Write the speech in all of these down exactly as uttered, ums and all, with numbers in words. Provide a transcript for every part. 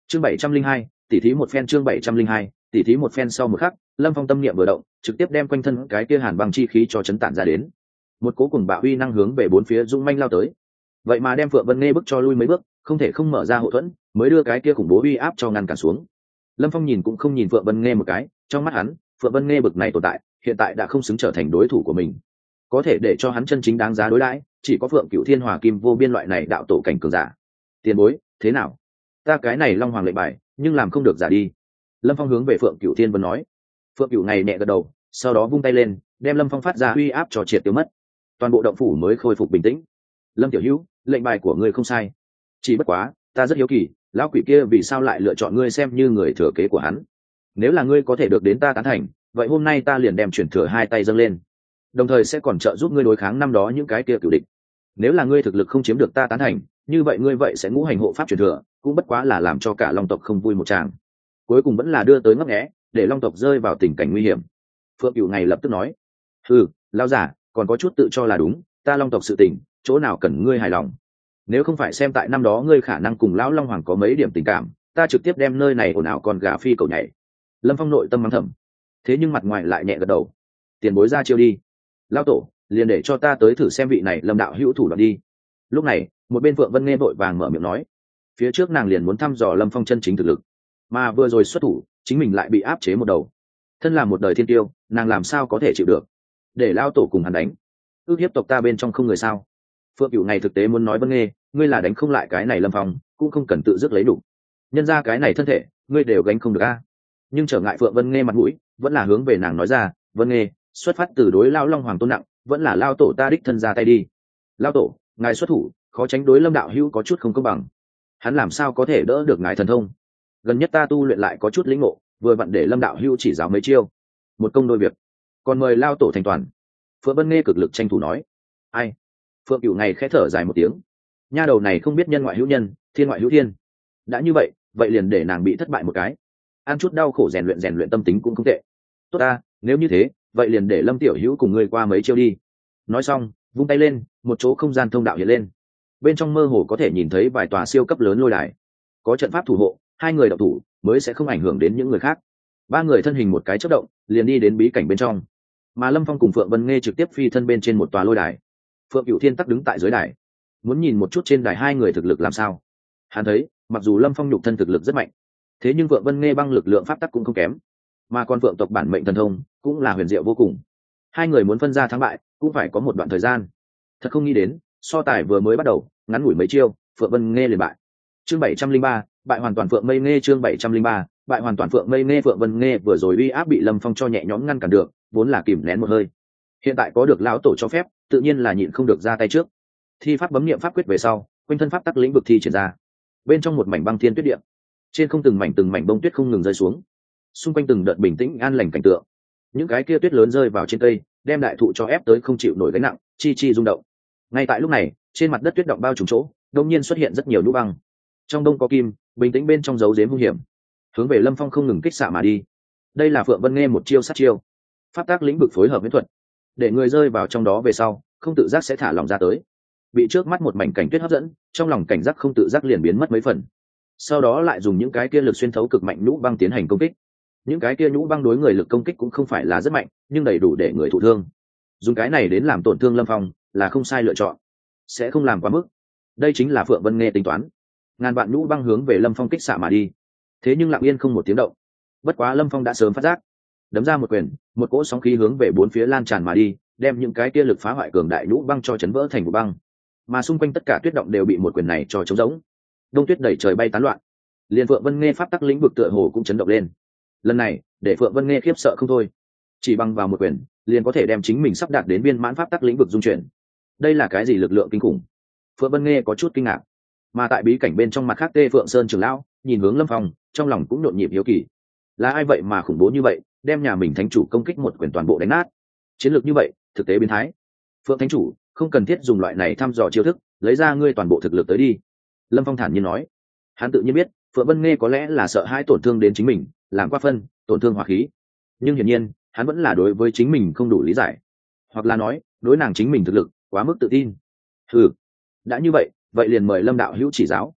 chương bảy trăm linh hai tỷ thí một phen chương bảy trăm linh hai tỷ thí một phen sau một khắc lâm phong tâm niệm vừa động trực tiếp đem quanh thân cái kia hàn băng chi khí cho chấn tản ra đến, một cố cùng bạo uy năng hướng về bốn phía dũng manh lao tới, vậy mà đem phượng vân nghe bước cho lui mấy bước, không thể không mở ra hậu thuẫn mới đưa cái kia khủng bố uy áp cho ngăn cản xuống. Lâm Phong nhìn cũng không nhìn phượng vân nghe một cái, trong mắt hắn phượng vân nghe bực này tồn tại hiện tại đã không xứng trở thành đối thủ của mình, có thể để cho hắn chân chính đáng giá đối đãi chỉ có phượng cửu thiên hòa kim vô biên loại này đạo tổ cảnh cường giả. Tiền bối thế nào, ta cái này long hoàng lệnh bài nhưng làm không được giả đi. Lâm Phong hướng về phượng cửu thiên vân nói. Phượng cửu này nhẹ gật đầu, sau đó vung tay lên đem Lâm Phong phát ra uy áp cho triệt tiêu mất, toàn bộ động phủ mới khôi phục bình tĩnh. Lâm tiểu hữu, lệnh bài của ngươi không sai, chỉ bất quá ta rất hiếu kỳ lão quỷ kia vì sao lại lựa chọn ngươi xem như người thừa kế của hắn. Nếu là ngươi có thể được đến ta tán thành, vậy hôm nay ta liền đem chuyển thừa hai tay dâng lên, đồng thời sẽ còn trợ giúp ngươi đối kháng năm đó những cái kia cửu địch. Nếu là ngươi thực lực không chiếm được ta tán thành, như vậy ngươi vậy sẽ ngũ hành hộ pháp chuyển thừa, cũng bất quá là làm cho cả long tộc không vui một tràng, cuối cùng vẫn là đưa tới ngấp nghé để long tộc rơi vào tình cảnh nguy hiểm. Phượng Cửu ngày lập tức nói, ừ, lão giả còn có chút tự cho là đúng, ta long tộc sự tình chỗ nào cần ngươi hài lòng. Nếu không phải xem tại năm đó ngươi khả năng cùng lão long hoàng có mấy điểm tình cảm, ta trực tiếp đem nơi này ồn ào con gà phi cầu nhảy. Lâm Phong nội tâm mắng thầm, thế nhưng mặt ngoài lại nhẹ gật đầu. Tiền bối ra chiêu đi, lão tổ liền để cho ta tới thử xem vị này Lâm đạo hữu thủ đoạn đi. Lúc này một bên Phượng Vân nghe vội vàng mở miệng nói, phía trước nàng liền muốn thăm dò Lâm Phong chân chính thực lực, mà vừa rồi xuất thủ chính mình lại bị áp chế một đầu, thân là một đời thiên tiêu nàng làm sao có thể chịu được, để lao tổ cùng hắn đánh, ước hiếp tộc ta bên trong không người sao. Phượng Cửu này thực tế muốn nói Vân nghe, ngươi là đánh không lại cái này Lâm Phong cũng không cần tự dứt lấy đủ, nhân ra cái này thân thể ngươi đều gánh không được a. Nhưng trở ngại Phượng Vân nghe mặt mũi vẫn là hướng về nàng nói ra, Vân nghe xuất phát từ đối lao long hoàng tôn nặng, vẫn là lao tổ ta đích thân ra tay đi. Lao tổ ngài xuất thủ khó tránh đối Lâm đạo hữu có chút không công bằng, hắn làm sao có thể đỡ được ngài thần thông, gần nhất ta tu luyện lại có chút lĩnh ngộ, vừa vặn để Lâm đạo hữu chỉ giáo mấy chiêu, một công đôi việc, còn mời lao tổ thành toàn. Phượng Vân nghe cực lực tranh thủ nói. Ai? Phượng Cửu ngày khẽ thở dài một tiếng, nha đầu này không biết nhân ngoại hữu nhân, thiên ngoại hữu thiên, đã như vậy vậy liền để nàng bị thất bại một cái, ăn chút đau khổ rèn luyện rèn luyện tâm tính cũng không tệ. Tốt ta, nếu như thế vậy liền để Lâm tiểu hữu cùng ngươi qua mấy chiêu đi. Nói xong vung tay lên, một chỗ không gian thông đạo hiện lên, bên trong mơ hồ có thể nhìn thấy vài tòa siêu cấp lớn lôi đài, có trận pháp thủ hộ, hai người động thủ mới sẽ không ảnh hưởng đến những người khác. Ba người thân hình một cái chớp động liền đi đến bí cảnh bên trong, mà Lâm Phong cùng Phượng Vân nghe trực tiếp phi thân bên trên một tòa lôi đài. Phượng Cửu Thiên tắc đứng tại dưới đài, muốn nhìn một chút trên đài hai người thực lực làm sao. Hắn thấy mặc dù Lâm Phong nhục thân thực lực rất mạnh, thế nhưng Phượng Vân nghe băng lực lượng pháp tắc cũng không kém, mà còn Phượng tộc bản mệnh thần thông cũng là huyền diệu vô cùng, hai người muốn phân ra thắng bại cũng phải có một đoạn thời gian. Thật không nghĩ đến so tài vừa mới bắt đầu ngắn ngủi mấy chiêu Phượng Vân nghe liền bại. Chương bảy trăm linh ba bại hoàn toàn Phượng Mây Nghe chương bảy trăm linh ba bại hoàn toàn Phượng Mây Nghe. Phượng Vân nghe vừa rồi uy áp bị Lâm Phong cho nhẹ nhõm ngăn cản được, vốn là kìm nén một hơi, hiện tại có được lão tổ cho phép tự nhiên là nhịn không được ra tay trước. Thi pháp bấm niệm pháp quyết về sau, quanh thân pháp tắc lĩnh vực thi triển ra, bên trong một mảnh băng thiên tuyết địa, trên không từng mảnh từng mảnh bông tuyết không ngừng rơi xuống, xung quanh từng đợt bình tĩnh an lành cảnh tượng, những cái kia tuyết lớn rơi vào trên cây đem đại thụ cho ép tới không chịu nổi gánh nặng, chi chi rung động. Ngay tại lúc này trên mặt đất tuyết động bao trùm chỗ đột nhiên xuất hiện rất nhiều nhũ băng, trong đông có kim, bình tĩnh bên trong giấu giếm hung hiểm, hướng về Lâm Phong không ngừng kích xạ mà đi. Đây là Phượng Vân nghe một chiêu sát chiêu, pháp tác lĩnh vực phối hợp với thuật, để người rơi vào trong đó về sau không tự giác sẽ thả lòng ra tới, bị trước mắt một mảnh cảnh tuyết hấp dẫn, trong lòng cảnh giác không tự giác liền biến mất mấy phần, sau đó lại dùng những cái kia lực xuyên thấu cực mạnh nhũ băng tiến hành công kích. Những cái kia nhũ băng đối người lực công kích cũng không phải là rất mạnh, nhưng đầy đủ để người thụ thương, dùng cái này đến làm tổn thương Lâm Phong là không sai lựa chọn, sẽ không làm quá mức. Đây chính là Phượng Vân nghe tính toán. Ngàn vạn nhũ băng hướng về Lâm Phong kích xạ mà đi, thế nhưng lặng yên không một tiếng động. Bất quá Lâm Phong đã sớm phát giác, đấm ra một quyền, một cỗ sóng khí hướng về bốn phía lan tràn mà đi, đem những cái kia lực phá hoại cường đại nhũ băng cho chấn vỡ thành vụ băng, mà xung quanh tất cả tuyết động đều bị một quyền này cho trống rỗng. Đông tuyết đẩy trời bay tán loạn, liền Phượng Vân nghe pháp tắc lĩnh vực tựa hồ cũng chấn động lên. Lần này để Phượng Vân nghe khiếp sợ không thôi, chỉ bằng vào một quyền liền có thể đem chính mình sắp đạt đến viên mãn pháp tắc lĩnh vực dung chuyển. Đây là cái gì lực lượng kinh khủng? Phượng Vân nghe có chút kinh ngạc. Mà tại bí cảnh bên trong mặt khác Tê Phượng Sơn trưởng lão nhìn hướng Lâm Phong, trong lòng cũng nhộn nhịp hiếu kỳ, là ai vậy mà khủng bố như vậy, đem nhà mình thánh chủ công kích một quyền toàn bộ đánh nát, chiến lược như vậy thực tế biến thái. Phượng thánh chủ không cần thiết dùng loại này thăm dò chiêu thức, lấy ra ngươi toàn bộ thực lực tới đi. Lâm Phong thản nhiên nói. Hắn tự nhiên biết Phượng Vân nghe có lẽ là sợ hãi tổn thương đến chính mình, làm quá phân tổn thương hỏa khí, nhưng hiển nhiên hắn vẫn là đối với chính mình không đủ lý giải, hoặc là nói đối nàng chính mình thực lực quá mức tự tin. Ừ, đã như vậy vậy liền mời Lâm đạo hữu chỉ giáo.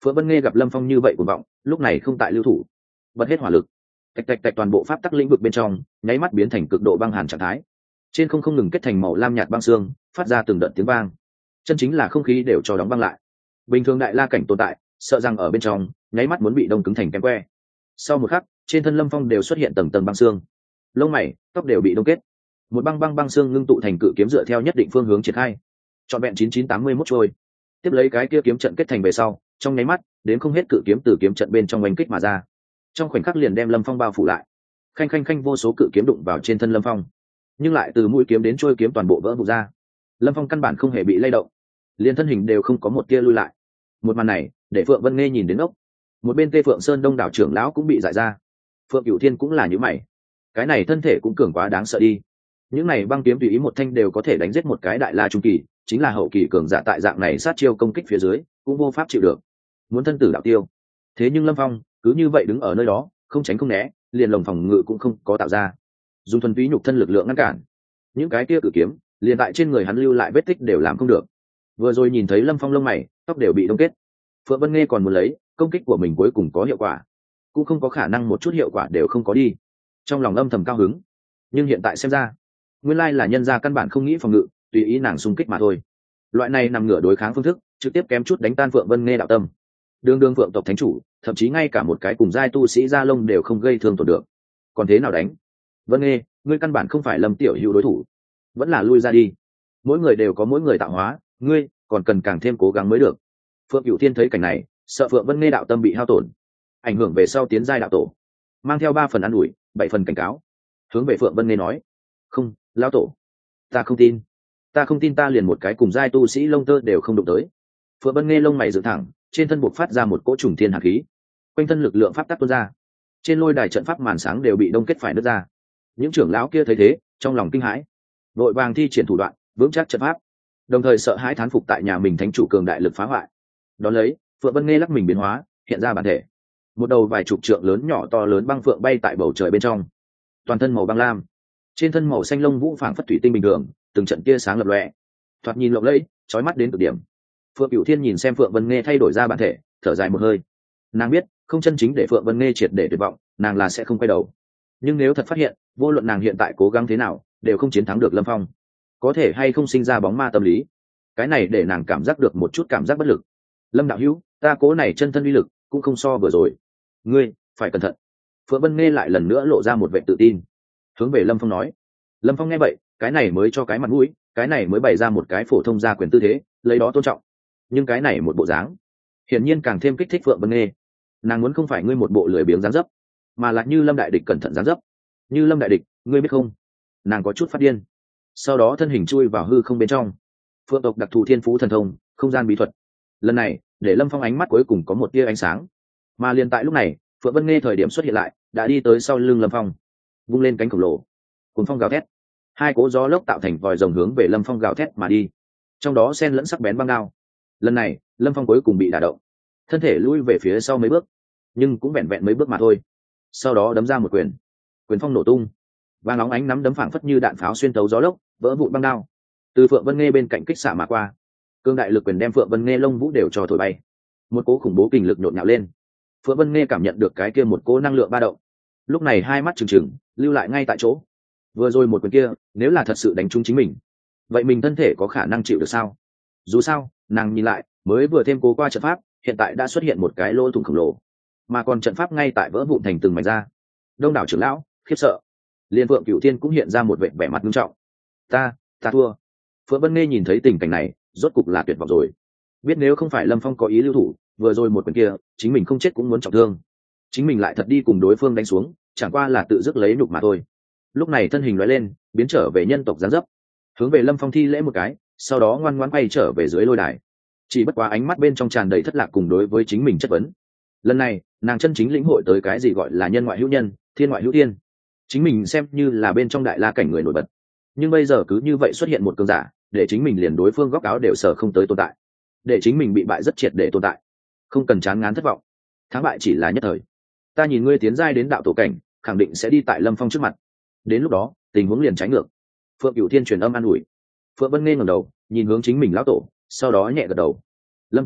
Phượng Vân Nghê gặp Lâm Phong như vậy cuồng vọng, lúc này không tại lưu thủ, bật hết hỏa lực, tạch tạch tạch toàn bộ pháp tắc lĩnh vực bên trong nháy mắt biến thành cực độ băng hàn trạng thái, trên không không ngừng kết thành màu lam nhạt băng xương, phát ra từng đợt tiếng vang, chân chính là không khí đều cho đóng băng lại. Bình thường đại la cảnh tồn tại, sợ rằng ở bên trong nháy mắt muốn bị đông cứng thành kem que. Sau một khắc, trên thân Lâm Phong đều xuất hiện tầng tầng băng xương, lông mày, tóc đều bị đông kết, một băng băng băng xương ngưng tụ thành cự kiếm dựa theo nhất định phương hướng triển khai, trọn vẹn chín chín tám mươi mốt trôi. Tiếp lấy cái kia kiếm trận kết thành về sau, trong nháy mắt, đến không hết cự kiếm từ kiếm trận bên trong oanh kích mà ra, trong khoảnh khắc liền đem Lâm Phong bao phủ lại. Khanh khanh khanh vô số cự kiếm đụng vào trên thân Lâm Phong, nhưng lại từ mũi kiếm đến trôi kiếm toàn bộ vỡ vụn ra. Lâm Phong căn bản không hề bị lay động, liền thân hình đều không có một tia lui lại. Một màn này để Phượng Vân Nghê nhìn đến ốc. Một bên Tê Phượng Sơn đông đảo trưởng lão cũng bị dại ra. Phượng Cửu Thiên cũng là như mày, cái này thân thể cũng cường quá đáng sợ đi. Những này băng kiếm tùy ý một thanh đều có thể đánh giết một cái đại la trung kỳ, chính là hậu kỳ cường giả tại dạng này sát chiêu công kích phía dưới cũng vô pháp chịu được, muốn thân tử đạo tiêu. Thế nhưng Lâm Phong cứ như vậy đứng ở nơi đó, không tránh không né, liền lồng phòng ngự cũng không có tạo ra, dùng thuần túy nhục thân lực lượng ngăn cản. Những cái kia cử kiếm liền tại trên người hắn lưu lại vết tích đều làm không được. Vừa rồi nhìn thấy Lâm Phong lông mày, tóc đều bị đông kết. Phượng Vân Nghê còn muốn lấy công kích của mình cuối cùng có hiệu quả, cũng không có khả năng một chút hiệu quả đều không có đi. Trong lòng âm thầm cao hứng, nhưng hiện tại xem ra, nguyên lai là nhân gia căn bản không nghĩ phòng ngự, tùy ý nàng xung kích mà thôi. Loại này nằm ngửa đối kháng phương thức, trực tiếp kém chút đánh tan Phượng Vân Nghê đạo tâm. Đường đường Phượng tộc thánh chủ, thậm chí ngay cả một cái cùng giai tu sĩ da lông đều không gây thương tổn được, còn thế nào đánh? Vân Nghê, ngươi căn bản không phải Lâm tiểu hữu đối thủ, vẫn là lui ra đi. Mỗi người đều có mỗi người tạo hóa, ngươi còn cần càng thêm cố gắng mới được. Phượng Cửu Thiên thấy cảnh này, sợ Phượng Vân Nghê đạo tâm bị hao tổn, ảnh hưởng về sau tiến giai đạo tổ, mang theo ba phần ăn ủi, bảy phần cảnh cáo, hướng về Phượng Vân Nghê nói: "Không, lão tổ, ta không tin, ta không tin ta liền một cái cùng giai tu sĩ lông tơ đều không đụng tới." Phượng Vân Nghê lông mày dựng thẳng, trên thân buộc phát ra một cỗ trùng thiên hàn khí, quanh thân lực lượng pháp tắc tuôn ra, trên lôi đài trận pháp màn sáng đều bị đông kết phải nứt ra. Những trưởng lão kia thấy thế, trong lòng kinh hãi, vội vàng thi triển thủ đoạn vững chắc trận pháp, đồng thời sợ hãi thán phục tại nhà mình thánh chủ cường đại lực phá hoại. Đón lấy, Phượng Vân Nghê lắc mình biến hóa, hiện ra bản thể, một đầu vài chục trượng lớn nhỏ to lớn băng phượng bay tại bầu trời bên trong, toàn thân màu băng lam, trên thân màu xanh lông vũ phảng phất thủy tinh bình thường, từng trận tia sáng lập lòe, thoạt nhìn lộng lẫy, chói mắt đến cực điểm. Phượng Cửu Thiên nhìn xem Phượng Vân Nghê thay đổi ra bản thể, thở dài một hơi. Nàng biết, không chân chính để Phượng Vân Nghê triệt để tuyệt vọng, nàng là sẽ không quay đầu. Nhưng nếu thật phát hiện, vô luận nàng hiện tại cố gắng thế nào, đều không chiến thắng được Lâm Phong, có thể hay không sinh ra bóng ma tâm lý, cái này để nàng cảm giác được một chút cảm giác bất lực. Lâm đạo hữu, ta cố này chân thân uy lực cũng không so vừa rồi, ngươi phải cẩn thận. Phượng Vân Nghê lại lần nữa lộ ra một vẻ tự tin, hướng về Lâm Phong nói. Lâm Phong nghe vậy, cái này mới cho cái mặt mũi, cái này mới bày ra một cái phổ thông gia quyền tư thế, lấy đó tôn trọng. Nhưng cái này một bộ dáng, hiển nhiên càng thêm kích thích Phượng Vân Nghê. Nàng muốn không phải ngươi một bộ lười biếng dáng dấp, mà là như Lâm đại địch cẩn thận dáng dấp. Như Lâm đại địch, ngươi biết không? Nàng có chút phát điên, sau đó thân hình chui vào hư không bên trong. Phượng tộc đặc thù thiên phú thần thông, không gian bí thuật. Lần này, để Lâm Phong ánh mắt cuối cùng có một tia ánh sáng. Mà liền tại lúc này, Phượng Vân Nghê thời điểm xuất hiện lại, đã đi tới sau lưng Lâm Phong, vung lên cánh khổng lồ, cuốn phong gào thét, hai cỗ gió lốc tạo thành vòi rồng hướng về Lâm Phong gào thét mà đi, trong đó xen lẫn sắc bén băng đao. Lần này, Lâm Phong cuối cùng bị đả động, thân thể lui về phía sau mấy bước, nhưng cũng vẹn vẹn mấy bước mà thôi. Sau đó đấm ra một quyền, quyền phong nổ tung, vàng óng ánh nắm đấm phảng phất như đạn pháo xuyên tấu gió lốc, vỡ vụn băng đao, từ Phượng Vân Nghê bên cạnh kích xạ mà qua. Cương đại lực quyền đem Phượng Vân Nghê lông vũ đều cho thổi bay, một cỗ khủng bố kình lực nhộn nhạo lên. Phượng Vân Nghê cảm nhận được cái kia một cỗ năng lượng ba động, lúc này hai mắt trừng trừng, lưu lại ngay tại chỗ. Vừa rồi một quyền kia, nếu là thật sự đánh trúng chính mình, vậy mình thân thể có khả năng chịu được sao? Dù sao, nàng nhìn lại, mới vừa thêm cố qua trận pháp, hiện tại đã xuất hiện một cái lỗ thủng khổng lồ, mà còn trận pháp ngay tại vỡ vụn thành từng mảnh ra. Đông đảo trưởng lão khiếp sợ, liên Phượng Cửu Thiên cũng hiện ra một vẻ vẻ mặt nghiêm trọng. Ta, ta thua. Phượng Vân Nghê nhìn thấy tình cảnh này, rốt cục là tuyệt vọng rồi. Biết nếu không phải Lâm Phong có ý lưu thủ, vừa rồi một quyền kia, chính mình không chết cũng muốn trọng thương. Chính mình lại thật đi cùng đối phương đánh xuống, chẳng qua là tự dứt lấy nhục mà thôi. Lúc này thân hình lóe lên, biến trở về nhân tộc dáng dấp, hướng về Lâm Phong thi lễ một cái, sau đó ngoan ngoãn quay trở về dưới lôi đài. Chỉ bất quá ánh mắt bên trong tràn đầy thất lạc cùng đối với chính mình chất vấn. Lần này, nàng chân chính lĩnh hội tới cái gì gọi là nhân ngoại hữu nhân, thiên ngoại hữu thiên. Chính mình xem như là bên trong đại la cảnh người nổi bật, nhưng bây giờ cứ như vậy xuất hiện một cường giả, để chính mình liền đối phương góc áo đều sở không tới tồn tại, để chính mình bị bại rất triệt để tồn tại. Không cần chán ngán thất vọng, thắng bại chỉ là nhất thời. Ta nhìn ngươi tiến giai đến đạo tổ cảnh, khẳng định sẽ đi tại Lâm Phong trước mặt, đến lúc đó tình huống liền trái ngược. Phượng Cửu Thiên truyền âm an ủi. Phượng Vân Nghê ngẩng đầu nhìn hướng chính mình lão tổ, sau đó nhẹ gật đầu. Lâm tiểu hữu,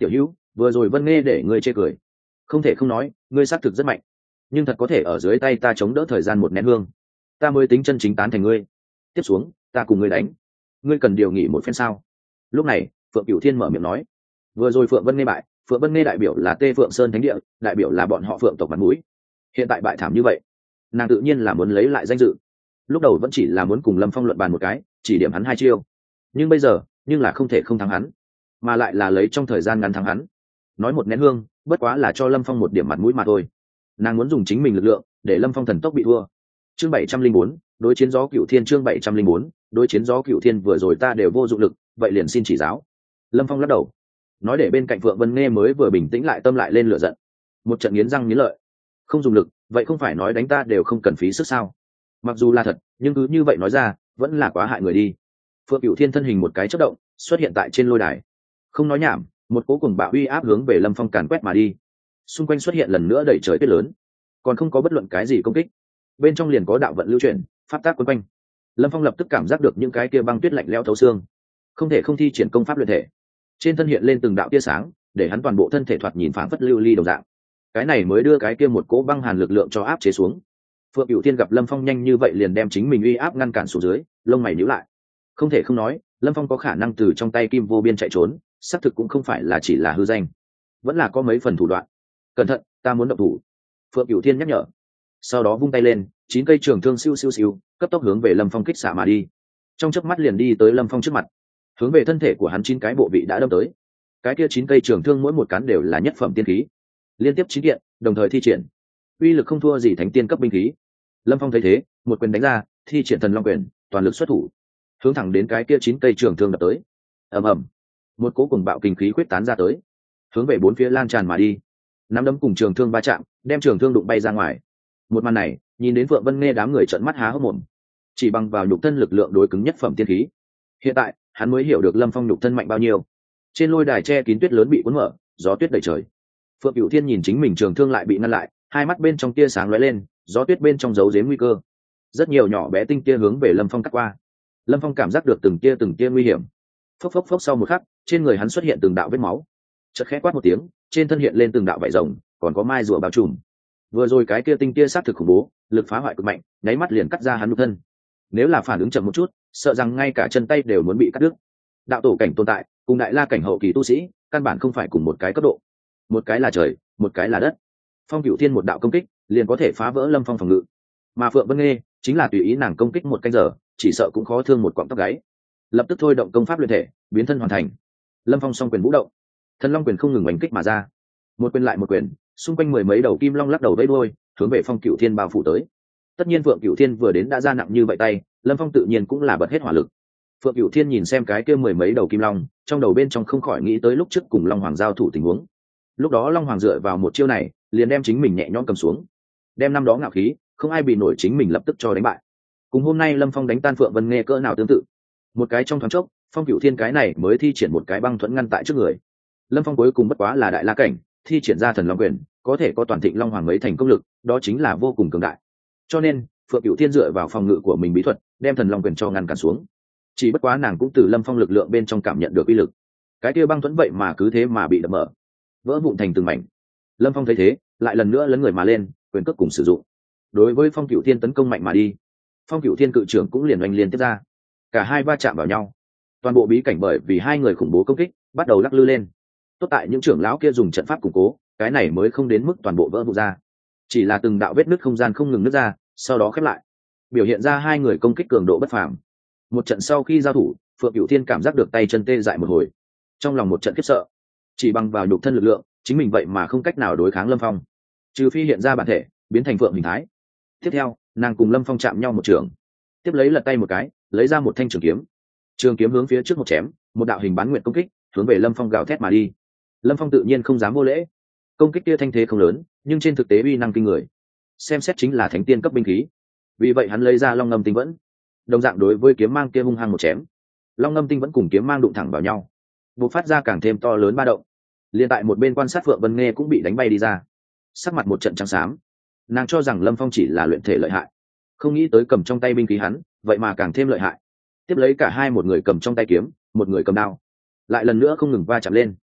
vừa rồi Vân Nghe để ngươi chê cười, không thể không nói ngươi xác thực rất mạnh, nhưng thật có thể ở dưới tay ta chống đỡ thời gian một nén hương, ta mới tính chân chính tán thành ngươi. Tiếp xuống ta cùng ngươi đánh, ngươi cần điều nghỉ một phen sao? Lúc này Phượng Cửu Thiên mở miệng nói. Vừa rồi Phượng Vân Nghe bại, Phượng Vân Nghe đại biểu là Tê Phượng Sơn thánh địa, đại biểu là bọn họ Phượng tộc mặt mũi. Hiện tại bại thảm như vậy, nàng tự nhiên là muốn lấy lại danh dự. Lúc đầu vẫn chỉ là muốn cùng Lâm Phong luận bàn một cái, chỉ điểm hắn hai chiêu, nhưng bây giờ nhưng là không thể không thắng hắn, mà lại là lấy trong thời gian ngắn thắng hắn. Nói một nén hương bất quá là cho Lâm Phong một điểm mặt mũi mà thôi, nàng muốn dùng chính mình lực lượng để Lâm Phong thần tốc bị thua. Chương bảy trăm linh bốn, đối chiến gió Cửu Thiên. Chương bảy trăm linh bốn, đối chiến gió Cửu Thiên. Vừa rồi ta đều vô dụng lực, vậy liền xin chỉ giáo. Lâm Phong lắc đầu nói, để bên cạnh Phượng Vân Nghe mới vừa bình tĩnh lại tâm lại lên lửa giận, một trận nghiến răng nghiến lợi. Không dùng lực, vậy không phải nói đánh ta đều không cần phí sức sao? Mặc dù là thật, nhưng cứ như vậy nói ra vẫn là quá hại người đi. Phượng Cửu Thiên thân hình một cái chớp động xuất hiện tại trên lôi đài, không nói nhảm, một cỗ cùng bạo uy áp hướng về Lâm Phong càn quét mà đi. Xung quanh xuất hiện lần nữa đẩy trời tuyết lớn, còn không có bất luận cái gì công kích, bên trong liền có đạo vận lưu chuyển, pháp tác quấn quanh. Lâm Phong lập tức cảm giác được những cái kia băng tuyết lạnh lẽo thấu xương, không thể không thi triển công pháp luyện thể. Trên thân hiện lên từng đạo tia sáng, để hắn toàn bộ thân thể thoạt nhìn phảng phất lưu ly đồng dạng. Cái này mới đưa cái kia một cỗ băng hàn lực lượng cho áp chế xuống. Phượng Cửu Thiên gặp Lâm Phong nhanh như vậy liền đem chính mình uy áp ngăn cản xuống dưới, lông mày nhíu lại. Không thể không nói, Lâm Phong có khả năng từ trong tay Kim Vô Biên chạy trốn, xác thực cũng không phải là chỉ là hư danh, vẫn là có mấy phần thủ đoạn. Cẩn thận, ta muốn động thủ. Phượng Cửu Thiên nhắc nhở. Sau đó vung tay lên, chín cây trường thương siêu siêu siêu, cấp tốc hướng về Lâm Phong kích xạ mà đi. Trong chớp mắt liền đi tới Lâm Phong trước mặt, hướng về thân thể của hắn chín cái bộ vị đã đâm tới. Cái kia chín cây trường thương mỗi một cán đều là nhất phẩm tiên khí, liên tiếp chín kiện, đồng thời thi triển, uy lực không thua gì thánh tiên cấp binh khí. Lâm Phong thấy thế, một quyền đánh ra, thi triển Thần Long quyền, toàn lực xuất thủ, hướng thẳng đến cái kia chín cây trường thương đập tới. Ầm ầm, một cỗ cuồng bạo kinh khí quyết tán ra tới, hướng về bốn phía lan tràn mà đi. Nắm đấm cùng trường thương va chạm, đem trường thương đụng bay ra ngoài. Một màn này, nhìn đến Phượng Vân Nghe đám người trợn mắt há hốc mồm. Chỉ bằng vào nhục thân lực lượng đối cứng nhất phẩm tiên khí, hiện tại hắn mới hiểu được Lâm Phong nhục thân mạnh bao nhiêu. Trên lôi đài che kín tuyết lớn bị cuốn mở, gió tuyết đầy trời. Phượng Cửu Thiên nhìn chính mình trường thương lại bị ngăn lại, hai mắt bên trong tia sáng lóe lên, gió tuyết bên trong giấu giếm nguy cơ. Rất nhiều nhỏ bé tinh tia hướng về Lâm Phong cắt qua. Lâm Phong cảm giác được từng tia từng tia nguy hiểm. Phốc phốc phốc, sau một khắc, trên người hắn xuất hiện từng đạo vết máu. Chợt khẽ quát một tiếng, trên thân hiện lên từng đạo vảy rồng, còn có mai rùa bao trùm. Vừa rồi cái kia tinh tia sát thực khủng bố, lực phá hoại cực mạnh, nháy mắt liền cắt ra hắn nhục thân. Nếu là phản ứng chậm một chút, sợ rằng ngay cả chân tay đều muốn bị cắt đứt. Đạo tổ cảnh tồn tại, cùng đại la cảnh hậu kỳ tu sĩ, căn bản không phải cùng một cái cấp độ. Một cái là trời, một cái là đất. Phong Cửu Thiên một đạo công kích, liền có thể phá vỡ Lâm Phong phòng ngự. Mà Phượng Vân Nghe, chính là tùy ý nàng công kích một canh giờ, chỉ sợ cũng khó thương một quặng tóc gáy. Lập tức thôi động công pháp luyện thể, biến thân hoàn thành. Lâm Phong song quyền vũ động, Thần Long quyền không ngừng oanh kích mà ra. Một quyền lại một quyền, xung quanh mười mấy đầu kim long lắc đầu vẫy đuôi, hướng về Phong Cửu Thiên bao phủ tới. Tất nhiên Phượng Cửu Thiên vừa đến đã ra nặng như vậy tay, Lâm Phong tự nhiên cũng là bật hết hỏa lực. Phượng Cửu Thiên nhìn xem cái kia mười mấy đầu kim long, trong đầu bên trong không khỏi nghĩ tới lúc trước cùng Long Hoàng giao thủ tình huống. Lúc đó Long Hoàng dựa vào một chiêu này, liền đem chính mình nhẹ nhõm cầm xuống, đem năm đó ngạo khí, không ai bị nổi chính mình lập tức cho đánh bại. Cùng hôm nay Lâm Phong đánh tan Phượng Vân Nghe cỡ nào tương tự. Một cái trong thoáng chốc, Phong Cửu Thiên cái này mới thi triển một cái băng thuẫn ngăn tại trước người. Lâm Phong cuối cùng bất quá là đại la cảnh, thi triển ra Thần Long quyền, có thể có toàn thịnh Long Hoàng mấy thành công lực, đó chính là vô cùng cường đại. Cho nên, Phượng Cửu Thiên dựa vào phòng ngự của mình bí thuật, đem Thần Long quyền cho ngăn cản xuống. Chỉ bất quá nàng cũng từ Lâm Phong lực lượng bên trong cảm nhận được uy lực. Cái kia băng thuẫn vậy mà cứ thế mà bị đập mở, vỡ vụn thành từng mảnh. Lâm Phong thấy thế, lại lần nữa lấn người mà lên, quyền cước cùng sử dụng. Đối với Phong Cửu Thiên tấn công mạnh mà đi, Phong Cửu Thiên cự trưởng cũng liền oanh liên tiếp ra. Cả hai va chạm vào nhau, toàn bộ bí cảnh bởi vì hai người khủng bố công kích, bắt đầu lắc lư lên. Tốt tại những trưởng lão kia dùng trận pháp củng cố, cái này mới không đến mức toàn bộ vỡ vụn ra. Chỉ là từng đạo vết nứt không gian không ngừng nứt ra, sau đó khép lại, biểu hiện ra hai người công kích cường độ bất phàm. Một trận sau khi giao thủ, Phượng Cửu Thiên cảm giác được tay chân tê dại một hồi, trong lòng một trận khiếp sợ. Chỉ bằng vào nhục thân lực lượng, chính mình vậy mà không cách nào đối kháng Lâm Phong, trừ phi hiện ra bản thể, biến thành phượng hình thái. Tiếp theo, nàng cùng Lâm Phong chạm nhau một trường, tiếp lấy lật tay một cái, lấy ra một thanh trường kiếm. Trường kiếm hướng phía trước một chém, một đạo hình bán nguyệt công kích, hướng về Lâm Phong gào thét mà đi. Lâm Phong tự nhiên không dám vô lễ, công kích kia thanh thế không lớn, nhưng trên thực tế uy năng kinh người, xem xét chính là thánh tiên cấp binh khí. Vì vậy hắn lấy ra Long Ngâm Tinh Vẫn, đồng dạng đối với kiếm mang kia hung hăng một chém. Long Ngâm Tinh Vẫn cùng kiếm mang đụng thẳng vào nhau, bộc phát ra càng thêm to lớn ba động. Liên tại một bên quan sát Phượng Vân Nghe cũng bị đánh bay đi ra, sắc mặt một trận trắng xám. Nàng cho rằng Lâm Phong chỉ là luyện thể lợi hại, không nghĩ tới cầm trong tay binh khí hắn vậy mà càng thêm lợi hại. Tiếp lấy cả hai, một người cầm trong tay kiếm, một người cầm đao, lại lần nữa không ngừng va chạm lên.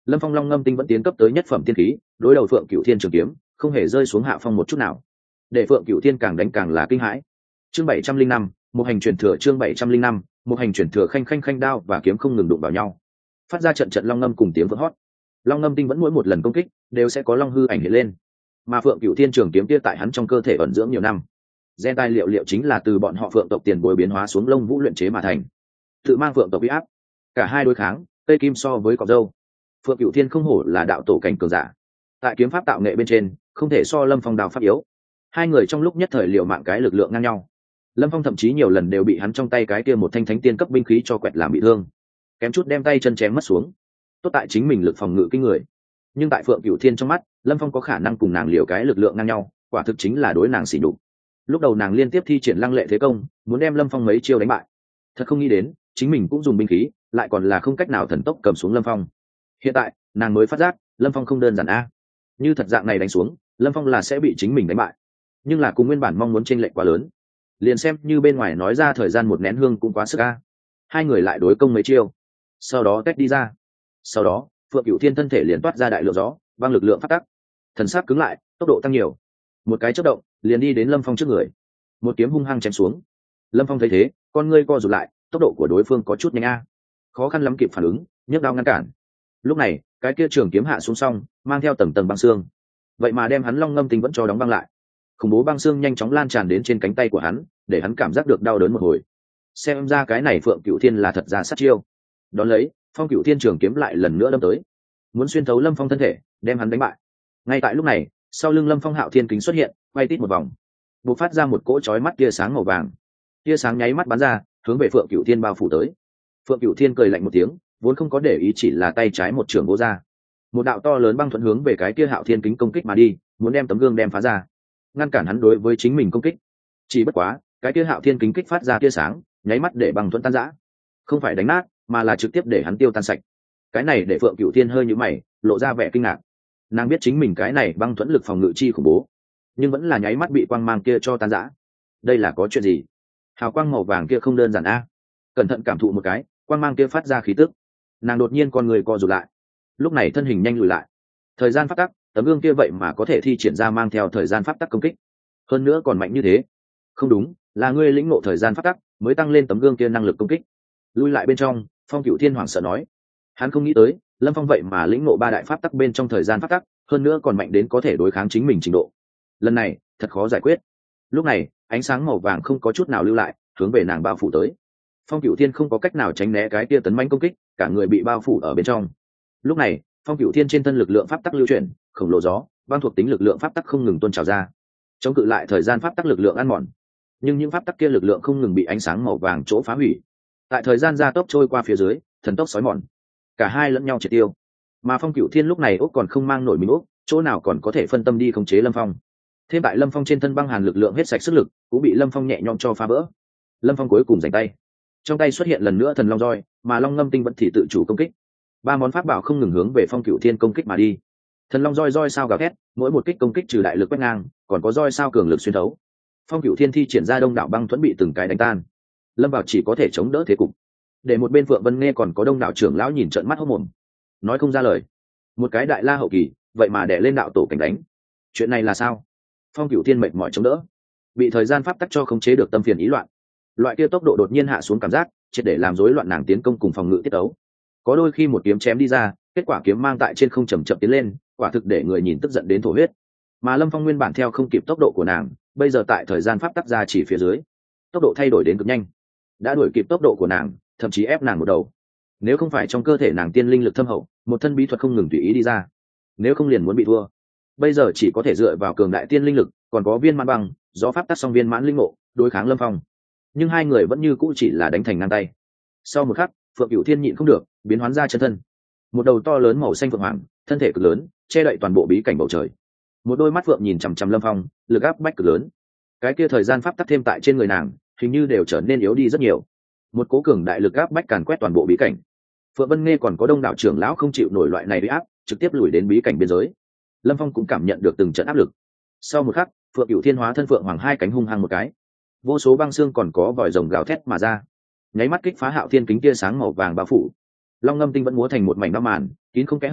Lâm Phong long ngâm tinh vẫn tiến cấp tới nhất phẩm tiên khí, đối đầu Phượng Cửu Thiên trường kiếm không hề rơi xuống hạ phong một chút nào, để Phượng Cửu Thiên càng đánh càng là kinh hãi. Chương bảy trăm linh năm, một hành truyền thừa. Chương bảy trăm linh năm, một hành truyền thừa. Khanh khanh khanh, đao và kiếm không ngừng đụng vào nhau, phát ra trận trận long ngâm cùng tiếng vỡ hót. Long ngâm tinh vẫn mỗi một lần công kích đều sẽ có long hư ảnh hiện lên, mà Phượng Cửu Thiên trường kiếm kia tại hắn trong cơ thể ẩn dưỡng nhiều năm, gen tài liệu liệu chính là từ bọn họ Phượng tộc tiền bối biến hóa xuống lông vũ luyện chế mà thành, tự mang Phượng tộc uy áp. Cả hai đối kháng, cây kim so với cọc dâu. Phượng Cửu Thiên không hổ là đạo tổ cảnh cường giả, tại kiếm pháp tạo nghệ bên trên không thể so Lâm Phong đao pháp yếu. Hai người trong lúc nhất thời liều mạng cái lực lượng ngang nhau. Lâm Phong thậm chí nhiều lần đều bị hắn trong tay cái kia một thanh thánh tiên cấp binh khí cho quẹt làm bị thương, kém chút đem tay chân chém mất xuống. Tốt tại chính mình lực phòng ngự kinh người, nhưng tại Phượng Cửu Thiên trong mắt, Lâm Phong có khả năng cùng nàng liều cái lực lượng ngang nhau, quả thực chính là đối nàng xỉ nhục. Lúc đầu nàng liên tiếp thi triển lăng lệ thế công, muốn đem Lâm Phong mấy chiêu đánh bại. Thật không nghĩ đến, chính mình cũng dùng binh khí, lại còn là không cách nào thần tốc cầm xuống Lâm Phong. Hiện tại, nàng mới phát giác, Lâm Phong không đơn giản a. Như thật dạng này đánh xuống, Lâm Phong là sẽ bị chính mình đánh bại. Nhưng là cùng nguyên bản mong muốn chênh lệch quá lớn. Liền xem như bên ngoài nói ra thời gian một nén hương cũng quá sức a. Hai người lại đối công mấy chiêu, sau đó tách đi ra. Sau đó, Phượng Cửu Thiên thân thể liền toát ra đại lượng gió, băng lực lượng phát tắc, thần sắc cứng lại, tốc độ tăng nhiều. Một cái chớp động, liền đi đến Lâm Phong trước người, một kiếm hung hăng chém xuống. Lâm Phong thấy thế, con ngươi co rụt lại, tốc độ của đối phương có chút nhanh a, khó khăn lắm kịp phản ứng, nhấc đao ngăn cản. Lúc này, cái kia trường kiếm hạ xuống xong, mang theo tầng tầng băng xương, vậy mà đem hắn long ngâm tinh vẫn cho đóng băng lại. Khủng bố băng xương nhanh chóng lan tràn đến trên cánh tay của hắn, để hắn cảm giác được đau đớn một hồi. Xem ra cái này Phượng Cửu Thiên là thật ra sát chiêu. Đón lấy, Phong Cửu Thiên trường kiếm lại lần nữa đâm tới, muốn xuyên thấu Lâm Phong thân thể, đem hắn đánh bại. Ngay tại lúc này, sau lưng Lâm Phong Hạo Thiên kính xuất hiện, quay tít một vòng, bộc phát ra một cỗ chói mắt tia sáng màu vàng. Tia sáng nháy mắt bắn ra, hướng về Phượng Cửu Thiên bao phủ tới. Phượng Cửu Thiên cười lạnh một tiếng, vốn không có để ý, chỉ là tay trái một trường vỗ ra, một đạo to lớn băng thuẫn hướng về cái kia Hạo Thiên kính công kích mà đi, muốn đem tấm gương đem phá ra, ngăn cản hắn đối với chính mình công kích. Chỉ bất quá, cái kia Hạo Thiên kính kích phát ra tia sáng, nháy mắt để băng thuẫn tan rã, không phải đánh nát, mà là trực tiếp để hắn tiêu tan sạch. Cái này để Phượng Cửu Thiên hơi nhíu mày, lộ ra vẻ kinh ngạc. Nàng biết chính mình cái này băng thuẫn lực phòng ngự chi khủng bố, nhưng vẫn là nháy mắt bị quang mang kia cho tan rã. Đây là có chuyện gì? Hào quang màu vàng kia không đơn giản a. Cẩn thận cảm thụ một cái, quang mang kia phát ra khí tức. Nàng đột nhiên con người co rụt lại, lúc này thân hình nhanh lùi lại. Thời gian pháp tắc, tấm gương kia vậy mà có thể thi triển ra mang theo thời gian pháp tắc công kích, hơn nữa còn mạnh như thế. Không đúng, là ngươi lĩnh ngộ thời gian pháp tắc mới tăng lên tấm gương kia năng lực công kích. Lui lại bên trong, Phong Cửu Thiên hoảng sợ nói. Hắn không nghĩ tới, Lâm Phong vậy mà lĩnh ngộ ba đại pháp tắc bên trong thời gian pháp tắc, hơn nữa còn mạnh đến có thể đối kháng chính mình trình độ. Lần này, thật khó giải quyết. Lúc này, ánh sáng màu vàng không có chút nào lưu lại, hướng về nàng bao phủ tới. Phong Cửu Thiên không có cách nào tránh né cái kia tấn mãnh công kích, cả người bị bao phủ ở bên trong. Lúc này, Phong Cửu Thiên trên thân lực lượng pháp tắc lưu chuyển, khổng lồ gió, băng thuộc tính lực lượng pháp tắc không ngừng tuôn trào ra, chống cự lại thời gian pháp tắc lực lượng ăn mòn. Nhưng những pháp tắc kia lực lượng không ngừng bị ánh sáng màu vàng chỗ phá hủy. Tại thời gian gia tốc trôi qua phía dưới, thần tốc sói mòn, cả hai lẫn nhau triệt tiêu. Mà Phong Cửu Thiên lúc này ốc còn không mang nổi mình ốc, chỗ nào còn có thể phân tâm đi khống chế Lâm Phong. Thêm tại Lâm Phong trên thân băng hàn lực lượng hết sạch sức lực, cũng bị Lâm Phong nhẹ nhõm cho phá vỡ. Lâm Phong cuối cùng giành tay, trong tay xuất hiện lần nữa thần long roi, mà long ngâm tinh vẫn thì tự chủ công kích. Ba món pháp bảo không ngừng hướng về Phong Cửu Thiên công kích mà đi. Thần long roi roi sao gào thét, mỗi một kích công kích trừ đại lực quét ngang, còn có roi sao cường lực xuyên thấu. Phong Cửu Thiên thi triển ra đông đảo băng thuẫn bị từng cái đánh tan. Lâm Bảo chỉ có thể chống đỡ thế cục. Để một bên Phượng Vân Nghe còn có đông đảo trưởng lão nhìn trợn mắt hốt mồm, nói không ra lời. Một cái đại la hậu kỳ, vậy mà đè lên đạo tổ cảnh đánh. Chuyện này là sao? Phong Cửu Thiên mệt mỏi chống đỡ, bị thời gian pháp tắc cho khống chế được tâm phiền ý loạn. Loại kia tốc độ đột nhiên hạ xuống cảm giác, triệt để làm rối loạn nàng tiến công cùng phòng ngự tiết tấu. Có đôi khi một kiếm chém đi ra, kết quả kiếm mang tại trên không chậm chậm tiến lên, quả thực để người nhìn tức giận đến thổ huyết. Mà Lâm Phong nguyên bản theo không kịp tốc độ của nàng, bây giờ tại thời gian pháp tắc ra chỉ phía dưới, tốc độ thay đổi đến cực nhanh, đã đuổi kịp tốc độ của nàng, thậm chí ép nàng một đầu. Nếu không phải trong cơ thể nàng tiên linh lực thâm hậu, một thân bí thuật không ngừng tùy ý đi ra, nếu không liền muốn bị thua. Bây giờ chỉ có thể dựa vào cường đại tiên linh lực, còn có viên mãn băng, do pháp tắc song viên mãn linh ngộ, đối kháng Lâm Phong. Nhưng hai người vẫn như cũ chỉ là đánh thành ngang tay. Sau một khắc, Phượng Cửu Thiên nhịn không được, biến hóa ra chân thân. Một đầu to lớn màu xanh phượng hoàng, thân thể cực lớn, che đậy toàn bộ bí cảnh bầu trời. Một đôi mắt phượng nhìn chằm chằm Lâm Phong, lực áp bách cực lớn. Cái kia thời gian pháp tắc thêm tại trên người nàng, hình như đều trở nên yếu đi rất nhiều. Một cố cường đại lực áp bách càn quét toàn bộ bí cảnh. Phượng Vân Nghe còn có đông đảo trưởng lão không chịu nổi loại này uy áp, trực tiếp lùi đến bí cảnh biên giới. Lâm Phong cũng cảm nhận được từng trận áp lực. Sau một khắc, Phượng Cửu Thiên hóa thân phượng hoàng hai cánh hung hăng một cái, vô số băng xương còn có vòi rồng gào thét mà ra, nháy mắt kích phá Hạo Thiên kính tia sáng màu vàng bao phủ. Long ngâm tinh vẫn múa thành một mảnh bao màn, kín không kẽ hở,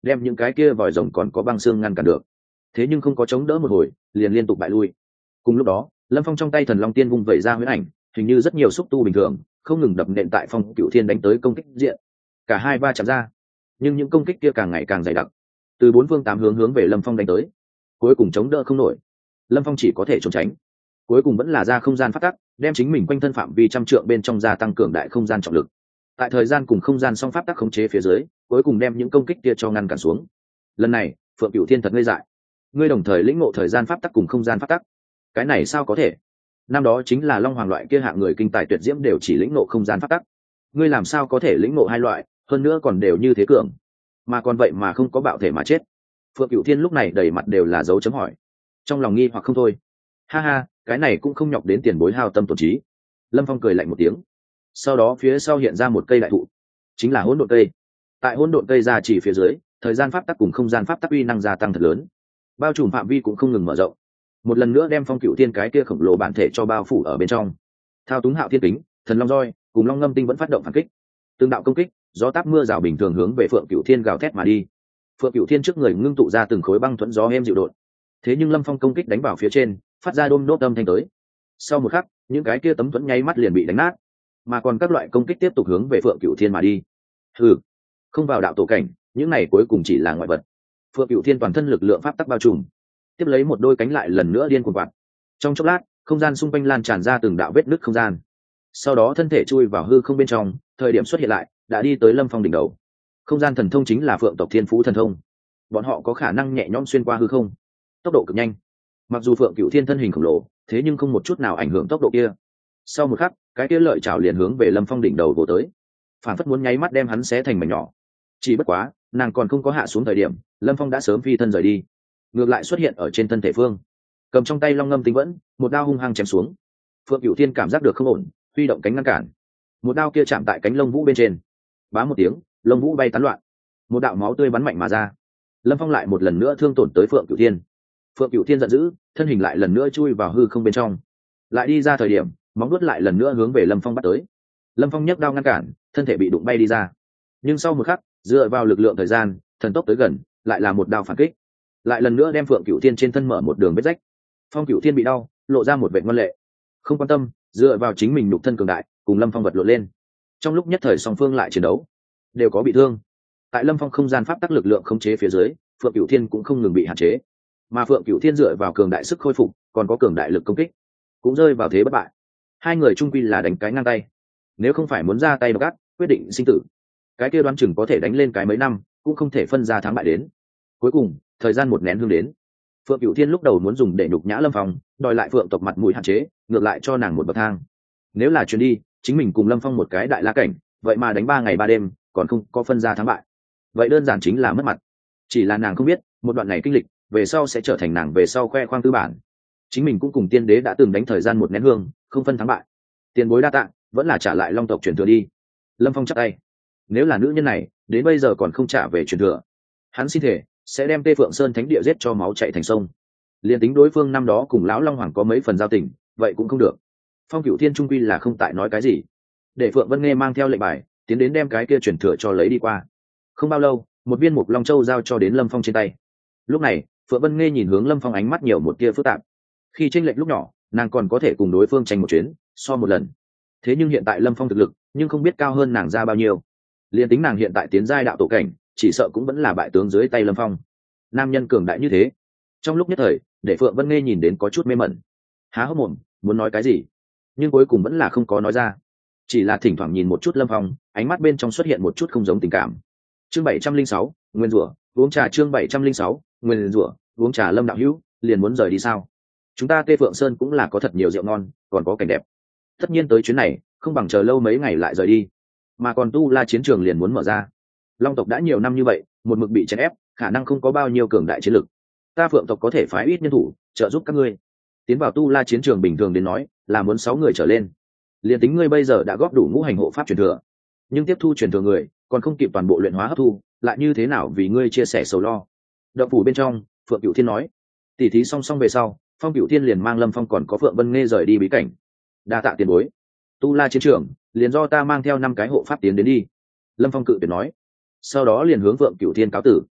đem những cái kia vòi rồng còn có băng xương ngăn cản được. Thế nhưng không có chống đỡ một hồi, liền liên tục bại lui. Cùng lúc đó, Lâm Phong trong tay Thần Long Tiên vung vẩy ra huyễn ảnh, hình như rất nhiều xúc tu bình thường, không ngừng đập nện tại Phong Cửu Thiên đánh tới công kích diện. Cả hai va chạm ra, nhưng những công kích kia càng ngày càng dày đặc, từ bốn phương tám hướng hướng về Lâm Phong đánh tới. Cuối cùng chống đỡ không nổi, Lâm Phong chỉ có thể trốn tránh. Cuối cùng vẫn là ra không gian phát tắc, đem chính mình quanh thân phạm vi trăm trượng bên trong gia tăng cường đại không gian trọng lực. Tại thời gian cùng không gian song pháp tắc khống chế phía dưới, cuối cùng đem những công kích kia cho ngăn cản xuống. Lần này, Phượng Cửu Thiên thật ngây dại. Ngươi đồng thời lĩnh ngộ thời gian pháp tắc cùng không gian pháp tắc, cái này sao có thể? Năm đó chính là Long Hoàng loại kia hạng người kinh tài tuyệt diễm đều chỉ lĩnh ngộ không gian pháp tắc, ngươi làm sao có thể lĩnh ngộ hai loại, hơn nữa còn đều như thế cường, mà còn vậy mà không có bạo thể mà chết? Phượng Cửu Thiên lúc này đầy mặt đều là dấu chấm hỏi, trong lòng nghi hoặc không thôi. Ha ha, cái này cũng không nhọc đến tiền bối hao tâm tổn trí. Lâm Phong cười lạnh một tiếng, sau đó phía sau hiện ra một cây đại thụ, chính là hỗn độn cây. Tại hỗn độn cây ra chỉ phía dưới, thời gian pháp tắc cùng không gian pháp tắc uy năng gia tăng thật lớn, bao trùm phạm vi cũng không ngừng mở rộng, một lần nữa đem Phong Cửu Thiên cái kia khổng lồ bản thể cho bao phủ ở bên trong. Thao túng Hạo Thiên Kính, Thần Long roi cùng Long Ngâm Tinh vẫn phát động phản kích, tương đạo công kích, gió táp mưa rào bình thường hướng về Phượng Cửu Thiên gào thét mà đi. Phượng Cửu Thiên trước người ngưng tụ ra từng khối băng thuẫn gió êm dịu đột, thế nhưng Lâm Phong công kích đánh vào phía trên, phát ra đôm đốt âm thanh tới. Sau một khắc, những cái kia tấm thuẫn nháy mắt liền bị đánh nát, mà còn các loại công kích tiếp tục hướng về Phượng Cửu Thiên mà đi. Hừ, không vào đạo tổ cảnh, những này cuối cùng chỉ là ngoại vật. Phượng Cửu Thiên toàn thân lực lượng pháp tắc bao trùm, tiếp lấy một đôi cánh lại lần nữa điên cuồng quạt. Trong chốc lát, không gian xung quanh lan tràn ra từng đạo vết nứt không gian. Sau đó thân thể chui vào hư không bên trong, thời điểm xuất hiện lại, đã đi tới Lâm Phong đỉnh đầu. Không gian thần thông chính là Phượng tộc Thiên Phú thần thông, bọn họ có khả năng nhẹ nhõm xuyên qua hư không, tốc độ cực nhanh. Mặc dù Phượng Cửu Thiên thân hình khổng lồ, thế nhưng không một chút nào ảnh hưởng tốc độ kia. Sau một khắc, cái kia lợi chảo liền hướng về Lâm Phong đỉnh đầu vồ tới, phản phất muốn nháy mắt đem hắn xé thành mảnh nhỏ. Chỉ bất quá, nàng còn không có hạ xuống thời điểm, Lâm Phong đã sớm phi thân rời đi, ngược lại xuất hiện ở trên thân thể phương, cầm trong tay Long Ngâm Tinh vẫn, một đao hung hăng chém xuống. Phượng Cửu Thiên cảm giác được không ổn, huy động cánh ngăn cản, một đao kia chạm tại cánh lông vũ bên trên, bá một tiếng, lông vũ bay tán loạn, một đạo máu tươi bắn mạnh mà ra. Lâm Phong lại một lần nữa thương tổn tới Phượng Cửu Thiên. Phượng Cửu Thiên giận dữ, thân hình lại lần nữa chui vào hư không bên trong, lại đi ra thời điểm, móng vuốt lại lần nữa hướng về Lâm Phong bắt tới. Lâm Phong nhấc đao ngăn cản, thân thể bị đụng bay đi ra, nhưng sau một khắc, dựa vào lực lượng thời gian, thần tốc tới gần, lại là một đao phản kích, lại lần nữa đem Phượng Cửu Thiên trên thân mở một đường vết rách. Phong Cửu Thiên bị đau, lộ ra một vẻ ngoan lệ, không quan tâm, dựa vào chính mình nhục thân cường đại, cùng Lâm Phong vật lộn lên. Trong lúc nhất thời song phương lại chiến đấu, đều có bị thương. Tại Lâm Phong không gian pháp tắc lực lượng khống chế phía dưới, Phượng Cửu Thiên cũng không ngừng bị hạn chế, mà Phượng Cửu Thiên dựa vào cường đại sức khôi phục, còn có cường đại lực công kích, cũng rơi vào thế bất bại. Hai người chung quy là đánh cái ngang tay, nếu không phải muốn ra tay độc ác, quyết định sinh tử, cái kia đoán chừng có thể đánh lên cái mấy năm, cũng không thể phân ra thắng bại đến. Cuối cùng, thời gian một nén hương đến, Phượng Cửu Thiên lúc đầu muốn dùng để nhục nhã Lâm Phong, đòi lại Phượng tộc mặt mũi hạn chế, ngược lại cho nàng một bậc thang. Nếu là chuyến đi, chính mình cùng Lâm Phong một cái đại la cảnh, vậy mà đánh ba ngày ba đêm, còn không có phân ra thắng bại, vậy đơn giản chính là mất mặt. Chỉ là nàng không biết, một đoạn này kinh lịch, về sau sẽ trở thành nàng về sau khoe khoang tư bản. Chính mình cũng cùng tiên đế đã từng đánh thời gian một nén hương, không phân thắng bại. Tiền bối đa tạ, vẫn là trả lại Long tộc truyền thừa đi. Lâm Phong chắp tay. Nếu là nữ nhân này, đến bây giờ còn không trả về truyền thừa, hắn xin thể sẽ đem Tê Phượng Sơn thánh địa giết cho máu chảy thành sông. Liên tính đối phương năm đó cùng lão Long Hoàng có mấy phần giao tình, vậy cũng không được. Phong Cửu Thiên trung quy là không tại nói cái gì, để Phượng Vân Nghê mang theo lệnh bài, tiến đến đem cái kia truyền thừa cho lấy đi qua. Không bao lâu, một viên mục long châu giao cho đến Lâm Phong trên tay. Lúc này, Phượng Vân Nghê nhìn hướng Lâm Phong ánh mắt nhiều một tia phức tạp. Khi tranh lệch lúc nhỏ, nàng còn có thể cùng đối phương tranh một chuyến, so một lần. Thế nhưng hiện tại Lâm Phong thực lực, nhưng không biết cao hơn nàng ra bao nhiêu. Liên tính nàng hiện tại tiến giai đạo tổ cảnh, chỉ sợ cũng vẫn là bại tướng dưới tay Lâm Phong. Nam nhân cường đại như thế, trong lúc nhất thời, để Phượng Vân Nghê nhìn đến có chút mê mẩn, há hốc mồm, muốn nói cái gì, nhưng cuối cùng vẫn là không có nói ra, chỉ là thỉnh thoảng nhìn một chút Lâm Phong, ánh mắt bên trong xuất hiện một chút không giống tình cảm. Chương bảy trăm linh sáu, nguyên rủa, uống trà. Chương bảy trăm linh sáu, nguyên rủa, uống trà. Lâm đạo hữu, liền muốn rời đi sao? Chúng ta Tê Phượng Sơn cũng là có thật nhiều rượu ngon, còn có cảnh đẹp. Tất nhiên tới chuyến này, không bằng chờ lâu mấy ngày lại rời đi. Mà còn tu la chiến trường liền muốn mở ra. Long tộc đã nhiều năm như vậy, một mực bị chèn ép, khả năng không có bao nhiêu cường đại chiến lực. Ta Phượng tộc có thể phái ít nhân thủ, trợ giúp các ngươi. Tiến vào tu la chiến trường bình thường đến nói, là muốn sáu người trở lên. Liên tính ngươi bây giờ đã góp đủ ngũ hành hộ pháp truyền thừa, nhưng tiếp thu truyền thừa người, còn không kịp toàn bộ luyện hóa hấp thu, lại như thế nào vì ngươi chia sẻ sầu lo. Động phủ bên trong, Phượng Cửu Thiên nói. Tỉ thí song song về sau, Phong Cửu Thiên liền mang Lâm Phong còn có Phượng Vân Nghê rời đi bí cảnh. Đa tạ tiền bối. Tu la chiến trường, liền do ta mang theo năm cái hộ pháp tiến đến đi. Lâm Phong cự tuyệt nói. Sau đó liền hướng Phượng Cửu Thiên cáo tử.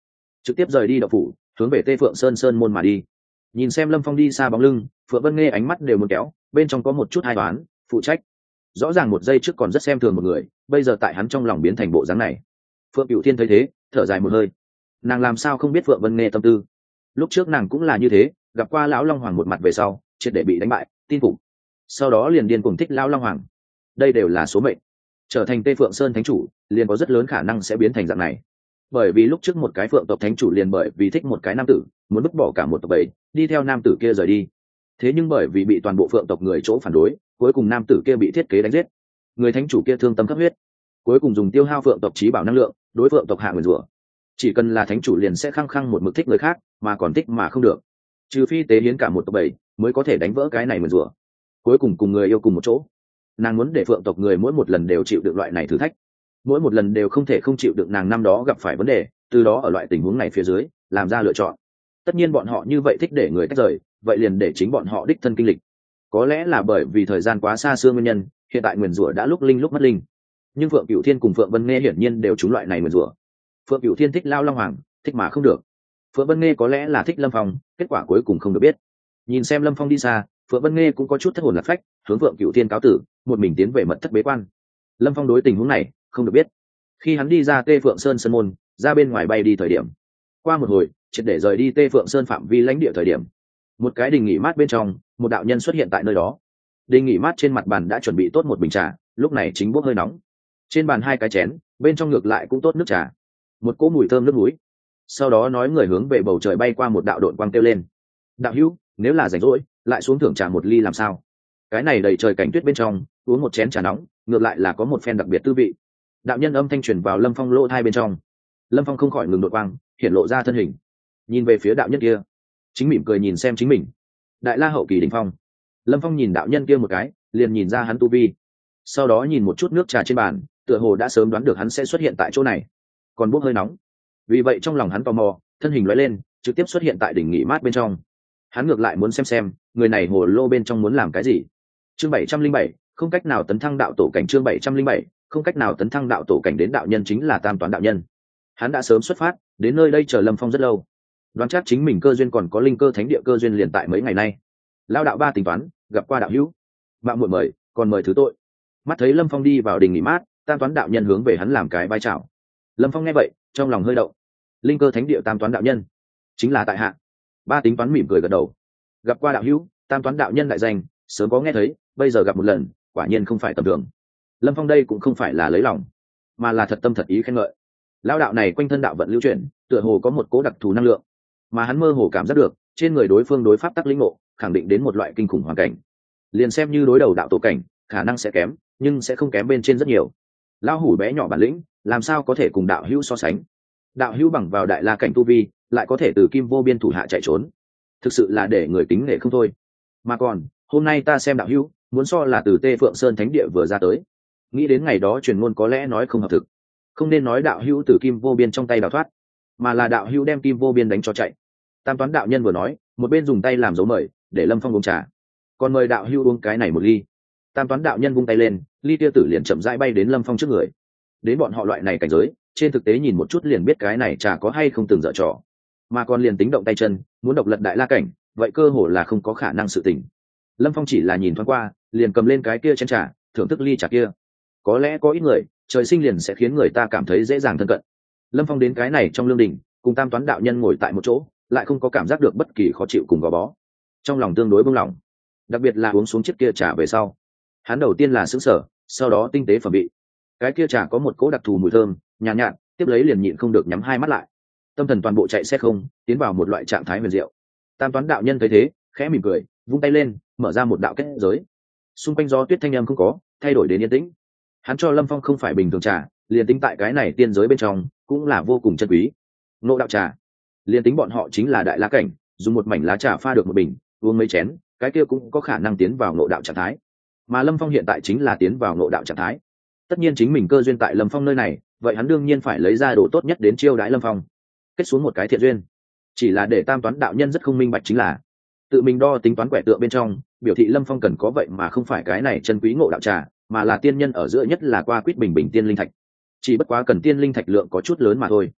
trực tiếp rời đi đậu phủ, hướng về Tê Phượng Sơn sơn môn mà đi. Nhìn xem Lâm Phong đi xa bóng lưng, Phượng Vân Nghê ánh mắt đều muốn kéo, bên trong có một chút hai toán phụ trách. Rõ ràng một giây trước còn rất xem thường một người, bây giờ tại hắn trong lòng biến thành bộ dáng này. Phượng Cửu Thiên thấy thế, thở dài một hơi. Nàng làm sao không biết Phượng Vân Nghê tâm tư? Lúc trước nàng cũng là như thế, gặp qua lão Long Hoàng một mặt về sau, triệt để bị đánh bại, tin phục. Sau đó liền điên cuồng thích lão Long Hoàng. Đây đều là số mệnh. Trở thành Tê Phượng Sơn thánh chủ, liền có rất lớn khả năng sẽ biến thành dạng này. Bởi vì lúc trước một cái Phượng tộc thánh chủ liền bởi vì thích một cái nam tử, muốn vứt bỏ cả một tộc bầy, đi theo nam tử kia rời đi. Thế nhưng bởi vì bị toàn bộ Phượng tộc người chỗ phản đối, cuối cùng nam tử kia bị thiết kế đánh giết. Người thánh chủ kia thương tâm cấp huyết, cuối cùng dùng tiêu hao Phượng tộc trí bảo năng lượng, đối Phượng tộc hạ nguyền rủa. Chỉ cần là thánh chủ liền sẽ khăng khăng một mực thích người khác, mà còn thích mà không được. Trừ phi tế hiến cả một tộc bầy, mới có thể đánh vỡ cái này nguyền rủa. Cuối cùng cùng người yêu cùng một chỗ. Nàng muốn để Phượng tộc người mỗi một lần đều chịu được loại này thử thách, mỗi một lần đều không thể không chịu được nàng năm đó gặp phải vấn đề, từ đó ở loại tình huống này phía dưới làm ra lựa chọn. Tất nhiên bọn họ như vậy thích để người tách rời, vậy liền để chính bọn họ đích thân kinh lịch. Có lẽ là bởi vì thời gian quá xa xưa nguyên nhân, hiện tại nguyền rủa đã lúc linh lúc mất linh. Nhưng Phượng Cửu Thiên cùng Phượng Vân Nghê hiển nhiên đều trúng loại này nguyền rủa. Phượng Cửu Thiên thích Lao Long Hoàng, thích mà không được. Phượng Vân Nghê có lẽ là thích Lâm Phong, kết quả cuối cùng không được biết. Nhìn xem Lâm Phong đi xa, Phượng Vân Nghê cũng có chút thất hồn lạc phách, hướng Phượng Cửu Thiên cáo tử, một mình tiến về mật thất bế quan. Lâm Phong đối tình huống này không được biết. Khi hắn đi ra Tê Phượng Sơn sơn môn, ra bên ngoài bay đi thời điểm, qua một hồi, triệt để rời đi Tê Phượng Sơn phạm vi lãnh địa thời điểm, một cái đình nghỉ mát bên trong, một đạo nhân xuất hiện tại nơi đó. Đình nghỉ mát trên mặt bàn đã chuẩn bị tốt một bình trà, lúc này chính bốc hơi nóng. Trên bàn hai cái chén, bên trong ngược lại cũng tốt nước trà, một cỗ mùi thơm nước núi. Sau đó nói người hướng về bầu trời bay qua một đạo đội quang kêu lên: đạo hữu, nếu là rảnh rỗi, lại xuống thưởng trà một ly làm sao? Cái này đầy trời cảnh tuyết bên trong, uống một chén trà nóng, ngược lại là có một phen đặc biệt tư vị. Đạo nhân âm thanh truyền vào Lâm Phong lỗ tai bên trong. Lâm Phong không khỏi ngừng đội quang, hiện lộ ra thân hình, nhìn về phía đạo nhân kia, chính mỉm cười nhìn xem chính mình. Đại la hậu kỳ đỉnh phong. Lâm Phong nhìn đạo nhân kia một cái, liền nhìn ra hắn tu vi. Sau đó nhìn một chút nước trà trên bàn, tựa hồ đã sớm đoán được hắn sẽ xuất hiện tại chỗ này, còn bốc hơi nóng. Vì vậy trong lòng hắn tò mò, thân hình lóe lên, trực tiếp xuất hiện tại đỉnh nghỉ mát bên trong. Hắn ngược lại muốn xem xem, người này hồ lô bên trong muốn làm cái gì. Chương bảy trăm linh bảy, không cách nào tấn thăng đạo tổ cảnh. Chương bảy trăm linh bảy, không cách nào tấn thăng đạo tổ cảnh. Đến đạo nhân chính là Tam Toán đạo nhân. Hắn đã sớm xuất phát, đến nơi đây chờ Lâm Phong rất lâu. Đoán chắc chính mình cơ duyên còn có linh cơ thánh địa cơ duyên liền tại mấy ngày nay. Lao đạo ba tính toán, gặp qua đạo hữu. Bạn muội mời, còn mời thứ tội. Mắt thấy Lâm Phong đi vào đình nghỉ mát, Tam Toán đạo nhân hướng về hắn làm cái vai chào. Lâm Phong nghe vậy, trong lòng hơi động. Linh cơ thánh địa Tam Toán đạo nhân, chính là tại hạ. Ba tính toán mỉm cười gật đầu. Gặp qua đạo hữu, Tam Toán đạo nhân đại danh, sớm có nghe thấy, bây giờ gặp một lần, quả nhiên không phải tầm thường. Lâm Phong đây cũng không phải là lấy lòng, mà là thật tâm thật ý khen ngợi. Lão đạo này quanh thân đạo vận lưu chuyển, tựa hồ có một cố đặc thù năng lượng, mà hắn mơ hồ cảm giác được, trên người đối phương đối pháp tắc lĩnh ngộ, khẳng định đến một loại kinh khủng hoàn cảnh. Liền xem như đối đầu đạo tổ cảnh, khả năng sẽ kém, nhưng sẽ không kém bên trên rất nhiều. Lão hủ bé nhỏ bản lĩnh, làm sao có thể cùng đạo hữu so sánh? Đạo hữu bằng vào đại la cảnh tu vi, lại có thể từ kim vô biên thủ hạ chạy trốn, thực sự là để người kính nể không thôi. Mà còn, hôm nay ta xem đạo hữu, muốn so là từ Tê Phượng Sơn thánh địa vừa ra tới. Nghĩ đến ngày đó truyền ngôn có lẽ nói không hợp thực, không nên nói đạo hữu từ kim vô biên trong tay đào thoát, mà là đạo hữu đem kim vô biên đánh cho chạy. Tam Toán đạo nhân vừa nói, một bên dùng tay làm dấu mời, để Lâm Phong uống trà. Còn mời đạo hữu uống cái này một ly. Tam Toán đạo nhân vung tay lên, ly tia tử liền chậm rãi bay đến Lâm Phong trước người. Đến bọn họ loại này cảnh giới, trên thực tế nhìn một chút liền biết cái này trà có hay không từng dở trò, mà còn liền tính động tay chân, muốn độc lật đại la cảnh, vậy cơ hồ là không có khả năng sự tình. Lâm Phong chỉ là nhìn thoáng qua, liền cầm lên cái kia chén trà, thưởng thức ly trà kia. Có lẽ có ít người, trời sinh liền sẽ khiến người ta cảm thấy dễ dàng thân cận. Lâm Phong đến cái này trong lương đình, cùng Tam Toán đạo nhân ngồi tại một chỗ, lại không có cảm giác được bất kỳ khó chịu cùng gò bó, trong lòng tương đối buông lỏng. Đặc biệt là uống xuống chiếc kia trà về sau, hắn đầu tiên là sững sờ, sau đó tinh tế phẩm vị. Cái kia trà có một cỗ đặc thù mùi thơm nhàn nhạt, nhạt, tiếp lấy liền nhịn không được nhắm hai mắt lại, tâm thần toàn bộ chạy xét không, tiến vào một loại trạng thái huyền diệu. Tam Toán đạo nhân thấy thế, khẽ mỉm cười, vung tay lên, mở ra một đạo kết giới. Xung quanh gió tuyết thanh âm không có, thay đổi đến yên tĩnh. Hắn cho Lâm Phong không phải bình thường trà, liền tính tại cái này tiên giới bên trong, cũng là vô cùng chân quý. Ngộ đạo trà, liền tính bọn họ chính là đại la cảnh, dùng một mảnh lá trà pha được một bình, uống mấy chén, cái kia cũng có khả năng tiến vào ngộ đạo trạng thái. Mà Lâm Phong hiện tại chính là tiến vào ngộ đạo trạng thái. Tất nhiên chính mình cơ duyên tại Lâm Phong nơi này, vậy hắn đương nhiên phải lấy ra đồ tốt nhất đến chiêu đãi Lâm Phong, kết xuống một cái thiện duyên. Chỉ là để Tam Toán đạo nhân rất không minh bạch chính là, tự mình đo tính toán quẻ tượng bên trong, biểu thị Lâm Phong cần có vậy mà không phải cái này chân quý ngộ đạo trà, mà là tiên nhân ở giữa nhất là qua quýt bình bình tiên linh thạch. Chỉ bất quá cần tiên linh thạch lượng có chút lớn mà thôi.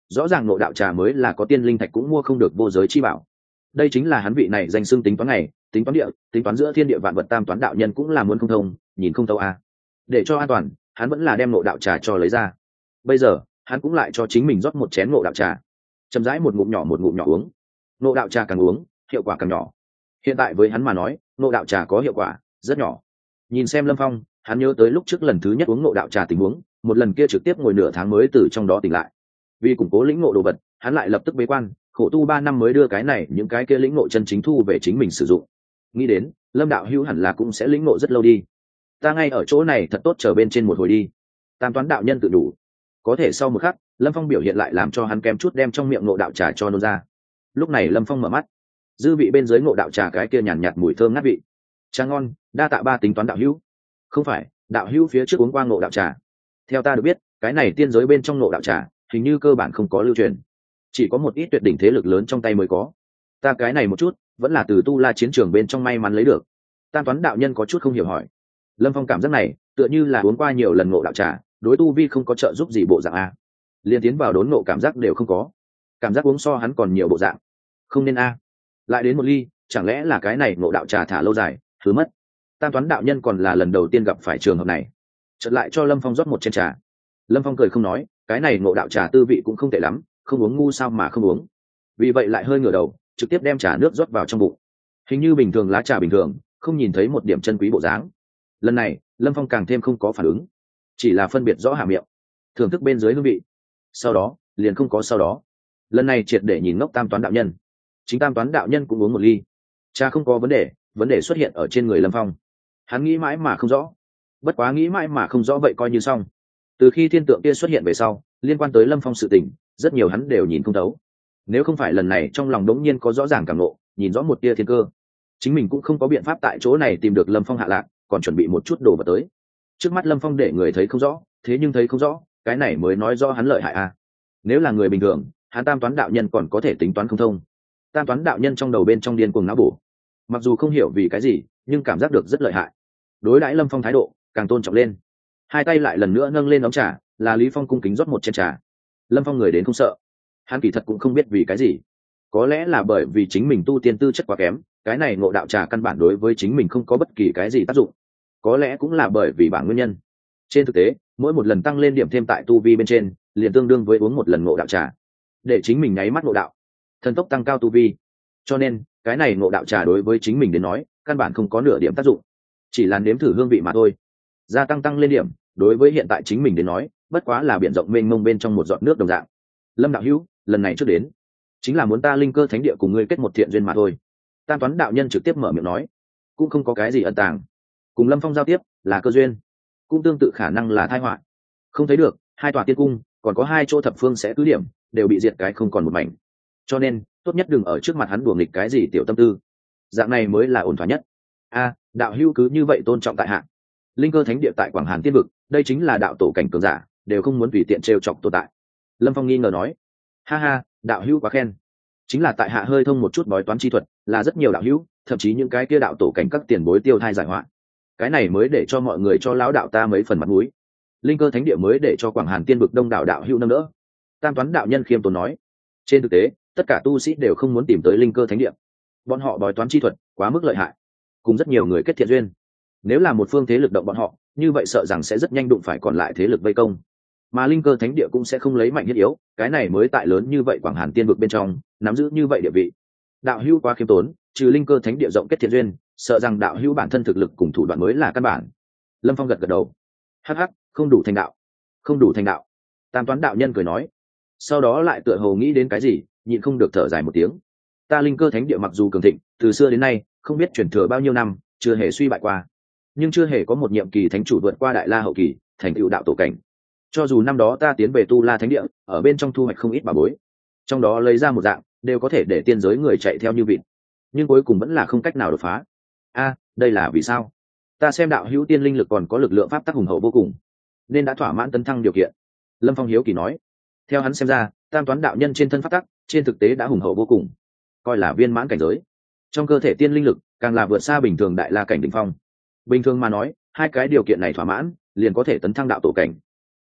rõ ràng ngộ đạo trà mới là có tiên linh thạch cũng mua không được vô giới chi bảo. Đây chính là hắn vị này danh xưng tính toán này, tính toán địa, tính toán giữa thiên địa vạn vật tam toán đạo nhân cũng là muốn không thông, nhìn không thấu à. Để cho an toàn, hắn vẫn là đem ngộ đạo trà cho lấy ra. Bây giờ, hắn cũng lại cho chính mình rót một chén ngộ đạo trà, chậm rãi một ngụm nhỏ một ngụm nhỏ uống. Ngộ đạo trà càng uống, hiệu quả càng nhỏ. Hiện tại với hắn mà nói, ngộ đạo trà có hiệu quả rất nhỏ. Nhìn xem Lâm Phong, hắn nhớ tới lúc trước lần thứ nhất uống ngộ đạo trà tình huống, một lần kia trực tiếp ngồi nửa tháng mới từ trong đó tỉnh lại. Vì củng cố lĩnh ngộ đồ vật, hắn lại lập tức bế quan, khổ tu ba năm mới đưa cái này những cái kia lĩnh ngộ chân chính thu về chính mình sử dụng. Nghĩ đến, Lâm đạo hữu hẳn là cũng sẽ lĩnh ngộ rất lâu đi. Ta ngay ở chỗ này thật tốt chờ bên trên một hồi đi. Tam toán đạo nhân tự đủ. Có thể sau một khắc, Lâm Phong biểu hiện lại làm cho hắn kém chút đem trong miệng ngộ đạo trà cho nôn ra. Lúc này Lâm Phong mở mắt, dư vị bên dưới ngộ đạo trà cái kia nhàn nhạt mùi thơm ngát vị. Trà ngon, đa tạ ba tính toán đạo hữu. Không phải, đạo hữu phía trước uống qua ngộ đạo trà. Theo ta được biết, cái này tiên giới bên trong ngộ đạo trà, hình như cơ bản không có lưu truyền, chỉ có một ít tuyệt đỉnh thế lực lớn trong tay mới có. Ta cái này một chút, vẫn là từ tu la chiến trường bên trong may mắn lấy được. Tam toán đạo nhân có chút không hiểu hỏi. Lâm Phong cảm giác này, tựa như là uống qua nhiều lần ngộ đạo trà, đối tu vi không có trợ giúp gì bộ dạng a. Liên tiến vào đốn ngộ cảm giác đều không có, cảm giác uống so hắn còn nhiều bộ dạng. Không nên a. Lại đến một ly, chẳng lẽ là cái này ngộ đạo trà thả lâu dài, thứ mất. Tam toán đạo nhân còn là lần đầu tiên gặp phải trường hợp này, chợt lại cho Lâm Phong rót một chén trà. Lâm Phong cười không nói, cái này ngộ đạo trà tư vị cũng không tệ lắm, không uống ngu sao mà không uống. Vì vậy lại hơi ngửa đầu, trực tiếp đem trà nước rót vào trong bụng. Hình như bình thường lá trà bình thường, không nhìn thấy một điểm chân quý bộ dáng. Lần này, Lâm Phong càng thêm không có phản ứng, chỉ là phân biệt rõ hạ miệng, thưởng thức bên dưới hương vị. Sau đó, liền không có sau đó. Lần này triệt để nhìn ngốc tam toán đạo nhân. Chính tam toán đạo nhân cũng uống một ly. Trà không có vấn đề, vấn đề xuất hiện ở trên người Lâm Phong. Hắn nghĩ mãi mà không rõ. Bất quá nghĩ mãi mà không rõ vậy coi như xong. Từ khi thiên tượng kia xuất hiện về sau, liên quan tới Lâm Phong sự tình, rất nhiều hắn đều nhìn không thấu. Nếu không phải lần này trong lòng đống nhiên có rõ ràng cảm ngộ, nhìn rõ một tia thiên cơ, chính mình cũng không có biện pháp tại chỗ này tìm được Lâm Phong hạ lạc, còn chuẩn bị một chút đồ vật tới. Trước mắt Lâm Phong để người thấy không rõ, thế nhưng thấy không rõ, cái này mới nói rõ hắn lợi hại a. Nếu là người bình thường, hắn tam toán đạo nhân còn có thể tính toán không thông. Tam toán đạo nhân trong đầu bên trong điên cuồng não bổ, mặc dù không hiểu vì cái gì, nhưng cảm giác được rất lợi hại. Đối đãi Lâm Phong thái độ càng tôn trọng lên, hai tay lại lần nữa nâng lên ống trà, là Lý Phong cung kính rót một chén trà. Lâm Phong người đến không sợ, hắn kỳ thật cũng không biết vì cái gì, có lẽ là bởi vì chính mình tu tiên tư chất quá kém, cái này ngộ đạo trà căn bản đối với chính mình không có bất kỳ cái gì tác dụng, có lẽ cũng là bởi vì bản nguyên nhân. Trên thực tế, mỗi một lần tăng lên điểm thêm tại tu vi bên trên, liền tương đương với uống một lần ngộ đạo trà, để chính mình nháy mắt ngộ đạo, thần tốc tăng cao tu vi. Cho nên, cái này ngộ đạo trà đối với chính mình đến nói, căn bản không có nửa điểm tác dụng, chỉ là nếm thử hương vị mà thôi. Gia tăng tăng lên điểm, đối với hiện tại chính mình đến nói, bất quá là biển rộng mênh mông bên trong một giọt nước đồng dạng. Lâm đạo hữu, lần này trước đến, chính là muốn ta linh cơ thánh địa cùng ngươi kết một thiện duyên mà thôi. Tam toán đạo nhân trực tiếp mở miệng nói, cũng không có cái gì ẩn tàng. Cùng Lâm Phong giao tiếp là cơ duyên, cũng tương tự khả năng là tai họa. Không thấy được, hai tòa tiên cung, còn có hai chỗ thập phương sẽ cứ điểm, đều bị diệt cái không còn một mảnh. Cho nên, tốt nhất đừng ở trước mặt hắn đùa nghịch cái gì tiểu tâm tư. Dạng này mới là ổn thỏa nhất. A, đạo hữu cứ như vậy tôn trọng tại hạ. Linh cơ thánh địa tại Quảng Hàn Tiên vực, đây chính là đạo tổ cảnh cường giả, đều không muốn tùy tiện trêu chọc tồn tại. Lâm Phong nghi ngờ nói, ha ha, đạo hữu quá khen. Chính là tại hạ hơi thông một chút bói toán chi thuật, là rất nhiều đạo hữu, thậm chí những cái kia đạo tổ cảnh các tiền bối tiêu thai giải họa. Cái này mới để cho mọi người cho lão đạo ta mấy phần mặt mũi. Linh cơ thánh địa mới để cho Quảng Hàn Tiên vực đông đảo đạo hữu nâng đỡ. Tam toán đạo nhân khiêm tốn nói, trên thực tế, tất cả tu sĩ đều không muốn tìm tới linh cơ thánh địa. Bọn họ bói toán chi thuật quá mức lợi hại, cùng rất nhiều người kết thiện duyên. Nếu là một phương thế lực động bọn họ, như vậy sợ rằng sẽ rất nhanh đụng phải còn lại thế lực vây công, mà linh cơ thánh địa cũng sẽ không lấy mạnh thiết yếu, cái này mới tại lớn như vậy Quảng Hàn Tiên vực bên trong nắm giữ như vậy địa vị. Đạo hữu quá khiêm tốn, trừ linh cơ thánh địa rộng kết thiện duyên, sợ rằng đạo hữu bản thân thực lực cùng thủ đoạn mới là căn bản. Lâm Phong gật gật đầu, hắc hắc, không đủ thành đạo, không đủ thành đạo. Tam toán đạo nhân cười nói, sau đó lại tựa hồ nghĩ đến cái gì, nhịn không được thở dài một tiếng. Ta linh cơ thánh địa mặc dù cường thịnh, từ xưa đến nay không biết truyền thừa bao nhiêu năm, chưa hề suy bại qua, nhưng chưa hề có một nhiệm kỳ thánh chủ vượt qua đại la hậu kỳ thành tựu đạo tổ cảnh. Cho dù năm đó ta tiến về tu la thánh địa, ở bên trong thu hoạch không ít bà bối, trong đó lấy ra một dạng đều có thể để tiên giới người chạy theo như vịt, nhưng cuối cùng vẫn là không cách nào đột phá. A, đây là vì sao? Ta xem đạo hữu tiên linh lực còn có lực lượng pháp tắc hùng hậu vô cùng, nên đã thỏa mãn tấn thăng điều kiện. Lâm Phong hiếu kỳ nói, theo hắn xem ra, tam toán đạo nhân trên thân pháp tắc trên thực tế đã hùng hậu vô cùng, coi là viên mãn cảnh giới. Trong cơ thể tiên linh lực càng là vượt xa bình thường đại la cảnh đỉnh phong. Bình thường mà nói, hai cái điều kiện này thỏa mãn, liền có thể tấn thăng đạo tổ cảnh.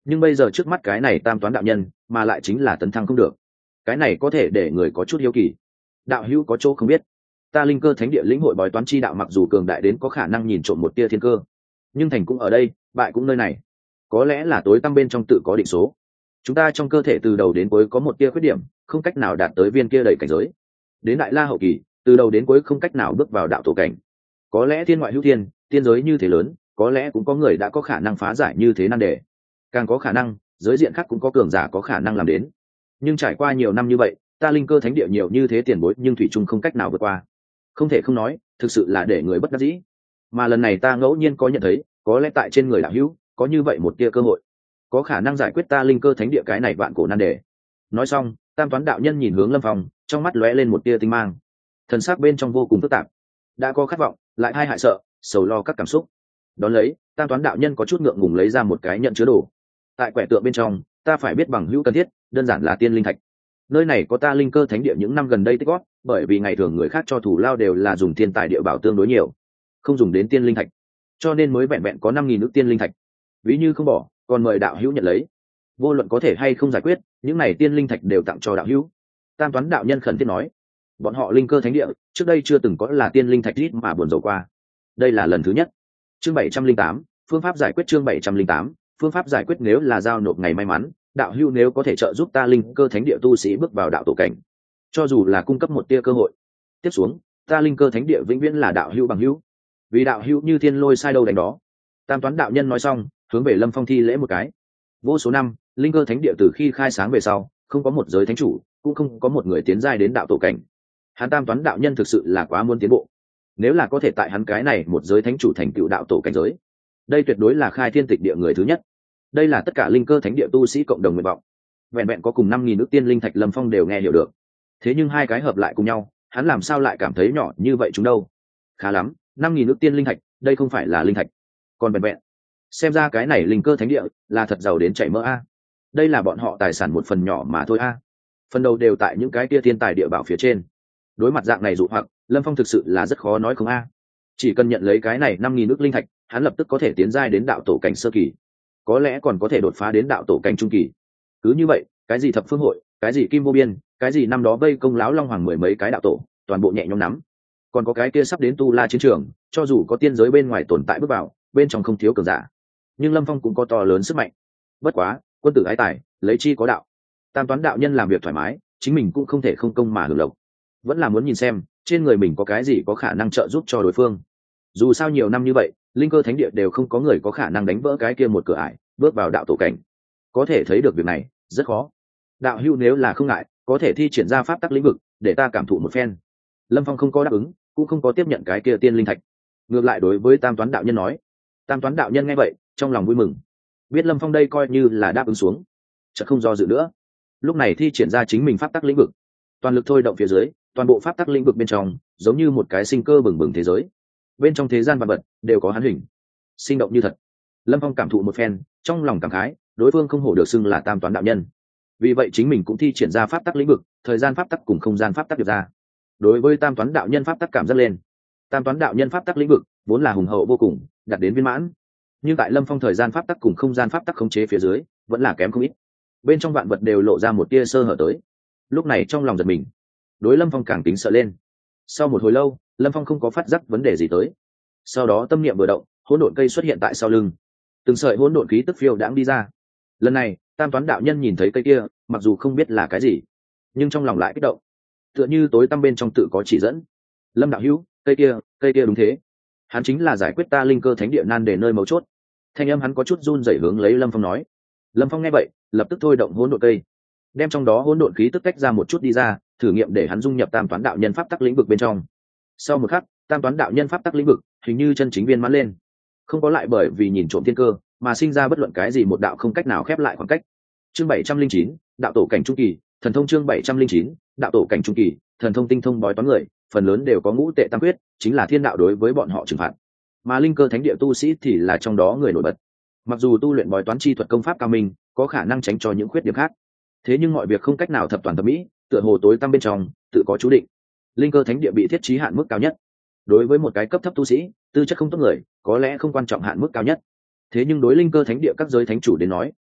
nhưng bây giờ trước mắt cái này tam toán đạo nhân mà lại chính là tấn thăng không được, cái này có thể để người có chút hiếu kỳ. Đạo hữu có chỗ không biết, ta linh cơ thánh địa lĩnh hội bói toán chi đạo mặc dù cường đại đến có khả năng nhìn trộm một tia thiên cơ, nhưng thành cũng ở đây, bại cũng nơi này. Có lẽ là tối tăm bên trong tự có định số, chúng ta trong cơ thể từ đầu đến cuối có một tia khuyết điểm, không cách nào đạt tới viên kia đầy cảnh giới. Đến đại la hậu kỳ, từ đầu đến cuối không cách nào bước vào đạo tổ cảnh. Có lẽ thiên ngoại hữu thiên, tiên giới như thế lớn, có lẽ cũng có người đã có khả năng phá giải như thế nan đề. Càng có khả năng, giới diện khác cũng có cường giả có khả năng làm đến. Nhưng trải qua nhiều năm như vậy, ta linh cơ thánh địa nhiều như thế tiền bối nhưng thủy chung không cách nào vượt qua. Không thể không nói, thực sự là để người bất đắc dĩ. Mà lần này ta ngẫu nhiên có nhận thấy, có lẽ tại trên người đạo hữu có như vậy một tia cơ hội, có khả năng giải quyết ta linh cơ thánh địa cái này vạn cổ nan đề. Nói xong, tam toán đạo nhân nhìn hướng Lâm Phong, trong mắt lóe lên một tia tinh mang, thần sắc bên trong vô cùng phức tạp, đã có khát vọng, lại hai hại sợ, sầu lo các cảm xúc. Đón lấy, tam toán đạo nhân có chút ngượng ngùng lấy ra một cái nhận chứa đồ. Tại quẻ tượng bên trong, ta phải biết bằng hữu cần thiết, đơn giản là tiên linh thạch. Nơi này có ta linh cơ thánh địa những năm gần đây tích góp, bởi vì ngày thường người khác cho thủ lao đều là dùng thiên tài địa bảo tương đối nhiều, không dùng đến tiên linh thạch, cho nên mới vẹn vẹn có năm nghìn nước tiên linh thạch. Ví như không bỏ, còn mời đạo hữu nhận lấy. Vô luận có thể hay không giải quyết, những này tiên linh thạch đều tặng cho đạo hữu. Tam toán đạo nhân khẩn thiết nói, bọn họ linh cơ thánh địa trước đây chưa từng có là tiên linh thạch ít mà buồn rầu qua, đây là lần thứ nhất. Chương bảy trăm linh tám, phương pháp giải quyết. Chương bảy trăm linh tám, phương pháp giải quyết. Nếu là giao nộp ngày may mắn, đạo hữu nếu có thể trợ giúp ta linh cơ thánh địa tu sĩ bước vào đạo tổ cảnh, cho dù là cung cấp một tia cơ hội, tiếp xuống ta linh cơ thánh địa vĩnh viễn là đạo hữu bằng hữu, vì đạo hữu như thiên lôi sai đâu đánh đó. Tam toán đạo nhân nói xong, hướng về Lâm Phong thi lễ một cái. Vô số năm, linh cơ thánh địa từ khi khai sáng về sau, không có một giới thánh chủ, cũng không có một người tiến giai đến đạo tổ cảnh. Hắn tam toán đạo nhân thực sự là quá muốn tiến bộ. Nếu là có thể tại hắn cái này một giới thánh chủ thành tựu đạo tổ cảnh giới, đây tuyệt đối là khai thiên tịch địa người thứ nhất. Đây là tất cả linh cơ thánh địa tu sĩ cộng đồng nguyện vọng. Vẹn vẹn có cùng năm nghìn ức tiên linh thạch, Lâm Phong đều nghe hiểu được. Thế nhưng hai cái hợp lại cùng nhau, hắn làm sao lại cảm thấy nhỏ như vậy chúng đâu? Khá lắm, năm nghìn ức tiên linh thạch, đây không phải là linh thạch, còn vẹn vẹn. Xem ra cái này linh cơ thánh địa là thật giàu đến chảy mỡ a. Đây là bọn họ tài sản một phần nhỏ mà thôi a. Phần đầu đều tại những cái kia thiên tài địa bảo phía trên. Đối mặt dạng này dụ hoặc, Lâm Phong thực sự là rất khó nói không a. Chỉ cần nhận lấy cái này năm nghìn ức linh thạch, hắn lập tức có thể tiến giai đến đạo tổ cảnh sơ kỳ, có lẽ còn có thể đột phá đến đạo tổ cảnh trung kỳ. Cứ như vậy, cái gì thập phương hội, cái gì kim vô biên, cái gì năm đó vây công lão long hoàng mười mấy cái đạo tổ, toàn bộ nhẹ nhõm nắm. Còn có cái kia sắp đến tu la chiến trường, cho dù có tiên giới bên ngoài tồn tại bước vào, bên trong không thiếu cường giả, nhưng Lâm Phong cũng có to lớn sức mạnh. Bất quá, quân tử ái tài, lấy chi có đạo. Tam toán đạo nhân làm việc thoải mái, chính mình cũng không thể không công mà hưởng lộc, vẫn là muốn nhìn xem trên người mình có cái gì có khả năng trợ giúp cho đối phương. Dù sao nhiều năm như vậy, linh cơ thánh địa đều không có người có khả năng đánh vỡ cái kia một cửa ải, bước vào đạo tổ cảnh. Có thể thấy được việc này rất khó. Đạo hữu nếu là không ngại, có thể thi triển ra pháp tắc lĩnh vực để ta cảm thụ một phen. Lâm Phong không có đáp ứng, cũng không có tiếp nhận cái kia tiên linh thạch, ngược lại đối với tam toán đạo nhân nói. Tam toán đạo nhân nghe vậy, trong lòng vui mừng, biết Lâm Phong đây coi như là đáp ứng xuống, chợt không do dự nữa. Lúc này thi triển ra chính mình pháp tắc lĩnh vực, toàn lực thôi động phía dưới, toàn bộ pháp tắc lĩnh vực bên trong giống như một cái sinh cơ bừng bừng thế giới. Bên trong thế gian vạn vật đều có hắn hình, sinh động như thật. Lâm Phong cảm thụ một phen, trong lòng cảm khái, đối phương không hổ được xưng là tam toán đạo nhân. Vì vậy chính mình cũng thi triển ra pháp tắc lĩnh vực, thời gian pháp tắc cùng không gian pháp tắc được ra. Đối với tam toán đạo nhân pháp tắc cảm giác lên, tam toán đạo nhân pháp tắc lĩnh vực vốn là hùng hậu vô cùng, đạt đến viên mãn, nhưng tại Lâm Phong thời gian pháp tắc cùng không gian pháp tắc khống chế phía dưới, vẫn là kém không ít. Bên trong vạn vật đều lộ ra một tia sơ hở tới. Lúc này trong lòng giật mình, đối Lâm Phong càng kính sợ lên. Sau một hồi lâu, Lâm Phong không có phát giác vấn đề gì tới. Sau đó tâm niệm vừa động, hỗn độn cây xuất hiện tại sau lưng, từng sợi hỗn độn khí tức phiêu đãng đi ra. Lần này tam toán đạo nhân nhìn thấy cây kia, mặc dù không biết là cái gì, nhưng trong lòng lại kích động, tựa như tối tăm bên trong tự có chỉ dẫn. Lâm đạo hữu, cây kia cây kia đúng thế, hắn chính là giải quyết ta linh cơ thánh địa nan đề nơi mấu chốt. Thanh âm hắn có chút run rẩy hướng lấy Lâm Phong nói. Lâm Phong nghe vậy, lập tức thôi động hỗn độn cây, đem trong đó hỗn độn khí tức tách ra một chút đi ra, thử nghiệm để hắn dung nhập tam toán đạo nhân pháp tắc lĩnh vực bên trong. Sau một khắc, tam toán đạo nhân pháp tắc lĩnh vực hình như chân chính viên mãn lên, không có lại bởi vì nhìn trộm thiên cơ mà sinh ra bất luận cái gì một đạo không cách nào khép lại khoảng cách. Chương bảy trăm linh chín, đạo tổ cảnh trung kỳ, thần thông. Chương bảy trăm linh chín, đạo tổ cảnh trung kỳ, thần thông. Tinh thông bói toán người, phần lớn đều có ngũ tệ tam quyết, chính là thiên đạo đối với bọn họ trừng phạt. Mà linh cơ thánh địa tu sĩ thì là trong đó người nổi bật. Mặc dù tu luyện bói toán chi thuật công pháp cao minh, có khả năng tránh cho những khuyết điểm khác, thế nhưng mọi việc không cách nào thập toàn thập mỹ, tựa hồ tối tăm bên trong tự có chú định. Linh cơ thánh địa bị thiết trí hạn mức cao nhất. Đối với một cái cấp thấp tu sĩ, tư chất không tốt người, có lẽ không quan trọng hạn mức cao nhất. Thế nhưng đối linh cơ thánh địa các giới thánh chủ đến nói,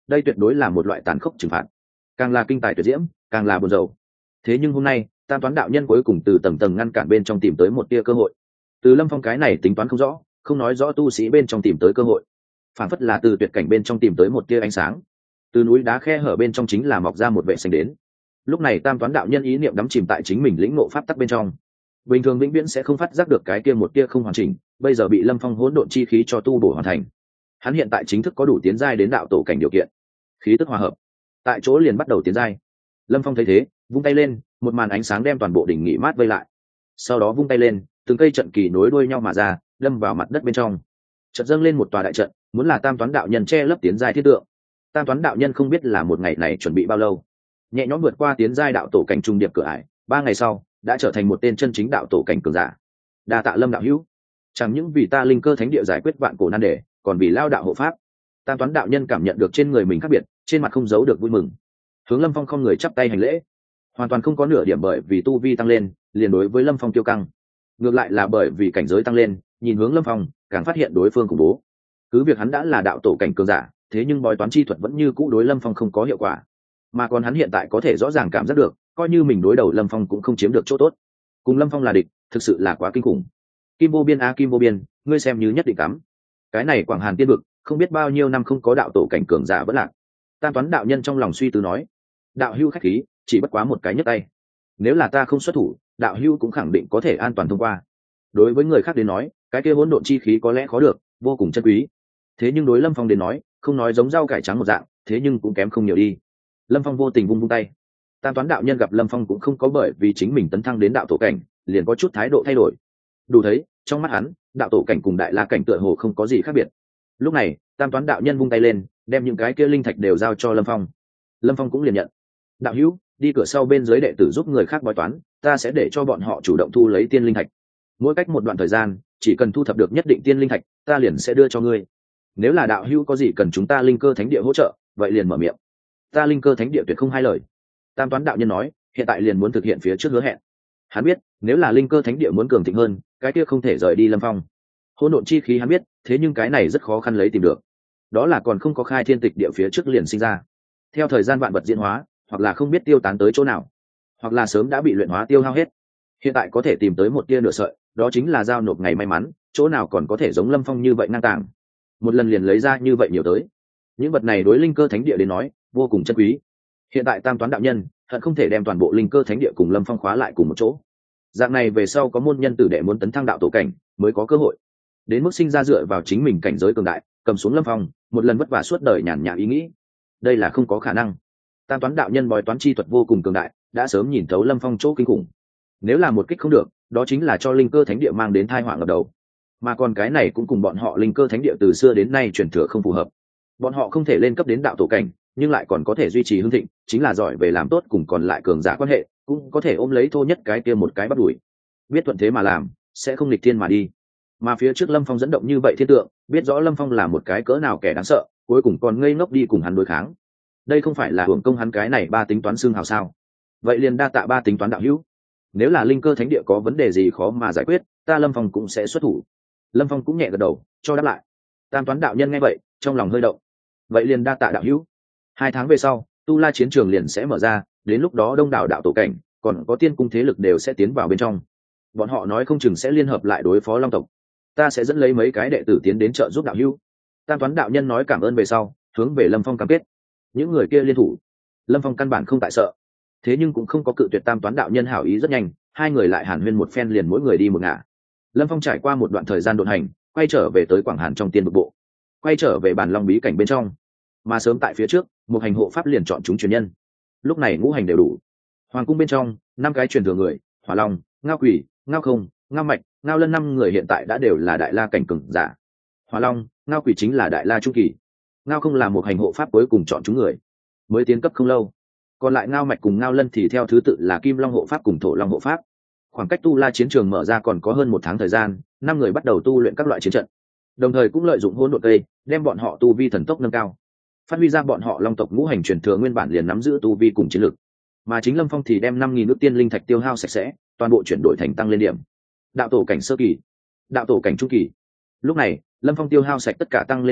đây tuyệt đối là một loại tàn khốc trừng phạt, càng là kinh tài tuyệt diễm càng là buồn rầu. Thế nhưng hôm nay tam toán đạo nhân cuối cùng từ tầng tầng ngăn cản bên trong tìm tới một tia cơ hội. Từ Lâm Phong cái này tính toán không rõ, không nói rõ tu sĩ bên trong tìm tới cơ hội, phản phất là từ tuyệt cảnh bên trong tìm tới một tia ánh sáng. Từ núi đá khe hở bên trong chính là mọc ra một vệ xanh đến. Lúc này tam toán đạo nhân ý niệm đắm chìm tại chính mình lĩnh ngộ pháp tắc bên trong, bình thường vĩnh viễn sẽ không phát giác được cái kia một tia không hoàn chỉnh, bây giờ bị Lâm Phong hỗn độn chi khí cho tu bổ hoàn thành. Hắn hiện tại chính thức có đủ tiến giai đến đạo tổ cảnh điều kiện, khí tức hòa hợp, tại chỗ liền bắt đầu tiến giai. Lâm Phong thấy thế, vung tay lên, một màn ánh sáng đem toàn bộ đỉnh nghỉ mát vây lại. Sau đó vung tay lên, từng cây trận kỳ nối đuôi nhau mà ra, đâm vào mặt đất bên trong. Chợt dâng lên một tòa đại trận, muốn là tam toán đạo nhân che lấp tiến giai thiết tượng. Tam toán đạo nhân không biết là một ngày này chuẩn bị bao lâu, nhẹ nhõm vượt qua tiến giai đạo tổ cảnh trung điệp cửa ải, ba ngày sau đã trở thành một tên chân chính đạo tổ cảnh cường giả. Đa tạ Lâm đạo hữu, chẳng những vì ta linh cơ thánh địa giải quyết vạn cổ nan đề, còn vì lao đạo hộ pháp. Tam toán đạo nhân cảm nhận được trên người mình khác biệt, trên mặt không giấu được vui mừng, hướng Lâm Phong không người chắp tay hành lễ, hoàn toàn không có nửa điểm bởi vì tu vi tăng lên liền đối với Lâm Phong tiêu căng, ngược lại là bởi vì cảnh giới tăng lên, nhìn hướng Lâm Phong càng phát hiện đối phương khủng bố. Cứ việc hắn đã là đạo tổ cảnh cường giả, thế nhưng bói toán chi thuật vẫn như cũ đối Lâm Phong không có hiệu quả, mà còn hắn hiện tại có thể rõ ràng cảm giác được, coi như mình đối đầu Lâm Phong cũng không chiếm được chỗ tốt. Cùng Lâm Phong là địch, thực sự là quá kinh khủng. Kim vô biên a kim vô biên, ngươi xem như nhất định cắm. Cái này Quảng Hàn tiên vực, không biết bao nhiêu năm không có đạo tổ cảnh cường giả vẫn lạc. Tam toán đạo nhân trong lòng suy tư nói, đạo hữu khách khí, chỉ bất quá một cái nhấc tay. Nếu là ta không xuất thủ, đạo hữu cũng khẳng định có thể an toàn thông qua. Đối với người khác đến nói, cái kia hỗn độn chi khí có lẽ khó được, vô cùng chân quý. Thế nhưng đối Lâm Phong đến nói, không nói giống rau cải trắng một dạng, thế nhưng cũng kém không nhiều đi. Lâm Phong vô tình vung vung tay. Tam toán đạo nhân gặp Lâm Phong cũng không có bởi vì chính mình tấn thăng đến đạo tổ cảnh, liền có chút thái độ thay đổi. Đủ thấy, trong mắt hắn, đạo tổ cảnh cùng đại la cảnh tựa hồ không có gì khác biệt. Lúc này, tam toán đạo nhân vung tay lên, đem những cái kia linh thạch đều giao cho Lâm Phong. Lâm Phong cũng liền nhận. Đạo hữu, đi cửa sau bên dưới đệ tử giúp người khác bói toán, ta sẽ để cho bọn họ chủ động thu lấy tiên linh thạch. Mỗi cách một đoạn thời gian, chỉ cần thu thập được nhất định tiên linh thạch, ta liền sẽ đưa cho ngươi. Nếu là đạo hữu có gì cần chúng ta linh cơ thánh địa hỗ trợ, vậy liền mở miệng. Ta linh cơ thánh địa tuyệt không hai lời. Tam toán đạo nhân nói, hiện tại liền muốn thực hiện phía trước hứa hẹn. Hắn biết, nếu là linh cơ thánh địa muốn cường thịnh hơn, cái kia không thể rời đi Lâm Phong. Hỗn độn chi khí hắn biết, thế nhưng cái này rất khó khăn lấy tìm được. Đó là còn không có khai thiên tịch địa phía trước liền sinh ra. Theo thời gian vạn vật diễn hóa, hoặc là không biết tiêu tán tới chỗ nào, hoặc là sớm đã bị luyện hóa tiêu hao hết. Hiện tại có thể tìm tới một tia nửa sợi, đó chính là giao nộp ngày may mắn, chỗ nào còn có thể giống Lâm Phong như vậy ngang tàng, một lần liền lấy ra như vậy nhiều tới. Những vật này đối linh cơ thánh địa đến nói vô cùng chân quý. Hiện tại tam toán đạo nhân hận không thể đem toàn bộ linh cơ thánh địa cùng Lâm Phong khóa lại cùng một chỗ. Dạng này về sau có môn nhân tử đệ muốn tấn thăng đạo tổ cảnh mới có cơ hội, đến mức sinh ra dựa vào chính mình cảnh giới cường đại cầm xuống Lâm Phong, một lần vất vả suốt đời nhàn nhã ý nghĩ, đây là không có khả năng. Tam toán đạo nhân bói toán chi thuật vô cùng cường đại, đã sớm nhìn thấu Lâm Phong chỗ kinh khủng. Nếu là một kích không được, đó chính là cho linh cơ thánh địa mang đến tai họa ngập đầu. Mà còn cái này cũng cùng bọn họ linh cơ thánh địa từ xưa đến nay truyền thừa không phù hợp. Bọn họ không thể lên cấp đến đạo tổ cảnh, nhưng lại còn có thể duy trì hưng thịnh, chính là giỏi về làm tốt cùng còn lại cường giả quan hệ, cũng có thể ôm lấy thô nhất cái kia một cái bắt đuổi. Biết thuận thế mà làm, sẽ không nghịch thiên mà đi. Mà phía trước Lâm Phong dẫn động như vậy thiên tượng, biết rõ Lâm Phong là một cái cỡ nào kẻ đáng sợ, cuối cùng còn ngây ngốc đi cùng hắn đối kháng. Đây không phải là hưởng công hắn cái này ba tính toán xương hào sao? Vậy liền đa tạ ba tính toán đạo hữu. Nếu là linh cơ thánh địa có vấn đề gì khó mà giải quyết, ta Lâm Phong cũng sẽ xuất thủ. Lâm Phong cũng nhẹ gật đầu, cho đáp lại. Tam toán đạo nhân nghe vậy, trong lòng hơi động. Vậy liền đa tạ đạo hữu. Hai tháng về sau, Tu La chiến trường liền sẽ mở ra, đến lúc đó đông đảo đạo tổ cảnh, còn có tiên cung thế lực đều sẽ tiến vào bên trong. Bọn họ nói không chừng sẽ liên hợp lại đối phó Long tộc. Ta sẽ dẫn lấy mấy cái đệ tử tiến đến trợ giúp đạo hữu. Tam toán đạo nhân nói cảm ơn về sau, hướng về Lâm Phong cam kết. Những người kia liên thủ, Lâm Phong căn bản không tại sợ, thế nhưng cũng không có cự tuyệt tam toán đạo nhân hảo ý, rất nhanh hai người lại hàn huyên một phen, liền mỗi người đi một ngả. Lâm Phong trải qua một đoạn thời gian độn hành, quay trở về tới Quảng Hàn trong tiên vực bộ, quay trở về bản long bí cảnh bên trong. Mà sớm tại phía trước, một hành hộ pháp liền chọn chúng truyền nhân. Lúc này ngũ hành đều đủ. Hoàng cung bên trong năm cái truyền thừa người, Hỏa Long, Ngao Quỷ, Ngao Không, Ngao Mạch, Ngao Lân năm người hiện tại đã đều là đại la cảnh cường giả. Hỏa Long, Ngao Quỷ chính là đại la trung kỳ, Ngao Không là một hành hộ pháp cuối cùng chọn chúng người, mới tiến cấp không lâu. Còn lại Ngao Mạch cùng Ngao Lân thì theo thứ tự là Kim Long hộ pháp cùng Thổ Long hộ pháp. Khoảng cách Tu La chiến trường mở ra còn có hơn một tháng thời gian, năm người bắt đầu tu luyện các loại chiến trận, đồng thời cũng lợi dụng hỗn độn cây đem bọn họ tu vi thần tốc nâng cao, phát huy ra bọn họ Long tộc ngũ hành truyền thừa nguyên bản liền nắm giữ tu vi cùng chiến lực. Mà chính Lâm Phong thì đem năm nghìn nước tiên linh thạch tiêu hao sạch sẽ, toàn bộ chuyển đổi thành tăng lên điểm. Đạo tổ cảnh sơ kỳ, đạo tổ cảnh trung kỳ. Lúc này, Lâm Phong tiêu hao sạch tất cả tăng lên điểm,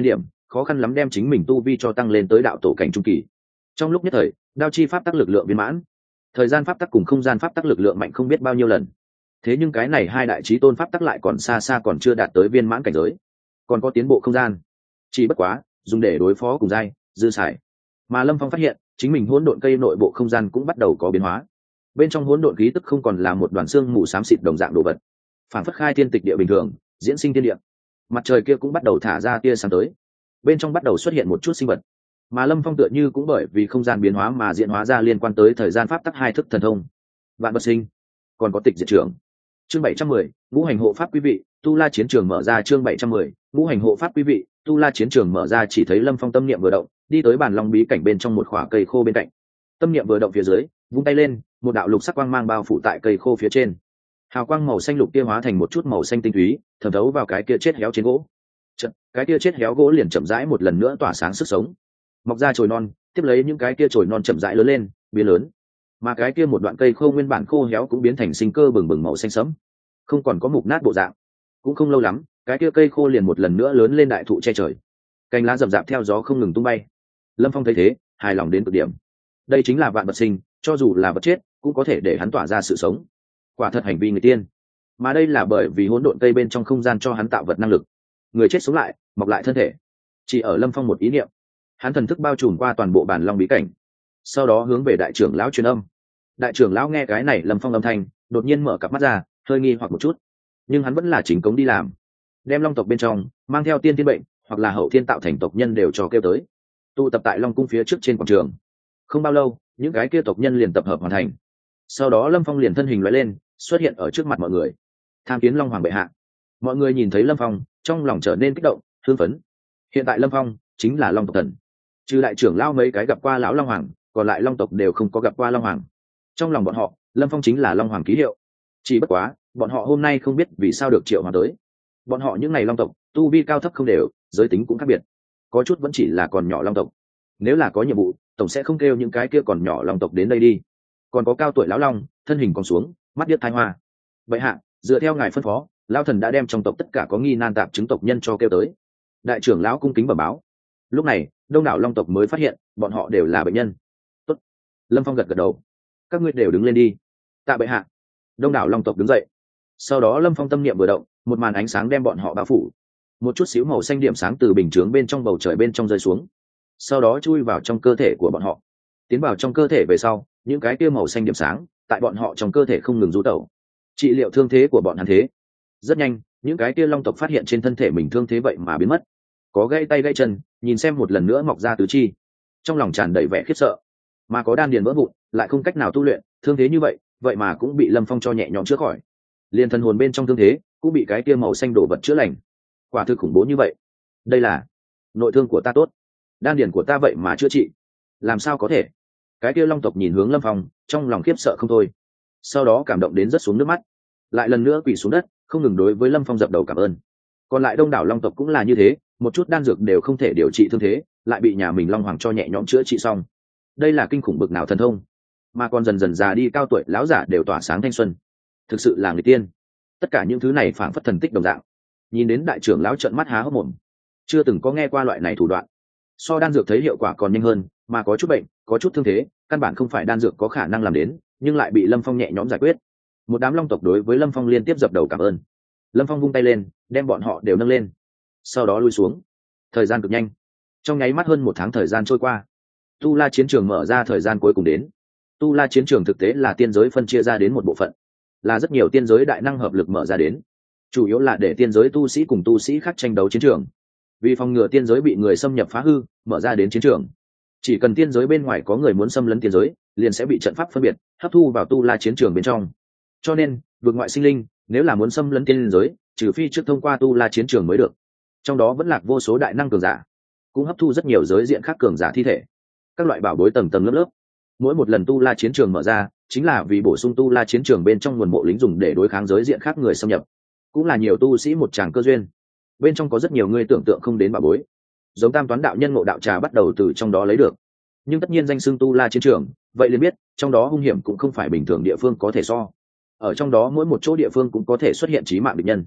khó khăn lắm đem chính mình tu vi cho tăng lên tới đạo tổ cảnh trung kỳ. Trong lúc nhất thời, đao chi pháp tắc lực lượng viên mãn, thời gian pháp tắc cùng không gian pháp tắc lực lượng mạnh không biết bao nhiêu lần. Thế nhưng cái này hai đại chí tôn pháp tắc lại còn xa xa còn chưa đạt tới viên mãn cảnh giới, còn có tiến bộ không gian, chỉ bất quá dùng để đối phó cùng giai dư xài. Mà Lâm Phong phát hiện chính mình hỗn độn cây nội bộ không gian cũng bắt đầu có biến hóa, bên trong hỗn độn khí tức không còn là một đoàn xương mù xám xịt đồng dạng đồ vật, phản phất khai thiên tịch địa bình thường diễn sinh thiên địa. Mặt trời kia cũng bắt đầu thả ra tia sáng tới, bên trong bắt đầu xuất hiện một chút sinh vật, mà Lâm Phong tựa như cũng bởi vì không gian biến hóa mà diễn hóa ra liên quan tới thời gian pháp tắc hai thức thần thông vạn vật sinh, còn có tịch diệt trưởng. Chương bảy trăm mười, ngũ hành hộ pháp quý vị, tu la chiến trường mở ra. Chương bảy trăm mười, ngũ hành hộ pháp quý vị, tu la chiến trường mở ra. Chỉ thấy Lâm Phong tâm niệm vừa động, đi tới bản long bí cảnh bên trong một khỏa cây khô bên cạnh. Tâm niệm vừa động phía dưới, vung tay lên, một đạo lục sắc quang mang bao phủ tại cây khô phía trên. Hào quang màu xanh lục kia hóa thành một chút màu xanh tinh túy, thẩm thấu vào cái kia chết héo trên gỗ. Chật, cái kia chết héo gỗ liền chậm rãi một lần nữa tỏa sáng sức sống, mọc ra chồi non, tiếp lấy những cái kia chồi non chậm rãi lớn lên, biến lớn. Mà cái kia một đoạn cây khô nguyên bản khô héo cũng biến thành sinh cơ bừng bừng màu xanh sẫm, không còn có mục nát bộ dạng. Cũng không lâu lắm, cái kia cây khô liền một lần nữa lớn lên đại thụ che trời, cành lá rậm rạp theo gió không ngừng tung bay. Lâm Phong thấy thế, hài lòng đến cực điểm. Đây chính là vạn vật sinh, cho dù là vật chết cũng có thể để hắn tỏa ra sự sống, quả thật hành vi người tiên. Mà đây là bởi vì hỗn độn cây bên trong không gian cho hắn tạo vật năng lực, người chết sống lại, mọc lại thân thể. Chỉ ở Lâm Phong một ý niệm, hắn thần thức bao trùm qua toàn bộ bản long bí cảnh, sau đó hướng về đại trưởng lão truyền âm. Đại trưởng lão nghe cái này Lâm Phong âm thanh, đột nhiên mở cặp mắt ra, hơi nghi hoặc một chút, nhưng hắn vẫn là chính cống đi làm, đem long tộc bên trong mang theo tiên thiên bệnh hoặc là hậu thiên tạo thành tộc nhân đều cho kêu tới, tụ tập tại long cung phía trước trên quảng trường. Không bao lâu, những cái kia tộc nhân liền tập hợp hoàn thành. Sau đó Lâm Phong liền thân hình loại lên, xuất hiện ở trước mặt mọi người. Tham kiến Long Hoàng bệ hạ. Mọi người nhìn thấy Lâm Phong, trong lòng trở nên kích động, hưng phấn. Hiện tại Lâm Phong chính là Long tộc thần, trừ đại trưởng lão mấy cái gặp qua lão Long Hoàng, còn lại Long tộc đều không có gặp qua Long Hoàng. Trong lòng bọn họ, Lâm Phong chính là Long Hoàng ký hiệu. Chỉ bất quá, bọn họ hôm nay không biết vì sao được triệu hoàng tới. Bọn họ những ngày Long tộc, tu vi cao thấp không đều, giới tính cũng khác biệt. Có chút vẫn chỉ là còn nhỏ Long tộc. Nếu là có nhiệm vụ, tổng sẽ không kêu những cái kia còn nhỏ Long tộc đến đây đi. Còn có cao tuổi lão Long, thân hình còn xuống, mắt điếc tai hoa. Vậy hạ, dựa theo ngài phân phó, lão thần đã đem trong tộc tất cả có nghi nan tạp chứng tộc nhân cho kêu tới. Đại trưởng lão cung kính bẩm báo. Lúc này, đông đảo Long tộc mới phát hiện, bọn họ đều là bệnh nhân. Tốt. Lâm Phong gật gật đầu. Các ngươi đều đứng lên đi. Tạ bệ hạ. Đông đảo Long tộc đứng dậy. Sau đó Lâm Phong tâm niệm vừa động, một màn ánh sáng đem bọn họ bao phủ. Một chút xíu màu xanh điểm sáng từ bình chướng bên trong bầu trời bên trong rơi xuống, sau đó chui vào trong cơ thể của bọn họ. Tiến vào trong cơ thể về sau, những cái kia màu xanh điểm sáng tại bọn họ trong cơ thể không ngừng du tẩu, trị liệu thương thế của bọn hắn. Thế rất nhanh, những cái kia Long tộc phát hiện trên thân thể mình thương thế vậy mà biến mất, có gãy tay gãy chân, nhìn xem một lần nữa mọc ra tứ chi, trong lòng tràn đầy vẻ khiếp sợ. Mà có đan điền vỡ vụn, lại không cách nào tu luyện, thương thế như vậy vậy mà cũng bị Lâm Phong cho nhẹ nhõm chữa khỏi. Liên thần hồn bên trong thương thế cũng bị cái kia màu xanh đổ vật chữa lành. Quả thực khủng bố như vậy. Đây là nội thương của ta tốt, đan điền của ta vậy mà chữa trị, làm sao có thể? Cái kia Long tộc nhìn hướng Lâm Phong, trong lòng khiếp sợ không thôi, sau đó cảm động đến rớt xuống nước mắt, lại lần nữa quỳ xuống đất, không ngừng đối với Lâm Phong dập đầu cảm ơn. Còn lại đông đảo Long tộc cũng là như thế, một chút đan dược đều không thể điều trị thương thế, lại bị nhà mình Long Hoàng cho nhẹ nhõm chữa trị xong. Đây là kinh khủng bực nào thần thông, mà còn dần dần già đi cao tuổi lão giả đều tỏa sáng thanh xuân, thực sự là người tiên. Tất cả những thứ này phảng phất thần tích đồng dạng. Nhìn đến đại trưởng lão trợn mắt há hốc mồm, chưa từng có nghe qua loại này thủ đoạn. So đan dược thấy hiệu quả còn nhanh hơn, mà có chút bệnh, có chút thương thế, căn bản không phải đan dược có khả năng làm đến, nhưng lại bị Lâm Phong nhẹ nhõm giải quyết. Một đám Long tộc đối với Lâm Phong liên tiếp dập đầu cảm ơn. Lâm Phong vung tay lên, đem bọn họ đều nâng lên, sau đó lui xuống. Thời gian cực nhanh, trong nháy mắt hơn một tháng thời gian trôi qua. Tu La chiến trường mở ra thời gian cuối cùng đến. Tu La chiến trường thực tế là tiên giới phân chia ra đến một bộ phận, là rất nhiều tiên giới đại năng hợp lực mở ra đến, chủ yếu là để tiên giới tu sĩ cùng tu sĩ khác tranh đấu chiến trường. Vì phòng ngừa tiên giới bị người xâm nhập phá hư, mở ra đến chiến trường. Chỉ cần tiên giới bên ngoài có người muốn xâm lấn tiên giới, liền sẽ bị trận pháp phân biệt hấp thu vào Tu La chiến trường bên trong. Cho nên, vượt ngoại sinh linh nếu là muốn xâm lấn tiên giới, trừ phi trước thông qua Tu La chiến trường mới được. Trong đó vẫn lạc vô số đại năng cường giả, cũng hấp thu rất nhiều giới diện khác cường giả thi thể, các loại bảo bối tầng tầng lớp lớp. Mỗi một lần Tu La chiến trường mở ra, chính là vì bổ sung Tu La chiến trường bên trong nguồn mộ lính dùng để đối kháng giới diện khác người xâm nhập, cũng là nhiều tu sĩ một tràng cơ duyên. Bên trong có rất nhiều người tưởng tượng không đến bảo bối, giống Tam Toán đạo nhân Ngộ Đạo Trà bắt đầu từ trong đó lấy được. Nhưng tất nhiên danh xưng Tu La chiến trường, vậy liền biết trong đó hung hiểm cũng không phải bình thường địa phương có thể so. Ở trong đó mỗi một chỗ địa phương cũng có thể xuất hiện chí mạng địch nhân.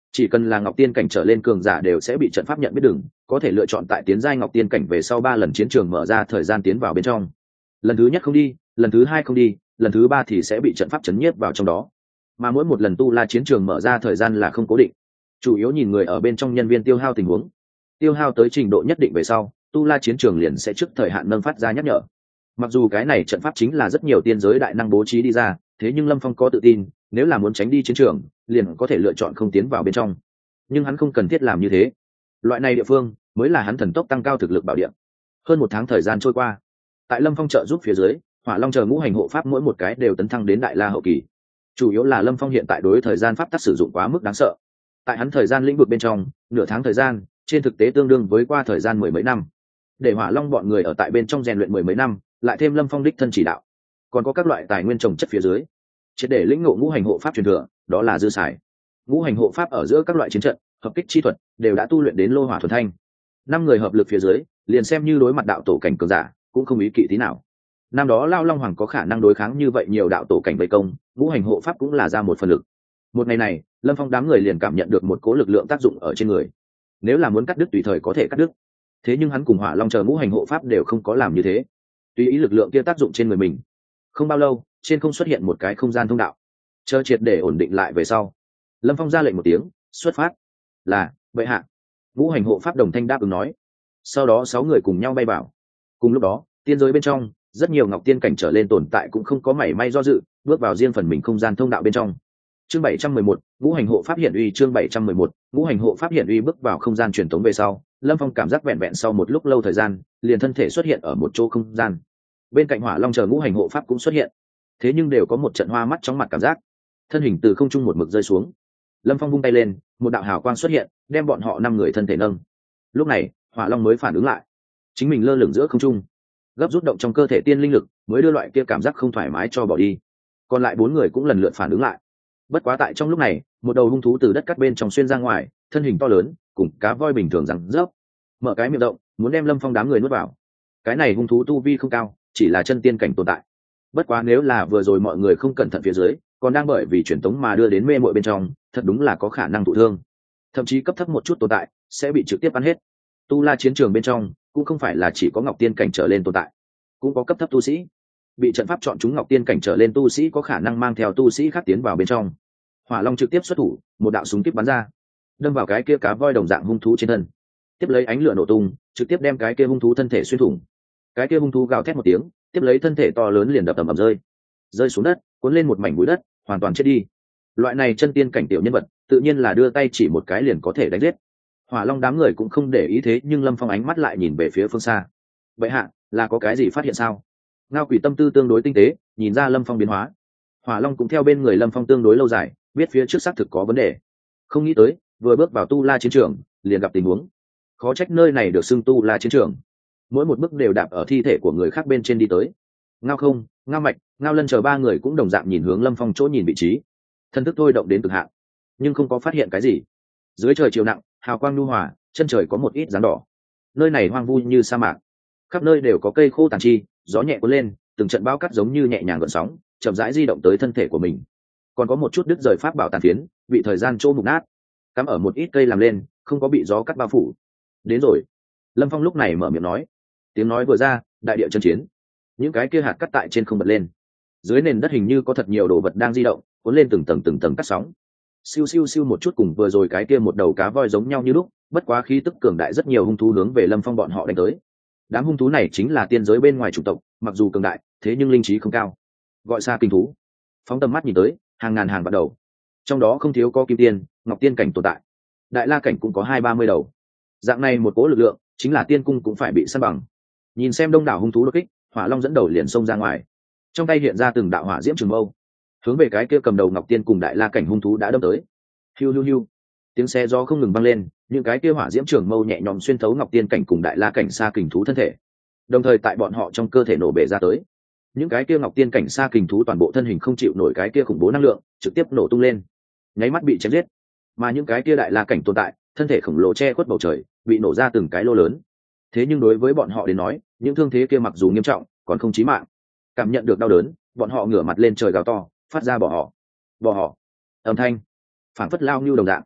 chỉ cần là ngọc tiên cảnh trở lên cường giả đều sẽ bị trận pháp nhận biết đường, có thể lựa chọn tại tiến giai ngọc tiên cảnh về sau ba lần chiến trường mở ra thời gian tiến vào bên trong. Lần thứ nhất không đi, lần thứ hai không đi, lần thứ ba thì sẽ bị trận pháp chấn nhiếp vào trong đó. Mà mỗi một lần tu la chiến trường mở ra thời gian là không cố định, chủ yếu nhìn người ở bên trong nhân viên tiêu hao tình huống. Tiêu hao tới trình độ nhất định về sau, tu la chiến trường liền sẽ trước thời hạn nâng phát ra nhắc nhở. Mặc dù cái này trận pháp chính là rất nhiều tiên giới đại năng bố trí đi ra, thế nhưng Lâm Phong có tự tin, nếu là muốn tránh đi chiến trường, liền có thể lựa chọn không tiến vào bên trong. Nhưng hắn không cần thiết làm như thế. Loại này địa phương mới là hắn thần tốc tăng cao thực lực bảo địa. Hơn một tháng thời gian trôi qua, tại Lâm Phong trợ giúp phía dưới, Hỏa Long chờ ngũ hành hộ pháp mỗi một cái đều tấn thăng đến đại la hậu kỳ. Chủ yếu là Lâm Phong hiện tại đối thời gian pháp tắc sử dụng quá mức đáng sợ. Tại hắn thời gian lĩnh vực bên trong, nửa tháng thời gian, trên thực tế tương đương với qua thời gian mười mấy năm. Để Hỏa Long bọn người ở tại bên trong rèn luyện mười mấy năm, lại thêm Lâm Phong đích thân chỉ đạo, còn có các loại tài nguyên trồng chất phía dưới, chỉ để lĩnh ngộ ngũ hành hộ pháp truyền thừa, đó là dư xài. Ngũ hành hộ pháp ở giữa các loại chiến trận, hợp kích chi thuật đều đã tu luyện đến lô hỏa thuần thanh. Năm người hợp lực phía dưới, liền xem như đối mặt đạo tổ cảnh cường giả, cũng không ý kỵ tí nào. Năm đó Lao Long Hoàng có khả năng đối kháng như vậy nhiều đạo tổ cảnh vây công, ngũ hành hộ pháp cũng là ra một phần lực. Một ngày này, Lâm Phong đám người liền cảm nhận được một cố lực lượng tác dụng ở trên người. Nếu là muốn cắt đứt tùy thời có thể cắt đứt. Thế nhưng hắn cùng Hỏa Long chờ ngũ hành hộ pháp đều không có làm như thế. Tùy ý lực lượng kia tác dụng trên người mình. Không bao lâu, trên không xuất hiện một cái không gian thông đạo. Chờ triệt để ổn định lại về sau, Lâm Phong ra lệnh một tiếng, xuất phát. Là, vậy hạ. Ngũ hành hộ pháp đồng thanh đáp ứng nói. Sau đó sáu người cùng nhau bay vào. Cùng lúc đó, tiên giới bên trong, rất nhiều ngọc tiên cảnh trở lên tồn tại cũng không có mảy may do dự, bước vào riêng phần mình không gian thông đạo bên trong. Chương bảy trăm mười một, ngũ hành hộ pháp hiện uy. Chương bảy trăm mười một, ngũ hành hộ pháp hiện uy. Bước vào không gian truyền tống về sau, Lâm Phong cảm giác vẹn vẹn sau một lúc lâu thời gian, liền thân thể xuất hiện ở một chỗ không gian. Bên cạnh Hỏa Long chờ ngũ hành hộ pháp cũng xuất hiện, thế nhưng đều có một trận hoa mắt chóng mặt cảm giác. Thân hình từ không trung một mực rơi xuống. Lâm Phong vung tay lên, một đạo hào quang xuất hiện, đem bọn họ năm người thân thể nâng. Lúc này, Hỏa Long mới phản ứng lại, chính mình lơ lửng giữa không trung, gấp rút động trong cơ thể tiên linh lực, mới đưa loại kia cảm giác không thoải mái cho bỏ đi. Còn lại bốn người cũng lần lượt phản ứng lại. Bất quá tại trong lúc này, một đầu hung thú từ đất cắt bên trong xuyên ra ngoài, thân hình to lớn, cùng cá voi bình thường rằng rớp, mở cái miệng rộng, muốn đem Lâm Phong đám người nuốt vào. Cái này hung thú tu vi không cao, chỉ là chân tiên cảnh tồn tại. Bất quá nếu là vừa rồi mọi người không cẩn thận phía dưới, còn đang bởi vì truyền tống mà đưa đến mê muội bên trong, thật đúng là có khả năng thụ thương. Thậm chí cấp thấp một chút tồn tại sẽ bị trực tiếp ăn hết. Tu la chiến trường bên trong cũng không phải là chỉ có ngọc tiên cảnh trở lên tồn tại, cũng có cấp thấp tu sĩ. Bị trận pháp chọn chúng ngọc tiên cảnh trở lên tu sĩ có khả năng mang theo tu sĩ khác tiến vào bên trong. Hỏa Long trực tiếp xuất thủ, một đạo súng tiếp bắn ra, đâm vào cái kia cá voi đồng dạng hung thú trên thân. Tiếp lấy ánh lửa nổ tung, trực tiếp đem cái kia hung thú thân thể xuyên thủng. Cái kia hung thú gào thét một tiếng, tiếp lấy thân thể to lớn liền đập tầm ầm rơi, rơi xuống đất, cuốn lên một mảnh bụi đất, hoàn toàn chết đi. Loại này chân tiên cảnh tiểu nhân vật, tự nhiên là đưa tay chỉ một cái liền có thể đánh giết. Hỏa Long đám người cũng không để ý thế, nhưng Lâm Phong ánh mắt lại nhìn về phía phương xa. Vậy hạ, là có cái gì phát hiện sao? Ngao Quỷ tâm tư tương đối tinh tế, nhìn ra Lâm Phong biến hóa. Hỏa Long cũng theo bên người Lâm Phong tương đối lâu dài, biết phía trước xác thực có vấn đề. Không nghĩ tới, vừa bước vào tu la chiến trường, liền gặp tình huống. Khó trách nơi này được xưng tu la chiến trường. Mỗi một bước đều đạp ở thi thể của người khác bên trên đi tới. Ngao Không, Ngao Mạch, Ngao Lân chờ ba người cũng đồng dạng nhìn hướng Lâm Phong chỗ nhìn vị trí. Thân thức thôi động đến cực hạn, nhưng không có phát hiện cái gì. Dưới trời chiều nặng, hào quang nhu hòa, chân trời có một ít dáng đỏ. Nơi này hoang vu như sa mạc, khắp nơi đều có cây khô tàn chi, gió nhẹ cuốn lên, từng trận bão cát giống như nhẹ nhàng gợn sóng, chậm rãi di động tới thân thể của mình. Còn có một chút đứt rời pháp bảo tàn phiến, bị thời gian trô mục nát, cắm ở một ít cây làm lên, không có bị gió cắt bao phủ. Đến rồi. Lâm Phong lúc này mở miệng nói. Tiếng nói vừa ra, đại địa chân chiến. Những cái kia hạt cắt tại trên không bật lên. Dưới nền đất hình như có thật nhiều đồ vật đang di động, cuốn lên từng tầng từng tầng cắt sóng. Siêu siêu siêu một chút cùng vừa rồi cái kia một đầu cá voi giống nhau như lúc, bất quá khí tức cường đại rất nhiều hung thú hướng về Lâm Phong bọn họ đánh tới. Đám hung thú này chính là tiên giới bên ngoài chủng tộc, mặc dù cường đại, thế nhưng linh trí không cao. Gọi xa kinh thú. Phóng tầm mắt nhìn tới, hàng ngàn hàng vạn đầu. Trong đó không thiếu có kim tiên, ngọc tiên cảnh tồn tại. Đại la cảnh cũng có hai ba mươi đầu. Dạng này một cỗ lực lượng, chính là tiên cung cũng phải bị săn bằng. Nhìn xem đông đảo hung thú đột kích, Hỏa Long dẫn đầu liền xông ra ngoài. Trong tay hiện ra từng đạo hỏa diễm trường mâu, hướng về cái kia cầm đầu ngọc tiên cùng đại la cảnh hung thú đã đâm tới. Hiu hiu hiu, tiếng xe gió không ngừng vang lên, những cái kia hỏa diễm trường mâu nhẹ nhõm xuyên thấu ngọc tiên cảnh cùng đại la cảnh xa kình thú thân thể, đồng thời tại bọn họ trong cơ thể nổ bể ra tới. Những cái kia ngọc tiên cảnh xa kình thú toàn bộ thân hình không chịu nổi cái kia khủng bố năng lượng, trực tiếp nổ tung lên, nháy mắt bị chém giết. Mà những cái kia đại la cảnh tồn tại, thân thể khổng lồ che khuất bầu trời, bị nổ ra từng cái lô lớn. Thế nhưng đối với bọn họ đến nói, những thương thế kia mặc dù nghiêm trọng, còn không chí mạng. Cảm nhận được đau đớn, bọn họ ngửa mặt lên trời gào to, phát ra bỏ họ, bỏ họ. Âm thanh phảng phất lao như đồng dạng.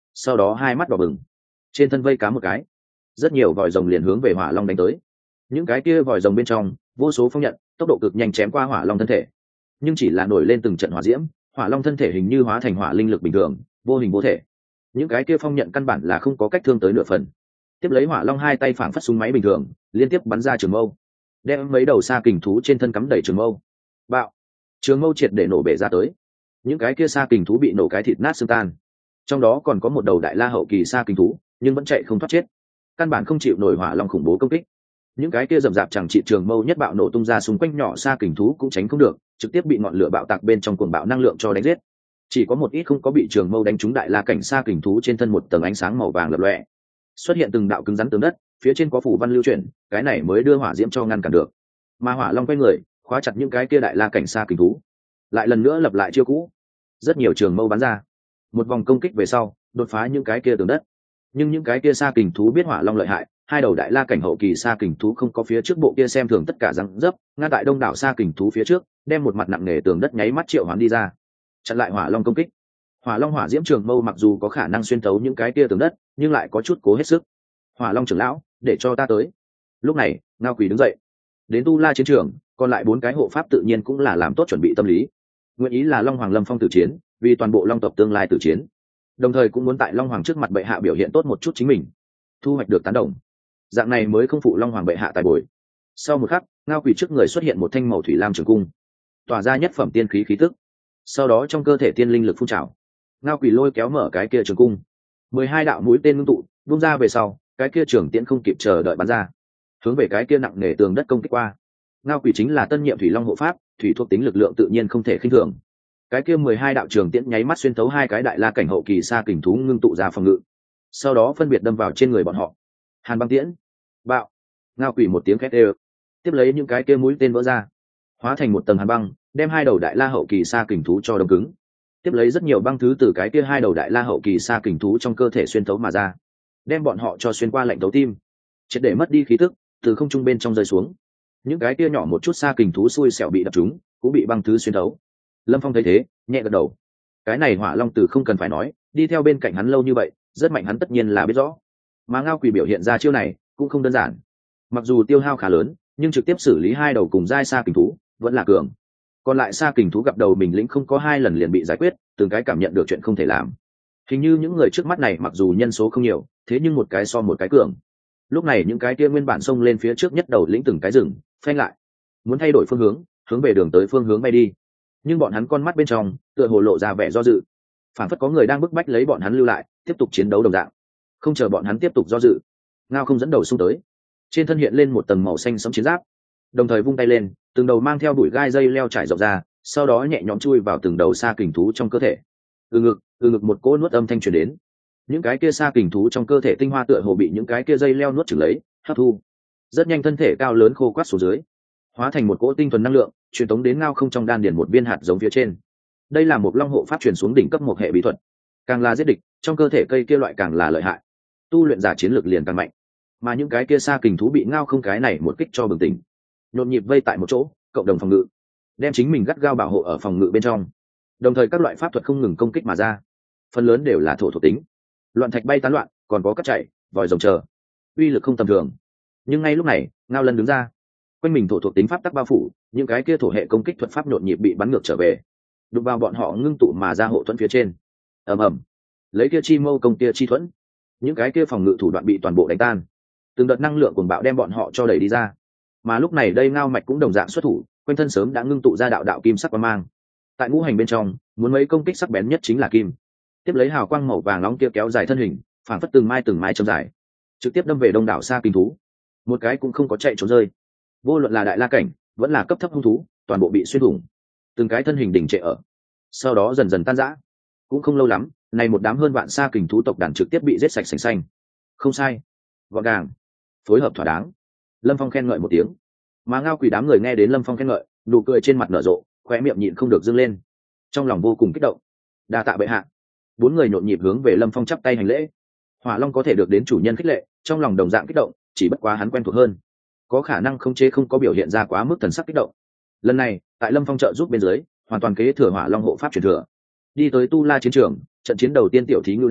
sau đó hai mắt đỏ bừng, trên thân vây cá một cái, rất nhiều vòi rồng liền hướng về hỏa long đánh tới. Những cái kia vòi rồng bên trong vô số phong nhận, tốc độ cực nhanh chém qua hỏa long thân thể, nhưng chỉ là nổi lên từng trận hỏa diễm, hỏa long thân thể hình như hóa thành hỏa linh lực bình thường, vô hình vô thể. Những cái kia phong nhận căn bản là không có cách thương tới nửa phần. Tiếp lấy hỏa long hai tay phảng phất súng máy bình thường, liên tiếp bắn ra trường mâu, đem mấy đầu sa kình thú trên thân cắm đầy trường mâu. Bạo, trường mâu triệt để nổ bể ra tới. Những cái kia sa kình thú bị nổ cái thịt nát xương tan, trong đó còn có một đầu đại la hậu kỳ sa kình thú, nhưng vẫn chạy không thoát chết, căn bản không chịu nổi hỏa long khủng bố công kích. Những cái kia rậm rạp chẳng trị trường mâu nhất bạo nổ tung ra xung quanh nhỏ sa kình thú cũng tránh không được, trực tiếp bị ngọn lửa bạo tạc bên trong cuồng bạo năng lượng cho đánh giết. Chỉ có một ít không có bị trường mâu đánh trúng đại la cảnh sa kình thú trên thân một tầng ánh sáng màu vàng lập lòe, xuất hiện từng đạo cứng rắn tường đất, phía trên có phủ văn lưu chuyển, cái này mới đưa hỏa diễm cho ngăn cản được. Mà hỏa long quay người, khóa chặt những cái kia đại la cảnh sa kình thú, lại lần nữa lập lại chiêu cũ. Rất nhiều trường mâu bắn ra, một vòng công kích về sau, đột phá những cái kia tường đất. Nhưng những cái kia sa kình thú biết hỏa long lợi hại, hai đầu đại la cảnh hậu kỳ sa kình thú không có phía trước bộ kia xem thường tất cả răng dấp, ngăn tại đông đảo sa kình thú phía trước, đem một mặt nặng nề tường đất nháy mắt triệu hoán đi ra, chặn lại hỏa long công kích. Hỏa long hỏa diễm trường mâu mặc dù có khả năng xuyên thấu những cái kia tường đất, nhưng lại có chút cố hết sức. Hỏa long trưởng lão, để cho ta tới. Lúc này Ngao Quỷ đứng dậy, đến tu la chiến trường, còn lại bốn cái hộ pháp tự nhiên cũng là làm tốt chuẩn bị tâm lý, nguyện ý là long hoàng lâm phong tử chiến, vì toàn bộ long tộc tương lai tử chiến, đồng thời cũng muốn tại long hoàng trước mặt bệ hạ biểu hiện tốt một chút chính mình, thu hoạch được tán đồng, dạng này mới không phụ long hoàng bệ hạ tài bồi. Sau một khắc, Ngao Quỷ trước người xuất hiện một thanh màu thủy lam trường cung, tỏa ra nhất phẩm tiên khí khí tức. Sau đó trong cơ thể tiên linh lực phun trào, Ngao Quỷ lôi kéo mở cái kia trường cung, mười hai đạo mũi tên ngưng tụ vung ra về sau, cái kia trường tiễn không kịp chờ đợi bắn ra, hướng về cái kia nặng nề tường đất công kích qua. Ngao Quỷ chính là tân nhiệm thủy long hộ pháp, thủy thuộc tính lực lượng tự nhiên không thể khinh thường. Cái kia mười hai đạo trường tiễn nháy mắt xuyên thấu hai cái đại la cảnh hậu kỳ sa kình thú ngưng tụ ra phòng ngự, sau đó phân biệt đâm vào trên người bọn họ. Hàn băng tiễn, bạo. Ngao Quỷ một tiếng khét ê, tiếp lấy những cái kia mũi tên vỡ ra, hóa thành một tầng hàn băng, đem hai đầu đại la hậu kỳ sa kình thú cho đông cứng. Tiếp lấy rất nhiều băng thứ từ cái kia hai đầu đại la hậu kỳ sa kình thú trong cơ thể xuyên thấu mà ra, đem bọn họ cho xuyên qua lạnh thấu tim, triệt để mất đi khí tức, từ không trung bên trong rơi xuống. Những cái kia nhỏ một chút sa kình thú xui xẻo bị đập trúng, cũng bị băng thứ xuyên thấu. Lâm Phong thấy thế, nhẹ gật đầu. Cái này hỏa long từ không cần phải nói, đi theo bên cạnh hắn lâu như vậy, rất mạnh hắn tất nhiên là biết rõ. Mà Ngao Quỷ biểu hiện ra chiêu này cũng không đơn giản, mặc dù tiêu hao khá lớn, nhưng trực tiếp xử lý hai đầu cùng giai sa kình thú vẫn là cường. Còn lại sa kình thú gặp đầu mình lĩnh không có hai lần liền bị giải quyết, từng cái cảm nhận được chuyện không thể làm. Hình như những người trước mắt này mặc dù nhân số không nhiều, thế nhưng một cái so một cái cường. Lúc này những cái kia nguyên bản xông lên phía trước nhất đầu lĩnh từng cái rừng phanh lại, muốn thay đổi phương hướng, hướng về đường tới phương hướng bay đi. Nhưng bọn hắn con mắt bên trong tựa hồ lộ ra vẻ do dự, phản phất có người đang bức bách lấy bọn hắn lưu lại, tiếp tục chiến đấu đồng dạng. Không chờ bọn hắn tiếp tục do dự, Ngao không dẫn đầu xung tới, trên thân hiện lên một tầng màu xanh sẫm chiến giáp, đồng thời vung tay lên, từng đầu mang theo đuổi gai dây leo trải rộng ra, sau đó nhẹ nhõm chui vào từng đầu sa kình thú trong cơ thể. Từ ngực, từ ngực một cỗ nuốt âm thanh truyền đến. Những cái kia sa kình thú trong cơ thể tinh hoa tựa hồ bị những cái kia dây leo nuốt chửng lấy, hấp thu. Rất nhanh thân thể cao lớn khô quắt xuống dưới, hóa thành một cỗ tinh thuần năng lượng, truyền tống đến Ngao không trong đan điền một viên hạt giống phía trên. Đây là một long hộ pháp truyền xuống đỉnh cấp một hệ bí thuật, càng là giết địch, trong cơ thể cây kia loại càng là lợi hại, tu luyện giả chiến lược liền càng mạnh. Mà những cái kia sa kình thú bị Ngao không cái này một kích cho bừng tỉnh, nhộn nhịp vây tại một chỗ, cộng đồng phòng ngự, đem chính mình gắt gao bảo hộ ở phòng ngự bên trong. Đồng thời các loại pháp thuật không ngừng công kích mà ra, phần lớn đều là thổ thuộc tính, loạn thạch bay tán loạn, còn có cắt chạy, vòi rồng chờ, uy lực không tầm thường. Nhưng ngay lúc này, Ngao Lân đứng ra, quanh mình thổ thuộc tính pháp tắc bao phủ, những cái kia thổ hệ công kích thuật pháp nhộn nhịp bị bắn ngược trở về, đụng vào bọn họ ngưng tụ mà ra hộ thuẫn phía trên. Ầm ầm, lấy kia chi mâu công kia chi thuẫn, những cái kia phòng ngự thủ đoạn bị toàn bộ đánh tan, từng đợt năng lượng cuồng bạo đem bọn họ cho đẩy đi ra. Mà lúc này đây Ngao Mạch cũng đồng dạng xuất thủ, quanh thân sớm đã ngưng tụ ra đạo đạo kim sắc quang mang. Tại ngũ hành bên trong, muốn mấy công kích sắc bén nhất chính là kim. Tiếp lấy hào quang màu vàng nóng kia kéo dài thân hình, phản phất từng mai từng mai châm dài, trực tiếp đâm về đông đảo sa kình thú. Một cái cũng không có chạy trốn rơi. Vô luận là đại la cảnh, vẫn là cấp thấp hung thú, toàn bộ bị xuyên thủng. Từng cái thân hình đỉnh trệ ở, sau đó dần dần tan rã. Cũng không lâu lắm, này một đám hơn vạn sa kình thú tộc đàn trực tiếp bị giết sạch sành xanh. Không sai, gọn gàng, phối hợp thỏa đáng. Lâm Phong khen ngợi một tiếng. Mà Ngao Quỷ đám người nghe đến Lâm Phong khen ngợi, nụ cười trên mặt nở rộ, khóe miệng nhịn không được dâng lên, trong lòng vô cùng kích động. Đa tạ bệ hạ. Bốn người nhộn nhịp hướng về Lâm Phong chắp tay hành lễ. Hỏa Long có thể được đến chủ nhân khích lệ, trong lòng đồng dạng kích động, chỉ bất quá hắn quen thuộc hơn, có khả năng không chế không có biểu hiện ra quá mức thần sắc kích động. Lần này, tại Lâm Phong trợ giúp bên dưới, hoàn toàn kế thừa Hỏa Long hộ pháp truyền thừa, đi tới tu la chiến trường, trận chiến đầu tiên tiểu thí ngưu đao,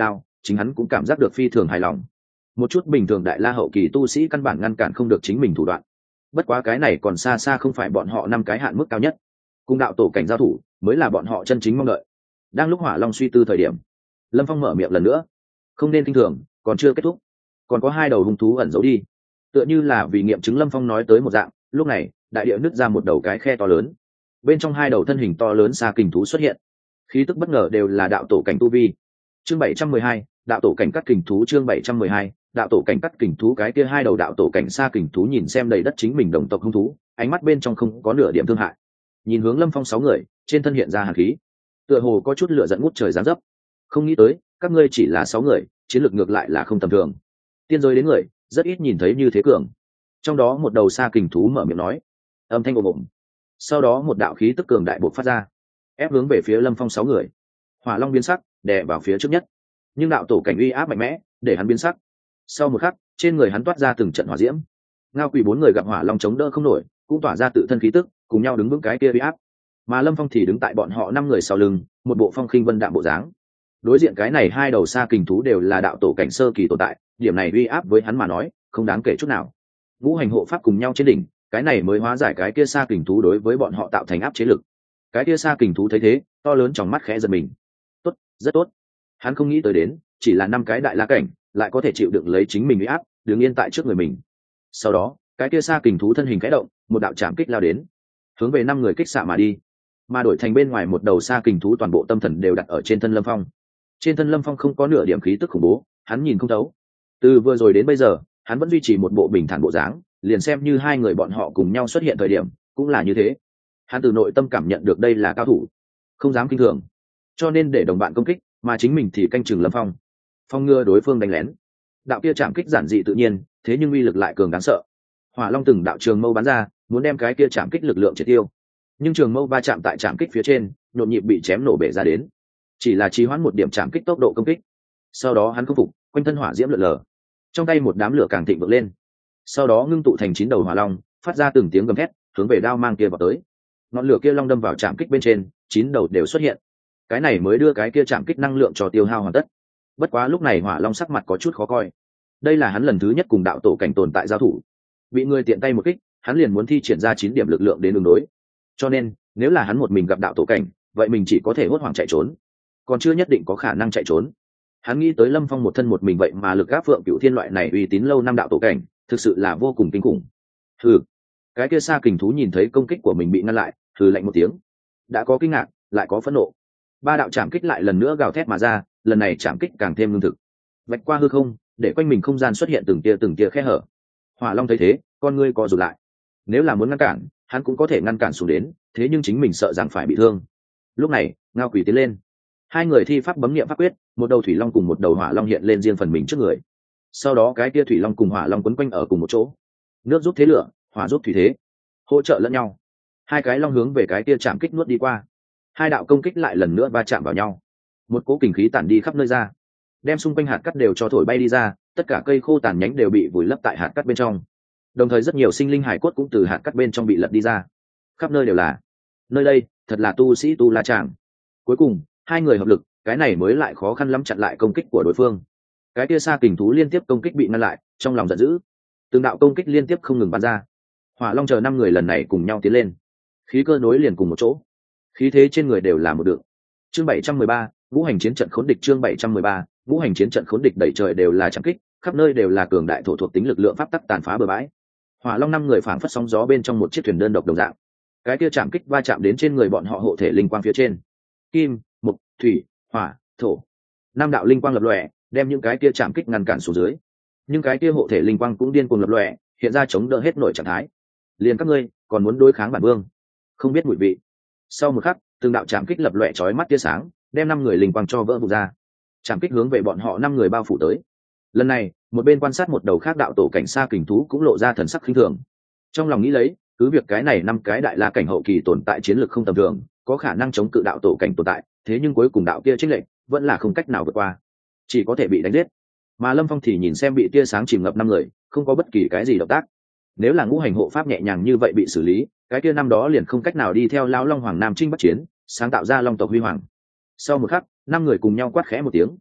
chính hắn cũng cảm giác được phi thường hài lòng. Một chút bình thường đại la hậu kỳ tu sĩ căn bản ngăn cản không được chính mình thủ đoạn. Bất quá cái này còn xa xa không phải bọn họ năm cái hạn mức cao nhất. Cùng đạo tổ cảnh giao thủ mới là bọn họ chân chính mong đợi. Đang lúc Hỏa Long suy tư thời điểm, Lâm Phong mở miệng lần nữa. Không nên kinh thường, còn chưa kết thúc, còn có hai đầu hung thú ẩn giấu đi. Tựa như là vì nghiệm chứng Lâm Phong nói tới một dạng, lúc này đại địa nứt ra một đầu cái khe to lớn, bên trong hai đầu thân hình to lớn xa kình thú xuất hiện, khí tức bất ngờ đều là đạo tổ cảnh tu vi. Chương bảy trăm mười hai, đạo tổ cảnh cắt kình thú. Chương bảy trăm mười hai, đạo tổ cảnh cắt kình thú. Cái kia hai đầu đạo tổ cảnh xa kình thú nhìn xem đầy đất chính mình đồng tộc hung thú, ánh mắt bên trong không có nửa điểm thương hại, nhìn hướng Lâm Phong sáu người, trên thân hiện ra hàn khí, tựa hồ có chút lửa giận ngút trời giáng dấp. Không nghĩ tới các ngươi chỉ là sáu người, chiến lược ngược lại là không tầm thường. Tiên giới đến người rất ít nhìn thấy như thế cường. Trong đó một đầu xa kình thú mở miệng nói, âm thanh ồm ồm. Sau đó một đạo khí tức cường đại bộc phát ra, ép hướng về phía Lâm Phong sáu người. Hỏa Long biến sắc, đè vào phía trước nhất, nhưng đạo tổ cảnh uy áp mạnh mẽ để hắn biến sắc. Sau một khắc, trên người hắn toát ra từng trận hỏa diễm. Ngao Quỷ bốn người gặp Hỏa Long chống đỡ không nổi, cũng tỏa ra tự thân khí tức, cùng nhau đứng vững cái kia uy áp. Mà Lâm Phong thì đứng tại bọn họ năm người sau lưng, một bộ phong khinh vân đạm bộ dáng. Đối diện cái này hai đầu xa kình thú đều là đạo tổ cảnh sơ kỳ tồn tại, điểm này uy áp với hắn mà nói không đáng kể chút nào. Ngũ hành hộ pháp cùng nhau trên đỉnh, cái này mới hóa giải cái kia xa kình thú đối với bọn họ tạo thành áp chế lực. Cái kia xa kình thú thấy thế, to lớn trong mắt khẽ giật mình. Tốt, rất tốt. Hắn không nghĩ tới đến, chỉ là năm cái đại la cảnh, lại có thể chịu đựng lấy chính mình uy áp, đứng yên tại trước người mình. Sau đó, cái kia xa kình thú thân hình khẽ động, một đạo chạm kích lao đến, hướng về năm người kích xạ mà đi. Mà đổi thành bên ngoài một đầu xa kình thú toàn bộ tâm thần đều đặt ở trên thân Lâm Phong. Trên thân Lâm Phong không có nửa điểm khí tức khủng bố, hắn nhìn không thấu. Từ vừa rồi đến bây giờ, hắn vẫn duy trì một bộ bình thản bộ dáng, liền xem như hai người bọn họ cùng nhau xuất hiện thời điểm, cũng là như thế. Hắn từ nội tâm cảm nhận được đây là cao thủ, không dám kinh thường, cho nên để đồng bạn công kích, mà chính mình thì canh chừng Lâm Phong, phong ngừa đối phương đánh lén. Đạo kia chạm kích giản dị tự nhiên, thế nhưng uy lực lại cường đáng sợ. Hỏa Long từng đạo trường mâu bắn ra, muốn đem cái kia chạm kích lực lượng triệt tiêu, nhưng trường mâu va chạm tại chạm kích phía trên, nhộn nhịp bị chém nổ bể ra đến. Chỉ là trì hoãn một điểm chạm kích tốc độ công kích. Sau đó hắn không phục, quanh thân hỏa diễm lượn lờ, trong tay một đám lửa càng thịnh vượng lên. Sau đó ngưng tụ thành chín đầu hỏa long, phát ra từng tiếng gầm thét, hướng về đao mang kia vào tới. Ngọn lửa kia long đâm vào chạm kích bên trên, chín đầu đều xuất hiện. Cái này mới đưa cái kia chạm kích năng lượng cho tiêu hao hoàn tất. Bất quá lúc này hỏa long sắc mặt có chút khó coi. Đây là hắn lần thứ nhất cùng đạo tổ cảnh tồn tại giao thủ, bị người tiện tay một kích, hắn liền muốn thi triển ra chín điểm lực lượng đến ứng đối. Cho nên, nếu là hắn một mình gặp đạo tổ cảnh, vậy mình chỉ có thể hốt hoảng chạy trốn, còn chưa nhất định có khả năng chạy trốn. Hắn nghĩ tới Lâm Phong một thân một mình vậy mà lực áp Phượng Cửu Thiên loại này uy tín lâu năm đạo tổ cảnh, thực sự là vô cùng kinh khủng. Hừ, cái kia xa kình thú nhìn thấy công kích của mình bị ngăn lại, hừ lạnh một tiếng, đã có kinh ngạc, lại có phẫn nộ. Ba đạo chạm kích lại lần nữa gào thét mà ra, lần này chạm kích càng thêm lương thực, vạch qua hư không, để quanh mình không gian xuất hiện từng tia từng tia khe hở. Hỏa Long thấy thế, con ngươi co rụt lại. Nếu là muốn ngăn cản, hắn cũng có thể ngăn cản xuống đến, thế nhưng chính mình sợ rằng phải bị thương. Lúc này, Ngao Quỷ tiến lên, hai người thi pháp bấm niệm pháp quyết, một đầu thủy long cùng một đầu hỏa long hiện lên riêng phần mình trước người. Sau đó cái kia thủy long cùng hỏa long quấn quanh ở cùng một chỗ, nước giúp thế lửa, hỏa giúp thủy thế, hỗ trợ lẫn nhau. Hai cái long hướng về cái kia chạm kích nuốt đi qua, hai đạo công kích lại lần nữa va chạm vào nhau, một cỗ kình khí tản đi khắp nơi ra, đem xung quanh hạt cát đều cho thổi bay đi ra, tất cả cây khô tàn nhánh đều bị vùi lấp tại hạt cát bên trong. Đồng thời rất nhiều sinh linh hải cốt cũng từ hạt cát bên trong bị lật đi ra, khắp nơi đều là. Nơi đây thật là tu sĩ tu la tràng. Cuối cùng hai người hợp lực, cái này mới lại khó khăn lắm chặn lại công kích của đối phương. Cái kia xa kình thú liên tiếp công kích bị ngăn lại, trong lòng giận dữ, từng đạo công kích liên tiếp không ngừng bắn ra. Hỏa Long chờ năm người lần này cùng nhau tiến lên, khí cơ nối liền cùng một chỗ, khí thế trên người đều là một đường. Chương bảy trăm mười ba, ngũ hành chiến trận khốn địch. Chương bảy trăm mười ba, ngũ hành chiến trận khốn địch. Đầy trời đều là chạm kích, khắp nơi đều là cường đại thổ thuộc tính lực lượng pháp tắc tàn phá bừa bãi. Hỏa Long năm người phảng phất sóng gió bên trong một chiếc thuyền đơn độc đồng dạng. Cái kia chạm kích va chạm đến trên người bọn họ hộ thể linh quang phía trên, kim, mộc, thủy, hỏa, thổ, năm đạo linh quang lập lòe, đem những cái kia chạm kích ngăn cản xuống dưới. Nhưng cái kia hộ thể linh quang cũng điên cuồng lập lòe, hiện ra chống đỡ hết nổi trạng thái. Liền các ngươi còn muốn đối kháng bản vương, không biết mùi vị. Sau một khắc, từng đạo chạm kích lập lòe chói mắt tia sáng, đem năm người linh quang cho vỡ vụn ra. Chạm kích hướng về bọn họ năm người bao phủ tới. Lần này, một bên quan sát một đầu khác đạo tổ cảnh xa kình thú cũng lộ ra thần sắc khinh thường. Trong lòng nghĩ lấy, cứ việc cái này năm cái đại la cảnh hậu kỳ tồn tại chiến lược không tầm thường, có khả năng chống cự đạo tổ cảnh tồn tại, thế nhưng cuối cùng đạo kia chênh lệch vẫn là không cách nào vượt qua, chỉ có thể bị đánh giết. Mà Lâm Phong thì nhìn xem bị tia sáng chìm ngập năm người, không có bất kỳ cái gì động tác. Nếu là ngũ hành hộ pháp nhẹ nhàng như vậy bị xử lý, cái kia năm đó liền không cách nào đi theo lão Long Hoàng Nam Trinh Bắc chiến, sáng tạo ra Long tộc huy hoàng. Sau một khắc, năm người cùng nhau quát khẽ một tiếng,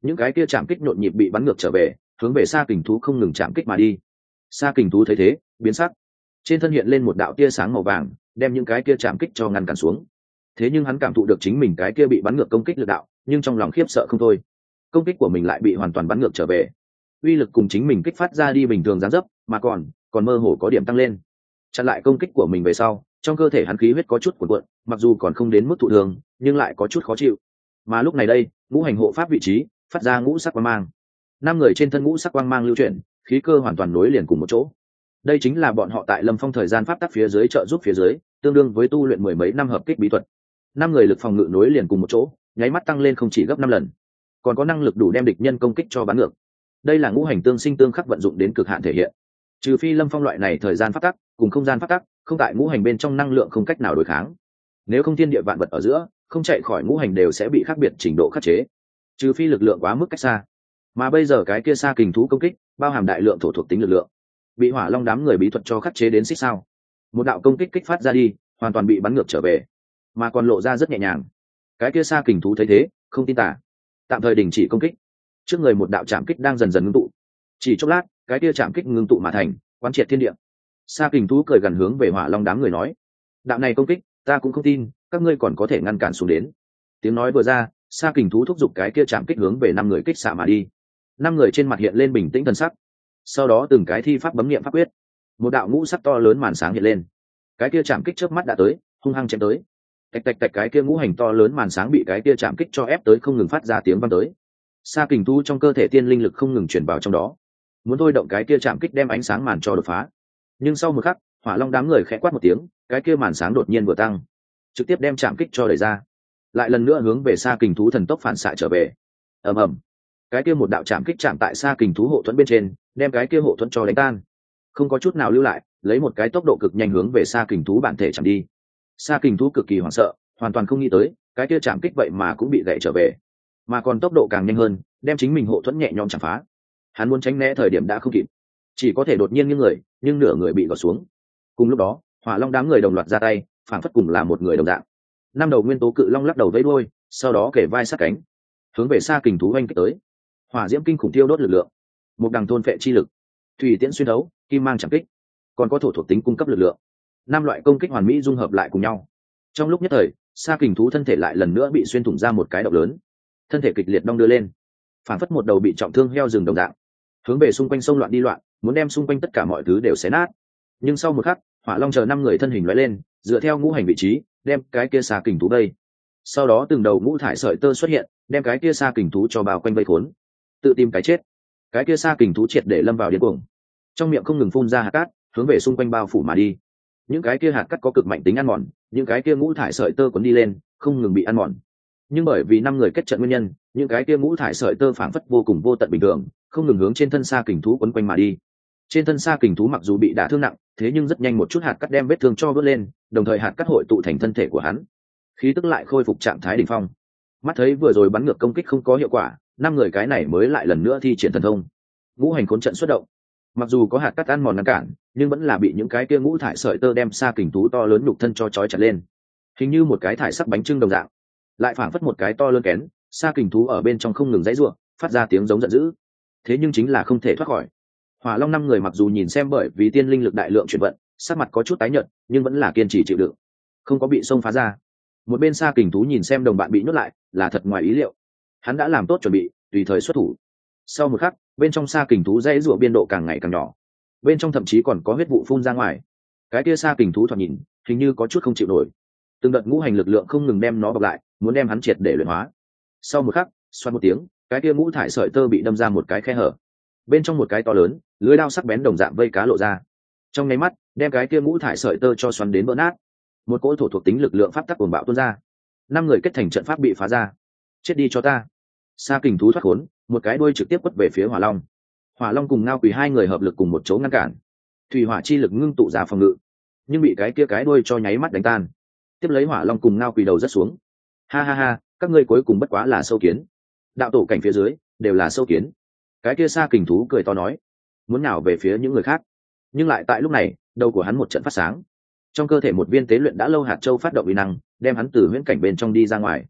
những cái kia chạm kích nhộn nhịp bị bắn ngược trở về, hướng về xa kình thú không ngừng chạm kích mà đi. Xa kình thú thấy thế biến sắc, trên thân hiện lên một đạo tia sáng màu vàng, đem những cái kia chạm kích cho ngăn cản xuống. Thế nhưng hắn cảm thụ được chính mình cái kia bị bắn ngược công kích lực đạo, nhưng trong lòng khiếp sợ không thôi. Công kích của mình lại bị hoàn toàn bắn ngược trở về, uy lực cùng chính mình kích phát ra đi bình thường dáng dấp, mà còn còn mơ hồ có điểm tăng lên. Chặn lại công kích của mình về sau, trong cơ thể hắn khí huyết có chút cuộn cuộn, mặc dù còn không đến mức thụ thương, nhưng lại có chút khó chịu. Mà lúc này đây, ngũ hành hộ pháp vị trí phát ra ngũ sắc quang mang, năm người trên thân ngũ sắc quang mang lưu chuyển, khí cơ hoàn toàn nối liền cùng một chỗ. Đây chính là bọn họ tại Lâm Phong thời gian pháp tắc phía dưới trợ giúp phía dưới, tương đương với tu luyện mười mấy năm hợp kích bí thuật. Năm người lực phòng ngự nối liền cùng một chỗ, nháy mắt tăng lên không chỉ gấp năm lần, còn có năng lực đủ đem địch nhân công kích cho bắn ngược. Đây là ngũ hành tương sinh tương khắc vận dụng đến cực hạn thể hiện. Trừ phi Lâm Phong loại này thời gian pháp tắc cùng không gian pháp tắc không tại ngũ hành bên trong năng lượng không cách nào đối kháng, nếu không thiên địa vạn vật ở giữa không chạy khỏi ngũ hành đều sẽ bị khác biệt trình độ khắc chế, trừ phi lực lượng quá mức cách xa. Mà bây giờ cái kia xa kình thú công kích bao hàm đại lượng thổ thuộc tính lực lượng, bị Hỏa Long đám người bí thuật cho khắc chế đến xích sao. Một đạo công kích kích phát ra đi, hoàn toàn bị bắn ngược trở về, mà còn lộ ra rất nhẹ nhàng. Cái kia xa kình thú thấy thế không tin tả, tạm thời đình chỉ công kích. Trước người một đạo chạm kích đang dần dần ngưng tụ, chỉ chốc lát cái kia chạm kích ngưng tụ mà thành quán triệt thiên địa. Xa kình thú cười gần hướng về Hỏa Long đám người nói, đạo này công kích ta cũng không tin các ngươi còn có thể ngăn cản xuống đến. Tiếng nói vừa ra, xa kình thú thúc giục cái kia chạm kích hướng về năm người kích xạ mà đi. Năm người trên mặt hiện lên bình tĩnh thần sắc, sau đó từng cái thi pháp bấm nghiệm pháp quyết, một đạo ngũ sắc to lớn màn sáng hiện lên. Cái kia chạm kích trước mắt đã tới, hung hăng chém tới. Tạch tạch tạch, cái kia ngũ hành to lớn màn sáng bị cái kia chạm kích cho ép tới không ngừng phát ra tiếng vang tới. Sa kình thú trong cơ thể tiên linh lực không ngừng chuyển vào trong đó, muốn thôi động cái kia chạm kích đem ánh sáng màn cho đột phá. Nhưng sau một khắc, Hỏa Long đám người khẽ quát một tiếng, cái kia màn sáng đột nhiên vừa tăng, trực tiếp đem chạm kích cho đẩy ra, lại lần nữa hướng về Sa kình thú thần tốc phản xạ trở về. Ầm ầm, cái kia một đạo chạm kích chạm tại Sa kình thú hộ thuẫn bên trên, đem cái kia hộ thuẫn cho đánh tan, không có chút nào lưu lại, lấy một cái tốc độ cực nhanh hướng về Sa kình thú bản thể chạm đi. Sa kình thú cực kỳ hoảng sợ, hoàn toàn không nghĩ tới cái kia chạm kích vậy mà cũng bị gãy trở về, mà còn tốc độ càng nhanh hơn, đem chính mình hộ thuẫn nhẹ nhõm chạm phá. Hắn muốn tránh né thời điểm đã không kịp, chỉ có thể đột nhiên nghiêng người, nhưng nửa người bị gọt xuống. Cùng lúc đó, Hỏa Long đám người đồng loạt ra tay, phản phất cùng là một người đồng dạng. Năm đầu nguyên tố cự long lắc đầu vẫy đuôi, sau đó kể vai sát cánh, hướng về Sa kình thú oanh kích tới. Hỏa diễm kinh khủng tiêu đốt lực lượng, một đằng thôn phệ chi lực, thủy tiễn xuyên thấu, kim mang chạm kích, còn có thổ thuộc tính cung cấp lực lượng. Năm loại công kích hoàn mỹ dung hợp lại cùng nhau. Trong lúc nhất thời, Sa kình thú thân thể lại lần nữa bị xuyên thủng ra một cái động lớn, thân thể kịch liệt đong đưa lên, phản phất một đầu bị trọng thương heo rừng đồng dạng, hướng về xung quanh sông loạn đi loạn, muốn đem xung quanh tất cả mọi thứ đều xé nát. Nhưng sau một khắc, Hỏa Long chờ năm người thân hình lóe lên, dựa theo ngũ hành vị trí, đem cái kia Sa kình thú đây. Sau đó từng đầu ngũ thải sợi tơ xuất hiện, đem cái kia Sa kình thú cho bao quanh vây khốn, tự tìm cái chết. Cái kia Sa kình thú triệt để lâm vào điên cuồng, trong miệng không ngừng phun ra hạt cát, hướng về xung quanh bao phủ mà đi. Những cái kia hạt cát có cực mạnh tính ăn mòn, những cái kia ngũ thải sợi tơ cuốn đi lên, không ngừng bị ăn mòn. Nhưng bởi vì năm người kết trận nguyên nhân, những cái kia ngũ thải sợi tơ phảng phất vô cùng vô tận bình thường, không ngừng hướng trên thân Sa kình thú quấn quanh mà đi. Trên thân Sa kình thú mặc dù bị đả thương nặng, thế nhưng rất nhanh một chút hạt cát đem vết thương cho vớt lên, đồng thời hạt cát hội tụ thành thân thể của hắn, khí tức lại khôi phục trạng thái đỉnh phong. Mắt thấy vừa rồi bắn ngược công kích không có hiệu quả, năm người cái này mới lại lần nữa thi triển thần thông, ngũ hành khốn trận xuất động. Mặc dù có hạt cát ăn mòn ngăn cản, nhưng vẫn là bị những cái kia ngũ thải sợi tơ đem Sa kình thú to lớn nhục thân cho trói chặt lên, hình như một cái thải sắc bánh trưng đồng dạng, lại phảng phất một cái to lớn kén. Sa kình thú ở bên trong không ngừng dãy ruộng, phát ra tiếng giống giận dữ, thế nhưng chính là không thể thoát khỏi. Hỏa Long năm người mặc dù nhìn xem bởi vì tiên linh lực đại lượng chuyển vận, sắc mặt có chút tái nhợt, nhưng vẫn là kiên trì chịu đựng, không có bị xông phá ra. Một bên Sa kình thú nhìn xem đồng bạn bị nhốt lại, là thật ngoài ý liệu, hắn đã làm tốt chuẩn bị, tùy thời xuất thủ. Sau một khắc, bên trong Sa kình thú dãy ruộng biên độ càng ngày càng nhỏ, bên trong thậm chí còn có huyết vụ phun ra ngoài. Cái kia Sa kình thú thoạt nhìn hình như có chút không chịu nổi, từng đợt ngũ hành lực lượng không ngừng đem nó bọc lại, muốn đem hắn triệt để luyện hóa. Sau một khắc, xoát một tiếng, cái kia ngũ thải sợi tơ bị đâm ra một cái khe hở, bên trong một cái to lớn lưới đao sắc bén đồng dạng vây cá lộ ra, trong nháy mắt đem cái kia ngũ thải sợi tơ cho xoắn đến vỡ nát. Một cỗ thổ thuộc tính lực lượng pháp tắc cuồng bạo tuôn ra, năm người kết thành trận pháp bị phá ra. Chết đi cho ta! Sa kình thú thoát khốn, một cái đuôi trực tiếp quất về phía Hỏa Long. Hỏa Long cùng Ngao Quỳ hai người hợp lực cùng một chỗ ngăn cản, thủy hỏa chi lực ngưng tụ ra phòng ngự, nhưng bị cái kia cái đuôi cho nháy mắt đánh tan. Tiếp lấy Hỏa Long cùng Ngao Quỳ đầu rất xuống. Ha ha ha, các ngươi cuối cùng bất quá là sâu kiến, đạo tổ cảnh phía dưới đều là sâu kiến. Cái kia Sa kình thú cười to nói, muốn nào về phía những người khác, nhưng lại tại lúc này đầu của hắn một trận phát sáng, trong cơ thể một viên tế luyện đã lâu hạt châu phát động uy năng, đem hắn từ huyễn cảnh bên trong đi ra ngoài.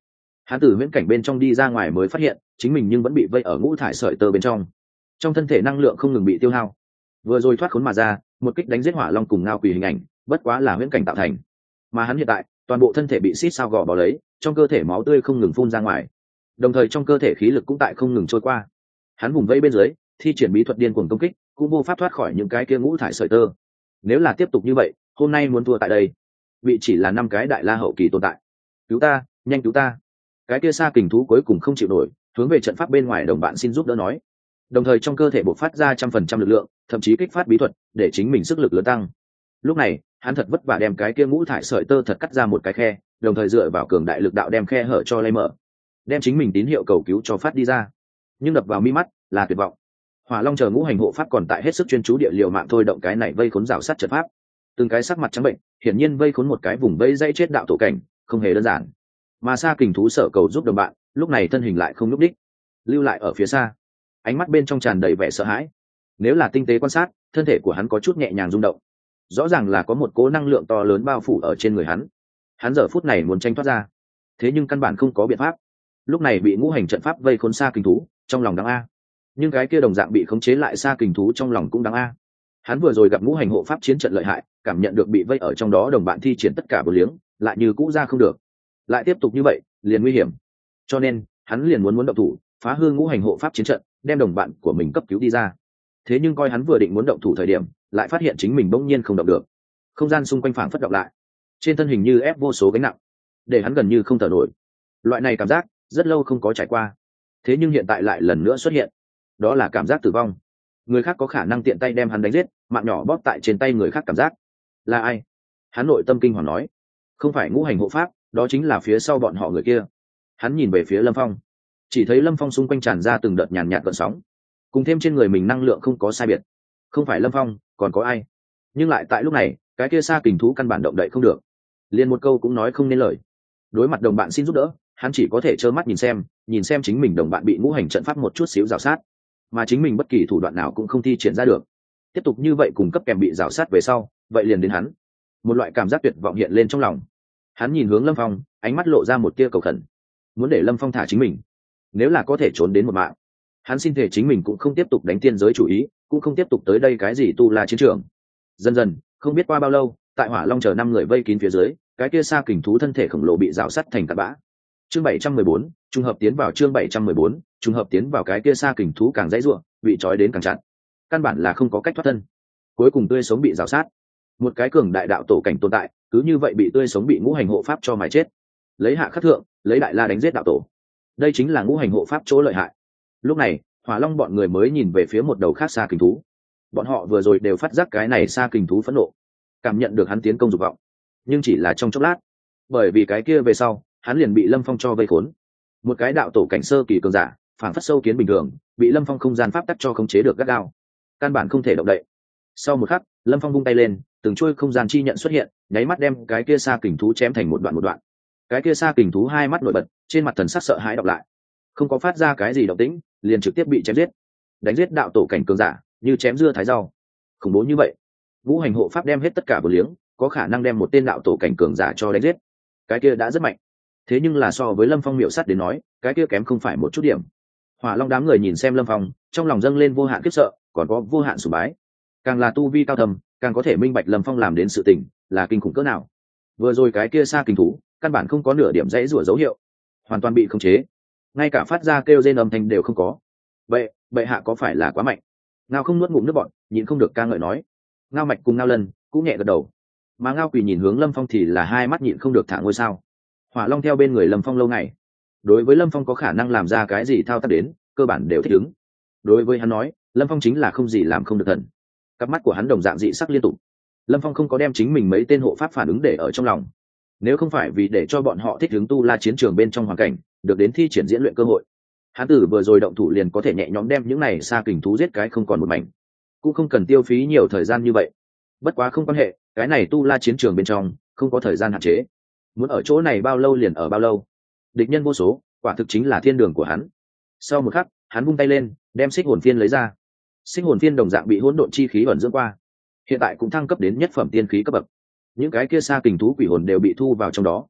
hắn từ huyễn cảnh bên trong đi ra ngoài mới phát hiện chính mình nhưng vẫn bị vây ở ngũ thải sợi tơ bên trong, trong thân thể năng lượng không ngừng bị tiêu hao. Vừa rồi thoát khốn mà ra, một kích đánh giết hỏa long cùng ngao quỷ hình ảnh bất quá là huyễn cảnh tạo thành, mà hắn hiện tại toàn bộ thân thể bị xít sao gò bó lấy, trong cơ thể máu tươi không ngừng phun ra ngoài, đồng thời trong cơ thể khí lực cũng tại không ngừng trôi qua. Hắn vùng vây bên dưới thi triển bí thuật điên cuồng công kích, cũng vô pháp thoát khỏi những cái kia ngũ thải sợi tơ. Nếu là tiếp tục như vậy, hôm nay muốn thua tại đây. Vị chỉ là năm cái đại la hậu kỳ tồn tại. Cứu ta, nhanh cứu ta. Cái kia xa kình thú cuối cùng không chịu nổi, hướng về trận pháp bên ngoài đồng bạn xin giúp đỡ nói, đồng thời trong cơ thể bộc phát ra trăm phần trăm lực lượng, thậm chí kích phát bí thuật để chính mình sức lực lớn tăng. Lúc này hắn thật vất vả đem cái kia ngũ thải sợi tơ thật cắt ra một cái khe, đồng thời dựa vào cường đại lực đạo đem khe hở cho lay mở, đem chính mình tín hiệu cầu cứu cho phát đi ra. Nhưng đập vào mi mắt là tuyệt vọng. Hỏa long chờ ngũ hành hộ pháp còn tại hết sức chuyên chú địa liều mạng thôi động cái này vây khốn rào sát trận pháp, từng cái sắc mặt trắng bệnh, hiển nhiên vây khốn một cái vùng vây dây chết đạo tổ cảnh không hề đơn giản. Mà xa kình thú sở cầu giúp đồng bạn lúc này thân hình lại không nhúc đích, lưu lại ở phía xa, ánh mắt bên trong tràn đầy vẻ sợ hãi. Nếu là tinh tế quan sát, thân thể của hắn có chút nhẹ nhàng rung động, rõ ràng là có một cố năng lượng to lớn bao phủ ở trên người hắn. Hắn giờ phút này muốn tranh thoát ra, thế nhưng căn bản không có biện pháp. Lúc này bị ngũ hành trận pháp vây khốn xa kình thú trong lòng đáng a, nhưng cái kia đồng dạng bị khống chế lại xa kình thú trong lòng cũng đáng a. Hắn vừa rồi gặp ngũ hành hộ pháp chiến trận lợi hại, cảm nhận được bị vây ở trong đó đồng bạn thi triển tất cả bờ liếng, lại như cũ ra không được, lại tiếp tục như vậy liền nguy hiểm. Cho nên hắn liền muốn muốn động thủ phá hư ngũ hành hộ pháp chiến trận, đem đồng bạn của mình cấp cứu đi ra. Thế nhưng coi hắn vừa định muốn động thủ thời điểm, lại phát hiện chính mình bỗng nhiên không động được, không gian xung quanh phảng phất động lại, trên thân hình như ép vô số gánh nặng, để hắn gần như không thở nổi. Loại này cảm giác rất lâu không có trải qua, thế nhưng hiện tại lại lần nữa xuất hiện, đó là cảm giác tử vong. Người khác có khả năng tiện tay đem hắn đánh giết, mạng nhỏ bóp tại trên tay người khác cảm giác. Là ai? Hắn nội tâm kinh hoàng nói. Không phải ngũ hành hộ pháp, đó chính là phía sau bọn họ người kia. Hắn nhìn về phía Lâm Phong, chỉ thấy Lâm Phong xung quanh tràn ra từng đợt nhàn nhạt gợn sóng, cùng thêm trên người mình năng lượng không có sai biệt. Không phải Lâm Phong còn có ai? Nhưng lại tại lúc này, cái kia xa kình thú căn bản động đậy không được, liền một câu cũng nói không nên lời. Đối mặt đồng bạn xin giúp đỡ, hắn chỉ có thể trơ mắt nhìn xem nhìn xem chính mình đồng bạn bị ngũ hành trận pháp một chút xíu rào sát, mà chính mình bất kỳ thủ đoạn nào cũng không thi triển ra được. Tiếp tục như vậy cùng cấp kèm bị rào sát về sau, vậy liền đến hắn. Một loại cảm giác tuyệt vọng hiện lên trong lòng. Hắn nhìn hướng Lâm Phong, ánh mắt lộ ra một tia cầu khẩn, muốn để Lâm Phong thả chính mình, nếu là có thể trốn đến một mạng. Hắn xin thể chính mình cũng không tiếp tục đánh tiên giới chủ ý, cũng không tiếp tục tới đây cái gì tu la chiến trường. Dần dần, không biết qua bao lâu, tại Hỏa Long chờ năm người vây kín phía dưới, cái kia xa kình thú thân thể khổng lồ bị rào sắt thành cát bã. Chương bảy trăm mười bốn, trùng hợp tiến vào chương bảy trăm mười bốn, trùng hợp tiến vào cái kia xa kình thú càng dãy rủa, bị trói đến càng chặt, căn bản là không có cách thoát thân. Cuối cùng tươi sống bị rào sát. Một cái cường đại đạo tổ cảnh tồn tại, cứ như vậy bị tươi sống bị ngũ hành hộ pháp cho mài chết. Lấy hạ khắc thượng, lấy đại la đánh giết đạo tổ. Đây chính là ngũ hành hộ pháp chỗ lợi hại. Lúc này, Hỏa Long bọn người mới nhìn về phía một đầu khác xa kình thú. Bọn họ vừa rồi đều phát giác cái này xa kình thú phẫn nộ, cảm nhận được hắn tiến công dục vọng, nhưng chỉ là trong chốc lát, bởi vì cái kia về sau hắn liền bị Lâm Phong cho vây khốn. Một cái đạo tổ cảnh sơ kỳ cường giả, phảng phất sâu kiến bình thường, bị Lâm Phong không gian pháp tắc cho khống chế được gắt gao, căn bản không thể động đậy. Sau một khắc, Lâm Phong vung tay lên, từng chuôi không gian chi nhận xuất hiện, nháy mắt đem cái kia xa kình thú chém thành một đoạn một đoạn. Cái kia xa kình thú hai mắt nổi bật, trên mặt thần sắc sợ hãi đọc lại, không có phát ra cái gì động tĩnh, liền trực tiếp bị chém giết. Đánh giết đạo tổ cảnh cường giả, như chém dưa thái rau, khủng bố như vậy. Ngũ hành hộ pháp đem hết tất cả vô liếng, có khả năng đem một tên đạo tổ cảnh cường giả cho đánh giết, cái kia đã rất mạnh. Thế nhưng là so với Lâm Phong miểu sát đến nói, cái kia kém không phải một chút điểm. Hỏa Long đám người nhìn xem Lâm Phong, trong lòng dâng lên vô hạn khiếp sợ, còn có vô hạn sùng bái. Càng là tu vi cao thầm, càng có thể minh bạch Lâm Phong làm đến sự tình là kinh khủng cỡ nào. Vừa rồi cái kia xa kình thú, căn bản không có nửa điểm dãy rủa dấu hiệu, hoàn toàn bị khống chế, ngay cả phát ra kêu rên âm thanh đều không có. Vậy, bệ hạ có phải là quá mạnh? Ngao không nuốt ngụm nước bọt, nhịn không được ca ngợi nói. Ngao Mạch cùng Ngao Lân cũng nhẹ gật đầu, mà Ngao Quỳ nhìn hướng Lâm Phong thì là hai mắt nhịn không được thả ngôi sao. Hỏa Long theo bên người Lâm Phong lâu ngày, đối với Lâm Phong có khả năng làm ra cái gì thao tác đến, cơ bản đều thích ứng. Đối với hắn nói, Lâm Phong chính là không gì làm không được thần. Cặp mắt của hắn đồng dạng dị sắc liên tục. Lâm Phong không có đem chính mình mấy tên hộ pháp phản ứng để ở trong lòng. Nếu không phải vì để cho bọn họ thích ứng tu la chiến trường bên trong hoàn cảnh, được đến thi triển diễn luyện cơ hội, hắn tử vừa rồi động thủ liền có thể nhẹ nhõm đem những này xa kình thú giết cái không còn một mảnh, cũng không cần tiêu phí nhiều thời gian như vậy. Bất quá không quan hệ, cái này tu la chiến trường bên trong không có thời gian hạn chế, muốn ở chỗ này bao lâu liền ở bao lâu. Địch nhân vô số, quả thực chính là thiên đường của hắn. Sau một khắc, hắn vung tay lên, đem xích hồn phiên lấy ra. Xích hồn phiên đồng dạng bị hỗn độn chi khí ẩn dưỡng qua, hiện tại cũng thăng cấp đến nhất phẩm tiên khí cấp bậc. Những cái kia xa kình thú quỷ hồn đều bị thu vào trong đó.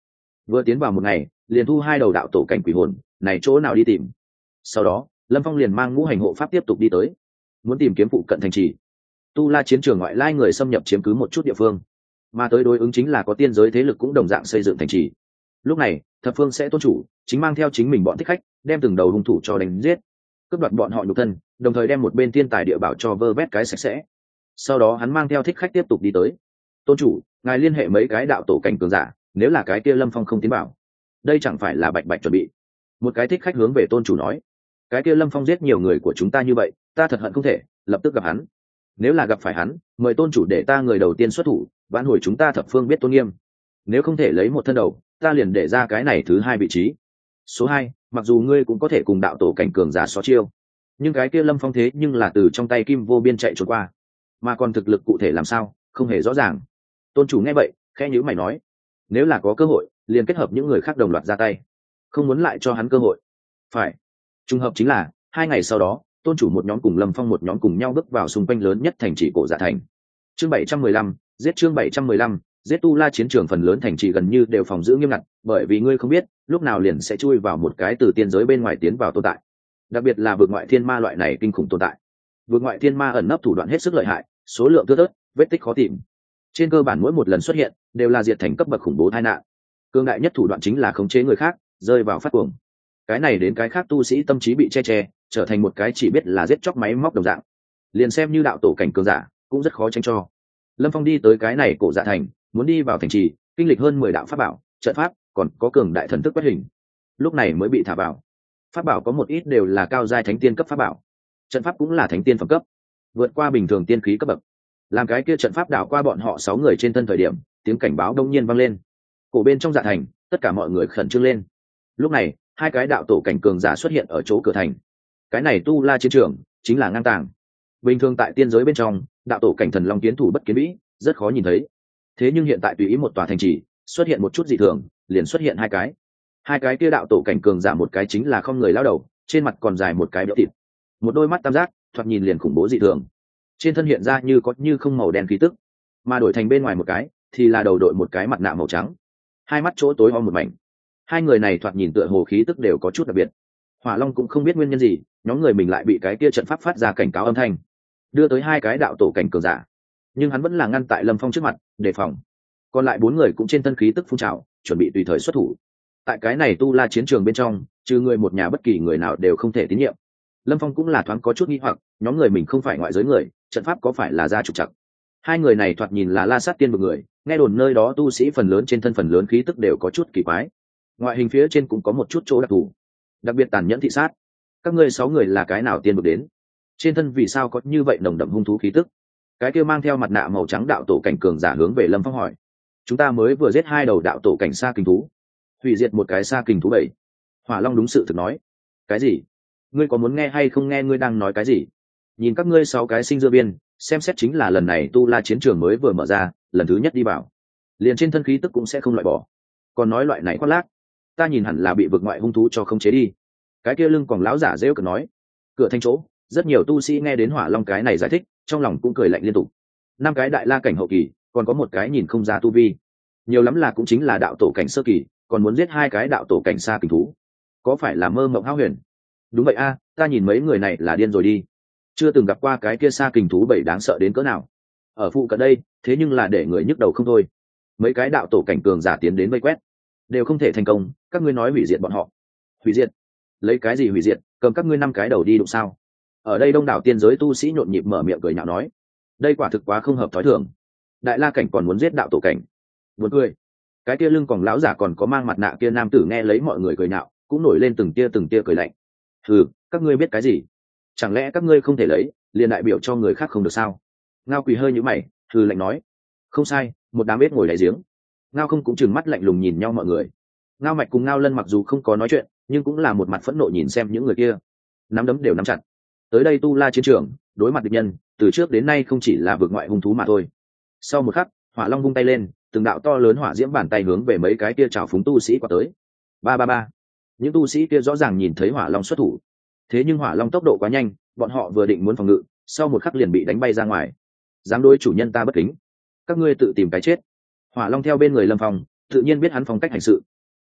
vừa tiến vào một ngày liền thu hai đầu đạo tổ cảnh quỷ hồn, này chỗ nào đi tìm. Sau đó Lâm Phong liền mang ngũ hành hộ pháp tiếp tục đi tới, muốn tìm kiếm phụ cận thành trì tu la chiến trường ngoại lai người xâm nhập chiếm cứ một chút địa phương, mà tới đối ứng chính là có tiên giới thế lực cũng đồng dạng xây dựng thành trì. Lúc này thập phương sẽ tôn chủ chính mang theo chính mình bọn thích khách đem từng đầu hung thủ cho đánh giết, cướp đoạt bọn họ nhục thân, đồng thời đem một bên thiên tài địa bảo cho vơ vét cái sạch sẽ. Sau đó hắn mang theo thích khách tiếp tục đi tới. Tôn chủ, ngài liên hệ mấy cái đạo tổ cảnh cường giả, nếu là cái kia Lâm Phong không tiến bảo, đây chẳng phải là bạch bạch chuẩn bị. Một cái thích khách hướng về tôn chủ nói, cái kia Lâm Phong giết nhiều người của chúng ta như vậy, ta thật hận không thể lập tức gặp hắn. Nếu là gặp phải hắn, mời tôn chủ để ta người đầu tiên xuất thủ, vãn hồi chúng ta thập phương biết tôn nghiêm. Nếu không thể lấy một thân đầu, ta liền để ra cái này thứ hai vị trí. Số hai, mặc dù ngươi cũng có thể cùng đạo tổ cảnh cường giả xó chiêu, nhưng cái kia Lâm Phong thế nhưng là từ trong tay Kim Vô Biên chạy trốn qua, mà còn thực lực cụ thể làm sao không hề rõ ràng. Tôn chủ nghe vậy khẽ nhíu mày nói, nếu là có cơ hội liền kết hợp những người khác đồng loạt ra tay, không muốn lại cho hắn cơ hội. Phải. Trùng hợp chính là hai ngày sau đó tôn chủ một nhóm cùng Lâm Phong một nhóm cùng nhau bước vào xung quanh lớn nhất thành trì Cổ Dạ Thành. Chương bảy trăm mười lăm, giết chương bảy trăm mười lăm, giết tu la chiến trường phần lớn thành trì gần như đều phòng giữ nghiêm ngặt, bởi vì ngươi không biết lúc nào liền sẽ chui vào một cái từ tiên giới bên ngoài tiến vào tồn tại. Đặc biệt là vực ngoại thiên ma loại này kinh khủng tồn tại. Vực ngoại thiên ma ẩn nấp thủ đoạn hết sức lợi hại, số lượng thưa thớt, vết tích khó tìm. Trên cơ bản mỗi một lần xuất hiện đều là diệt thành cấp bậc khủng bố tai nạn. Cương đại nhất thủ đoạn chính là khống chế người khác, rơi vào phát cuồng. Cái này đến cái khác tu sĩ tâm trí bị che che, trở thành một cái chỉ biết là giết chóc máy móc đồng dạng. Liền xem như đạo tổ cảnh cường giả cũng rất khó tránh cho. Lâm Phong đi tới cái này Cổ Dạ Thành, muốn đi vào thành trì, kinh lịch hơn mười đạo pháp bảo, trận pháp, còn có cường đại thần thức quét hình, lúc này mới bị thả vào. Pháp bảo có một ít đều là cao giai thánh tiên cấp pháp bảo, trận pháp cũng là thánh tiên phẩm cấp, vượt qua bình thường tiên khí cấp bậc. Làm cái kia trận pháp đảo qua bọn họ sáu người trên thân thời điểm, tiếng cảnh báo đông nhiên vang lên. Cổ bên trong Dạ Thành, tất cả mọi người khẩn trương lên. Lúc này hai cái đạo tổ cảnh cường giả xuất hiện ở chỗ cửa thành. Cái này tu la chiến trường chính là ngang tàng. Bình thường tại tiên giới bên trong, đạo tổ cảnh thần long kiến thủ bất kiến vĩ, rất khó nhìn thấy. Thế nhưng hiện tại tùy ý một tòa thành trì xuất hiện một chút dị thường, liền xuất hiện hai cái. Hai cái kia đạo tổ cảnh cường giả, một cái chính là không người lao đầu, trên mặt còn dài một cái béo thịt, một đôi mắt tam giác, thoạt nhìn liền khủng bố dị thường. Trên thân hiện ra như có như không màu đen khí tức, mà đổi thành bên ngoài một cái thì là đầu đội một cái mặt nạ màu trắng, hai mắt chỗ tối om một mảnh. Hai người này thoạt nhìn tựa hồ khí tức đều có chút đặc biệt. Hỏa Long cũng không biết nguyên nhân gì, nhóm người mình lại bị cái kia trận pháp phát ra cảnh cáo âm thanh, đưa tới hai cái đạo tổ cảnh cường giả, nhưng hắn vẫn là ngăn tại Lâm Phong trước mặt đề phòng. Còn lại bốn người cũng trên thân khí tức phun trào, chuẩn bị tùy thời xuất thủ. Tại cái này tu la chiến trường bên trong, trừ người một nhà bất kỳ người nào đều không thể tín nhiệm. Lâm Phong cũng là thoáng có chút nghi hoặc, nhóm người mình không phải ngoại giới người, trận pháp có phải là ra trục trặc? Hai người này thoạt nhìn là La Sát Tiên vực người, nghe đồn nơi đó tu sĩ phần lớn trên thân phần lớn khí tức đều có chút kỳ quái. Ngoại hình phía trên cũng có một chút chỗ đặc thù, đặc biệt tàn nhẫn thị sát. Các ngươi sáu người là cái nào tiên vực đến? Trên thân vì sao có như vậy nồng đậm hung thú khí tức? Cái kia mang theo mặt nạ màu trắng đạo tổ cảnh cường giả hướng về Lâm Phong hỏi. Chúng ta mới vừa giết hai đầu đạo tổ cảnh sa kình thú, hủy diệt một cái sa kình thú bảy. Hỏa Long đúng sự thực nói. Cái gì? Ngươi có muốn nghe hay không nghe ngươi đang nói cái gì? Nhìn các ngươi sáu cái sinh dưa biên, xem xét chính là lần này tu la chiến trường mới vừa mở ra, lần thứ nhất đi vào, liền trên thân khí tức cũng sẽ không loại bỏ, còn nói loại này khoác lác, ta nhìn hẳn là bị vực ngoại hung thú cho không chế đi. Cái kia lưng còn láo giả rêu cực nói. Cửa thành chỗ, rất nhiều tu sĩ nghe đến Hỏa Long cái này giải thích, trong lòng cũng cười lạnh liên tục. Năm cái đại la cảnh hậu kỳ, còn có một cái nhìn không ra tu vi, nhiều lắm là cũng chính là đạo tổ cảnh sơ kỳ, còn muốn giết hai cái đạo tổ cảnh xa kình thú, có phải là mơ mộng hão huyền? Đúng vậy a, ta nhìn mấy người này là điên rồi đi, chưa từng gặp qua cái kia xa kình thú bảy đáng sợ đến cỡ nào. Ở phụ cận đây, thế nhưng là để người nhức đầu không thôi. Mấy cái đạo tổ cảnh cường giả tiến đến vây quét, đều không thể thành công, các ngươi nói hủy diệt bọn họ. Hủy diệt? Lấy cái gì hủy diệt? Cầm các ngươi năm cái đầu đi đụng sao? Ở đây đông đảo tiên giới tu sĩ nhộn nhịp mở miệng cười nhạo nói. Đây quả thực quá không hợp thói thường. Đại la cảnh còn muốn giết đạo tổ cảnh, buồn cười. Cái kia lưng còn lão giả còn có mang mặt nạ kia nam tử nghe lấy mọi người cười nhạo, cũng nổi lên từng tia từng tia cười lạnh. Hừ, các ngươi biết cái gì? Chẳng lẽ các ngươi không thể lấy, liền đại biểu cho người khác không được sao? Ngao Quỳ hơi nhíu mày, hừ lạnh nói. Không sai, một đám ếch ngồi đáy giếng. Ngao Không cũng trừng mắt lạnh lùng nhìn nhau mọi người. Ngao Mạch cùng Ngao Lân mặc dù không có nói chuyện, nhưng cũng là một mặt phẫn nộ nhìn xem những người kia, nắm đấm đều nắm chặt. Tới đây tu la chiến trường, đối mặt địch nhân, từ trước đến nay không chỉ là vượt ngoại hung thú mà thôi. Sau một khắc, Hỏa Long vung tay lên, từng đạo to lớn hỏa diễm bàn tay hướng về mấy cái kia trào phúng tu sĩ qua tới. Ba ba ba. Những tu sĩ kia rõ ràng nhìn thấy Hỏa Long xuất thủ, thế nhưng Hỏa Long tốc độ quá nhanh, bọn họ vừa định muốn phòng ngự, sau một khắc liền bị đánh bay ra ngoài. Dám đối chủ nhân ta bất kính, các ngươi tự tìm cái chết. Hỏa Long theo bên người Lâm Phong, tự nhiên biết hắn phong cách hành sự,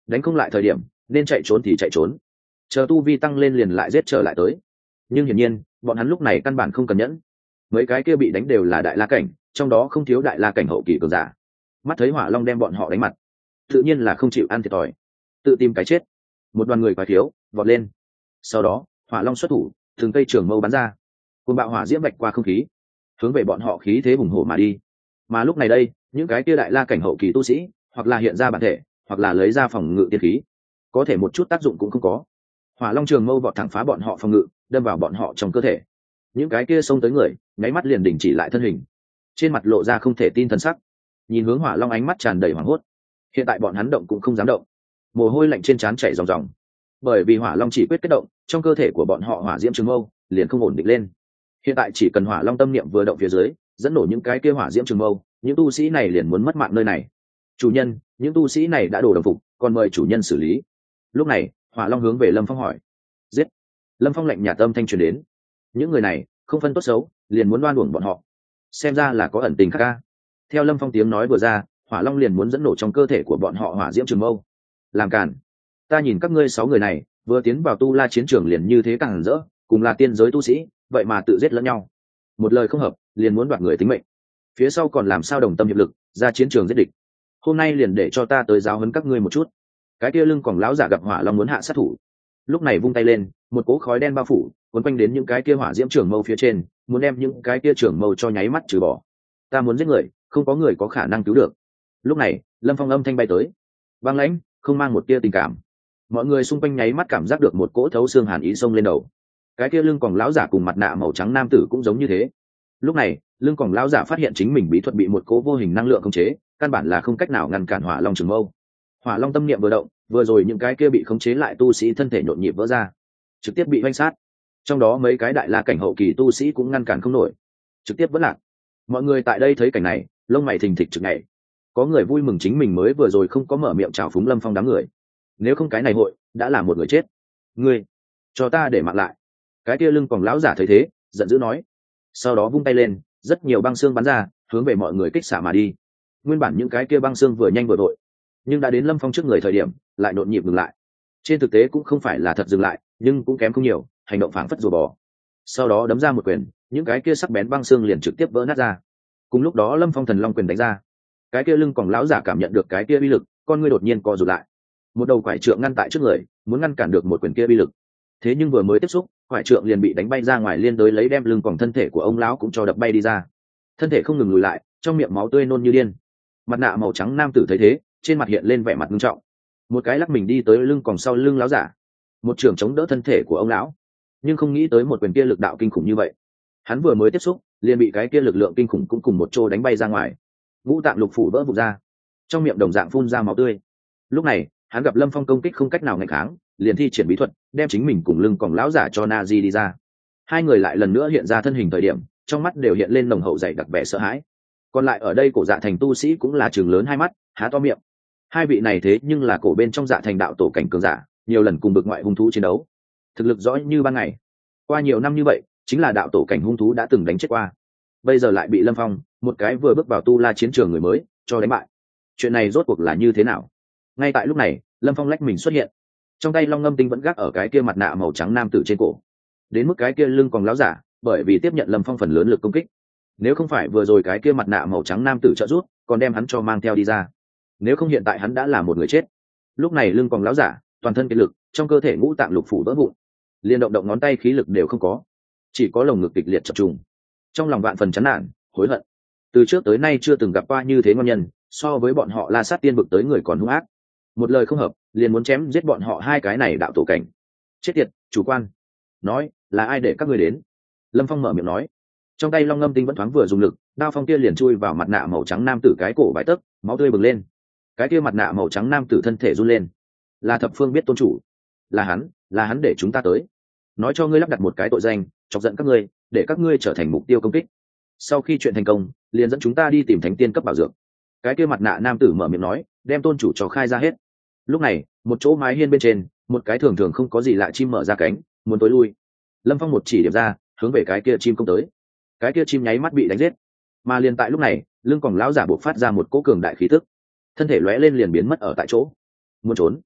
đánh không lại thời điểm nên chạy trốn thì chạy trốn, chờ tu vi tăng lên liền lại giết trở lại tới. Nhưng hiển nhiên bọn hắn lúc này căn bản không cần nhẫn. Mấy cái kia bị đánh đều là đại la cảnh, trong đó không thiếu đại la cảnh hậu kỳ cường giả. Mắt thấy hỏa long đem bọn họ đánh mặt, tự nhiên là không chịu ăn thiệt thòi, tự tìm cái chết. Một đoàn người quái thiếu vọt lên, sau đó hỏa long xuất thủ, từng cây trường mâu bắn ra, cuồng bạo hỏa diễm vạch qua không khí, hướng về bọn họ khí thế hùng hổ mà đi. Mà lúc này đây, những cái kia đại la cảnh hậu kỳ tu sĩ, hoặc là hiện ra bản thể, hoặc là lấy ra phòng ngự tiên khí, có thể một chút tác dụng cũng không có. Hỏa long trường mâu vọt thẳng phá bọn họ phòng ngự, đâm vào bọn họ trong cơ thể. Những cái kia xông tới người nháy mắt liền đình chỉ lại thân hình, trên mặt lộ ra không thể tin thần sắc, nhìn hướng hỏa long ánh mắt tràn đầy hoảng hốt. Hiện tại bọn hắn động cũng không dám động, mồ hôi lạnh trên trán chảy ròng ròng, bởi vì hỏa long chỉ quyết kết động, trong cơ thể của bọn họ hỏa diễm trường mâu liền không ổn định lên. Hiện tại chỉ cần hỏa long tâm niệm vừa động phía dưới, dẫn nổ những cái kia hỏa diễm trường mâu, những tu sĩ này liền muốn mất mạng nơi này. Chủ nhân, những tu sĩ này đã đổ đồng phục, còn mời chủ nhân xử lý. Lúc này hỏa long hướng về Lâm Phong hỏi. Giết. Lâm Phong lạnh nhạt âm thanh truyền đến. Những người này không phân tốt xấu, liền muốn đoan uổng bọn họ, xem ra là có ẩn tình khác ca. Theo Lâm Phong tiếng nói vừa ra, hỏa long liền muốn dẫn nổ trong cơ thể của bọn họ hỏa diễm trường mâu. Làm cản. Ta nhìn các ngươi sáu người này vừa tiến vào tu la chiến trường liền như thế càng rỡ, cùng là tiên giới tu sĩ, vậy mà tự giết lẫn nhau, một lời không hợp liền muốn đoạt người tính mệnh, phía sau còn làm sao đồng tâm hiệp lực ra chiến trường giết địch. Hôm nay liền để cho ta tới giáo huấn các ngươi một chút. Cái kia lưng còng lão giả gặp hỏa long muốn hạ sát thủ, lúc này vung tay lên, một cỗ khói đen bao phủ cuốn quanh đến những cái kia hỏa diễm trường mâu phía trên, muốn đem những cái kia trường mâu cho nháy mắt trừ bỏ. Ta muốn giết người, không có người có khả năng cứu được. Lúc này Lâm Phong âm thanh bay tới, băng lãnh, không mang một tia tình cảm. Mọi người xung quanh nháy mắt cảm giác được một cỗ thấu xương hàn ý xông lên đầu. Cái kia lưng còng lão giả cùng mặt nạ màu trắng nam tử cũng giống như thế. Lúc này lưng còng lão giả phát hiện chính mình bí thuật bị một cỗ vô hình năng lượng khống chế, căn bản là không cách nào ngăn cản hỏa long trường mâu. Hỏa long tâm niệm vừa động, vừa rồi những cái kia bị khống chế lại tu sĩ thân thể nhộn nhịp vỡ ra, trực tiếp bị oanh sát. Trong đó mấy cái đại la cảnh hậu kỳ tu sĩ cũng ngăn cản không nổi, trực tiếp vỡ lạc. Mọi người tại đây thấy cảnh này, lông mày thình thịch trực nhảy. Có người vui mừng chính mình mới vừa rồi không có mở miệng chào phúng Lâm Phong đám người, nếu không cái này hội đã là một người chết. Ngươi cho ta để mạng lại. Cái kia lưng còng lão giả thấy thế giận dữ nói, sau đó vung tay lên, rất nhiều băng xương bắn ra, hướng về mọi người kích xạ mà đi. Nguyên bản những cái kia băng xương vừa nhanh vừa vội, nhưng đã đến Lâm Phong trước người thời điểm lại nhộn nhịp ngừng lại. Trên thực tế cũng không phải là thật dừng lại, nhưng cũng kém không nhiều, hành động phảng phất rùa bò. Sau đó đấm ra một quyền, những cái kia sắc bén băng xương liền trực tiếp vỡ nát ra. Cùng lúc đó Lâm Phong thần long quyền đánh ra, cái kia lưng còng lão giả cảm nhận được cái kia uy lực, con ngươi đột nhiên co rụt lại. Một đầu quải trượng ngăn tại trước người, muốn ngăn cản được một quyền kia uy lực. Thế nhưng vừa mới tiếp xúc, quải trượng liền bị đánh bay ra ngoài, liên đối lấy đem lưng còng thân thể của ông lão cũng cho đập bay đi ra. Thân thể không ngừng lùi lại, trong miệng máu tươi nôn như điên. Mặt nạ màu trắng nam tử thấy thế, trên mặt hiện lên vẻ mặt nghiêm trọng, một cái lắc mình đi tới lưng còng sau lưng lão giả, một trường chống đỡ thân thể của ông lão. Nhưng không nghĩ tới một quyền kia lực đạo kinh khủng như vậy, hắn vừa mới tiếp xúc liền bị cái kia lực lượng kinh khủng cũng cùng một chỗ đánh bay ra ngoài, ngũ tạng lục phủ vỡ vụn ra, trong miệng đồng dạng phun ra máu tươi. Lúc này hắn gặp Lâm Phong công kích không cách nào ngăn kháng, liền thi triển bí thuật đem chính mình cùng lưng còng lão giả cho na di đi ra. Hai người lại lần nữa hiện ra thân hình thời điểm, trong mắt đều hiện lên nồng hậu dày đặc vẻ sợ hãi. Còn lại ở đây cổ dạ thành tu sĩ cũng là trường lớn hai mắt, há to miệng. Hai vị này thế nhưng là cổ bên trong dạ thành đạo tổ cảnh cường giả, nhiều lần cùng bực ngoại hung thú chiến đấu, thực lực rõ như ban ngày. Qua nhiều năm như vậy, chính là đạo tổ cảnh hung thú đã từng đánh chết qua, bây giờ lại bị Lâm Phong, một cái vừa bước vào tu la chiến trường người mới, cho đánh bại. Chuyện này rốt cuộc là như thế nào? Ngay tại lúc này, Lâm Phong lách mình xuất hiện, trong tay long ngâm tinh vẫn gác ở cái kia mặt nạ màu trắng nam tử trên cổ. Đến mức cái kia lưng còn láo giả, bởi vì tiếp nhận Lâm Phong phần lớn lực công kích, nếu không phải vừa rồi cái kia mặt nạ màu trắng nam tử trợ giúp, còn đem hắn cho mang theo đi ra, nếu không hiện tại hắn đã là một người chết. Lúc này lưng còn láo giả, toàn thân kiệt lực, trong cơ thể ngũ tạng lục phủ vỡ vụn, liên động động ngón tay khí lực đều không có, chỉ có lồng ngực kịch liệt chập trùng, trong lòng vạn phần chán nản hối hận. Từ trước tới nay chưa từng gặp qua như thế ngon nhân, so với bọn họ La Sát tiên vực tới người còn hung ác, một lời không hợp liền muốn chém giết bọn họ hai cái này đạo tổ cảnh. Chết tiệt, chủ quan, nói là ai để các ngươi đến? Lâm Phong mở miệng nói, trong tay long ngâm tinh vẫn thoáng vừa dùng lực, đao phong kia liền chui vào mặt nạ màu trắng nam tử cái cổ vài tấc, máu tươi bừng lên. Cái kia mặt nạ màu trắng nam tử thân thể run lên. Là thập phương biết tôn chủ, là hắn, là hắn để chúng ta tới, nói cho ngươi lắp đặt một cái tội danh, chọc giận các ngươi, để các ngươi trở thành mục tiêu công kích. Sau khi chuyện thành công, liền dẫn chúng ta đi tìm thánh tiên cấp bảo dược. Cái kia mặt nạ nam tử mở miệng nói, đem tôn chủ cho khai ra hết. Lúc này, một chỗ mái hiên bên trên, một cái thường thường không có gì lạ chim mở ra cánh, muốn tối lui. Lâm Phong một chỉ điểm ra, hướng về cái kia chim công tới. Cái kia chim nháy mắt bị đánh giết. Mà liền tại lúc này, lưng còng lão giả buộc phát ra một cỗ cường đại khí tức, thân thể lóe lên liền biến mất ở tại chỗ. Muốn trốn,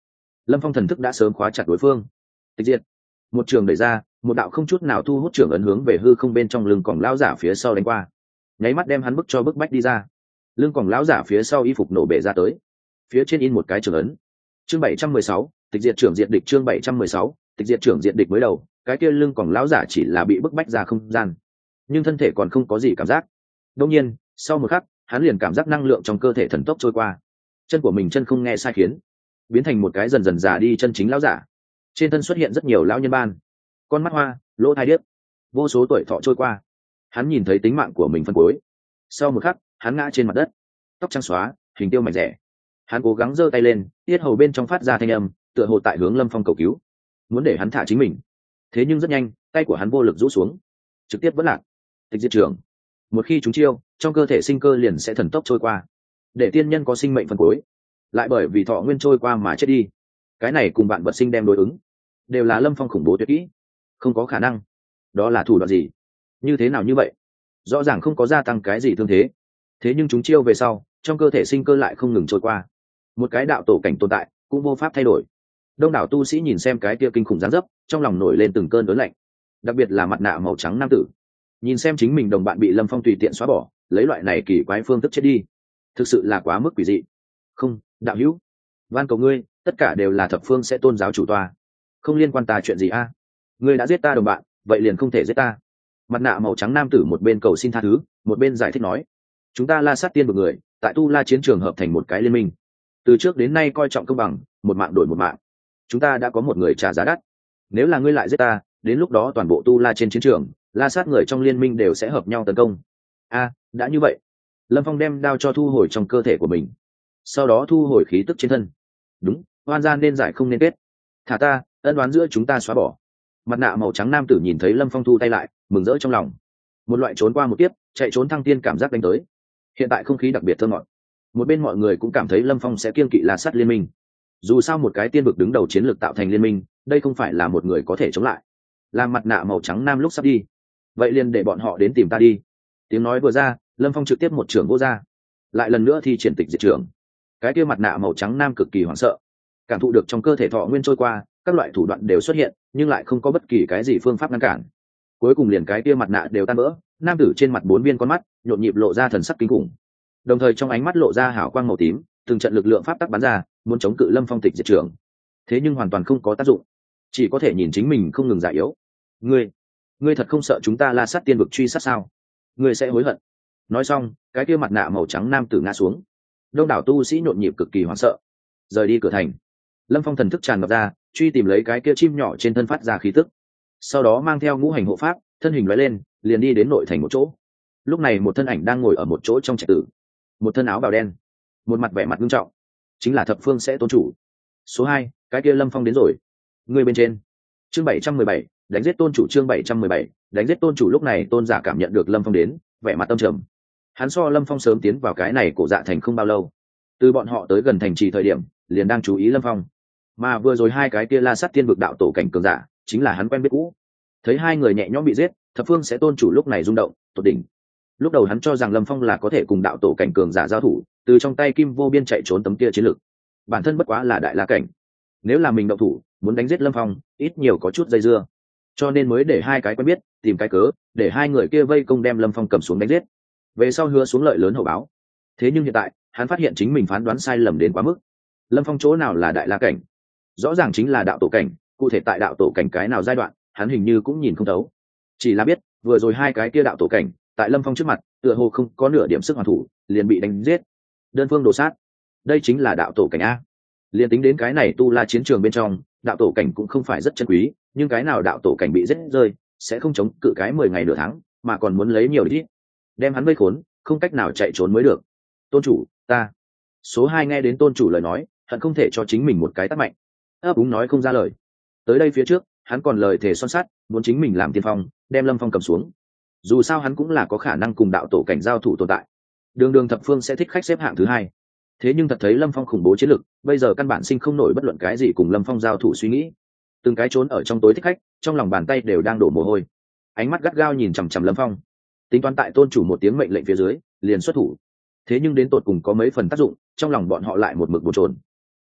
Lâm Phong thần thức đã sớm khóa chặt đối phương. Tịch diệt. Một trường đẩy ra, một đạo không chút nào thu hút trưởng ấn hướng về hư không bên trong lưng còng lão giả phía sau đánh qua, nháy mắt đem hắn bức cho bức bách đi ra. Lưng còng lão giả phía sau y phục nổ bể ra tới, phía trên in một cái trưởng ấn. Chương bảy trăm mười sáu, tịch diệt trưởng diệt địch. Chương bảy trăm mười sáu, tịch diệt trưởng diệt địch. Mới đầu, cái kia lưng còng lão giả chỉ là bị bức bách ra không gian, nhưng thân thể còn không có gì cảm giác. Đương nhiên, sau một khắc, hắn liền cảm giác năng lượng trong cơ thể thần tốc trôi qua. Chân của mình chân không nghe sai khiến, biến thành một cái dần dần già đi chân chính lão giả. Trên thân xuất hiện rất nhiều lão nhân ban, con mắt hoa, lỗ tai điếc, vô số tuổi thọ trôi qua. Hắn nhìn thấy tính mạng của mình phân cuối. Sau một khắc, hắn ngã trên mặt đất, tóc trắng xóa, hình tiêu mảnh rẻ. Hắn cố gắng giơ tay lên, tiết hầu bên trong phát ra thanh âm, tựa hồ tại hướng Lâm Phong cầu cứu, muốn để hắn thả chính mình. Thế nhưng rất nhanh, tay của hắn vô lực rũ xuống, trực tiếp vỡ lạc. Tịch diệt trưởng, một khi chúng chiêu, trong cơ thể sinh cơ liền sẽ thần tốc trôi qua, để tiên nhân có sinh mệnh phân cuối, lại bởi vì thọ nguyên trôi qua mà chết đi. Cái này cùng bạn vật sinh đem đối ứng, đều là Lâm Phong khủng bố tuyệt kỹ. Không có khả năng. Đó là thủ đoạn gì? Như thế nào như vậy? Rõ ràng không có gia tăng cái gì thương thế, thế nhưng chúng chiêu về sau, trong cơ thể sinh cơ lại không ngừng trôi qua. Một cái đạo tổ cảnh tồn tại cũng vô pháp thay đổi. Đông đảo tu sĩ nhìn xem cái kia kinh khủng dáng dấp, trong lòng nổi lên từng cơn đớn lạnh. Đặc biệt là mặt nạ màu trắng nam tử, nhìn xem chính mình đồng bạn bị Lâm Phong tùy tiện xóa bỏ, lấy loại này kỳ quái phương thức chết đi, thực sự là quá mức quỷ dị. Không, đạo hữu, van cầu ngươi, tất cả đều là thập phương sẽ tôn giáo chủ tòa, không liên quan ta chuyện gì a? Ngươi đã giết ta đồng bạn, vậy liền không thể giết ta. Mặt nạ màu trắng nam tử một bên cầu xin tha thứ, một bên giải thích nói: chúng ta La Sát Tiên một người, tại Tu La chiến trường hợp thành một cái liên minh, từ trước đến nay coi trọng công bằng, một mạng đổi một mạng. Chúng ta đã có một người trả giá đắt, nếu là ngươi lại giết ta, đến lúc đó toàn bộ Tu La trên chiến trường, La Sát người trong liên minh đều sẽ hợp nhau tấn công. A, đã như vậy. Lâm Phong đem đao cho thu hồi trong cơ thể của mình, sau đó thu hồi khí tức trên thân. Đúng, oan gian nên giải không nên kết, thả ta, ân đoán giữa chúng ta xóa bỏ. Mặt nạ màu trắng nam tử nhìn thấy Lâm Phong thu tay lại, mừng rỡ trong lòng. Một loại trốn qua một kiếp, chạy trốn thăng tiên cảm giác đánh tới. Hiện tại không khí đặc biệt thơ ngọt. Một bên mọi người cũng cảm thấy Lâm Phong sẽ kiêng kỵ La Sát liên minh. Dù sao một cái tiên vực đứng đầu chiến lược tạo thành liên minh, đây không phải là một người có thể chống lại. Làm mặt nạ màu trắng nam lúc sắp đi, vậy liền để bọn họ đến tìm ta đi. Tiếng nói vừa ra, Lâm Phong trực tiếp một trưởng vô ra, lại lần nữa thì triển tịch diệt trưởng. Cái kia mặt nạ màu trắng nam cực kỳ hoảng sợ, cảm thụ được trong cơ thể thọ nguyên trôi qua, các loại thủ đoạn đều xuất hiện, nhưng lại không có bất kỳ cái gì phương pháp ngăn cản. Cuối cùng liền cái kia mặt nạ đều tan vỡ, nam tử trên mặt bốn viên con mắt nhộn nhịp lộ ra thần sắc kinh khủng, đồng thời trong ánh mắt lộ ra hào quang màu tím, từng trận lực lượng pháp tắc bắn ra, muốn chống cự Lâm Phong tịch diệt trưởng. Thế nhưng hoàn toàn không có tác dụng, chỉ có thể nhìn chính mình không ngừng già yếu. Ngươi, ngươi thật không sợ chúng ta La Sát tiên vực truy sát sao? Ngươi sẽ hối hận. Nói xong, cái kia mặt nạ màu trắng nam tử ngã xuống. Đông đảo tu sĩ nhộn nhịp cực kỳ hoảng sợ, rời đi cửa thành. Lâm Phong thần thức tràn ngập ra, truy tìm lấy cái kia chim nhỏ trên thân phát ra khí tức, sau đó mang theo ngũ hành hộ pháp, thân hình lóe lên, liền đi đến nội thành một chỗ. Lúc này một thân ảnh đang ngồi ở một chỗ trong trạch tử, một thân áo bào đen, một mặt vẻ mặt nghiêm trọng, chính là thập phương sẽ tôn chủ. Số hai, cái kia Lâm Phong đến rồi. Người bên trên. Chương bảy trăm mười bảy, đánh giết tôn chủ. Chương bảy trăm mười bảy, đánh giết tôn chủ. Lúc này tôn giả cảm nhận được Lâm Phong đến, vẻ mặt tâm trầm. Hắn so Lâm Phong sớm tiến vào cái này cổ dạ thành không bao lâu, từ bọn họ tới gần thành trì thời điểm, liền đang chú ý Lâm Phong. Mà vừa rồi hai cái kia La Sát tiên vực đạo tổ cảnh cường giả, chính là hắn quen biết cũ. Thấy hai người nhẹ nhõm bị giết, thập phương sẽ tôn chủ lúc này rung động tột đỉnh. Lúc đầu hắn cho rằng Lâm Phong là có thể cùng đạo tổ cảnh cường giả giao thủ, từ trong tay Kim Vô Biên chạy trốn tấm kia chiến lực, bản thân bất quá là đại la cảnh. Nếu là mình động thủ, muốn đánh giết Lâm Phong, ít nhiều có chút dây dưa, cho nên mới để hai cái quen biết tìm cái cớ, để hai người kia vây công đem Lâm Phong cầm xuống đánh giết. Về sau hứa xuống lợi lớn hậu báo. Thế nhưng hiện tại, hắn phát hiện chính mình phán đoán sai lầm đến quá mức. Lâm Phong chỗ nào là đại la cảnh, rõ ràng chính là đạo tổ cảnh, cụ thể tại đạo tổ cảnh cái nào giai đoạn, hắn hình như cũng nhìn không thấu. Chỉ là biết, vừa rồi hai cái kia đạo tổ cảnh, tại Lâm Phong trước mặt, tựa hồ không có nửa điểm sức hoàn thủ, liền bị đánh giết. Đơn phương đổ sát. Đây chính là đạo tổ cảnh a. Liền tính đến cái này Tu La chiến trường bên trong, đạo tổ cảnh cũng không phải rất chân quý, nhưng cái nào đạo tổ cảnh bị giết rơi, sẽ không chống cự cái mười ngày nửa tháng, mà còn muốn lấy nhiều ít, đem hắn vây khốn, không cách nào chạy trốn mới được. Tôn chủ, ta. Số hai nghe đến tôn chủ lời nói, hận không thể cho chính mình một cái tát mạnh. ấp úng nói không ra lời. Tới đây phía trước, hắn còn lời thề son sắt, muốn chính mình làm tiên phong, đem Lâm Phong cầm xuống. Dù sao hắn cũng là có khả năng cùng đạo tổ cảnh giao thủ tồn tại. Đường đường thập phương sẽ thích khách xếp hạng thứ hai. Thế nhưng thật thấy Lâm Phong khủng bố chiến lực, bây giờ căn bản sinh không nổi bất luận cái gì cùng Lâm Phong giao thủ suy nghĩ. Từng cái trốn ở trong tối thích khách, trong lòng bàn tay đều đang đổ mồ hôi. Ánh mắt gắt gao nhìn chằm chằm Lâm Phong. Tính toán tại tôn chủ một tiếng mệnh lệnh phía dưới, liền xuất thủ. Thế nhưng đến tột cùng có mấy phần tác dụng, trong lòng bọn họ lại một mực bồn chồn.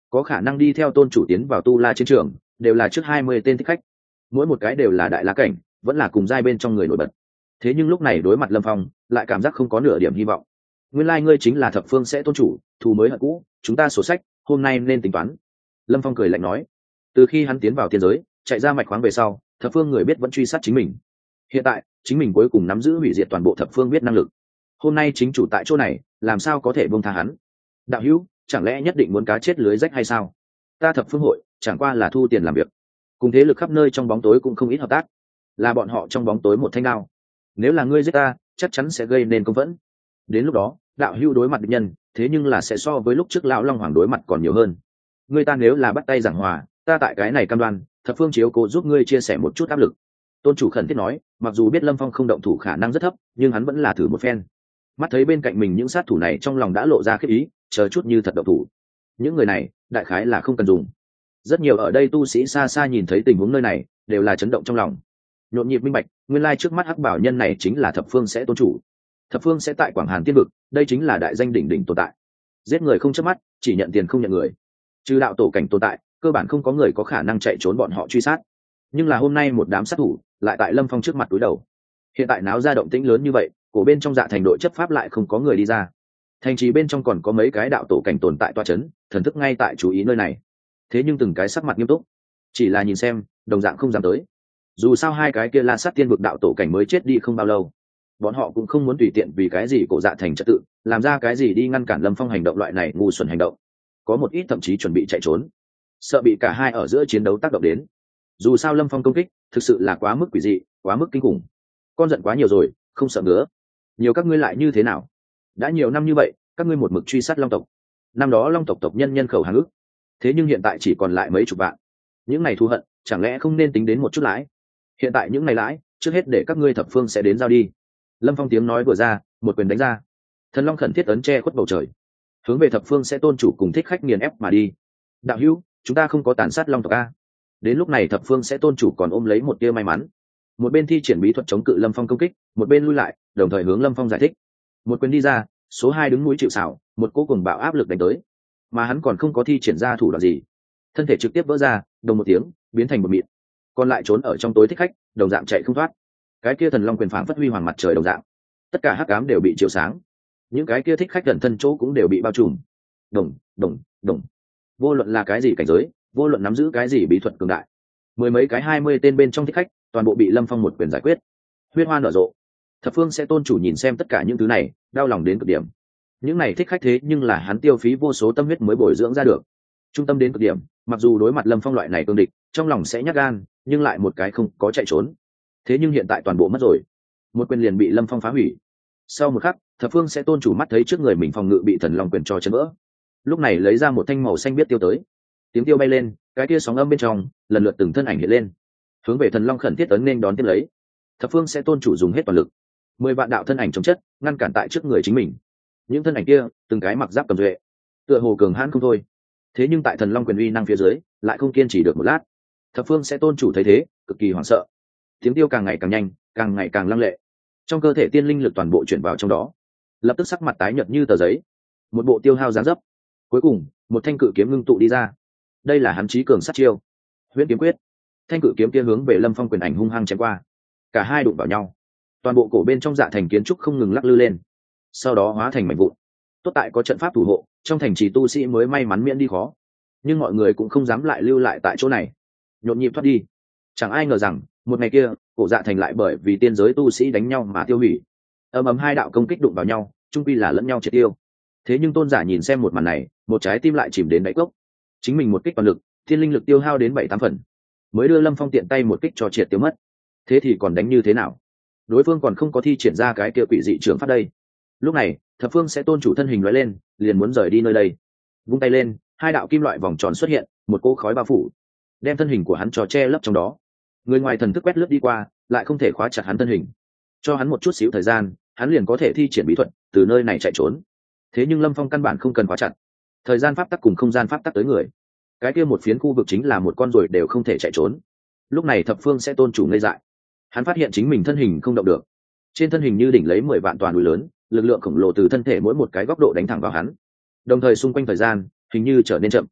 có khả năng đi theo tôn chủ tiến vào tu la chiến trường đều là trước hai mươi tên thích khách, mỗi một cái đều là đại la cảnh, vẫn là cùng giai bên trong người nổi bật. Thế nhưng lúc này đối mặt Lâm Phong lại cảm giác không có nửa điểm hy vọng. Nguyên lai ngươi chính là thập phương sẽ tôn chủ, thù mới hận cũ, chúng ta sổ sách hôm nay nên tính toán. Lâm Phong cười lạnh nói. Từ khi hắn tiến vào tiên giới chạy ra mạch khoáng về sau, thập phương người biết vẫn truy sát chính mình. Hiện tại chính mình cuối cùng nắm giữ hủy diệt toàn bộ thập phương biết năng lực, hôm nay chính chủ tại chỗ này làm sao có thể buông tha hắn. Đạo hữu, chẳng lẽ nhất định muốn cá chết lưới rách hay sao? Ta thập phương hội chẳng qua là thu tiền làm việc, cùng thế lực khắp nơi trong bóng tối cũng không ít hợp tác, là bọn họ trong bóng tối một thanh đao. Nếu là ngươi giết ta, chắc chắn sẽ gây nên công vẫn. Đến lúc đó đạo hữu đối mặt địch nhân, thế nhưng là sẽ so với lúc trước lão long hoàng đối mặt còn nhiều hơn. Ngươi ta nếu là bắt tay giảng hòa, ta tại cái này cam đoan thập phương chiếu cố giúp ngươi chia sẻ một chút áp lực. Tôn chủ khẩn thiết nói, mặc dù biết Lâm Phong không động thủ khả năng rất thấp, nhưng hắn vẫn là thử một phen. Mắt thấy bên cạnh mình những sát thủ này trong lòng đã lộ ra khiếp ý, chờ chút như thật động thủ. Những người này đại khái là không cần dùng. Rất nhiều ở đây tu sĩ xa xa nhìn thấy tình huống nơi này đều là chấn động trong lòng, nhộn nhịp minh bạch, nguyên lai trước mắt hắc bảo nhân này chính là thập phương sẽ tôn chủ. Thập phương sẽ tại Quảng Hàn Tiên vực, đây chính là đại danh đỉnh đỉnh tồn tại. Giết người không chớp mắt, chỉ nhận tiền không nhận người. Trừ đạo tổ cảnh tồn tại, cơ bản không có người có khả năng chạy trốn bọn họ truy sát. Nhưng là hôm nay một đám sát thủ lại tại Lâm Phong trước mặt túi đầu. Hiện tại náo ra động tĩnh lớn như vậy, cổ bên trong Dạ Thành đội chấp pháp lại không có người đi ra. Thành trì bên trong còn có mấy cái đạo tổ cảnh tồn tại toa chấn, thần thức ngay tại chú ý nơi này. Thế nhưng từng cái sắc mặt nghiêm túc, chỉ là nhìn xem, đồng dạng không dám tới. Dù sao hai cái kia La Sát Tiên vực đạo tổ cảnh mới chết đi không bao lâu, bọn họ cũng không muốn tùy tiện vì cái gì cổ Dạ Thành trật tự, làm ra cái gì đi ngăn cản Lâm Phong hành động loại này ngu xuẩn hành động. Có một ít thậm chí chuẩn bị chạy trốn, sợ bị cả hai ở giữa chiến đấu tác động đến. Dù sao Lâm Phong công kích thực sự là quá mức quỷ dị, quá mức kinh khủng. Con giận quá nhiều rồi, không sợ nữa. Nhiều các ngươi lại như thế nào? Đã nhiều năm như vậy, các ngươi một mực truy sát Long tộc. Năm đó Long tộc tộc nhân nhân khẩu hàng ước, thế nhưng hiện tại chỉ còn lại mấy chục vạn. Những này thù hận, chẳng lẽ không nên tính đến một chút lãi? Hiện tại những này lãi, trước hết để các ngươi thập phương sẽ đến giao đi. Lâm Phong tiếng nói vừa ra, một quyền đánh ra. Thần Long khẩn thiết ấn che khuất bầu trời, hướng về thập phương sẽ tôn chủ cùng thích khách nghiền ép mà đi. Đạo hữu, chúng ta không có tàn sát Long tộc a. Đến lúc này thập phương sẽ tôn chủ còn ôm lấy một tia may mắn, một bên thi triển bí thuật chống cự Lâm Phong công kích, một bên lui lại, đồng thời hướng Lâm Phong giải thích. Một quyền đi ra, số hai đứng núi chịu sào, một cỗ cùng bạo áp lực đánh tới, mà hắn còn không có thi triển ra thủ đoạn gì, thân thể trực tiếp vỡ ra, đồng một tiếng biến thành một mịn. Còn lại trốn ở trong tối thích khách, đồng dạng chạy không thoát. Cái kia thần long quyền phảng phất huy hoàng mặt trời đồng dạng, tất cả hắc ám đều bị chiếu sáng, những cái kia thích khách gần thân chỗ cũng đều bị bao trùm. Đồng, đồng, đồng. Vô luận là cái gì cảnh giới, vô luận nắm giữ cái gì bí thuật cường đại, mười mấy cái hai mươi tên bên trong thích khách, toàn bộ bị Lâm Phong một quyền giải quyết. Huyết hoa nở rộ. Thập phương sẽ tôn chủ nhìn xem tất cả những thứ này, đau lòng đến cực điểm. Những này thích khách thế nhưng là hắn tiêu phí vô số tâm huyết mới bồi dưỡng ra được. Trung tâm đến cực điểm, mặc dù đối mặt Lâm Phong loại này cương địch, trong lòng sẽ nhát gan, nhưng lại một cái không có chạy trốn. Thế nhưng hiện tại toàn bộ mất rồi, một quyền liền bị Lâm Phong phá hủy. Sau một khắc, thập phương sẽ tôn chủ mắt thấy trước người mình phòng ngự bị thần long quyền cho chấn vỡ, lúc này lấy ra một thanh màu xanh biết tiêu tới. Tiếng tiêu bay lên, cái kia sóng âm bên trong lần lượt từng thân ảnh hiện lên, hướng về thần long khẩn thiết ấn nên đón tiếp lấy. Thập phương sẽ tôn chủ dùng hết toàn lực, mười vạn đạo thân ảnh chống chất ngăn cản tại trước người chính mình. Những thân ảnh kia từng cái mặc giáp cầm duệ, tựa hồ cường hãn không thôi. Thế nhưng tại thần long quyền uy năng phía dưới lại không kiên trì được một lát. Thập phương sẽ tôn chủ thấy thế cực kỳ hoảng sợ, tiếng tiêu càng ngày càng nhanh, càng ngày càng lăng lệ, trong cơ thể tiên linh lực toàn bộ chuyển vào trong đó, lập tức sắc mặt tái nhợt như tờ giấy, một bộ tiêu hao dáng dấp. Cuối cùng một thanh cự kiếm ngưng tụ đi ra, đây là hắn chí cường sát chiêu huyễn kiếm quyết. Thanh cự kiếm kia hướng về Lâm Phong quyền ảnh hung hăng chém qua, cả hai đụng vào nhau, toàn bộ cổ bên trong Dạ Thành kiến trúc không ngừng lắc lư lên, sau đó hóa thành mảnh vụn. Tốt tại có trận pháp thủ hộ, trong thành trì tu sĩ mới may mắn miễn đi khó, nhưng mọi người cũng không dám lại lưu lại tại chỗ này, nhộn nhịp thoát đi. Chẳng ai ngờ rằng một ngày kia cổ Dạ Thành lại bởi vì tiên giới tu sĩ đánh nhau mà tiêu hủy. Ầm ầm hai đạo công kích đụng vào nhau, chung quy là lẫn nhau triệt tiêu. Thế nhưng tôn giả nhìn xem một màn này, một trái tim lại chìm đến đáy cốc. Chính mình một kích toàn lực, thiên linh lực tiêu hao đến bảy tám phần, mới đưa Lâm Phong tiện tay một kích cho triệt tiêu mất. Thế thì còn đánh như thế nào? Đối phương còn không có thi triển ra cái kia quỷ dị trưởng pháp đây. Lúc này thập phương sẽ tôn chủ thân hình lóe lên, liền muốn rời đi nơi đây. Vung tay lên, hai đạo kim loại vòng tròn xuất hiện, một cỗ khói bao phủ, đem thân hình của hắn cho che lấp trong đó. Người ngoài thần thức quét lướt đi qua, lại không thể khóa chặt hắn thân hình. Cho hắn một chút xíu thời gian, hắn liền có thể thi triển bí thuật từ nơi này chạy trốn. Thế nhưng Lâm Phong căn bản không cần khóa chặt, thời gian pháp tắc cùng không gian pháp tắc tới người, cái kia một phiến khu vực chính là một con ruồi đều không thể chạy trốn. Lúc này thập phương sẽ tôn chủ ngây dại, hắn phát hiện chính mình thân hình không động được, trên thân hình như đỉnh lấy mười vạn toàn núi lớn, lực lượng khổng lồ từ thân thể mỗi một cái góc độ đánh thẳng vào hắn, đồng thời xung quanh thời gian hình như trở nên chậm.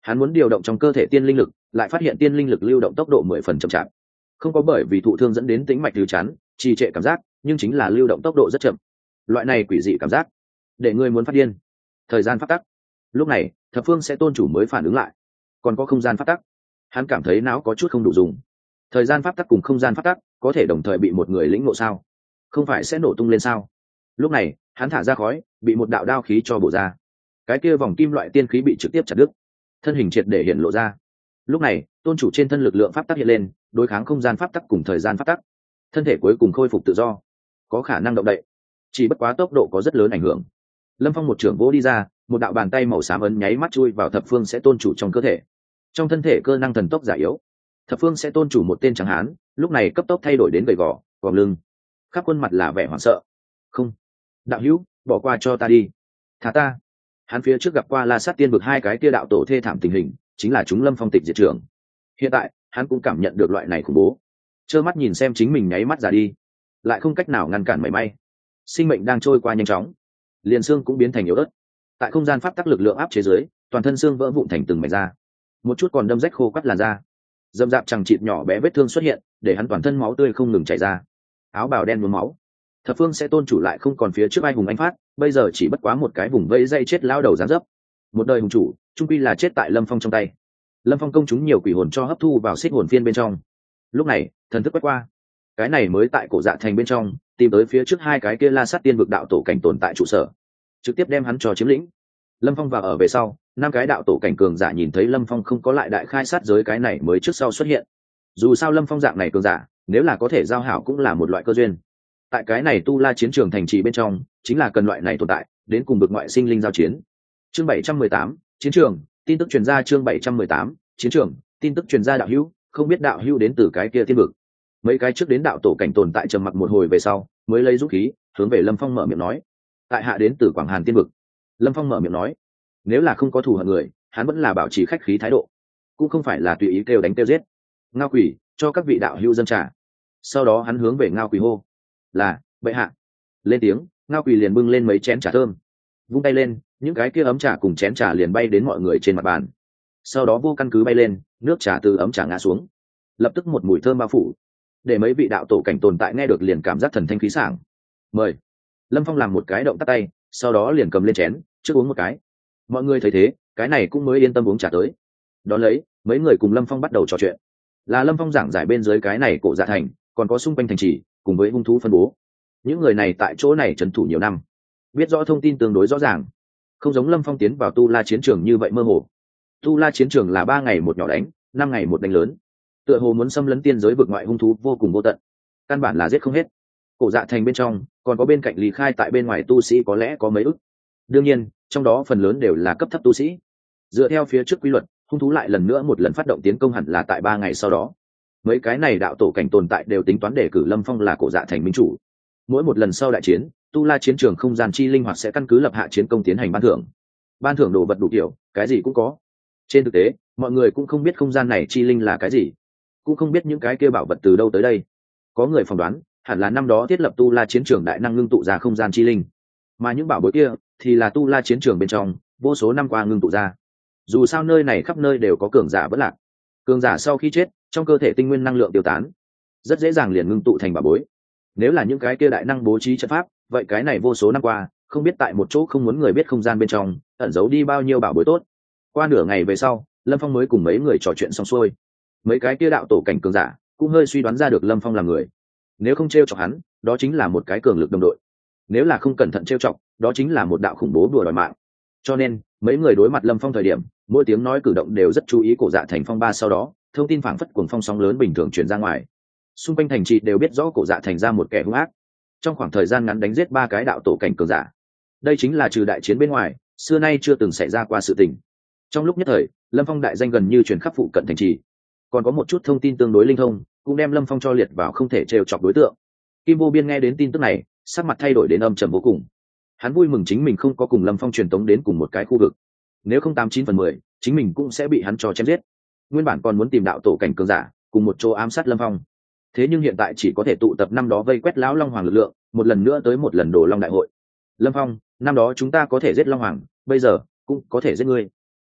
Hắn muốn điều động trong cơ thể tiên linh lực, lại phát hiện tiên linh lực lưu động tốc độ mười phần chậm chạp, không có bởi vì thụ thương dẫn đến tĩnh mạch thứ chắn trì trệ cảm giác, nhưng chính là lưu động tốc độ rất chậm. Loại này quỷ dị cảm giác để người muốn phát điên. Thời gian phát tắc. Lúc này thập phương sẽ tôn chủ mới phản ứng lại, còn có không gian phát tắc. Hắn cảm thấy não có chút không đủ dùng. Thời gian pháp tắc cùng không gian pháp tắc có thể đồng thời bị một người lĩnh ngộ sao? Không phải sẽ nổ tung lên sao? Lúc này hắn thả ra khói, bị một đạo đao khí cho bổ ra. Cái kia vòng kim loại tiên khí bị trực tiếp chặt đứt, thân hình triệt để hiện lộ ra. Lúc này tôn chủ trên thân lực lượng pháp tắc hiện lên, đối kháng không gian pháp tắc cùng thời gian pháp tắc, thân thể cuối cùng khôi phục tự do, có khả năng động đậy, chỉ bất quá tốc độ có rất lớn ảnh hưởng. Lâm Phong một trưởng vỗ đi ra, một đạo bàn tay màu xám ấn nháy mắt chui vào thập phương sẽ tôn chủ trong cơ thể. Trong thân thể cơ năng thần tốc giả yếu, thập phương sẽ tôn chủ một tên trắng hán lúc này cấp tốc thay đổi đến gầy gò, gò lưng, khắp khuôn mặt là vẻ hoảng sợ. Không, đạo hữu, bỏ qua cho ta đi, thả ta. Hắn phía trước gặp qua La Sát Tiên vực hai cái kia đạo tổ thê thảm tình hình, chính là chúng Lâm Phong tịch diệt trưởng. Hiện tại hắn cũng cảm nhận được loại này khủng bố, trơ mắt nhìn xem chính mình nháy mắt ra đi, lại không cách nào ngăn cản mảy may. Sinh mệnh đang trôi qua nhanh chóng, liền xương cũng biến thành yếu ớt. Tại không gian pháp tắc lực lượng áp chế dưới, toàn thân xương vỡ vụn thành từng mảnh da, một chút còn đâm rách khô quắt làn da, dâm dạp chẳng chịt nhỏ bé vết thương xuất hiện, để hắn toàn thân máu tươi không ngừng chảy ra, áo bào đen nhuốm máu. Thập phương sẽ tôn chủ lại không còn phía trước ai hùng anh phát, bây giờ chỉ bất quá một cái vùng vây dây chết lao đầu dán dấp. Một đời hùng chủ trung quy là chết tại Lâm Phong trong tay. Lâm Phong công chúng nhiều quỷ hồn cho hấp thu vào xích hồn phiên bên trong. Lúc này thần thức quét qua, cái này mới tại cổ dạ thành bên trong tìm tới phía trước hai cái kia La Sát Tiên vực đạo tổ cảnh tồn tại trụ sở, trực tiếp đem hắn cho chiếm lĩnh. Lâm Phong vào ở về sau, năm cái đạo tổ cảnh cường giả nhìn thấy Lâm Phong không có lại đại khai sát giới, cái này mới trước sau xuất hiện. Dù sao Lâm Phong dạng này cường giả, nếu là có thể giao hảo cũng là một loại cơ duyên. Tại cái này tu la chiến trường thành trì bên trong, chính là cần loại này tồn tại đến cùng vực ngoại sinh linh giao chiến. Chương bảy trăm mười tám, chiến trường, tin tức truyền ra. Chương bảy trăm mười tám, chiến trường, tin tức truyền ra. Đạo hữu, không biết đạo hữu đến từ cái kia tiên vực. Mấy cái trước đến đạo tổ cảnh tồn tại trầm mặc một hồi về sau, mới lấy dũng khí hướng về Lâm Phong mở miệng nói: tại hạ đến từ Quảng Hàn tiên vực. Lâm Phong mở miệng nói, nếu là không có thù hận người, hắn vẫn là bảo trì khách khí thái độ, cũng không phải là tùy ý kêu đánh kêu giết. Ngao quỷ, cho các vị đạo hữu dân trà. Sau đó hắn hướng về Ngao quỷ hô: là bệ hạ. Lên tiếng, Ngao quỷ liền bưng lên mấy chén trà thơm, vung tay lên, những cái kia ấm trà cùng chén trà liền bay đến mọi người trên mặt bàn. Sau đó vô căn cứ bay lên, nước trà từ ấm trà ngã xuống, lập tức một mùi thơm bao phủ, để mấy vị đạo tổ cảnh tồn tại nghe được liền cảm giác thần thanh khí sảng. Mời. Lâm Phong làm một cái động tắt tay, sau đó liền cầm lên chén trước uống một cái. Mọi người thấy thế, cái này cũng mới yên tâm uống trà tới. Đón lấy mấy người cùng Lâm Phong bắt đầu trò chuyện, là Lâm Phong giảng giải bên dưới cái này cổ dạ thành, còn có xung quanh thành trì cùng với hung thú phân bố. Những người này tại chỗ này trấn thủ nhiều năm, biết rõ thông tin tương đối rõ ràng, không giống Lâm Phong tiến vào tu la chiến trường như vậy mơ hồ. Tu la chiến trường là ba ngày một nhỏ đánh, năm ngày một đánh lớn, tựa hồ muốn xâm lấn tiên giới vực ngoại hung thú vô cùng vô tận, căn bản là giết không hết. Cổ dạ thành bên trong còn có bên cạnh Lý Khai tại bên ngoài tu sĩ có lẽ có mấy ức, đương nhiên trong đó phần lớn đều là cấp thấp tu sĩ. Dựa theo phía trước quy luật, hung thú lại lần nữa một lần phát động tiến công hẳn là tại ba ngày sau đó. Mấy cái này đạo tổ cảnh tồn tại đều tính toán để cử Lâm Phong là cổ dạ thành minh chủ. Mỗi một lần sau đại chiến, tu la chiến trường không gian chi linh hoạt sẽ căn cứ lập hạ chiến công tiến hành ban thưởng. Ban thưởng đồ vật đủ kiểu, cái gì cũng có. Trên thực tế, mọi người cũng không biết không gian này chi linh là cái gì, cũng không biết những cái kia bảo vật từ đâu tới đây. Có người phỏng đoán hẳn là năm đó thiết lập tu la chiến trường đại năng ngưng tụ ra không gian chi linh, mà những bảo bối kia thì là tu la chiến trường bên trong vô số năm qua ngưng tụ ra. Dù sao nơi này khắp nơi đều có cường giả vẫn lạc, cường giả sau khi chết trong cơ thể tinh nguyên năng lượng tiêu tán, rất dễ dàng liền ngưng tụ thành bảo bối. Nếu là những cái kia đại năng bố trí trận pháp, vậy cái này vô số năm qua không biết tại một chỗ không muốn người biết không gian bên trong ẩn giấu đi bao nhiêu bảo bối tốt. Qua nửa ngày về sau, Lâm Phong mới cùng mấy người trò chuyện xong xuôi. Mấy cái kia đạo tổ cảnh cường giả cũng hơi suy đoán ra được Lâm Phong là người, nếu không t r e o chọc hắn, đó chính là một cái cường lực đồng đội; nếu là không cẩn thận t r e o chọc, đó chính là một đạo khủng bố đùa đòi mạng. Cho nên mấy người đối mặt Lâm Phong thời điểm, mỗi tiếng nói cử động đều rất chú ý cổ dạ thành phong ba. Sau đó thông tin phảng phất cuồng phong sóng lớn bình thường truyền ra ngoài, xung quanh thành trị đều biết rõ cổ dạ thành ra một kẻ hung ác, trong khoảng thời gian ngắn đánh giết ba cái đạo tổ cảnh cường giả. Đây chính là trừ đại chiến bên ngoài xưa nay chưa từng xảy ra qua sự tình. Trong lúc nhất thời, Lâm Phong đại danh gần như truyền khắp phụ cận thành trì, còn có một chút thông tin tương đối linh thông cũng đem Lâm Phong cho liệt vào không thể trêu chọc đối tượng. Kim Vô Biên nghe đến tin tức này, sắc mặt thay đổi đến âm trầm vô cùng. Hắn vui mừng chính mình không có cùng Lâm Phong truyền tống đến cùng một cái khu vực, nếu không tám chín phần mười chính mình cũng sẽ bị hắn cho chém giết. Nguyên bản còn muốn tìm đạo tổ cảnh cường giả cùng một chỗ ám sát Lâm Phong, thế nhưng hiện tại chỉ có thể tụ tập năm đó vây quét lão Long Hoàng lực lượng, một lần nữa tới một lần Đồ Long đại hội. Lâm Phong, năm đó chúng ta có thể giết Long Hoàng, bây giờ cũng có thể giết ngươi.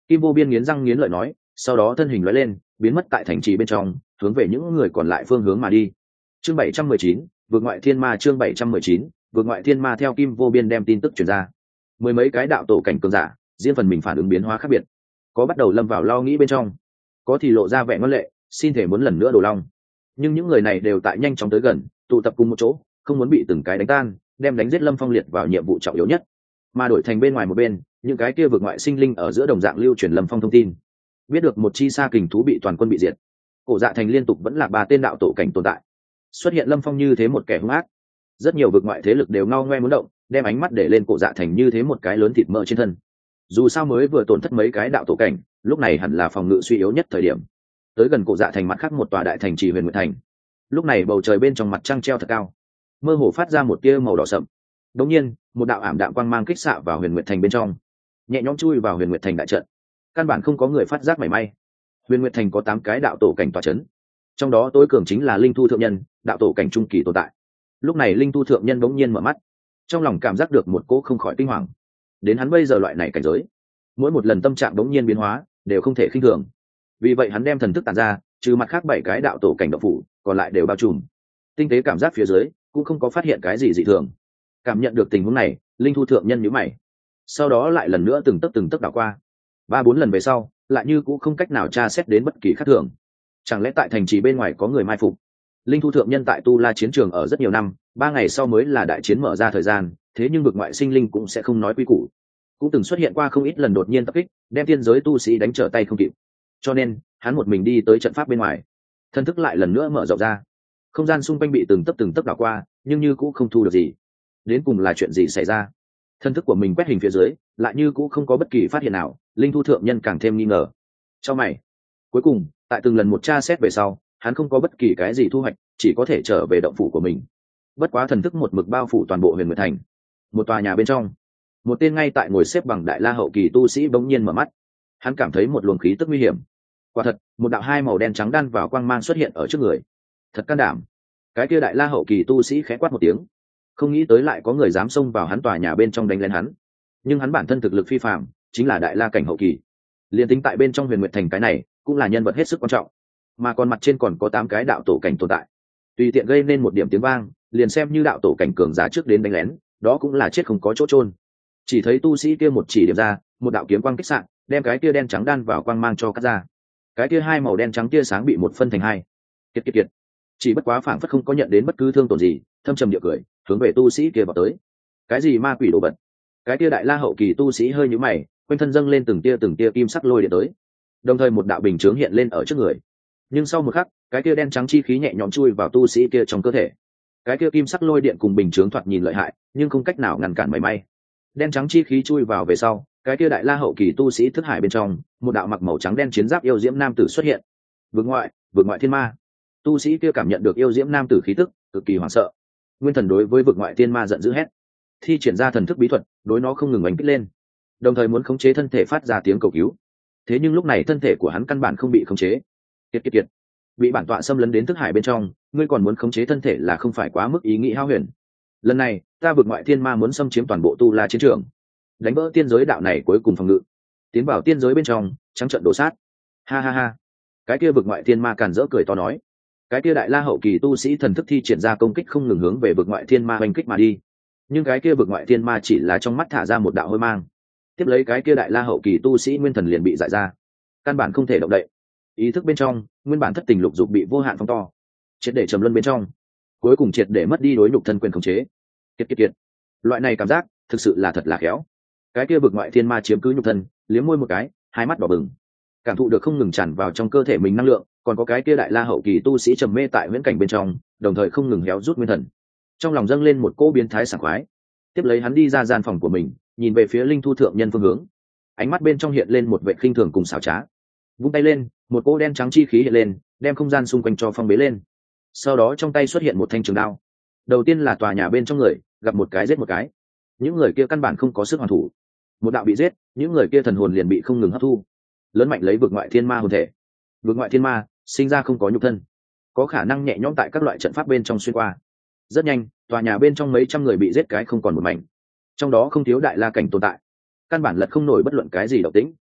Kim Vô Biên nghiến răng nghiến lợi nói, sau đó thân hình lóe lên biến mất tại thành trì bên trong, hướng về những người còn lại phương hướng mà đi. Chương bảy trăm mười chín, vượt ngoại thiên ma. Chương bảy trăm mười chín, vượt ngoại thiên ma. Theo Kim Vô Biên đem tin tức truyền ra, mười mấy cái đạo tổ cảnh cường giả riêng phần mình phản ứng biến hóa khác biệt, có bắt đầu lâm vào lo nghĩ bên trong, có thì lộ ra vẻ ngoan lệ xin thể muốn lần nữa đổ long. Nhưng những người này đều tại nhanh chóng tới gần, tụ tập cùng một chỗ, không muốn bị từng cái đánh tan, đem đánh giết Lâm Phong liệt vào nhiệm vụ trọng yếu nhất. Mà đổi thành bên ngoài một bên, những cái kia vượt ngoại sinh linh ở giữa đồng dạng lưu truyền Lâm Phong thông tin, biết được một chi sa kình thú bị toàn quân bị diệt, cổ dạ thành liên tục vẫn là ba tên đạo tổ cảnh tồn tại. Xuất hiện Lâm Phong như thế một kẻ hung ác, rất nhiều vượt ngoại thế lực đều ngao ngoe muốn động, đem ánh mắt để lên cổ dạ thành như thế một cái lớn thịt mỡ trên thân. Dù sao mới vừa tổn thất mấy cái đạo tổ cảnh, lúc này hẳn là phòng ngự suy yếu nhất thời điểm. Tới gần cổ dạ thành mặt khác một tòa đại thành trì Huyền Nguyệt thành, lúc này bầu trời bên trong mặt trăng treo thật cao, mơ hồ phát ra một tia màu đỏ sậm. Đống nhiên một đạo ảm đạm quang mang kích xạ vào Huyền Nguyệt thành bên trong, nhẹ nhõm chui vào Huyền Nguyệt thành đại trận. Căn bản không có người phát giác mảy may. Huyền Nguyệt thành có tám cái đạo tổ cảnh tọa chấn, trong đó tối cường chính là Linh Thu thượng nhân, đạo tổ cảnh trung kỳ tồn tại. Lúc này Linh Thu thượng nhân bỗng nhiên mở mắt, trong lòng cảm giác được một cỗ không khỏi kinh hoàng. Đến hắn bây giờ loại này cảnh giới, mỗi một lần tâm trạng bỗng nhiên biến hóa đều không thể khinh thường. Vì vậy hắn đem thần thức tản ra, trừ mặt khác bảy cái đạo tổ cảnh động phủ, còn lại đều bao trùm. Tinh tế cảm giác phía dưới cũng không có phát hiện cái gì dị thường. Cảm nhận được tình huống này, Linh Thu thượng nhân nhíu mày, sau đó lại lần nữa từng tấc từng tấc đảo qua. Ba bốn lần về sau, lại như cũng không cách nào tra xét đến bất kỳ khác thường. Chẳng lẽ tại thành trì bên ngoài có người mai phục? Linh Thu thượng nhân tại Tu La chiến trường ở rất nhiều năm, ba ngày sau mới là đại chiến mở ra thời gian, thế nhưng vực ngoại sinh linh cũng sẽ không nói quy củ, cũng từng xuất hiện qua không ít lần đột nhiên tập kích, đem tiên giới tu sĩ đánh trở tay không kịp. Cho nên hắn một mình đi tới trận pháp bên ngoài, thân thức lại lần nữa mở rộng ra. Không gian xung quanh bị từng tấc từng tấc đảo qua, nhưng như cũng không thu được gì. Đến cùng là chuyện gì xảy ra? Thân thức của mình quét hình phía dưới, lại như cũng không có bất kỳ phát hiện nào. Linh Thu thượng nhân càng thêm nghi ngờ. Cho mày. Cuối cùng, tại từng lần một tra xét về sau, hắn không có bất kỳ cái gì thu hoạch, chỉ có thể trở về động phủ của mình. Bất quá thần thức một mực bao phủ toàn bộ Huyền Nguyệt thành. Một tòa nhà bên trong, một tên ngay tại ngồi xếp bằng đại la hậu kỳ tu sĩ bỗng nhiên mở mắt. Hắn cảm thấy một luồng khí tức nguy hiểm. Quả thật, một đạo hai màu đen trắng đan vào quang mang xuất hiện ở trước người. Thật can đảm. Cái kia đại la hậu kỳ tu sĩ khẽ quát một tiếng, không nghĩ tới lại có người dám xông vào hắn tòa nhà bên trong đánh lên hắn. Nhưng hắn bản thân thực lực phi phàm, chính là đại la cảnh hậu kỳ. Liên tính tại bên trong Huyền Nguyệt thành cái này, cũng là nhân vật hết sức quan trọng. Mà còn mặt trên còn có tám cái đạo tổ cảnh tồn tại. Tùy tiện gây nên một điểm tiếng vang, liền xem như đạo tổ cảnh cường giả trước đến đánh lén, đó cũng là chết không có chỗ trôn. Chỉ thấy tu sĩ kia một chỉ điểm ra, một đạo kiếm quang kích xạ, đem cái kia đen trắng đan vào quang mang cho cắt ra. Cái kia hai màu đen trắng tia sáng bị một phân thành hai. Kiệt kiệt kiệt. Chỉ bất quá phảng phất không có nhận đến bất cứ thương tổn gì, thâm trầm địa cười, hướng về tu sĩ kia vào tới. Cái gì ma quỷ đồ vật? Cái kia đại la hậu kỳ tu sĩ hơi nhíu mày, quanh thân dâng lên từng tia từng tia kim sắc lôi điện tới. Đồng thời một đạo bình chướng hiện lên ở trước người. Nhưng sau một khắc, cái kia đen trắng chi khí nhẹ nhõm chui vào tu sĩ kia trong cơ thể. Cái kia kim sắc lôi điện cùng bình chướng thoạt nhìn lợi hại, nhưng không cách nào ngăn cản mảy may. Đen trắng chi khí chui vào về sau, cái kia đại la hậu kỳ tu sĩ thức hải bên trong, một đạo mặc màu trắng đen chiến giáp yêu diễm nam tử xuất hiện. Vượt ngoại, vượt ngoại thiên ma. Tu sĩ kia cảm nhận được yêu diễm nam tử khí tức, cực kỳ hoảng sợ. Nguyên thần đối với vượt ngoại thiên ma giận dữ hét, thi triển ra thần thức bí thuật, đối nó không ngừng oanh kích lên, đồng thời muốn khống chế thân thể phát ra tiếng cầu cứu. Thế nhưng lúc này thân thể của hắn căn bản không bị khống chế. Kiệt kiệt kiệt. Bị bản tọa xâm lấn đến thức hải bên trong, ngươi còn muốn khống chế thân thể là không phải quá mức ý nghĩ hao huyền. Lần này ta vượt ngoại thiên ma muốn xâm chiếm toàn bộ Tu La chiến trường, đánh vỡ tiên giới đạo này cuối cùng phòng ngự, tiến vào tiên giới bên trong trắng trận đổ sát. Ha ha ha. Cái kia vượt ngoại thiên ma càn rỡ cười to nói. Cái kia đại la hậu kỳ tu sĩ thần thức thi triển ra công kích không ngừng hướng về vượt ngoại thiên ma oanh kích mà đi. Nhưng cái kia vượt ngoại thiên ma chỉ là trong mắt thả ra một đạo hôi mang, tiếp lấy cái kia đại la hậu kỳ tu sĩ nguyên thần liền bị giải ra, căn bản không thể động đậy. Ý thức bên trong nguyên bản thất tình lục dục bị vô hạn phóng to, triệt để trầm luân bên trong, cuối cùng triệt để mất đi đối nhục thân quyền khống chế. Kiệt kiệt kiệt. Loại này cảm giác thực sự là thật là khéo. Cái kia vực ngoại thiên ma chiếm cứ nhục thân, liếm môi một cái, hai mắt đỏ bừng, cảm thụ được không ngừng tràn vào trong cơ thể mình năng lượng, còn có cái kia đại la hậu kỳ tu sĩ trầm mê tại viễn cảnh bên trong, đồng thời không ngừng héo rút nguyên thần. Trong lòng dâng lên một cỗ biến thái sảng khoái. Tiếp lấy hắn đi ra gian phòng của mình, nhìn về phía Linh Thu thượng nhân phương hướng, ánh mắt bên trong hiện lên một vẻ khinh thường cùng xảo trá. Vung tay lên, một cỗ đen trắng chi khí hiện lên, đem không gian xung quanh cho phong bế lên. Sau đó trong tay xuất hiện một thanh trường đao. Đầu tiên là tòa nhà bên trong người, gặp một cái giết một cái. Những người kia căn bản không có sức hoàn thủ. Một đạo bị giết, những người kia thần hồn liền bị không ngừng hấp thu, lớn mạnh lấy vực ngoại thiên ma hồn thể. Vực ngoại thiên ma sinh ra không có nhục thân, có khả năng nhẹ nhõm tại các loại trận pháp bên trong xuyên qua. Rất nhanh, tòa nhà bên trong mấy trăm người bị giết cái không còn một mảnh, trong đó không thiếu đại la cảnh tồn tại, căn bản lật không nổi bất luận cái gì động tĩnh.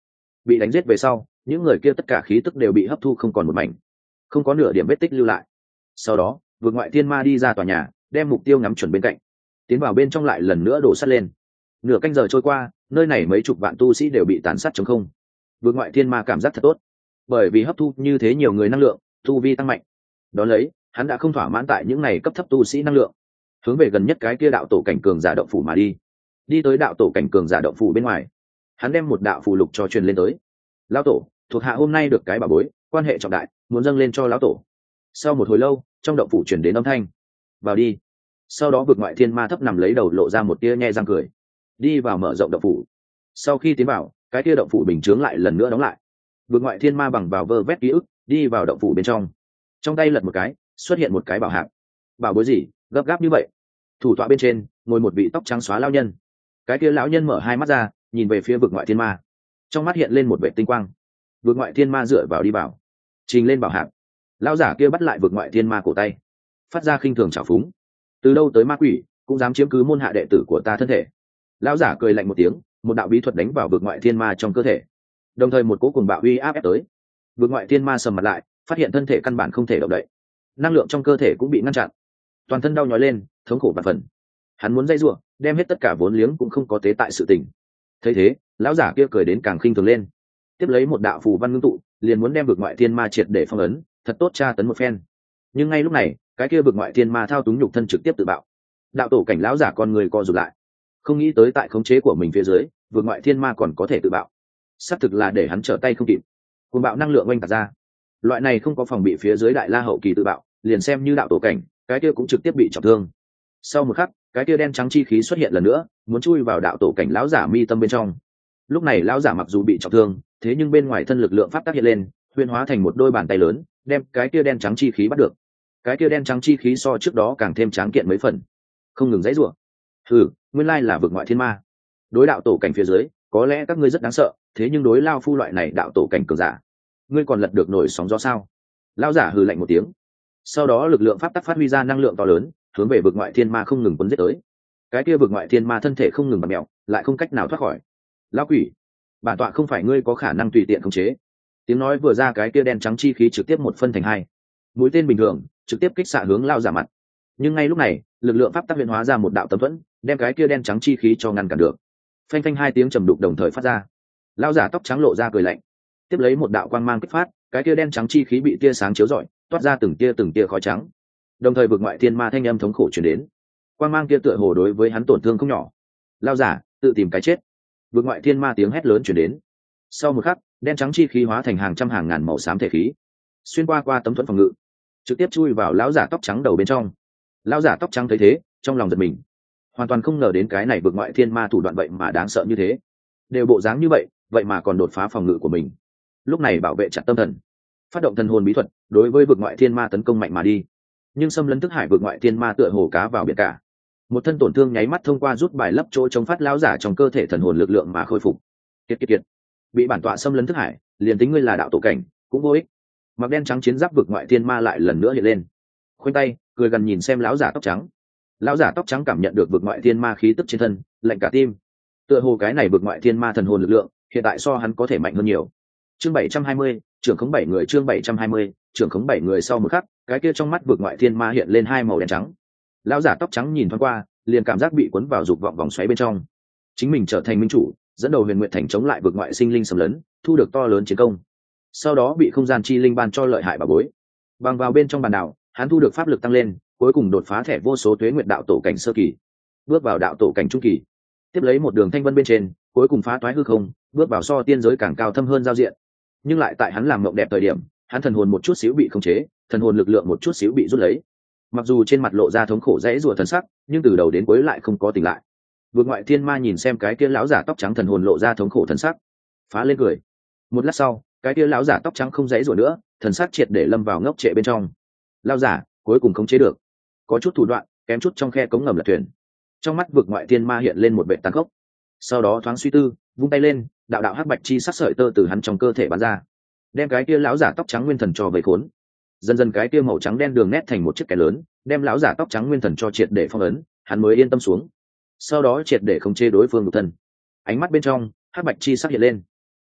bị đánh giết về sau, những người kia tất cả khí tức đều bị hấp thu không còn một mảnh, không có nửa điểm vết tích lưu lại. Sau đó vượt ngoại thiên ma đi ra tòa nhà, đem mục tiêu ngắm chuẩn bên cạnh, tiến vào bên trong lại lần nữa đổ sắt lên. Nửa canh giờ trôi qua, nơi này mấy chục vạn tu sĩ đều bị tàn sát trống không. Vượt ngoại thiên ma cảm giác thật tốt, bởi vì hấp thu như thế nhiều người năng lượng, tu vi tăng mạnh. Đó lấy hắn đã không thỏa mãn tại những này cấp thấp tu sĩ năng lượng, hướng về gần nhất cái kia đạo tổ cảnh cường giả động phủ mà đi. Đi tới đạo tổ cảnh cường giả động phủ bên ngoài, hắn đem một đạo phù lục cho truyền lên tới. Lão tổ, thuộc hạ hôm nay được cái bảo bối, quan hệ trọng đại, muốn dâng lên cho lão tổ. Sau một hồi lâu, trong động phủ truyền đến âm thanh, vào đi. Sau đó vực ngoại thiên ma thấp nằm lấy đầu lộ ra một tia nhe răng cười, đi vào mở rộng động phủ. Sau khi tiến vào, cái tia động phủ bình chướng lại lần nữa đóng lại. Vực ngoại thiên ma bằng vào vơ vét ký ức, đi vào động phủ bên trong, trong tay lật một cái, xuất hiện một cái bảo hạc. Bảo bối gì gấp gáp như vậy? Thủ tọa bên trên ngồi một vị tóc trắng xóa lão nhân. Cái kia lão nhân mở hai mắt ra, nhìn về phía vực ngoại thiên ma, trong mắt hiện lên một vệ tinh quang. Vực ngoại thiên ma dựa vào đi vào, trình lên bảo hạc. Lão giả kia bắt lại vực ngoại thiên ma cổ tay, phát ra khinh thường trào phúng: từ đâu tới ma quỷ, cũng dám chiếm cứ môn hạ đệ tử của ta thân thể? Lão giả cười lạnh một tiếng, một đạo bí thuật đánh vào vực ngoại thiên ma trong cơ thể, đồng thời một cỗ cuồng bạo uy áp ép tới. Vực ngoại thiên ma sầm mặt lại, phát hiện thân thể căn bản không thể động đậy, năng lượng trong cơ thể cũng bị ngăn chặn, toàn thân đau nhói lên, thống khổ bạt phần. Hắn muốn dây giụa, đem hết tất cả vốn liếng cũng không có tế tại sự tình. Thấy thế, lão giả kia cười đến càng khinh thường lên, tiếp lấy một đạo phù văn ngưng tụ, liền muốn đem vực ngoại thiên ma triệt để phong ấn, thật tốt tra tấn một phen. Nhưng ngay lúc này, cái kia vực ngoại thiên ma thao túng nhục thân trực tiếp tự bạo. Đạo tổ cảnh lão giả con người co rụt lại, không nghĩ tới tại khống chế của mình phía dưới, vực ngoại thiên ma còn có thể tự bạo, xác thực là để hắn trở tay không kịp. Cuồng bạo năng lượng oanh tạc ra, loại này không có phòng bị phía dưới đại la hậu kỳ tự bạo, liền xem như đạo tổ cảnh, cái kia cũng trực tiếp bị trọng thương. Sau một khắc, cái kia đen trắng chi khí xuất hiện lần nữa, muốn chui vào đạo tổ cảnh lão giả mi tâm bên trong. Lúc này lão giả mặc dù bị trọng thương, thế nhưng bên ngoài thân lực lượng pháp tác hiện lên, huyễn hóa thành một đôi bàn tay lớn, đem cái kia đen trắng chi khí bắt được. Cái kia đen trắng chi khí so trước đó càng thêm tráng kiện mấy phần, không ngừng dãy rủa. Hừ, nguyên lai là vực ngoại thiên ma. Đối đạo tổ cảnh phía dưới, có lẽ các ngươi rất đáng sợ, thế nhưng đối lao phu loại này đạo tổ cảnh cường giả, ngươi còn lật được nổi sóng gió sao? Lão giả hừ lạnh một tiếng, sau đó lực lượng pháp tắc phát huy ra năng lượng to lớn, hướng về vực ngoại thiên ma không ngừng cuốn giết tới. Cái kia vực ngoại thiên ma thân thể không ngừng bật mẹo, lại không cách nào thoát khỏi. Lão quỷ, bản tọa không phải ngươi có khả năng tùy tiện khống chế. Tiếng nói vừa ra, cái kia đen trắng chi khí trực tiếp một phân thành hai, mũi tên bình thường trực tiếp kích xạ hướng lão giả mặt. Nhưng ngay lúc này, lực lượng pháp tắc biến hóa ra một đạo tấm thuẫn, đem cái kia đen trắng chi khí cho ngăn cản được. Phanh phanh hai tiếng trầm đục đồng thời phát ra. Lão giả tóc trắng lộ ra cười lạnh, tiếp lấy một đạo quang mang kích phát, cái kia đen trắng chi khí bị tia sáng chiếu rọi, toát ra từng tia từng tia khói trắng. Đồng thời vực ngoại thiên ma thanh âm thống khổ truyền đến, quang mang kia tựa hồ đối với hắn tổn thương không nhỏ. Lão giả tự tìm cái chết. Vực ngoại thiên ma tiếng hét lớn truyền đến. Sau một khắc, đen trắng chi khí hóa thành hàng trăm hàng ngàn màu xám thể khí, xuyên qua qua tấm thuẫn phòng ngự, trực tiếp chui vào lão giả tóc trắng đầu bên trong. Lão giả tóc trắng thấy thế, trong lòng giật mình, hoàn toàn không ngờ đến cái này vực ngoại thiên ma thủ đoạn vậy mà đáng sợ như thế, đều bộ dáng như vậy, vậy mà còn đột phá phòng ngự của mình. Lúc này bảo vệ chặt tâm thần, phát động thần hồn bí thuật, đối với vực ngoại thiên ma tấn công mạnh mà đi. Nhưng xâm lấn thức hải vực ngoại thiên ma tựa hồ cá vào biển cả, một thân tổn thương nháy mắt thông qua rút bài lấp chỗ chống phát lão giả trong cơ thể thần hồn lực lượng mà khôi phục. Kiệt kiệt kiệt, bị bản tọa xâm lấn thức hải, liền tính ngươi là đạo tổ cảnh cũng vô ích. Mặc đen trắng chiến giáp vực ngoại thiên ma lại lần nữa hiện lên, khoanh tay cười gần nhìn xem lão giả tóc trắng. Lão giả tóc trắng cảm nhận được vực ngoại thiên ma khí tức trên thân, lạnh cả tim. Tựa hồ cái này vực ngoại thiên ma thần hồn lực lượng hiện tại so hắn có thể mạnh hơn nhiều. Chương bảy trăm hai mươi, trưởng khống bảy người. Chương bảy trăm hai mươi, trưởng khống bảy người. Sau một khắc, cái kia trong mắt vực ngoại thiên ma hiện lên hai màu đen trắng. Lão giả tóc trắng nhìn thoáng qua, liền cảm giác bị cuốn vào dục vọng vòng xoáy bên trong. Chính mình trở thành minh chủ, dẫn đầu Huyền Nguyện Thành chống lại vực ngoại sinh linh xâm lấn, thu được to lớn chiến công. Sau đó bị không gian chi linh ban cho lợi hại bà bối. Bằng vào bên trong bàn đảo, hắn thu được pháp lực tăng lên, cuối cùng đột phá thẻ vô số tuế nguyệt đạo tổ cảnh sơ kỳ, bước vào đạo tổ cảnh trung kỳ. Tiếp lấy một đường thanh vân bên trên, cuối cùng phá toái hư không, bước vào so tiên giới càng cao thâm hơn giao diện. Nhưng lại tại hắn làm mộng đẹp thời điểm, hắn thần hồn một chút xíu bị khống chế, thần hồn lực lượng một chút xíu bị rút lấy. Mặc dù trên mặt lộ ra thống khổ dãy rủa thần sắc, nhưng từ đầu đến cuối lại không có tỉnh lại. Vực ngoại thiên ma nhìn xem cái kia lão giả tóc trắng thần hồn lộ ra thống khổ thần sắc, phá lên cười. Một lát sau, cái kia lão giả tóc trắng không dãy rủa nữa, thần sắc triệt để lâm vào ngốc trệ bên trong. Lão giả cuối cùng khống chế được, có chút thủ đoạn, kém chút trong khe cống ngầm lật thuyền. Trong mắt vực ngoại thiên ma hiện lên một vẻ tàn khốc, sau đó thoáng suy tư, vung tay lên, đạo đạo hắc bạch chi sắc sợi tơ từ hắn trong cơ thể bắn ra, đem cái kia lão giả tóc trắng nguyên thần cho vây khốn. Dần dần cái kia màu trắng đen đường nét thành một chiếc kén lớn, đem lão giả tóc trắng nguyên thần cho triệt để phong ấn, hắn mới yên tâm xuống. Sau đó triệt để khống chế đối phương nhục thân. Ánh mắt bên trong hắc bạch chi sắc hiện lên,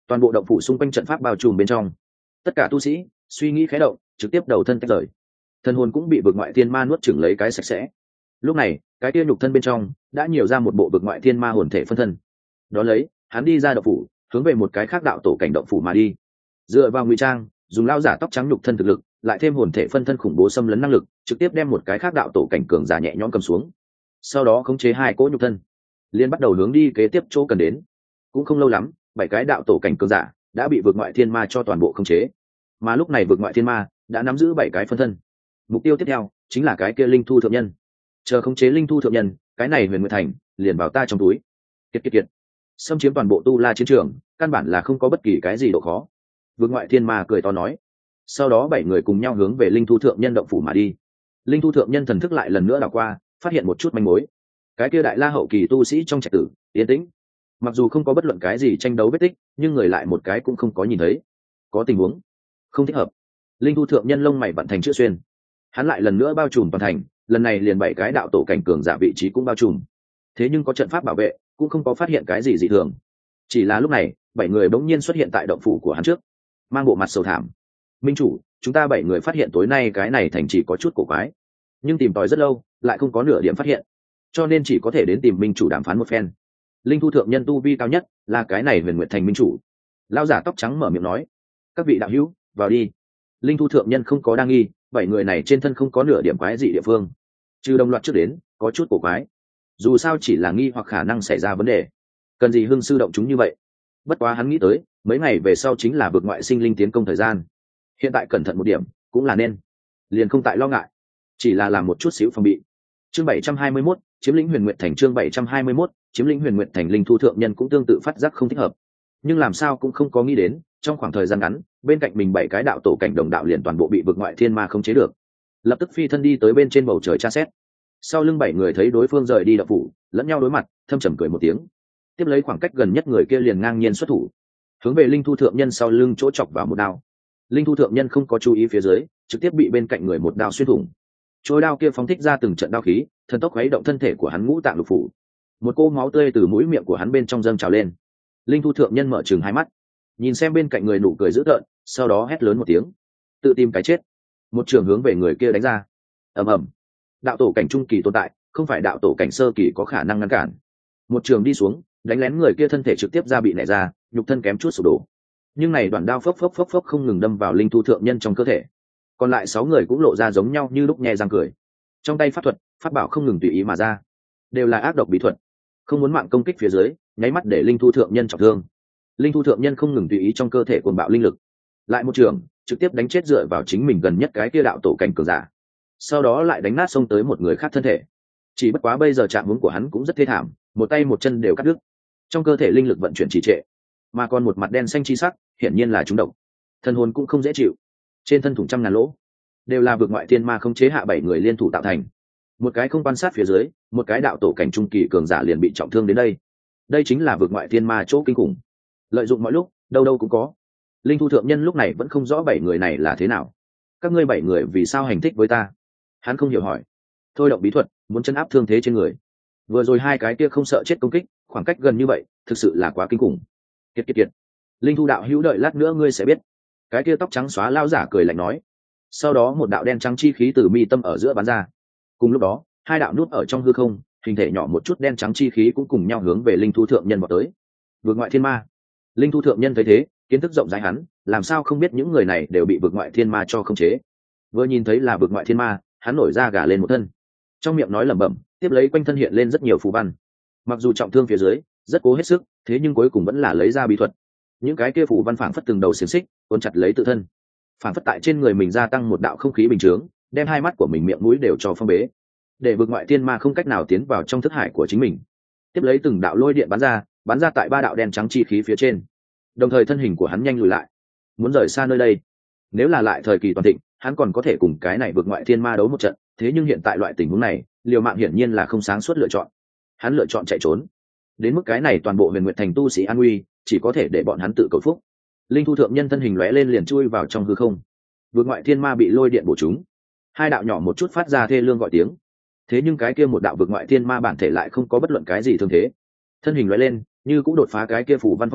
toàn bộ động phủ xung quanh trận pháp bao trùm bên trong. Tất cả tu sĩ suy nghĩ khé động, trực tiếp đầu thân tách rời, thân hồn cũng bị vực ngoại thiên ma nuốt chửng lấy cái sạch sẽ. Lúc này cái kia nhục thân bên trong đã nhiều ra một bộ vực ngoại thiên ma hồn thể phân thân. Đó lấy hắn đi ra động phủ, hướng về một cái khác đạo tổ cảnh động phủ mà đi. Dựa vào ngụy trang, dùng lao giả tóc trắng nhục thân thực lực, lại thêm hồn thể phân thân khủng bố xâm lấn năng lực, trực tiếp đem một cái khác đạo tổ cảnh cường giả nhẹ nhõm cầm xuống. Sau đó khống chế hai cỗ nhục thân, liên bắt đầu hướng đi kế tiếp chỗ cần đến. Cũng không lâu lắm, bảy cái đạo tổ cảnh cường giả đã bị vượt ngoại thiên ma cho toàn bộ khống chế. Mà lúc này vượt ngoại thiên ma đã nắm giữ bảy cái phân thân. Mục tiêu tiếp theo chính là cái kia linh thu thượng nhân. Chờ khống chế linh thu thượng nhân, cái này Huyền Nguyệt Thành liền vào ta trong túi. Kiệt kiệt kiệt. Xâm chiếm toàn bộ tu la chiến trường, căn bản là không có bất kỳ cái gì độ khó. Vượt ngoại thiên ma cười to nói. Sau đó bảy người cùng nhau hướng về linh thu thượng nhân động phủ mà đi. Linh thu thượng nhân thần thức lại lần nữa đảo qua, phát hiện một chút manh mối. Cái kia đại la hậu kỳ tu sĩ trong trạch tử yên tĩnh, mặc dù không có bất luận cái gì tranh đấu vết tích, nhưng người lại một cái cũng không có nhìn thấy. Có tình huống không thích hợp. Linh thu thượng nhân lông mày vận thành chữ xuyên, hắn lại lần nữa bao trùm toàn thành, lần này liền bảy cái đạo tổ cảnh cường giả vị trí cũng bao trùm. Thế nhưng có trận pháp bảo vệ, cũng không có phát hiện cái gì dị thường. Chỉ là lúc này bảy người bỗng nhiên xuất hiện tại động phủ của hắn trước, mang bộ mặt sầu thảm. Minh chủ, chúng ta bảy người phát hiện tối nay cái này thành chỉ có chút cổ quái, nhưng tìm tòi rất lâu lại không có nửa điểm phát hiện, cho nên chỉ có thể đến tìm minh chủ đàm phán một phen. Linh thu thượng nhân tu vi cao nhất là cái này Huyền Nguyệt Thành minh chủ. Lão giả tóc trắng mở miệng nói. Các vị đạo hữu, vào đi. Linh thu thượng nhân không có đa nghi, bảy người này trên thân không có nửa điểm quái dị địa phương, trừ đồng loạt trước đến có chút cổ quái. Dù sao chỉ là nghi hoặc khả năng xảy ra vấn đề, cần gì hưng sư động chúng như vậy. Bất quá hắn nghĩ tới mấy ngày về sau chính là vượt ngoại sinh linh tiến công thời gian, hiện tại cẩn thận một điểm cũng là nên, liền không tại lo ngại, chỉ là làm một chút xíu phòng bị. Chương bảy trăm hai mươi mốt, chiếm lĩnh Huyền Nguyệt Thành. Chương bảy trăm hai mươi mốt, chiếm lĩnh Huyền Nguyệt Thành. Linh thu thượng nhân cũng tương tự phát giác không thích hợp, nhưng làm sao cũng không có nghĩ đến trong khoảng thời gian ngắn bên cạnh mình bảy cái đạo tổ cảnh đồng đạo liền toàn bộ bị vực ngoại thiên ma không chế được. Lập tức phi thân đi tới bên trên bầu trời tra xét. Sau lưng bảy người thấy đối phương rời đi động phủ, lẫn nhau đối mặt, thâm trầm cười một tiếng, tiếp lấy khoảng cách gần nhất người kia liền ngang nhiên xuất thủ, hướng về linh thu thượng nhân sau lưng chỗ chọc vào một đao. Linh thu thượng nhân không có chú ý phía dưới, trực tiếp bị bên cạnh người một đao xuyên thủng. Trôi đao kia phóng thích ra từng trận đao khí, thần tốc khuấy động thân thể của hắn ngũ tạng lục phủ. Một cô máu tươi từ mũi miệng của hắn bên trong dâng trào lên. Linh thu thượng nhân mở trừng hai mắt, nhìn xem bên cạnh người nụ cười dữ tợn, sau đó hét lớn một tiếng, tự tìm cái chết. Một trường hướng về người kia đánh ra. Ầm ầm. Đạo tổ cảnh trung kỳ tồn tại, không phải đạo tổ cảnh sơ kỳ có khả năng ngăn cản. Một trường đi xuống, đánh lén người kia thân thể trực tiếp ra bị nẻ ra, nhục thân kém chút sụp đổ. Nhưng này đoạn đao phốc phốc phốc phốc không ngừng đâm vào linh thu thượng nhân trong cơ thể. Còn lại sáu người cũng lộ ra giống nhau như lúc nhè răng cười. Trong tay pháp thuật, pháp bảo không ngừng tùy ý mà ra, đều là ác độc bí thuật, không muốn mạng công kích phía dưới, nháy mắt để linh thu thượng nhân trọng thương. Linh thu thượng nhân không ngừng tùy ý trong cơ thể cuồng bạo linh lực, lại một trường trực tiếp đánh chết dựa vào chính mình gần nhất cái kia đạo tổ cảnh cường giả, sau đó lại đánh nát xông tới một người khác thân thể. Chỉ bất quá bây giờ trạng huống của hắn cũng rất thê thảm, một tay một chân đều cắt đứt, trong cơ thể linh lực vận chuyển trì trệ, mà còn một mặt đen xanh chi sắc, hiển nhiên là trúng độc, thân hồn cũng không dễ chịu, trên thân thủng trăm ngàn lỗ, đều là vượt ngoại thiên ma không chế hạ bảy người liên thủ tạo thành. Một cái không quan sát phía dưới, một cái đạo tổ cảnh trung kỳ cường giả liền bị trọng thương đến đây. Đây chính là vượt ngoại thiên ma chỗ kinh khủng, lợi dụng mọi lúc đâu đâu cũng có. Linh thu thượng nhân lúc này vẫn không rõ bảy người này là thế nào. Các ngươi bảy người vì sao hành thích với ta? Hắn không hiểu hỏi. Thôi động bí thuật, muốn chấn áp thương thế trên người. Vừa rồi hai cái kia không sợ chết công kích, khoảng cách gần như vậy, thực sự là quá kinh khủng. Kiệt kiệt kiệt. Linh thu đạo hữu đợi lát nữa ngươi sẽ biết. Cái kia tóc trắng xóa lao giả cười lạnh nói. Sau đó một đạo đen trắng chi khí từ mi tâm ở giữa bắn ra. Cùng lúc đó, hai đạo nút ở trong hư không, hình thể nhỏ một chút đen trắng chi khí cũng cùng nhau hướng về linh thu thượng nhân vào tới. Vượt ngoại thiên ma. Linh thu thượng nhân thấy thế, kiến thức rộng rãi hắn, làm sao không biết những người này đều bị vượt ngoại thiên ma cho khống chế. Vừa nhìn thấy là vượt ngoại thiên ma, hắn nổi da gà lên một thân, trong miệng nói lẩm bẩm, tiếp lấy quanh thân hiện lên rất nhiều phù văn. Mặc dù trọng thương phía dưới, rất cố hết sức, thế nhưng cuối cùng vẫn là lấy ra bí thuật. Những cái kia phù văn phảng phất từng đầu xiềng xích, cuốn chặt lấy tự thân, phảng phất tại trên người mình gia tăng một đạo không khí bình chướng, đem hai mắt của mình miệng mũi đều cho phong bế, để vượt ngoại thiên ma không cách nào tiến vào trong thức hải của chính mình. Tiếp lấy từng đạo lôi điện bắn ra, bắn ra tại ba đạo đen trắng chi khí phía trên, đồng thời thân hình của hắn nhanh lùi lại, muốn rời xa nơi đây. Nếu là lại thời kỳ toàn thịnh, hắn còn có thể cùng cái này vượt ngoại thiên ma đấu một trận, thế nhưng hiện tại loại tình huống này, liều mạng hiển nhiên là không sáng suốt lựa chọn. Hắn lựa chọn chạy trốn, đến mức cái này toàn bộ Huyền Nguyệt Thành tu sĩ an nguy, chỉ có thể để bọn hắn tự cầu phúc. Linh thu thượng nhân thân hình lóe lên liền chui vào trong hư không. Vượt ngoại thiên ma bị lôi điện bổ trúng, hai đạo nhỏ một chút phát ra thê lương gọi tiếng. Thế nhưng cái kia một đạo vượt ngoại thiên ma bản thể lại không có bất luận cái gì thương thế, thân hình lóe lên như cũng đột phá cái kia phủ văn phong tỏa,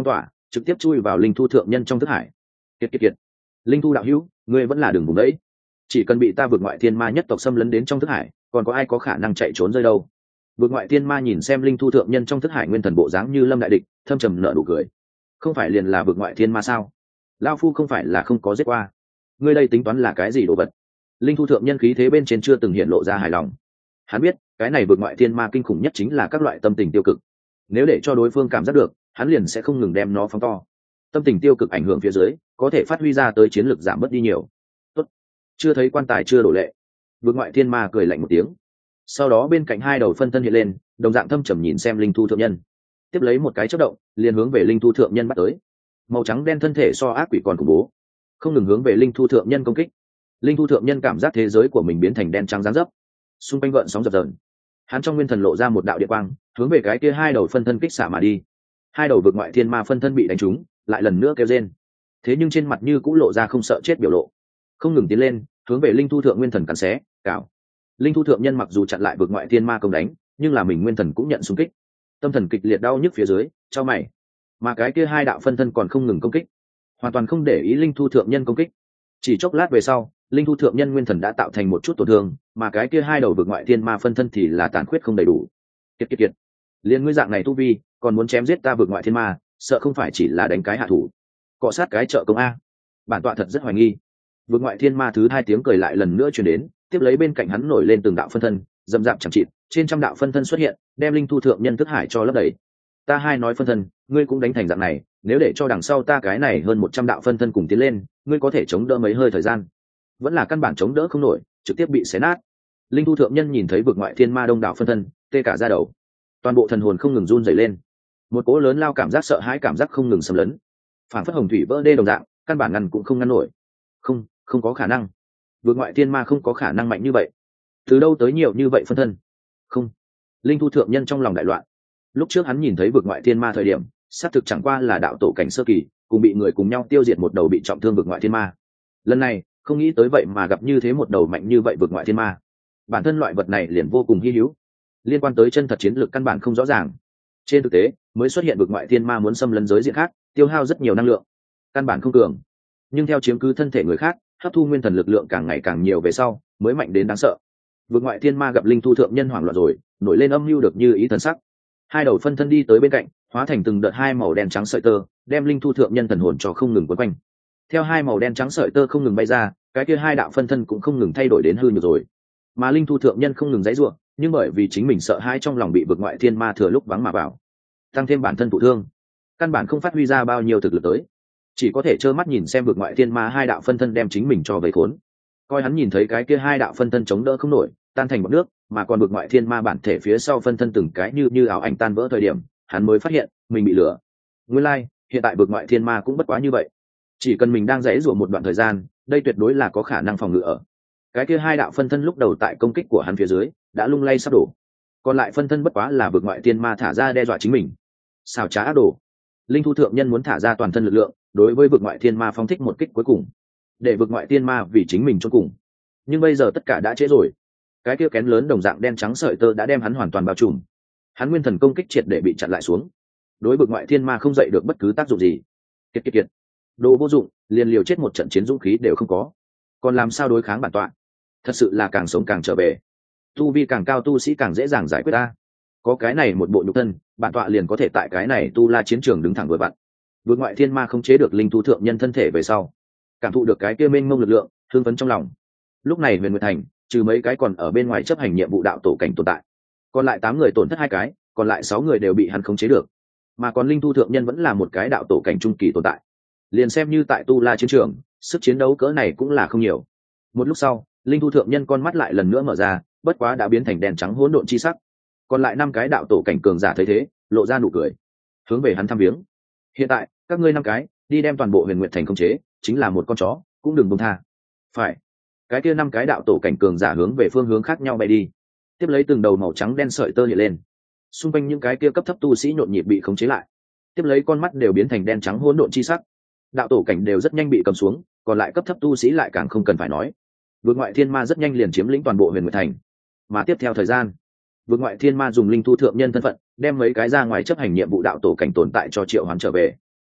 trực tiếp chui vào linh thu thượng nhân trong thức hải. Kiệt kiệt kiệt, linh thu đạo hữu, ngươi vẫn là đường vùng đấy, chỉ cần bị ta vượt ngoại thiên ma nhất tộc xâm lấn đến trong thức hải, còn có ai có khả năng chạy trốn rơi đâu. Vượt ngoại thiên ma nhìn xem linh thu thượng nhân trong thức hải nguyên thần bộ dáng như lâm đại địch, thâm trầm nở nụ cười. Không phải liền là vượt ngoại thiên ma sao? Lao phu không phải là không có giết qua. Ngươi đây tính toán là cái gì đồ vật? Linh thu thượng nhân khí thế bên trên chưa từng hiện lộ ra hài lòng. Hắn biết cái này vượt ngoại thiên ma kinh khủng nhất chính là các loại tâm tình tiêu cực, nếu để cho đối phương cảm giác được, hắn liền sẽ không ngừng đem nó phóng to. Tâm tình tiêu cực ảnh hưởng phía dưới, có thể phát huy ra tới chiến lược giảm bớt đi nhiều. Tốt, chưa thấy quan tài chưa đổ lệ. Vượt ngoại thiên ma cười lạnh một tiếng, sau đó bên cạnh hai đầu phân thân hiện lên, đồng dạng thâm trầm nhìn xem linh thu thượng nhân, tiếp lấy một cái chớp động liền hướng về linh thu thượng nhân bắt tới. Màu trắng đen thân thể so ác quỷ còn khủng bố, không ngừng hướng về linh thu thượng nhân công kích. Linh thu thượng nhân cảm giác thế giới của mình biến thành đen trắng rán dấp, xung quanh gợn sóng dập dờn. Hắn trong nguyên thần lộ ra một đạo địa quang, hướng về cái kia hai đầu phân thân kích xả mà đi. Hai đầu vượt ngoại thiên ma phân thân bị đánh trúng, lại lần nữa kêu rên, thế nhưng trên mặt như cũng lộ ra không sợ chết biểu lộ, không ngừng tiến lên hướng về linh thu thượng nguyên thần cắn xé cào. Linh thu thượng nhân mặc dù chặn lại vượt ngoại thiên ma công đánh, nhưng là mình nguyên thần cũng nhận xung kích, tâm thần kịch liệt đau nhức phía dưới cho mày, mà cái kia hai đạo phân thân còn không ngừng công kích, hoàn toàn không để ý linh thu thượng nhân công kích. Chỉ chốc lát về sau, linh thu thượng nhân nguyên thần đã tạo thành một chút tổn thương, mà cái kia hai đầu vượt ngoại thiên ma phân thân thì là tàn khuyết không đầy đủ. Kiệt kiệt kiệt, liên ngươi dạng này tu vi còn muốn chém giết ta vượt ngoại thiên ma, sợ không phải chỉ là đánh cái hạ thủ, cọ sát cái trợ công a? Bản tọa thật rất hoài nghi. Vượt ngoại thiên ma thứ hai tiếng cười lại lần nữa truyền đến, tiếp lấy bên cạnh hắn nổi lên từng đạo phân thân, dầm dạp chẳng chịt, trên trăm đạo phân thân xuất hiện, đem linh thu thượng nhân thức hải cho lấp đầy. Ta hai nói phân thân, ngươi cũng đánh thành dạng này, nếu để cho đằng sau ta cái này hơn một trăm đạo phân thân cùng tiến lên, ngươi có thể chống đỡ mấy hơi thời gian? Vẫn là căn bản chống đỡ không nổi, trực tiếp bị xé nát. Linh thu thượng nhân nhìn thấy vượt ngoại thiên ma đông đảo phân thân, tê cả da đầu, toàn bộ thần hồn không ngừng run rẩy lên, một cỗ lớn lao cảm giác sợ hãi cảm giác không ngừng xâm lấn, phản phất hồng thủy vỡ đê đồng dạng, căn bản ngăn cũng không ngăn nổi. Không, không có khả năng, vượt ngoại thiên ma không có khả năng mạnh như vậy, từ đâu tới nhiều như vậy phân thân? Không. Linh thu thượng nhân trong lòng đại loạn. Lúc trước hắn nhìn thấy vượt ngoại thiên ma thời điểm, xác thực chẳng qua là đạo tổ cảnh sơ kỳ, cùng bị người cùng nhau tiêu diệt một đầu bị trọng thương vượt ngoại thiên ma. Lần này không nghĩ tới vậy mà gặp như thế một đầu mạnh như vậy vượt ngoại thiên ma. Bản thân loại vật này liền vô cùng hy hữu, liên quan tới chân thật chiến lược căn bản không rõ ràng. Trên thực tế mới xuất hiện vượt ngoại thiên ma muốn xâm lấn giới diện khác, tiêu hao rất nhiều năng lượng, căn bản không cường, nhưng theo chiếm cứ thân thể người khác, hấp thu nguyên thần lực lượng càng ngày càng nhiều về sau mới mạnh đến đáng sợ. Vượt ngoại thiên ma gặp linh thu thượng nhân hoảng loạn rồi, nổi lên âm mưu được như ý thần sắc. Hai đầu phân thân đi tới bên cạnh, hóa thành từng đợt hai màu đen trắng sợi tơ, đem linh thu thượng nhân thần hồn cho không ngừng quấn quanh. Theo hai màu đen trắng sợi tơ không ngừng bay ra, cái kia hai đạo phân thân cũng không ngừng thay đổi đến hư nhược rồi. Mà linh thu thượng nhân không ngừng dãy ruộng, nhưng bởi vì chính mình sợ hãi trong lòng bị vượt ngoại thiên ma thừa lúc vắng mà vào, tăng thêm bản thân thụ thương, căn bản không phát huy ra bao nhiêu thực lực tới, chỉ có thể trơ mắt nhìn xem vượt ngoại thiên ma hai đạo phân thân đem chính mình cho vây khốn. Coi hắn nhìn thấy cái kia hai đạo phân thân chống đỡ không nổi, tan thành bọt nước, mà còn vượt ngoại thiên ma bản thể phía sau phân thân từng cái như như ảo ảnh tan vỡ thời điểm, hắn mới phát hiện mình bị lừa. Nguyên lai, like, hiện tại vượt ngoại thiên ma cũng bất quá như vậy, chỉ cần mình đang dãy rủa một đoạn thời gian, đây tuyệt đối là có khả năng phòng ngự ở. Cái kia hai đạo phân thân lúc đầu tại công kích của hắn phía dưới đã lung lay sắp đổ, còn lại phân thân bất quá là vượt ngoại thiên ma thả ra đe dọa chính mình. Xảo trá ác đồ. Linh thu thượng nhân muốn thả ra toàn thân lực lượng, đối với vượt ngoại thiên ma phóng thích một kích cuối cùng, để vượt ngoại thiên ma vì chính mình chôn cùng. Nhưng bây giờ tất cả đã trễ rồi. Cái kia kén lớn đồng dạng đen trắng sợi tơ đã đem hắn hoàn toàn bao trùm, hắn nguyên thần công kích triệt để bị chặn lại xuống, đối vượt ngoại thiên ma không dậy được bất cứ tác dụng gì. Kiệt kiệt kiệt, đồ vô dụng, liền liều chết một trận chiến dũng khí đều không có, còn làm sao đối kháng bản tọa? Thật sự là càng sống càng trở về, tu vi càng cao tu sĩ càng dễ dàng giải quyết ta. Có cái này một bộ nhục thân, bản tọa liền có thể tại cái này tu la chiến trường đứng thẳng với bạn. Vượt ngoại thiên ma không chế được linh thu thượng nhân thân thể về sau, cảm thụ được cái kia mênh mông lực lượng, hưng phấn trong lòng. Lúc này huyền nguyệt thành trừ mấy cái còn ở bên ngoài chấp hành nhiệm vụ đạo tổ cảnh tồn tại, còn lại tám người tổn thất hai cái, còn lại sáu người đều bị hắn khống chế được, mà còn linh thu thượng nhân vẫn là một cái đạo tổ cảnh trung kỳ tồn tại, liền xem như tại tu la chiến trường, sức chiến đấu cỡ này cũng là không nhiều. Một lúc sau, linh thu thượng nhân con mắt lại lần nữa mở ra, bất quá đã biến thành đèn trắng hỗn độn chi sắc. Còn lại năm cái đạo tổ cảnh cường giả thấy thế, lộ ra nụ cười, hướng về hắn thăm viếng. Hiện tại các ngươi năm cái đi đem toàn bộ huyền nguyệt thành khống chế, chính là một con chó cũng đừng buông tha. Phải. Cái kia năm cái đạo tổ cảnh cường giả hướng về phương hướng khác nhau bay đi, tiếp lấy từng đầu màu trắng đen sợi tơ hiện lên, xung quanh những cái kia cấp thấp tu sĩ nhộn nhịp bị khống chế lại, tiếp lấy con mắt đều biến thành đen trắng hỗn độn chi sắc. Đạo tổ cảnh đều rất nhanh bị cầm xuống, còn lại cấp thấp tu sĩ lại càng không cần phải nói. Vượt ngoại thiên ma rất nhanh liền chiếm lĩnh toàn bộ huyền nguyệt thành, mà tiếp theo thời gian, vượt ngoại thiên ma dùng linh thu thượng nhân thân phận đem mấy cái ra ngoài chấp hành nhiệm vụ đạo tổ cảnh tồn tại cho triệu hoán trở về.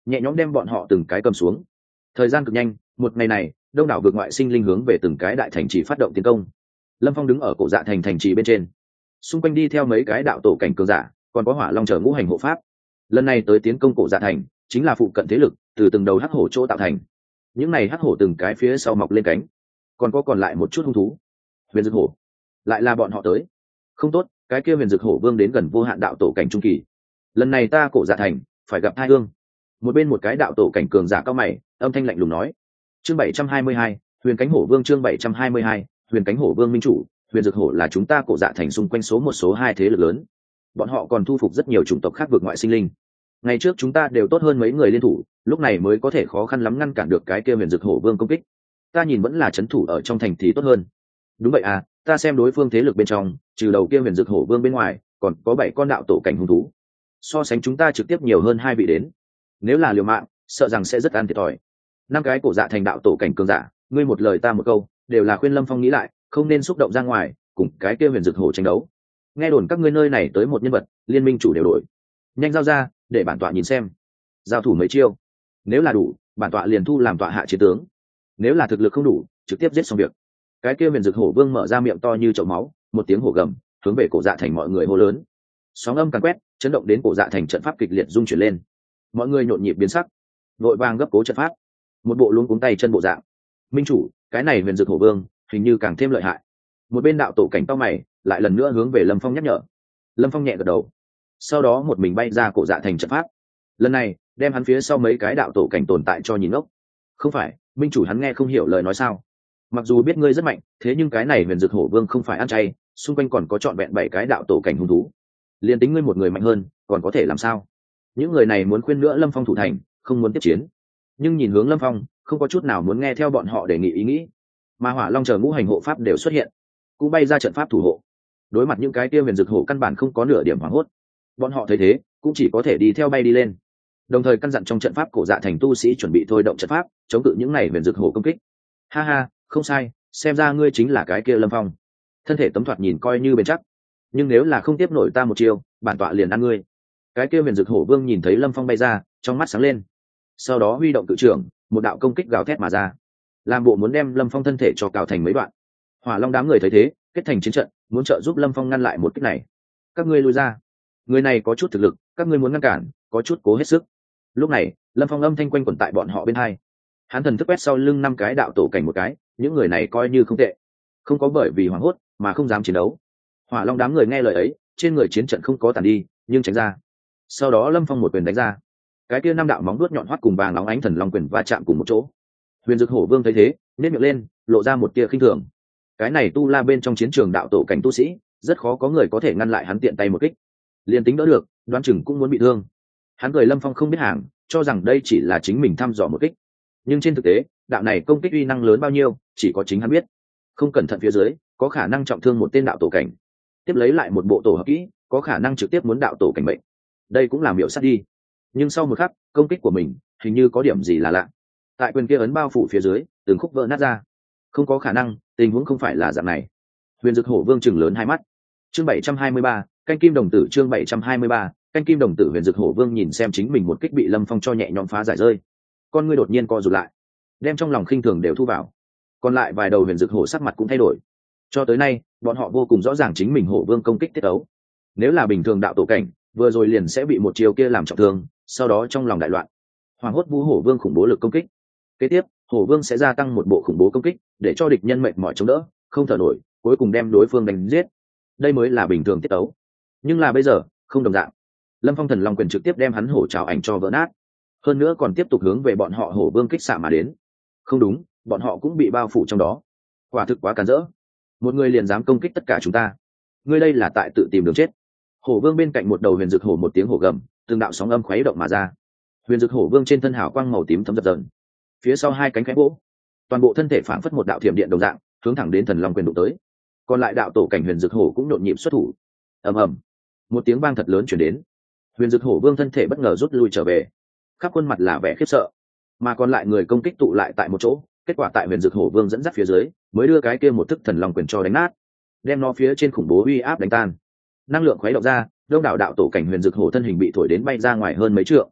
nhẹ nhõm đem bọn họ từng cái cầm xuống. Thời gian cực nhanh, một ngày này đông đảo vượt ngoại sinh linh hướng về từng cái đại thành trì phát động tiến công. Lâm Phong đứng ở cổ dạ thành thành trì bên trên, xung quanh đi theo mấy cái đạo tổ cảnh cường giả, còn có hỏa long chờ ngũ hành hộ pháp. Lần này tới tiến công cổ dạ thành chính là phụ cận thế lực từ từng đầu hắc hổ chỗ tạo thành. Những này hắc hổ từng cái phía sau mọc lên cánh, còn có còn lại một chút hung thú. Huyền Dực Hổ, lại là bọn họ tới. Không tốt, cái kia Huyền Dực Hổ vương đến gần vô hạn đạo tổ cảnh trung kỳ. Lần này ta cổ dạ thành phải gặp hai hương. Một bên một cái đạo tổ cảnh cường giả cao mày, âm thanh lạnh lùng nói. Chương bảy trăm hai mươi hai, Huyền Cánh Hổ Vương. Chương bảy trăm hai mươi hai, Huyền Cánh Hổ Vương minh chủ. Huyền Dực Hổ là chúng ta cổ dạ thành xung quanh số một số hai thế lực lớn. Bọn họ còn thu phục rất nhiều chủng tộc khác vượt ngoại sinh linh. Ngày trước chúng ta đều tốt hơn mấy người liên thủ, lúc này mới có thể khó khăn lắm ngăn cản được cái kia Huyền Dực Hổ Vương công kích. Ta nhìn vẫn là trấn thủ ở trong thành thì tốt hơn. Đúng vậy à, ta xem đối phương thế lực bên trong, trừ đầu kia Huyền Dực Hổ Vương bên ngoài, còn có bảy con đạo tổ cảnh hung thú. So sánh chúng ta trực tiếp nhiều hơn hai vị đến. Nếu là liều mạng, sợ rằng sẽ rất ăn thiệt thòi. Năm cái cổ dạ thành đạo tổ cảnh cường giả, ngươi một lời ta một câu, đều là khuyên Lâm Phong nghĩ lại, không nên xúc động ra ngoài, cùng cái kia Huyền Dực Hổ tranh đấu. Nghe đồn các ngươi nơi này tới một nhân vật, liên minh chủ đều đổi. Nhanh giao ra, để bản tọa nhìn xem. Giao thủ mấy chiêu, nếu là đủ, bản tọa liền thu làm tọa hạ chiến tướng. Nếu là thực lực không đủ, trực tiếp giết xong việc. Cái kia Huyền Dực Hổ Vương mở ra miệng to như chậu máu, một tiếng hổ gầm, hướng về cổ dạ thành mọi người hô lớn. Sóng âm càn quét, chấn động đến cổ dạ thành, trận pháp kịch liệt rung chuyển lên. Mọi người nhộn nhịp biến sắc, vội vàng gấp cố trận pháp, một bộ luống cuống tay chân bộ dạng. Minh chủ, cái này Huyền Dực Hổ Vương hình như càng thêm lợi hại. Một bên đạo tổ cảnh cao mày, lại lần nữa hướng về Lâm Phong nhắc nhở. Lâm Phong nhẹ gật đầu, sau đó một mình bay ra cổ dạ thành trận pháp. Lần này đem hắn phía sau mấy cái đạo tổ cảnh tồn tại cho nhìn ngốc. Không phải, minh chủ hắn nghe không hiểu lời nói sao? Mặc dù biết ngươi rất mạnh, thế nhưng cái này Huyền Dực Hổ Vương không phải ăn chay, xung quanh còn có trọn vẹn bảy cái đạo tổ cảnh hung thú. Liên tính ngươi một người mạnh hơn, còn có thể làm sao? Những người này muốn khuyên nữa Lâm Phong thủ thành, không muốn tiếp chiến, nhưng nhìn hướng Lâm Phong, không có chút nào muốn nghe theo bọn họ đề nghị ý nghĩ. Mà hỏa long chờ ngũ hành hộ pháp đều xuất hiện, cũng bay ra trận pháp thủ hộ. Đối mặt những cái kia Huyền Dực Hổ căn bản không có nửa điểm hoảng hốt, bọn họ thấy thế cũng chỉ có thể đi theo bay đi lên, đồng thời căn dặn trong trận pháp cổ dạ thành tu sĩ chuẩn bị thôi động trận pháp chống cự những này Huyền Dực Hổ công kích. Ha ha, không sai, xem ra ngươi chính là cái kia Lâm Phong. Thân thể tấm thoạt nhìn coi như bền chắc, nhưng nếu là không tiếp nổi ta một chiêu, bản tọa liền ăn ngươi. Cái kia Huyền Dực Hổ Vương nhìn thấy Lâm Phong bay ra, trong mắt sáng lên, sau đó huy động cự trưởng, một đạo công kích gào thét mà ra, làm bộ muốn đem Lâm Phong thân thể cho cào thành mấy đoạn. Hỏa long đám người thấy thế, kết thành chiến trận, muốn trợ giúp Lâm Phong ngăn lại một kích này. Các ngươi lui ra, người này có chút thực lực, các ngươi muốn ngăn cản, có chút cố hết sức. Lúc này Lâm Phong âm thanh quanh quẩn tại bọn họ bên hai, hắn thần thức quét sau lưng năm cái đạo tổ cảnh một cái, những người này coi như không tệ, không có bởi vì hoảng hốt mà không dám chiến đấu. Hỏa long đám người nghe lời ấy, trên người chiến trận không có tàn đi, nhưng tránh ra. Sau đó Lâm Phong một quyền đánh ra, cái kia năm đạo móng vuốt nhọn hoắt cùng vàng óng ánh thần long quyền va chạm cùng một chỗ. Huyền Dực Hổ Vương thấy thế, nhếch miệng lên, lộ ra một tia khinh thường. Cái này tu la bên trong chiến trường đạo tổ cảnh tu sĩ, rất khó có người có thể ngăn lại hắn tiện tay một kích. Liên tính đỡ được, đoán chừng cũng muốn bị thương. Hắn cười Lâm Phong không biết hàng, cho rằng đây chỉ là chính mình thăm dò một kích, nhưng trên thực tế đạo này công kích uy năng lớn bao nhiêu chỉ có chính hắn biết. Không cẩn thận phía dưới có khả năng trọng thương một tên đạo tổ cảnh, tiếp lấy lại một bộ tổ hợp kỹ có khả năng trực tiếp muốn đạo tổ cảnh bệnh. Đây cũng làm miểu sát đi. Nhưng sau một khắc công kích của mình hình như có điểm gì là lạ, tại quyền kia ấn bao phủ phía dưới từng khúc vỡ nát ra. Không có khả năng, tình huống không phải là dạng này. Huyền Dực Hổ Vương chừng lớn hai mắt. Chương bảy trăm hai mươi ba, canh kim đồng tử. Chương bảy trăm hai mươi ba, canh kim đồng tử. Huyền Dực Hổ Vương nhìn xem chính mình một kích bị Lâm Phong cho nhẹ nhõm phá giải rơi, con ngươi đột nhiên co rụt lại, đem trong lòng khinh thường đều thu vào. Còn lại vài đầu Huyền Dực Hổ sắc mặt cũng thay đổi. Cho tới nay bọn họ vô cùng rõ ràng chính mình Hổ Vương công kích tiết ấu. Nếu là bình thường đạo tổ cảnh, vừa rồi liền sẽ bị một chiều kia làm trọng thương, sau đó trong lòng đại loạn, hoàng hốt vũ Hổ Vương khủng bố lực công kích. Kế tiếp Hổ Vương sẽ gia tăng một bộ khủng bố công kích, để cho địch nhân mệt mỏi chống đỡ, không thở nổi, cuối cùng đem đối phương đánh giết. Đây mới là bình thường tiết ấu. Nhưng là bây giờ không đồng dạng. Lâm Phong thần long quyền trực tiếp đem hắn hổ trảo ảnh cho vỡ nát, hơn nữa còn tiếp tục hướng về bọn họ Hổ Vương kích xạ mà đến. Không đúng, bọn họ cũng bị bao phủ trong đó. Quả thực quá cản rỡ, một người liền dám công kích tất cả chúng ta, ngươi đây là tại tự tìm đường chết. Hổ Vương bên cạnh một đầu Huyền Dực Hổ một tiếng hổ gầm, từng đạo sóng âm khuấy động mà ra. Huyền Dực Hổ Vương trên thân hào quang màu tím thấm dập dần, phía sau hai cánh khẽ vỗ, toàn bộ thân thể phảng phất một đạo thiểm điện đồng dạng, hướng thẳng đến thần long quyền đụng tới. Còn lại đạo tổ cảnh Huyền Dực Hổ cũng nhộn nhịp xuất thủ. Ầm ầm, một tiếng vang thật lớn truyền đến. Huyền Dực Hổ Vương thân thể bất ngờ rút lui trở về, khắp khuôn mặt là vẻ khiếp sợ, mà còn lại người công kích tụ lại tại một chỗ. Kết quả tại Huyền Dực Hổ Vương dẫn dắt phía dưới, mới đưa cái kia một thức thần long quyền cho đánh nát, đem nó phía trên khủng bố uy áp đánh tan. Năng lượng khuấy động ra, đông đảo đạo tổ cảnh Huyền Dực Hổ thân hình bị thổi đến bay ra ngoài hơn mấy trượng.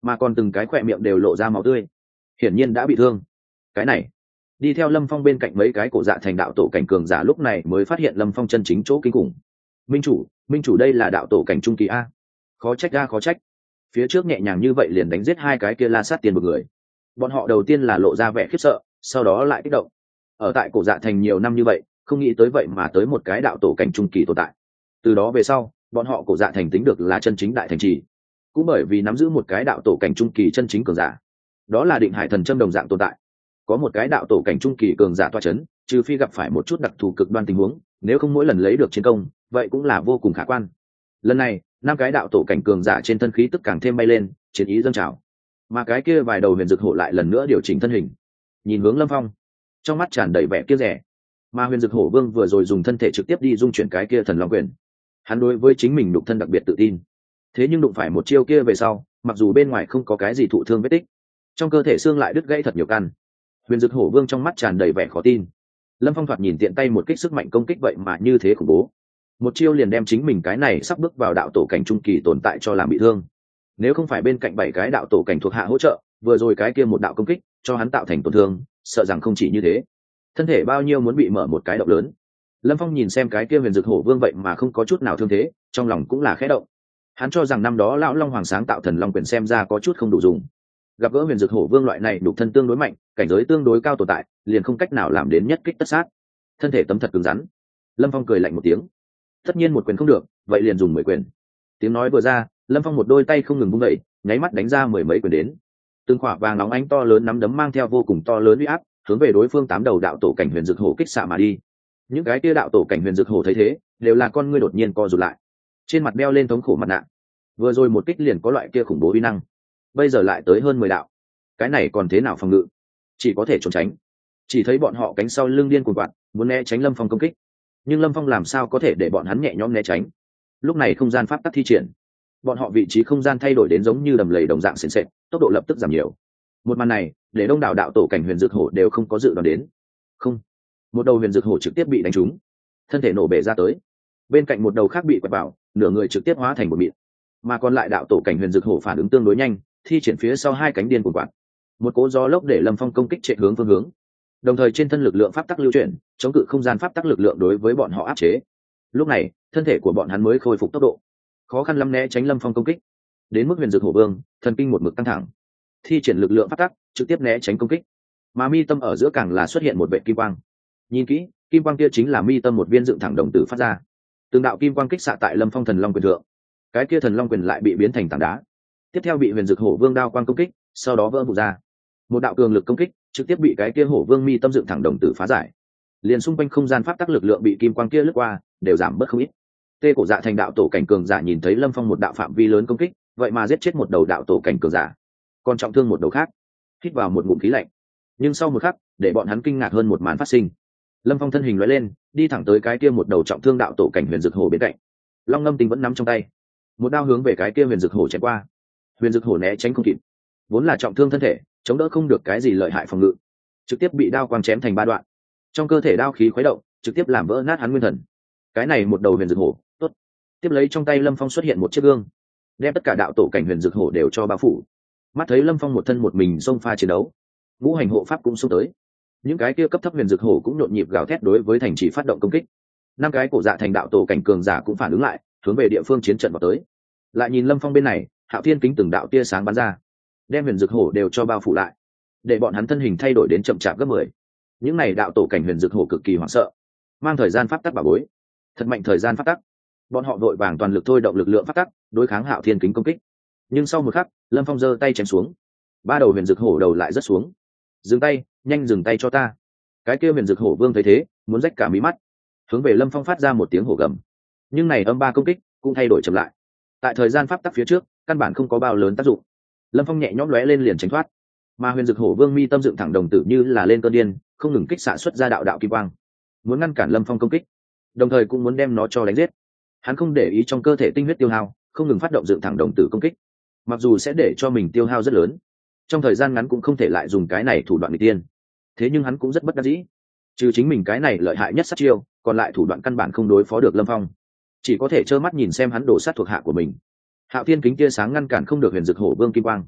mà còn từng cái khỏe miệng đều lộ ra máu tươi, hiển nhiên đã bị thương. Cái này, đi theo Lâm Phong bên cạnh mấy cái cổ dạ thành đạo tổ cảnh cường giả lúc này mới phát hiện Lâm Phong chân chính chỗ kinh khủng. Minh chủ, minh chủ đây là đạo tổ cảnh trung kỳ a. Khó trách a, khó trách. Phía trước nhẹ nhàng như vậy liền đánh giết hai cái kia La Sát Tiên một người. Bọn họ đầu tiên là lộ ra vẻ khiếp sợ, sau đó lại kích động. Ở tại cổ dạ thành nhiều năm như vậy, không nghĩ tới vậy mà tới một cái đạo tổ cảnh trung kỳ tồn tại. Từ đó về sau, bọn họ cổ dạ thành tính được là chân chính đại thành trì. Cũng bởi vì nắm giữ một cái đạo tổ cảnh trung kỳ chân chính cường giả, đó là Định Hải Thần Châm đồng dạng tồn tại. Có một cái đạo tổ cảnh trung kỳ cường giả toa chấn, trừ phi gặp phải một chút đặc thù cực đoan tình huống, nếu không mỗi lần lấy được chiến công, vậy cũng là vô cùng khả quan. Lần này, năm cái đạo tổ cảnh cường giả trên thân khí tức càng thêm bay lên, chiến ý dâng trào. Mà cái kia vài đầu huyền dực hổ lại lần nữa điều chỉnh thân hình, nhìn hướng Lâm Phong, trong mắt tràn đầy vẻ kiêu rẻ. Mà huyền dực hổ vương vừa rồi dùng thân thể trực tiếp đi dung chuyển cái kia thần long quyền, hắn đối với chính mình đục thân đặc biệt tự tin. Thế nhưng đụng phải một chiêu kia về sau, mặc dù bên ngoài không có cái gì thụ thương vết tích, trong cơ thể xương lại đứt gãy thật nhiều căn. Huyền dực hổ vương trong mắt tràn đầy vẻ khó tin. Lâm Phong thoạt nhìn tiện tay một kích sức mạnh công kích vậy mà như thế khủng bố, một chiêu liền đem chính mình cái này sắp bước vào đạo tổ cảnh trung kỳ tồn tại cho làm bị thương. Nếu không phải bên cạnh bảy cái đạo tổ cảnh thuộc hạ hỗ trợ, vừa rồi cái kia một đạo công kích cho hắn tạo thành tổn thương, sợ rằng không chỉ như thế, thân thể bao nhiêu muốn bị mở một cái động lớn. Lâm Phong nhìn xem cái kia huyền dực hổ vương vậy mà không có chút nào thương thế, trong lòng cũng là khẽ động. Hắn cho rằng năm đó lão long hoàng sáng tạo thần long quyền xem ra có chút không đủ dùng, gặp gỡ huyền dực hổ vương loại này đục thân tương đối mạnh, cảnh giới tương đối cao tồn tại, liền không cách nào làm đến nhất kích tất sát, thân thể tấm thật cứng rắn. Lâm Phong cười lạnh một tiếng, tất nhiên một quyền không được, vậy liền dùng mười quyền. Tiếng nói vừa ra, Lâm Phong một đôi tay không ngừng vung dậy, nháy mắt đánh ra mười mấy quyền đến. Từng khỏa vàng nóng ánh to lớn nắm đấm mang theo vô cùng to lớn uy áp, hướng về đối phương tám đầu đạo tổ cảnh huyền dực hổ kích xạ mà đi. Những cái kia đạo tổ cảnh huyền dực hổ thấy thế, đều là con ngươi đột nhiên co rụt lại, trên mặt đeo lên thống khổ mặt nạ. Vừa rồi một kích liền có loại kia khủng bố uy năng, bây giờ lại tới hơn mười đạo, cái này còn thế nào phòng ngự, chỉ có thể trốn tránh. Chỉ thấy bọn họ cánh sau lưng điên cuồng quạt, muốn né tránh Lâm Phong công kích, nhưng Lâm Phong làm sao có thể để bọn hắn nhẹ nhõm né tránh. Lúc này không gian pháp tắc thi triển, bọn họ vị trí không gian thay đổi đến giống như đầm lầy đồng dạng sền sệt, tốc độ lập tức giảm nhiều. Một màn này để đông đảo đạo tổ cảnh huyền dực hổ đều không có dự đoán đến. Không, một đầu huyền dực hổ trực tiếp bị đánh trúng, thân thể nổ bể ra tới. Bên cạnh một đầu khác bị quẹt vào, nửa người trực tiếp hóa thành một mịn. Mà còn lại đạo tổ cảnh huyền dực hổ phản ứng tương đối nhanh, thi triển phía sau hai cánh điên cuồng quạt, một cỗ gió lốc để Lâm Phong công kích chạy hướng phương hướng, đồng thời trên thân lực lượng pháp tắc lưu chuyển, chống cự không gian pháp tắc lực lượng đối với bọn họ áp chế. Lúc này thân thể của bọn hắn mới khôi phục tốc độ, khó khăn lắm né tránh Lâm Phong công kích. Đến mức huyền dực hổ vương thần kinh một mực căng thẳng, thi triển lực lượng pháp tắc trực tiếp né tránh công kích. Mà mi tâm ở giữa càng là xuất hiện một vệ kim quang. Nhìn kỹ, kim quang kia chính là mi tâm một viên dựng thẳng đồng tử phát ra. Từng đạo kim quang kích xạ tại Lâm Phong thần long quyền thượng, cái kia thần long quyền lại bị biến thành tảng đá, tiếp theo bị huyền dực hổ vương đao quang công kích, sau đó vỡ vụn ra. Một đạo cường lực công kích trực tiếp bị cái kia hổ vương mi tâm dựng thẳng đồng tử phá giải, liền xung quanh không gian pháp tắc lực lượng bị kim quang kia lướt qua đều giảm bớt không ít. Tê cổ dạ thành đạo tổ cảnh cường giả nhìn thấy Lâm Phong một đạo phạm vi lớn công kích, vậy mà giết chết một đầu đạo tổ cảnh cường giả, còn trọng thương một đầu khác, hít vào một ngụm khí lạnh. Nhưng sau một khắc, để bọn hắn kinh ngạc hơn một màn phát sinh. Lâm Phong thân hình lóe lên, đi thẳng tới cái kia một đầu trọng thương đạo tổ cảnh huyền dực hổ bên cạnh, long ngâm tinh vẫn nắm trong tay, một đao hướng về cái kia huyền dực hổ chém qua. Huyền dực hổ né tránh không kịp, vốn là trọng thương thân thể, chống đỡ không được cái gì lợi hại phòng ngự, trực tiếp bị đao quang chém thành ba đoạn. Trong cơ thể đao khí khuấy động, trực tiếp làm vỡ nát hắn nguyên thần. Cái này một đầu huyền dực hổ, tốt. Tiếp lấy trong tay Lâm Phong xuất hiện một chiếc gương, đem tất cả đạo tổ cảnh huyền dực hổ đều cho bao phủ. Mắt thấy Lâm Phong một thân một mình xông pha chiến đấu, ngũ hành hộ pháp cũng xông tới. Những cái kia cấp thấp huyền dực hổ cũng nhộn nhịp gào thét đối với thành trì phát động công kích. Năm cái cổ dạ thành đạo tổ cảnh cường giả cũng phản ứng lại, hướng về địa phương chiến trận vào tới. Lại nhìn Lâm Phong bên này, Hạo Thiên kính từng đạo tia sáng bắn ra, đem huyền dực hổ đều cho bao phủ lại, để bọn hắn thân hình thay đổi đến chậm chạp gấp mười. Những này đạo tổ cảnh huyền dực hổ cực kỳ hoảng sợ, mang thời gian pháp tắc bảo bối, thật mạnh thời gian pháp tắc. Bọn họ vội vàng toàn lực thôi động lực lượng pháp tắc đối kháng Hạo Thiên kính công kích. Nhưng sau một khắc, Lâm Phong giơ tay chém xuống, ba đầu huyền dực hổ đầu lại rớt xuống. Dừng tay, nhanh dừng tay cho ta. Cái kia huyền dực hổ vương thấy thế, muốn rách cả mí mắt, hướng về Lâm Phong phát ra một tiếng hổ gầm. Nhưng này âm ba công kích cũng thay đổi chậm lại. Tại thời gian pháp tắc phía trước, căn bản không có bao lớn tác dụng. Lâm Phong nhẹ nhõm lóe lên liền tránh thoát, mà huyền dực hổ vương mi tâm dựng thẳng đồng tử như là lên cơn điên, không ngừng kích xạ xuất ra đạo đạo kim quang, muốn ngăn cản Lâm Phong công kích, đồng thời cũng muốn đem nó cho đánh giết. Hắn không để ý trong cơ thể tinh huyết tiêu hao, không ngừng phát động dựng thẳng đồng tử công kích, mặc dù sẽ để cho mình tiêu hao rất lớn, trong thời gian ngắn cũng không thể lại dùng cái này thủ đoạn nghịch tiên. Thế nhưng hắn cũng rất bất đắc dĩ, trừ chính mình cái này lợi hại nhất sát chiêu, còn lại thủ đoạn căn bản không đối phó được Lâm Phong, chỉ có thể trơ mắt nhìn xem hắn đổ sát thuộc hạ của mình. Hạo Thiên kính tia sáng ngăn cản không được huyền dực hổ vương kim quang,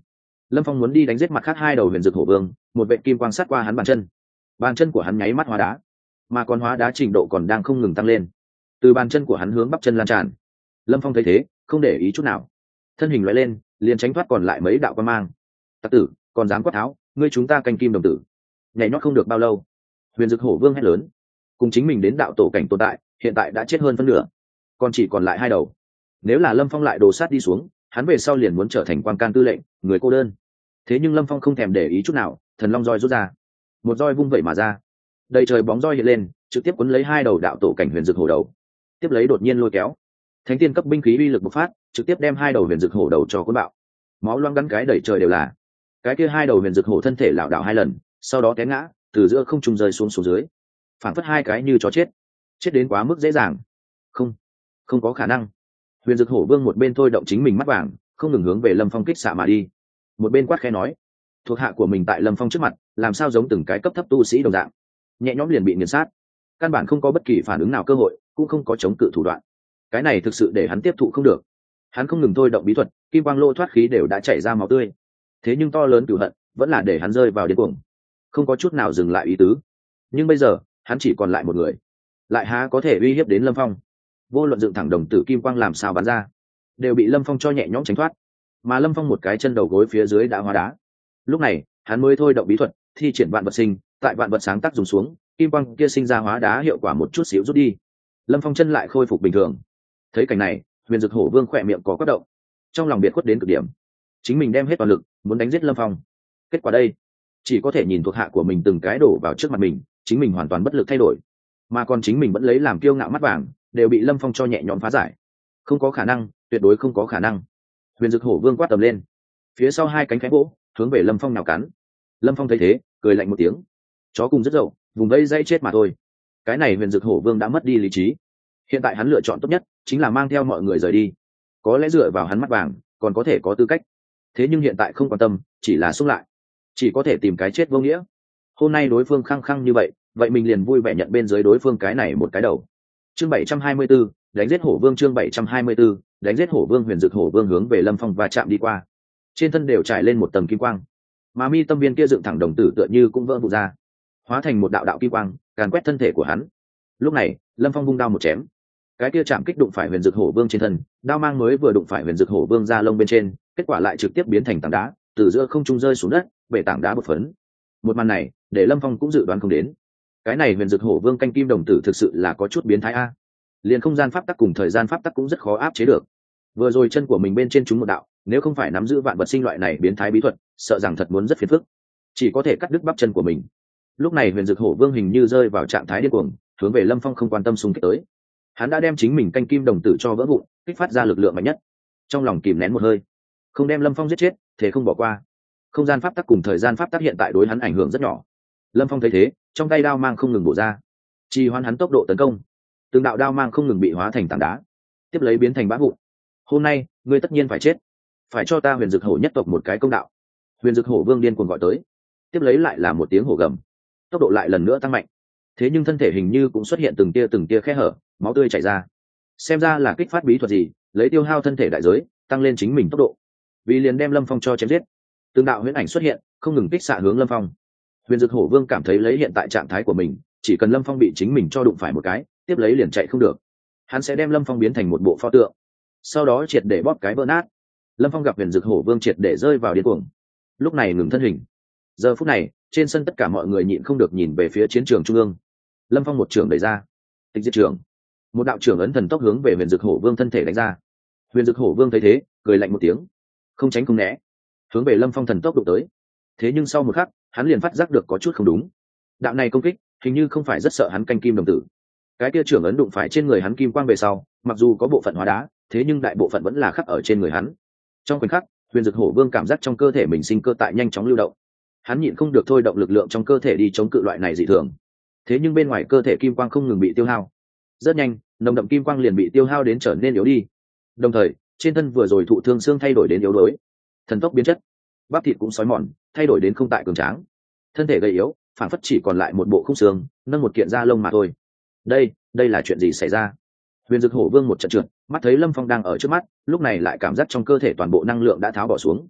Lâm Phong muốn đi đánh giết mặt khác hai đầu huyền dực hổ vương, một vệ kim quang sát qua hắn bàn chân, bàn chân của hắn nháy mắt hóa đá, mà còn hóa đá trình độ còn đang không ngừng tăng lên, từ bàn chân của hắn hướng bắp chân lan tràn. Lâm Phong thấy thế không để ý chút nào, thân hình loại lên liền tránh thoát còn lại mấy đạo quang mang. Tặc tử còn dám quát tháo, ngươi chúng ta canh kim đồng tử. Nhảy nhót không được bao lâu, huyền dực hổ vương hét lớn, cùng chính mình đến đạo tổ cảnh tồn tại hiện tại đã chết hơn phân nửa, còn chỉ còn lại hai đầu. Nếu là Lâm Phong lại đổ sát đi xuống, hắn về sau liền muốn trở thành quan can tư lệnh, người cô đơn. Thế nhưng Lâm Phong không thèm để ý chút nào, thần long roi rút ra, một roi vung vẩy mà ra, đầy trời bóng roi hiện lên, trực tiếp cuốn lấy hai đầu đạo tổ cảnh huyền dực hổ đầu. Tiếp lấy đột nhiên lôi kéo, thánh tiên cấp binh khí uy lực bộc phát, trực tiếp đem hai đầu huyền dực hổ đầu cho cuốn bạo, máu loang đắn cái đầy trời đều là. Cái kia hai đầu huyền dực hổ thân thể lảo đảo hai lần, sau đó té ngã, từ giữa không trung rơi xuống xuống dưới, phản phất hai cái như chó chết, chết đến quá mức dễ dàng. Không, không có khả năng. Huyền dực hổ vương một bên thôi động chính mình mắt vàng, không ngừng hướng về Lâm Phong kích xạ mà đi, một bên quát khẽ nói, thuộc hạ của mình tại Lâm Phong trước mặt làm sao giống từng cái cấp thấp tu sĩ đồng dạng, nhẹ nhõm liền bị nghiền sát, căn bản không có bất kỳ phản ứng nào cơ hội, cũng không có chống cự thủ đoạn. Cái này thực sự để hắn tiếp thụ không được. Hắn không ngừng thôi động bí thuật, kim quang lô thoát khí đều đã chảy ra máu tươi, thế nhưng to lớn cửu hận vẫn là để hắn rơi vào điên cuồng, không có chút nào dừng lại ý tứ. Nhưng bây giờ hắn chỉ còn lại một người, lại há có thể uy hiếp đến Lâm Phong. Vô luận dựng thẳng đồng tử kim quang làm sao bắn ra, đều bị Lâm Phong cho nhẹ nhõm tránh thoát, mà Lâm Phong một cái chân đầu gối phía dưới đã hóa đá. Lúc này hắn mới thôi động bí thuật, thi triển vạn vật sinh, tại vạn vật sáng tác dùng xuống, kim quang kia sinh ra hóa đá hiệu quả một chút xíu rút đi, Lâm Phong chân lại khôi phục bình thường. Thấy cảnh này, huyền dực hổ vương khỏe miệng có quất động, trong lòng biệt khuất đến cực điểm. Chính mình đem hết toàn lực muốn đánh giết Lâm Phong, kết quả đây chỉ có thể nhìn thuộc hạ của mình từng cái đổ vào trước mặt mình, chính mình hoàn toàn bất lực thay đổi, mà còn chính mình vẫn lấy làm kiêu ngạo mắt vàng đều bị Lâm Phong cho nhẹ nhõm phá giải. Không có khả năng, tuyệt đối không có khả năng. Huyền dực hổ vương quát tầm lên, phía sau hai cánh khẽ vỗ hướng về Lâm Phong nào cắn. Lâm Phong thấy thế cười lạnh một tiếng, chó cùng rất dậu, vùng vây dây chết mà thôi. Cái này huyền dực hổ vương đã mất đi lý trí, hiện tại hắn lựa chọn tốt nhất chính là mang theo mọi người rời đi. Có lẽ dựa vào hắn mắt vàng còn có thể có tư cách, thế nhưng hiện tại không quan tâm, chỉ là xúc lại, chỉ có thể tìm cái chết vô nghĩa. Hôm nay đối phương khăng khăng như vậy, vậy mình liền vui vẻ nhận bên dưới đối phương cái này một cái đầu. Chương bảy trăm hai mươi 724, đánh giết hổ vương. Chương bảy trăm hai mươi 724, đánh giết hổ vương. Huyền dực hổ vương hướng về Lâm Phong và chạm đi qua, trên thân đều trải lên một tầng kim quang, mà mi tâm viên kia dựng thẳng đồng tử tựa như cũng vỡ vụn ra, hóa thành một đạo đạo kim quang càn quét thân thể của hắn. Lúc này Lâm Phong vung đao một chém, cái kia chạm kích đụng phải huyền dực hổ vương trên thân, đao mang mới vừa đụng phải huyền dực hổ vương da lông bên trên, kết quả lại trực tiếp biến thành tảng đá, từ giữa không trung rơi xuống đất, bể tảng đá một phấn. Một màn này để Lâm Phong cũng dự đoán không đến, cái này huyền dực hổ vương canh kim đồng tử thực sự là có chút biến thái a. Liền không gian pháp tắc cùng thời gian pháp tắc cũng rất khó áp chế được. Vừa rồi chân của mình bên trên chúng một đạo, nếu không phải nắm giữ vạn vật sinh loại này biến thái bí thuật, sợ rằng thật muốn rất phiền phức, chỉ có thể cắt đứt bắp chân của mình. Lúc này huyền dực hổ vương hình như rơi vào trạng thái điên cuồng, hướng về Lâm Phong không quan tâm xung kích tới. Hắn đã đem chính mình canh kim đồng tử cho vỡ vụn, kích phát ra lực lượng mạnh nhất, trong lòng kìm nén một hơi, không đem Lâm Phong giết chết, thế không bỏ qua. Không gian pháp tắc cùng thời gian pháp tắc hiện tại đối hắn ảnh hưởng rất nhỏ. Lâm Phong thấy thế, trong tay đao mang không ngừng bổ ra, trì hoãn hắn tốc độ tấn công. Từng đạo đao mang không ngừng bị hóa thành tảng đá, tiếp lấy biến thành bã vụn. Hôm nay ngươi tất nhiên phải chết, phải cho ta huyền dực hổ nhất tộc một cái công đạo. Huyền dực hổ vương điên cuồng gọi tới, tiếp lấy lại là một tiếng hổ gầm, tốc độ lại lần nữa tăng mạnh. Thế nhưng thân thể hình như cũng xuất hiện từng tia từng tia khe hở, máu tươi chảy ra. Xem ra là kích phát bí thuật gì, lấy tiêu hao thân thể đại giới tăng lên chính mình tốc độ, vì liền đem Lâm Phong cho chém giết. Từng đạo huyễn ảnh xuất hiện, không ngừng kích xạ hướng Lâm Phong. Huyền dực hổ vương cảm thấy lấy hiện tại trạng thái của mình, chỉ cần Lâm Phong bị chính mình cho đụng phải một cái, tiếp lấy liền chạy không được, hắn sẽ đem Lâm Phong biến thành một bộ pho tượng, sau đó triệt để bóp cái vỡ nát. Lâm Phong gặp huyền dực hổ vương triệt để rơi vào điên cuồng, lúc này ngừng thân hình. Giờ phút này trên sân tất cả mọi người nhịn không được nhìn về phía chiến trường trung ương. Lâm Phong một trường đẩy ra, tịch diệt trường, một đạo trưởng ấn thần tốc hướng về huyền dực hổ vương thân thể đánh ra. Huyền dực hổ vương thấy thế cười lạnh một tiếng, không tránh không né, hướng về Lâm Phong thần tốc đụng tới. Thế nhưng sau một khắc hắn liền phát giác được có chút không đúng, đạo này công kích hình như không phải rất sợ hắn canh kim đồng tử. Cái kia trưởng ấn đụng phải trên người hắn kim quang về sau, mặc dù có bộ phận hóa đá, thế nhưng đại bộ phận vẫn là khắc ở trên người hắn. Trong khoảnh khắc huyền dực hổ vương cảm giác trong cơ thể mình sinh cơ tại nhanh chóng lưu động, hắn nhịn không được thôi động lực lượng trong cơ thể đi chống cự loại này dị thường. Thế nhưng bên ngoài cơ thể kim quang không ngừng bị tiêu hao, rất nhanh nồng đậm kim quang liền bị tiêu hao đến trở nên yếu đi, đồng thời trên thân vừa rồi thụ thương xương thay đổi đến yếu đuối, thần tốc biến chất, bắp thịt cũng xói mòn, thay đổi đến không tại cường tráng, thân thể gầy yếu, phản phất chỉ còn lại một bộ khung xương, nâng một kiện da lông mà thôi. Đây, đây là chuyện gì xảy ra? Huyền dực hổ vương một trận trượt, mắt thấy Lâm Phong đang ở trước mắt, lúc này lại cảm giác trong cơ thể toàn bộ năng lượng đã tháo bỏ xuống.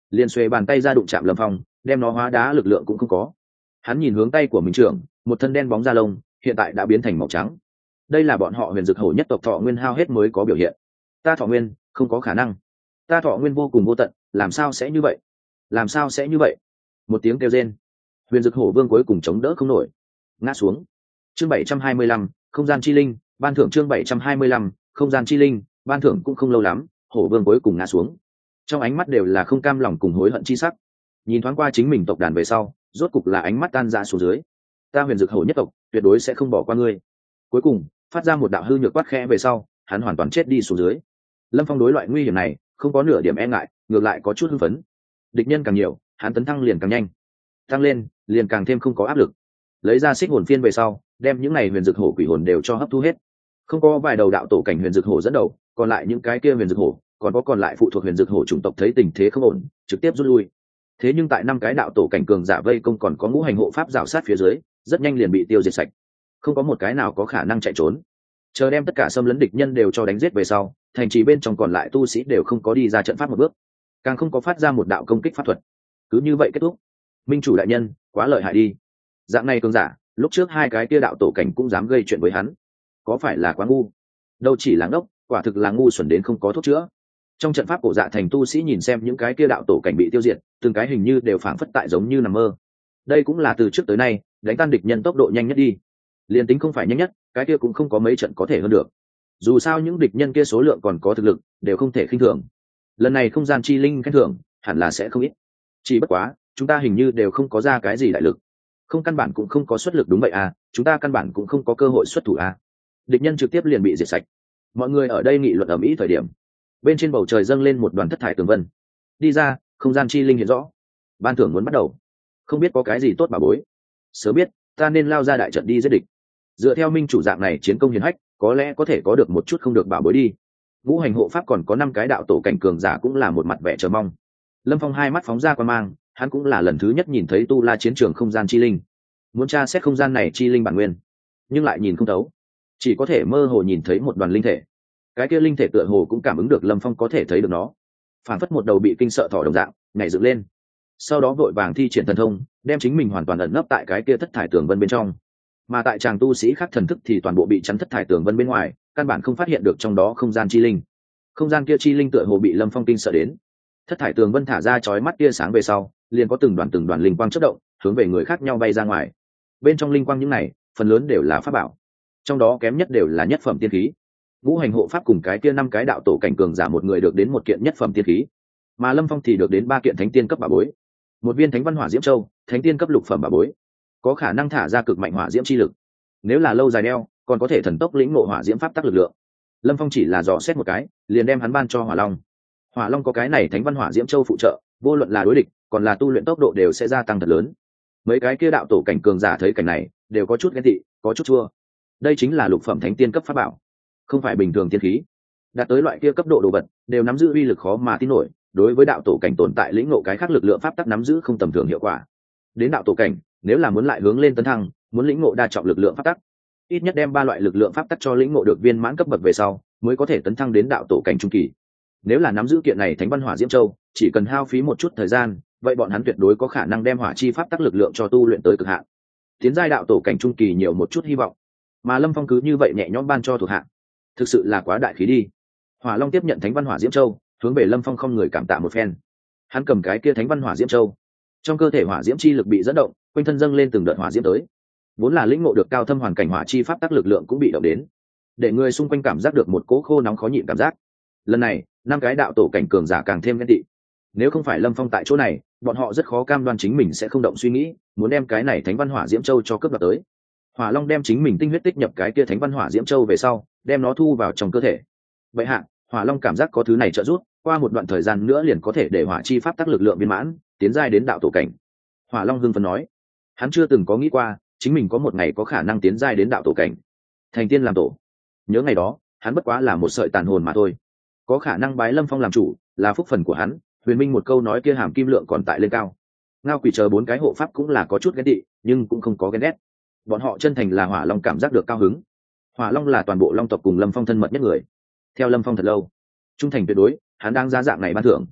liền xuề bàn tay ra đụng chạm lâm phong, đem nó hóa đá lực lượng cũng không có. Hắn nhìn hướng tay của mình trưởng, một thân đen bóng da lông hiện tại đã biến thành màu trắng. Đây là bọn họ huyền dực hổ nhất tộc thọ nguyên hao hết mới có biểu hiện. Ta thọ nguyên không có khả năng, ta thọ nguyên vô cùng vô tận, làm sao sẽ như vậy, làm sao sẽ như vậy. Một tiếng kêu rên, huyền dực hổ vương cuối cùng chống đỡ không nổi, ngã xuống. Chương bảy trăm hai mươi lăm, không gian chi linh ban thưởng. Chương bảy trăm hai mươi lăm, không gian chi linh ban thưởng. Cũng không lâu lắm, hổ vương cuối cùng ngã xuống, trong ánh mắt đều là không cam lòng cùng hối hận chi sắc. Nhìn thoáng qua chính mình tộc đàn về sau, rốt cục là ánh mắt tan ra xuống dưới. Ta huyền dực hổ nhất tộc tuyệt đối sẽ không bỏ qua ngươi. Cuối cùng phát ra một đạo hư nhược quát khẽ về sau, hắn hoàn toàn chết đi xuống dưới. Lâm Phong đối loại nguy hiểm này không có nửa điểm e ngại, ngược lại có chút hưng phấn. Địch nhân càng nhiều, hắn tấn thăng liền càng nhanh, tăng lên liền càng thêm không có áp lực. Lấy ra xích hồn phiên về sau, đem những này huyền dực hổ quỷ hồn đều cho hấp thu hết. Không có vài đầu đạo tổ cảnh huyền dực hổ dẫn đầu, còn lại những cái kia huyền dực hổ, còn có còn lại phụ thuộc huyền dực hổ chủng tộc thấy tình thế không ổn, trực tiếp rút lui. Thế nhưng tại năm cái đạo tổ cảnh cường giả vây công còn có ngũ hành hộ pháp rào sát phía dưới, rất nhanh liền bị tiêu diệt sạch, không có một cái nào có khả năng chạy trốn. Chờ đem tất cả xâm lấn địch nhân đều cho đánh giết về sau, thành trì bên trong còn lại tu sĩ đều không có đi ra trận pháp một bước, càng không có phát ra một đạo công kích pháp thuật. Cứ như vậy kết thúc. Minh chủ đại nhân quá lợi hại đi, dạng này cường giả lúc trước hai cái kia đạo tổ cảnh cũng dám gây chuyện với hắn, có phải là quá ngu? Đâu chỉ là ngốc, quả thực là ngu xuẩn đến không có thuốc chữa. Trong trận pháp cổ dạ thành tu sĩ nhìn xem những cái kia đạo tổ cảnh bị tiêu diệt, từng cái hình như đều phảng phất tại giống như nằm mơ. Đây cũng là từ trước tới nay đánh tan địch nhân tốc độ nhanh nhất đi. Liên tính không phải nhanh nhất, cái kia cũng không có mấy trận có thể hơn được. Dù sao những địch nhân kia số lượng còn có thực lực, đều không thể khinh thường. Lần này không gian chi linh khen thưởng hẳn là sẽ không ít. Chỉ bất quá, chúng ta hình như đều không có ra cái gì đại lực. Không, căn bản cũng không có xuất lực. Đúng vậy à, chúng ta căn bản cũng không có cơ hội xuất thủ à. Địch nhân trực tiếp liền bị diệt sạch. Mọi người ở đây nghị luận ầm ĩ thời điểm, bên trên bầu trời dâng lên một đoàn thất thải tường vân. Đi ra, không gian chi linh hiện rõ. Ban thưởng muốn bắt đầu. Không biết có cái gì tốt bà bối. Sớm biết, ta nên lao ra đại trận đi giết địch. Dựa theo minh chủ dạng này chiến công hiển hách, có lẽ có thể có được một chút không được bảo bối đi. Ngũ hành hộ pháp còn có năm cái đạo tổ cảnh cường giả cũng là một mặt vẻ chờ mong. Lâm Phong hai mắt phóng ra quan mang, hắn cũng là lần thứ nhất nhìn thấy tu la chiến trường không gian chi linh, muốn tra xét không gian này chi linh bản nguyên, nhưng lại nhìn không thấu, chỉ có thể mơ hồ nhìn thấy một đoàn linh thể. Cái kia linh thể tựa hồ cũng cảm ứng được Lâm Phong có thể thấy được nó, phản phất một đầu bị kinh sợ thỏ đồng dạng nhảy dựng lên, sau đó vội vàng thi triển thần thông, đem chính mình hoàn toàn ẩn nấp tại cái kia thất thải tường vân bên trong. Mà tại chàng tu sĩ khác thần thức thì toàn bộ bị chắn thất thải tường vân bên ngoài, căn bản không phát hiện được trong đó không gian chi linh. Không gian kia chi linh tựa hồ bị Lâm Phong kinh sợ đến. Thất thải tường vân thả ra chói mắt tia sáng về sau, liền có từng đoàn từng đoàn linh quang chớp động, hướng về người khác nhau bay ra ngoài. Bên trong linh quang những này, phần lớn đều là pháp bảo, trong đó kém nhất đều là nhất phẩm tiên khí. Ngũ hành hộ pháp cùng cái kia năm cái đạo tổ cảnh cường giả một người được đến một kiện nhất phẩm tiên khí, mà Lâm Phong thì được đến ba kiện thánh tiên cấp bảo bối, một viên thánh văn hỏa diễm châu, thánh tiên cấp lục phẩm bảo bối, có khả năng thả ra cực mạnh hỏa diễm chi lực. Nếu là lâu dài đeo, còn có thể thần tốc lĩnh ngộ hỏa diễm pháp tắc lực lượng. Lâm Phong chỉ là dò xét một cái, liền đem hắn ban cho Hỏa Long. Hỏa Long có cái này thánh văn hỏa diễm châu phụ trợ, vô luận là đối địch, còn là tu luyện tốc độ đều sẽ gia tăng thật lớn. Mấy cái kia đạo tổ cảnh cường giả thấy cảnh này, đều có chút ghen tị, có chút chua. Đây chính là lục phẩm thánh tiên cấp pháp bảo, không phải bình thường tiên khí. Đạt tới loại kia cấp độ đồ vật, đều nắm giữ uy lực khó mà tin nổi, đối với đạo tổ cảnh tồn tại lĩnh ngộ cái khác lực lượng pháp tắc nắm giữ không tầm thường hiệu quả. Đến đạo tổ cảnh, nếu là muốn lại hướng lên tấn thăng, muốn lĩnh ngộ đa trọng lực lượng pháp tắc, ít nhất đem ba loại lực lượng pháp tắc cho lĩnh ngộ được viên mãn cấp bậc về sau, mới có thể tấn thăng đến đạo tổ cảnh trung kỳ. Nếu là nắm giữ kiện này thánh văn hỏa diễm châu, chỉ cần hao phí một chút thời gian, vậy bọn hắn tuyệt đối có khả năng đem hỏa chi pháp tắc lực lượng cho tu luyện tới cực hạn, tiến giai đạo tổ cảnh trung kỳ nhiều một chút hy vọng. Mà Lâm Phong cứ như vậy nhẹ nhõm ban cho thuộc hạ, thực sự là quá đại khí đi. Hỏa Long tiếp nhận thánh văn hỏa diễm châu, hướng về Lâm Phong không người cảm tạ một phen. Hắn cầm cái kia thánh văn hỏa diễm châu, trong cơ thể hỏa diễm chi lực bị dẫn động, quanh thân dâng lên từng đợt hỏa diễm tới. Vốn là lĩnh ngộ được cao thâm hoàn cảnh hỏa chi pháp tắc lực lượng cũng bị động đến, để người xung quanh cảm giác được một cỗ khô nóng khó nhịn cảm giác. Lần này, năm cái đạo tổ cảnh cường giả càng thêm ghen tị. Nếu không phải Lâm Phong tại chỗ này, bọn họ rất khó cam đoan chính mình sẽ không động suy nghĩ, muốn đem cái này thánh văn hỏa diễm châu cho cướp đoạt tới. Hỏa Long đem chính mình tinh huyết tích nhập cái kia thánh văn hỏa diễm châu về sau, đem nó thu vào trong cơ thể. Vậy hạ, Hỏa Long cảm giác có thứ này trợ giúp, qua một đoạn thời gian nữa liền có thể để hỏa chi pháp tắc lực lượng viên mãn, tiến giai đến đạo tổ cảnh. Hỏa Long hưng phấn nói, hắn chưa từng có nghĩ qua, chính mình có một ngày có khả năng tiến giai đến đạo tổ cảnh, thành tiên làm tổ. Nhớ ngày đó, hắn bất quá là một sợi tàn hồn mà thôi, có khả năng bái Lâm Phong làm chủ, là phúc phần của hắn. Huyền Minh một câu nói kia hàm kim lượng còn tại lên cao. Ngao Quỷ chờ bốn cái hộ pháp cũng là có chút ghen tị, nhưng cũng không có ghen ghét. Bọn họ chân thành là Hỏa Long cảm giác được cao hứng. Hỏa Long là toàn bộ Long tộc cùng Lâm Phong thân mật nhất người, theo Lâm Phong thật lâu, trung thành tuyệt đối, hắn đang ra dạng này ban thưởng.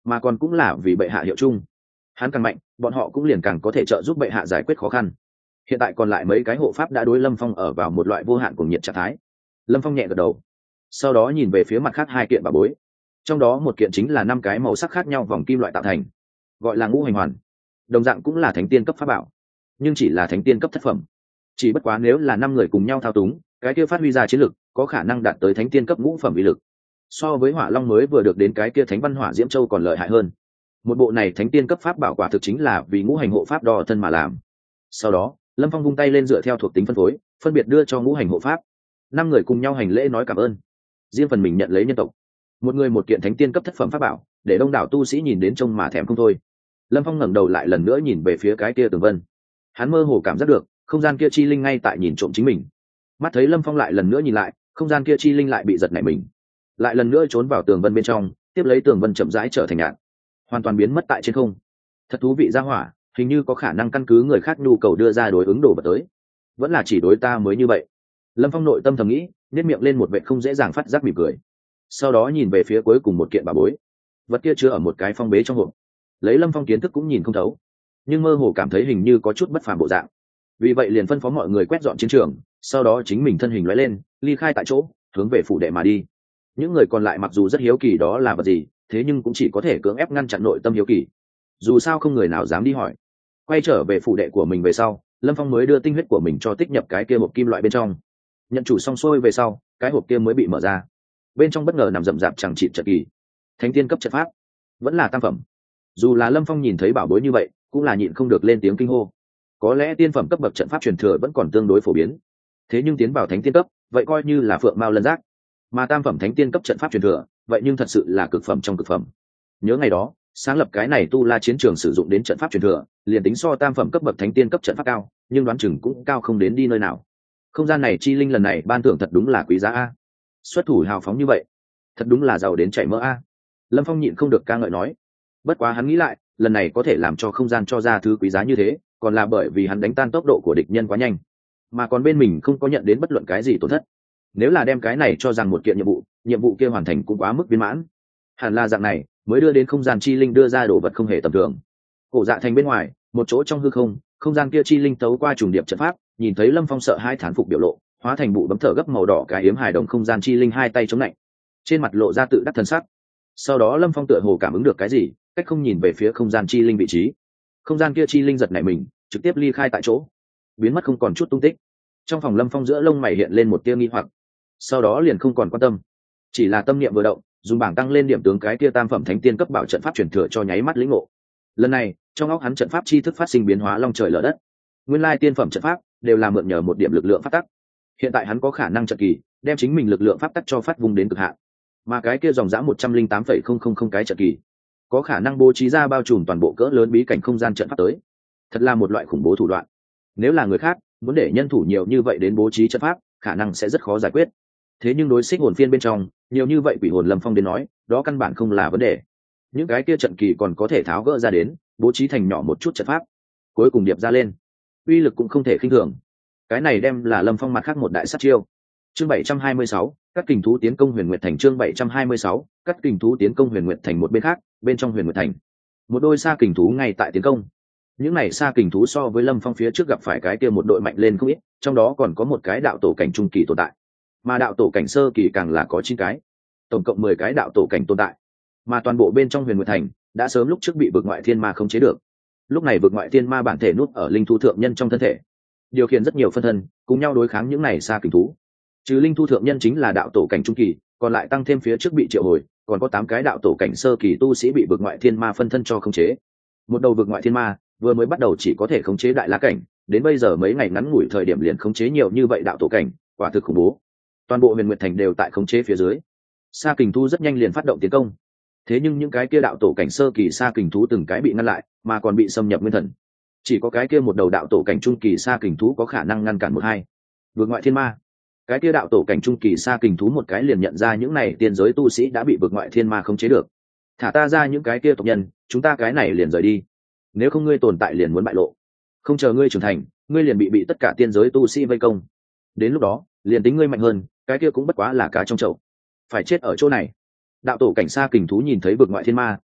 mà còn cũng là vì bệ hạ hiệu chung. Hắn càng mạnh, bọn họ cũng liền càng có thể trợ giúp bệ hạ giải quyết khó khăn. Hiện tại còn lại mấy cái hộ pháp đã đối Lâm Phong ở vào một loại vô hạn cuồng nhiệt trạng thái. Lâm Phong nhẹ gật đầu, sau đó nhìn về phía mặt khác hai kiện bảo bối, trong đó một kiện chính là năm cái màu sắc khác nhau vòng kim loại tạo thành, gọi là ngũ hành hoàn, đồng dạng cũng là thánh tiên cấp pháp bảo, nhưng chỉ là thánh tiên cấp thất phẩm. Chỉ bất quá nếu là năm người cùng nhau thao túng, cái kia phát huy ra chiến lực có khả năng đạt tới thánh tiên cấp ngũ phẩm uy lực, so với hỏa long mới vừa được đến cái kia thánh văn hỏa diễm châu còn lợi hại hơn. Một bộ này thánh tiên cấp pháp bảo quả thực chính là vì ngũ hành hộ pháp đo thân mà làm. Sau đó Lâm Phong vung tay lên dựa theo thuộc tính phân phối, phân biệt đưa cho ngũ hành hộ pháp. Năm người cùng nhau hành lễ nói cảm ơn, riêng phần mình nhận lấy nhân tộc một người một kiện thánh tiên cấp thất phẩm pháp bảo, để đông đảo tu sĩ nhìn đến trông mà thèm không thôi. Lâm Phong ngẩng đầu lại lần nữa nhìn về phía cái kia tường vân, hắn mơ hồ cảm giác được không gian kia chi linh ngay tại nhìn trộm chính mình. Mắt thấy Lâm Phong lại lần nữa nhìn lại, không gian kia chi linh lại bị giật nảy mình, lại lần nữa trốn vào tường vân bên trong, tiếp lấy tường vân chậm rãi trở thành nhạt, hoàn toàn biến mất tại trên không. Thật thú vị ra hỏa, hình như có khả năng căn cứ người khác nhu cầu đưa ra đối ứng đồ vật tới, vẫn là chỉ đối ta mới như vậy. Lâm Phong nội tâm thầm nghĩ, nét miệng lên một vệ không dễ dàng phát giác mỉm cười, sau đó nhìn về phía cuối cùng một kiện bảo bối. Vật kia chứa ở một cái phong bế trong hộp, lấy Lâm Phong kiến thức cũng nhìn không thấu, nhưng mơ hồ cảm thấy hình như có chút bất phàm bộ dạng. Vì vậy liền phân phó mọi người quét dọn chiến trường, sau đó chính mình thân hình lóe lên, ly khai tại chỗ, hướng về phủ đệ mà đi. Những người còn lại mặc dù rất hiếu kỳ đó là vật gì, thế nhưng cũng chỉ có thể cưỡng ép ngăn chặn nội tâm hiếu kỳ, dù sao không người nào dám đi hỏi. Quay trở về phủ đệ của mình về sau, Lâm Phong mới đưa tinh huyết của mình cho tích nhập cái kia hộp kim loại bên trong. Nhận chủ xong xuôi về sau, cái hộp kia mới bị mở ra. Bên trong bất ngờ nằm rậm rạp chẳng chịt trận kỳ, thánh tiên cấp trận pháp, vẫn là tam phẩm. Dù là Lâm Phong nhìn thấy bảo bối như vậy, cũng là nhịn không được lên tiếng kinh hô. Có lẽ tiên phẩm cấp bậc trận pháp truyền thừa vẫn còn tương đối phổ biến, thế nhưng tiến vào thánh tiên cấp, vậy coi như là phượng mao lân giác. Mà tam phẩm thánh tiên cấp trận pháp truyền thừa, vậy nhưng thật sự là cực phẩm trong cực phẩm. Nhớ ngày đó, sáng lập cái này tu la chiến trường sử dụng đến trận pháp truyền thừa, liền tính so tam phẩm cấp bậc thánh tiên cấp trận pháp cao, nhưng đoán chừng cũng cao không đến đi nơi nào. Không gian này chi linh lần này ban thưởng thật đúng là quý giá a, xuất thủ hào phóng như vậy, thật đúng là giàu đến chảy mỡ a. Lâm Phong nhịn không được ca ngợi nói. Bất quá hắn nghĩ lại, lần này có thể làm cho không gian cho ra thứ quý giá như thế, còn là bởi vì hắn đánh tan tốc độ của địch nhân quá nhanh, mà còn bên mình không có nhận đến bất luận cái gì tổn thất. Nếu là đem cái này cho rằng một kiện nhiệm vụ, nhiệm vụ kia hoàn thành cũng quá mức viên mãn. Hẳn là dạng này mới đưa đến không gian chi linh đưa ra đồ vật không hề tầm thường. Cổ Dạ Thành bên ngoài, một chỗ trong hư không, không gian kia chi linh tấu qua trùng điệp trận pháp, nhìn thấy Lâm Phong sợ hai thán phục biểu lộ, hóa thành bụ bấm thở gấp màu đỏ cái yếm hài đồng không gian chi linh hai tay chống lạnh, trên mặt lộ ra tự đắc thần sắc. Sau đó Lâm Phong tựa hồ cảm ứng được cái gì, cách không nhìn về phía không gian chi linh vị trí. Không gian kia chi linh giật nảy mình, trực tiếp ly khai tại chỗ, biến mất không còn chút tung tích. Trong phòng Lâm Phong giữa lông mày hiện lên một tia nghi hoặc, sau đó liền không còn quan tâm, chỉ là tâm niệm vừa động, dùng bảng tăng lên điểm tướng cái kia tam phẩm thánh tiên cấp bảo trận pháp truyền thừa cho nháy mắt lĩnh ngộ. Lần này trong óc hắn trận pháp chi thức phát sinh biến hóa long trời lở đất. Nguyên lai tiên phẩm trận pháp đều là mượn nhờ một điểm lực lượng pháp tắc, hiện tại hắn có khả năng trận kỳ đem chính mình lực lượng pháp tắc cho phát vùng đến cực hạn, mà cái kia dòng dã một trăm linh tám phẩy không không không cái trận kỳ có khả năng bố trí ra bao trùm toàn bộ cỡ lớn bí cảnh không gian trận pháp tới. Thật là một loại khủng bố thủ đoạn. Nếu là người khác muốn để nhân thủ nhiều như vậy đến bố trí trận pháp, khả năng sẽ rất khó giải quyết. Thế nhưng đối xích hồn phiên bên trong nhiều như vậy quỷ hồn Lâm Phong đến nói, đó căn bản không là vấn đề. Những cái kia trận kỳ còn có thể tháo gỡ ra đến, bố trí thành nhỏ một chút trận pháp, cuối cùng điệp ra lên, uy lực cũng không thể khinh thường. Cái này đem là Lâm Phong mặt khác một đại sát chiêu. Chương bảy trăm hai mươi sáu, các kình thú tiến công Huyền Nguyệt Thành. Chương bảy trăm hai mươi sáu, các kình thú tiến công Huyền Nguyệt Thành. Một bên khác, bên trong Huyền Nguyệt Thành, một đôi sa kình thú ngay tại tiến công. Những này sa kình thú so với Lâm Phong phía trước gặp phải cái kia một đội mạnh lên không ít, trong đó còn có một cái đạo tổ cảnh trung kỳ tồn tại, mà đạo tổ cảnh sơ kỳ càng là có chín cái, tổng cộng mười cái đạo tổ cảnh tồn tại. Mà toàn bộ bên trong Huyền Nguyệt Thành đã sớm lúc trước bị vực ngoại thiên ma khống chế được. Lúc này vực ngoại thiên ma bản thể núp ở linh thu thượng nhân trong thân thể, điều khiển rất nhiều phân thân cùng nhau đối kháng những này sa kình thú. Trừ linh thu thượng nhân chính là đạo tổ cảnh trung kỳ, còn lại tăng thêm phía trước bị triệu hồi, còn có tám cái đạo tổ cảnh sơ kỳ tu sĩ bị vực ngoại thiên ma phân thân cho khống chế. Một đầu vực ngoại thiên ma vừa mới bắt đầu chỉ có thể khống chế đại la cảnh, đến bây giờ mấy ngày ngắn ngủi thời điểm liền khống chế nhiều như vậy đạo tổ cảnh, quả thực khủng bố. Toàn bộ Huyền Nguyệt Thành đều tại khống chế phía dưới. Sa kình thú rất nhanh liền phát động tiến công. Thế nhưng những cái kia đạo tổ cảnh sơ kỳ sa kình thú từng cái bị ngăn lại, mà còn bị xâm nhập nguyên thần. Chỉ có cái kia một đầu đạo tổ cảnh trung kỳ sa kình thú có khả năng ngăn cản một hai. Vượt ngoại thiên ma, cái kia đạo tổ cảnh trung kỳ sa kình thú một cái liền nhận ra những này tiên giới tu sĩ đã bị vượt ngoại thiên ma khống chế được. Thả ta ra những cái kia tộc nhân, chúng ta cái này liền rời đi. Nếu không ngươi tồn tại liền muốn bại lộ. Không chờ ngươi trưởng thành, ngươi liền bị bị tất cả tiên giới tu sĩ vây công. Đến lúc đó, liền tính ngươi mạnh hơn, cái kia cũng bất quá là cá trong chậu, phải chết ở chỗ này. Đạo tổ cảnh sa kình thú nhìn thấy vực ngoại thiên ma,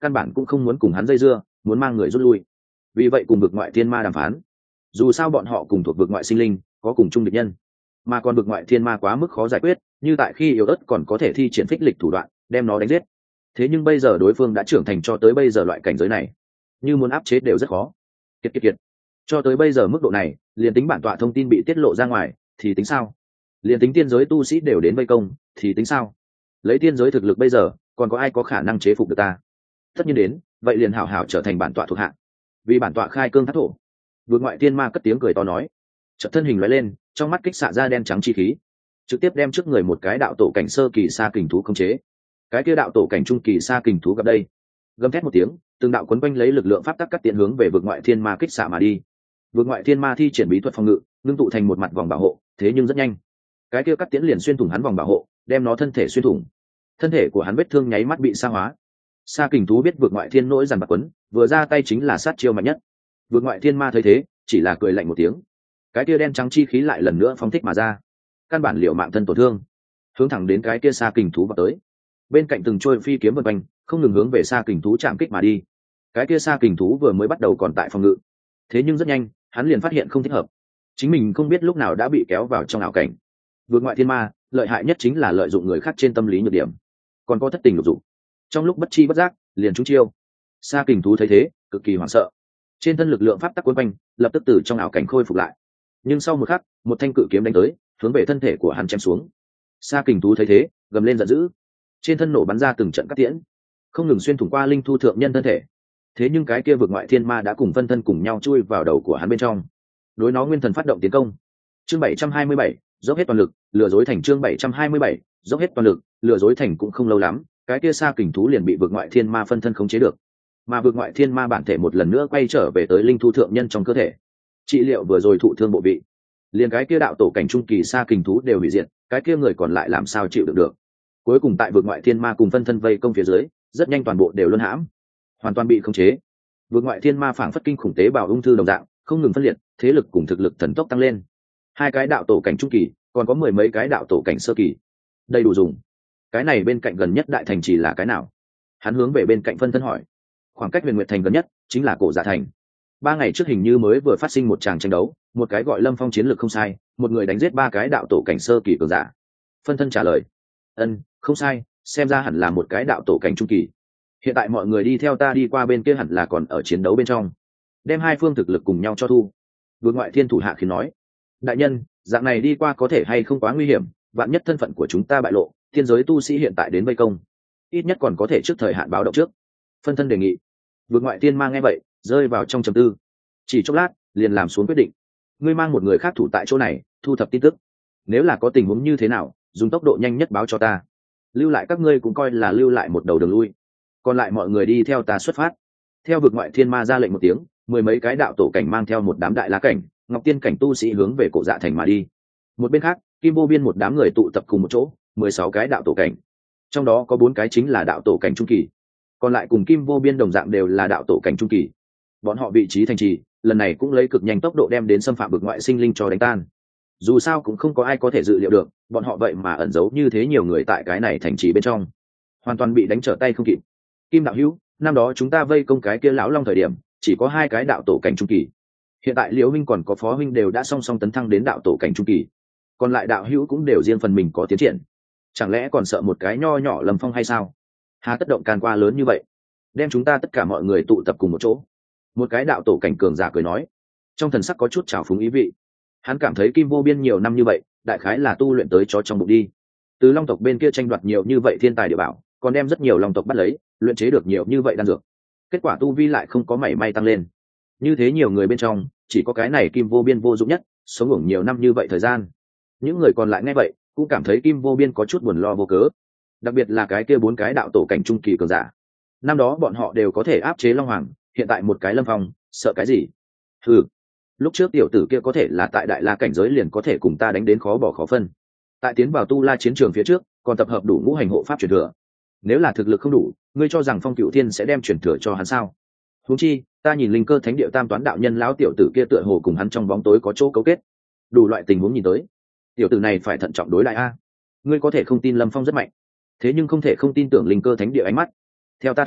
căn bản cũng không muốn cùng hắn dây dưa, muốn mang người rút lui. Vì vậy cùng vực ngoại thiên ma đàm phán. Dù sao bọn họ cùng thuộc vực ngoại sinh linh, có cùng chung địch nhân, mà còn vực ngoại thiên ma quá mức khó giải quyết, như tại khi yếu ớt còn có thể thi triển phích lịch thủ đoạn đem nó đánh giết. Thế nhưng bây giờ đối phương đã trưởng thành cho tới bây giờ loại cảnh giới này, như muốn áp chế đều rất khó. Kiệt kiệt kiệt. Cho tới bây giờ mức độ này, liền tính bản tọa thông tin bị tiết lộ ra ngoài thì tính sao? Liền tính tiên giới tu sĩ đều đến vây công thì tính sao? Lấy tiên giới thực lực bây giờ, còn có ai có khả năng chế phục được ta? Tất nhiên đến, vậy liền hảo hảo trở thành bản tọa thuộc hạ, vì bản tọa khai cương thác thổ. Vượt ngoại thiên ma cất tiếng cười to nói, chợt thân hình lóe lên, trong mắt kích xạ ra đen trắng chi khí, trực tiếp đem trước người một cái đạo tổ cảnh sơ kỳ sa kình thú khống chế. Cái kia đạo tổ cảnh trung kỳ sa kình thú gặp đây, gầm thét một tiếng, từng đạo quấn quanh lấy lực lượng pháp tắc cắt tiện hướng về vực ngoại thiên ma kích xạ mà đi. Vực ngoại thiên ma thi triển bí thuật phòng ngự, ngưng tụ thành một mặt vòng bảo hộ, thế nhưng rất nhanh, cái kia cắt tiễn liền xuyên thủng hắn vòng bảo hộ, đem nó thân thể xuyên thủng. Thân thể của hắn vết thương nháy mắt bị sa hóa. Sa kình thú biết vực ngoại thiên nỗi dằn vặt quấn, vừa ra tay chính là sát chiêu mạnh nhất. Vực ngoại thiên ma thấy thế, chỉ là cười lạnh một tiếng. Cái kia đen trắng chi khí lại lần nữa phóng thích mà ra, căn bản liệu mạng thân tổn thương, hướng thẳng đến cái kia sa kình thú vào tới. Bên cạnh từng trôi phi kiếm vần quanh, không ngừng hướng về sa kình thú chạm kích mà đi. Cái kia sa kình thú vừa mới bắt đầu còn tại phòng ngự, thế nhưng rất nhanh, hắn liền phát hiện không thích hợp. Chính mình không biết lúc nào đã bị kéo vào trong ảo cảnh. Vượt ngoại thiên ma, lợi hại nhất chính là lợi dụng người khác trên tâm lý nhược điểm, còn có thất tình lục dụng. Trong lúc bất chi bất giác, liền trúng chiêu. Sa kình thú thấy thế, cực kỳ hoảng sợ. Trên thân lực lượng pháp tắc cuốn quanh, lập tức từ trong ảo cảnh khôi phục lại. Nhưng sau một khắc, một thanh cự kiếm đánh tới, hướng về thân thể của hắn chém xuống. Sa kình thú thấy thế, gầm lên giận dữ. Trên thân nổ bắn ra từng trận cắt tiễn, không ngừng xuyên thủng qua linh thu thượng nhân thân thể. Thế nhưng cái kia vực ngoại thiên ma đã cùng phân thân cùng nhau chui vào đầu của hắn bên trong, đối nó nguyên thần phát động tiến công. Chương bảy trăm hai mươi bảy, dốc hết toàn lực, lừa dối thành. Chương bảy trăm hai mươi bảy, dốc hết toàn lực, lừa dối thành. Cũng không lâu lắm, cái kia sa kình thú liền bị vực ngoại thiên ma phân thân khống chế được, mà vực ngoại thiên ma bản thể một lần nữa quay trở về tới linh thu thượng nhân trong cơ thể. Trị liệu vừa rồi thụ thương bộ vị, liền cái kia đạo tổ cảnh trung kỳ sa kình thú đều hủy diệt, cái kia người còn lại làm sao chịu được được? Cuối cùng tại vực ngoại thiên ma cùng phân thân vây công phía dưới, rất nhanh toàn bộ đều luân hãm, hoàn toàn bị khống chế. Vực ngoại thiên ma phảng phất kinh khủng tế bào ung thư đồng dạng, không ngừng phân liệt, thế lực cùng thực lực thần tốc tăng lên. Hai cái đạo tổ cảnh trung kỳ, còn có mười mấy cái đạo tổ cảnh sơ kỳ, đầy đủ dùng. Cái này bên cạnh gần nhất đại thành chỉ là cái nào? Hắn hướng về bên cạnh phân thân hỏi. Khoảng cách Huyền Nguyệt thành gần nhất chính là Cổ Dạ thành. Ba ngày trước hình như mới vừa phát sinh một tràng tranh đấu, một cái gọi Lâm Phong chiến lược không sai, một người đánh giết ba cái đạo tổ cảnh sơ kỳ cường giả. Phân thân trả lời. Ân, không sai, xem ra hẳn là một cái đạo tổ cảnh trung kỳ. Hiện tại mọi người đi theo ta đi qua bên kia hẳn là còn ở chiến đấu bên trong, đem hai phương thực lực cùng nhau cho thu. Vương ngoại thiên thủ hạ khiến nói. Đại nhân, dạng này đi qua có thể hay không quá nguy hiểm, vạn nhất thân phận của chúng ta bại lộ, thiên giới tu sĩ hiện tại đến vây công, ít nhất còn có thể trước thời hạn báo động trước. Phân thân đề nghị. Vương ngoại thiên mang nghe vậy, rơi vào trong trầm tư, chỉ chốc lát liền làm xuống quyết định. Ngươi mang một người khác thủ tại chỗ này, thu thập tin tức, nếu là có tình huống như thế nào, dùng tốc độ nhanh nhất báo cho ta. Lưu lại các ngươi cũng coi là lưu lại một đầu đường lui, còn lại mọi người đi theo ta xuất phát. Theo vực ngoại thiên ma ra lệnh một tiếng, mười mấy cái đạo tổ cảnh mang theo một đám đại lá cảnh, ngọc tiên cảnh tu sĩ hướng về Cổ Dạ thành mà đi. Một bên khác, Kim Vô Biên một đám người tụ tập cùng một chỗ, mười sáu cái đạo tổ cảnh, trong đó có bốn cái chính là đạo tổ cảnh trung kỳ, còn lại cùng Kim Vô Biên đồng dạng đều là đạo tổ cảnh trung kỳ. Bọn họ vị trí thành trì lần này cũng lấy cực nhanh tốc độ đem đến xâm phạm vực ngoại sinh linh cho đánh tan. Dù sao cũng không có ai có thể dự liệu được, bọn họ vậy mà ẩn giấu như thế nhiều người tại cái này thành trì bên trong, hoàn toàn bị đánh trở tay không kịp. Kim đạo hữu, năm đó chúng ta vây công cái kia lão long thời điểm, chỉ có hai cái đạo tổ cảnh trung kỳ. Hiện tại Liễu huynh còn có Phó huynh đều đã song song tấn thăng đến đạo tổ cảnh trung kỳ, còn lại đạo hữu cũng đều riêng phần mình có tiến triển. Chẳng lẽ còn sợ một cái nho nhỏ Lâm Phong hay sao? Hà tất động can qua lớn như vậy, đem chúng ta tất cả mọi người tụ tập cùng một chỗ. Một cái đạo tổ cảnh cường giả cười nói, trong thần sắc có chút trào phúng ý vị. Hắn cảm thấy Kim Vô Biên nhiều năm như vậy, đại khái là tu luyện tới chó trong bụng đi. Từ long tộc bên kia tranh đoạt nhiều như vậy thiên tài địa bảo, còn đem rất nhiều long tộc bắt lấy, luyện chế được nhiều như vậy đan dược. Kết quả tu vi lại không có mảy may tăng lên. Như thế nhiều người bên trong, chỉ có cái này Kim Vô Biên vô dụng nhất, sống ngủng nhiều năm như vậy thời gian. Những người còn lại nghe vậy, cũng cảm thấy Kim Vô Biên có chút buồn lo vô cớ. Đặc biệt là cái kia bốn cái đạo tổ cảnh trung kỳ cường giả. Năm đó bọn họ đều có thể áp chế Long Hoàng, hiện tại một cái Lâm Phong, sợ cái gì? Hừ, lúc trước tiểu tử kia có thể là tại đại la cảnh giới liền có thể cùng ta đánh đến khó bỏ khó phân. Tại tiến vào tu la chiến trường phía trước, còn tập hợp đủ ngũ hành hộ pháp truyền thừa. Nếu là thực lực không đủ, ngươi cho rằng Phong Cửu Thiên sẽ đem truyền thừa cho hắn sao? Huống chi, ta nhìn linh cơ thánh địa tam toán đạo nhân lão tiểu tử kia tựa hồ cùng hắn trong bóng tối có chỗ cấu kết. Đủ loại tình huống nhìn tới, tiểu tử này phải thận trọng đối lại a. Ngươi có thể không tin Lâm Phong rất mạnh, thế nhưng không thể không tin tưởng linh cơ thánh địa ánh mắt. Theo ta thấy,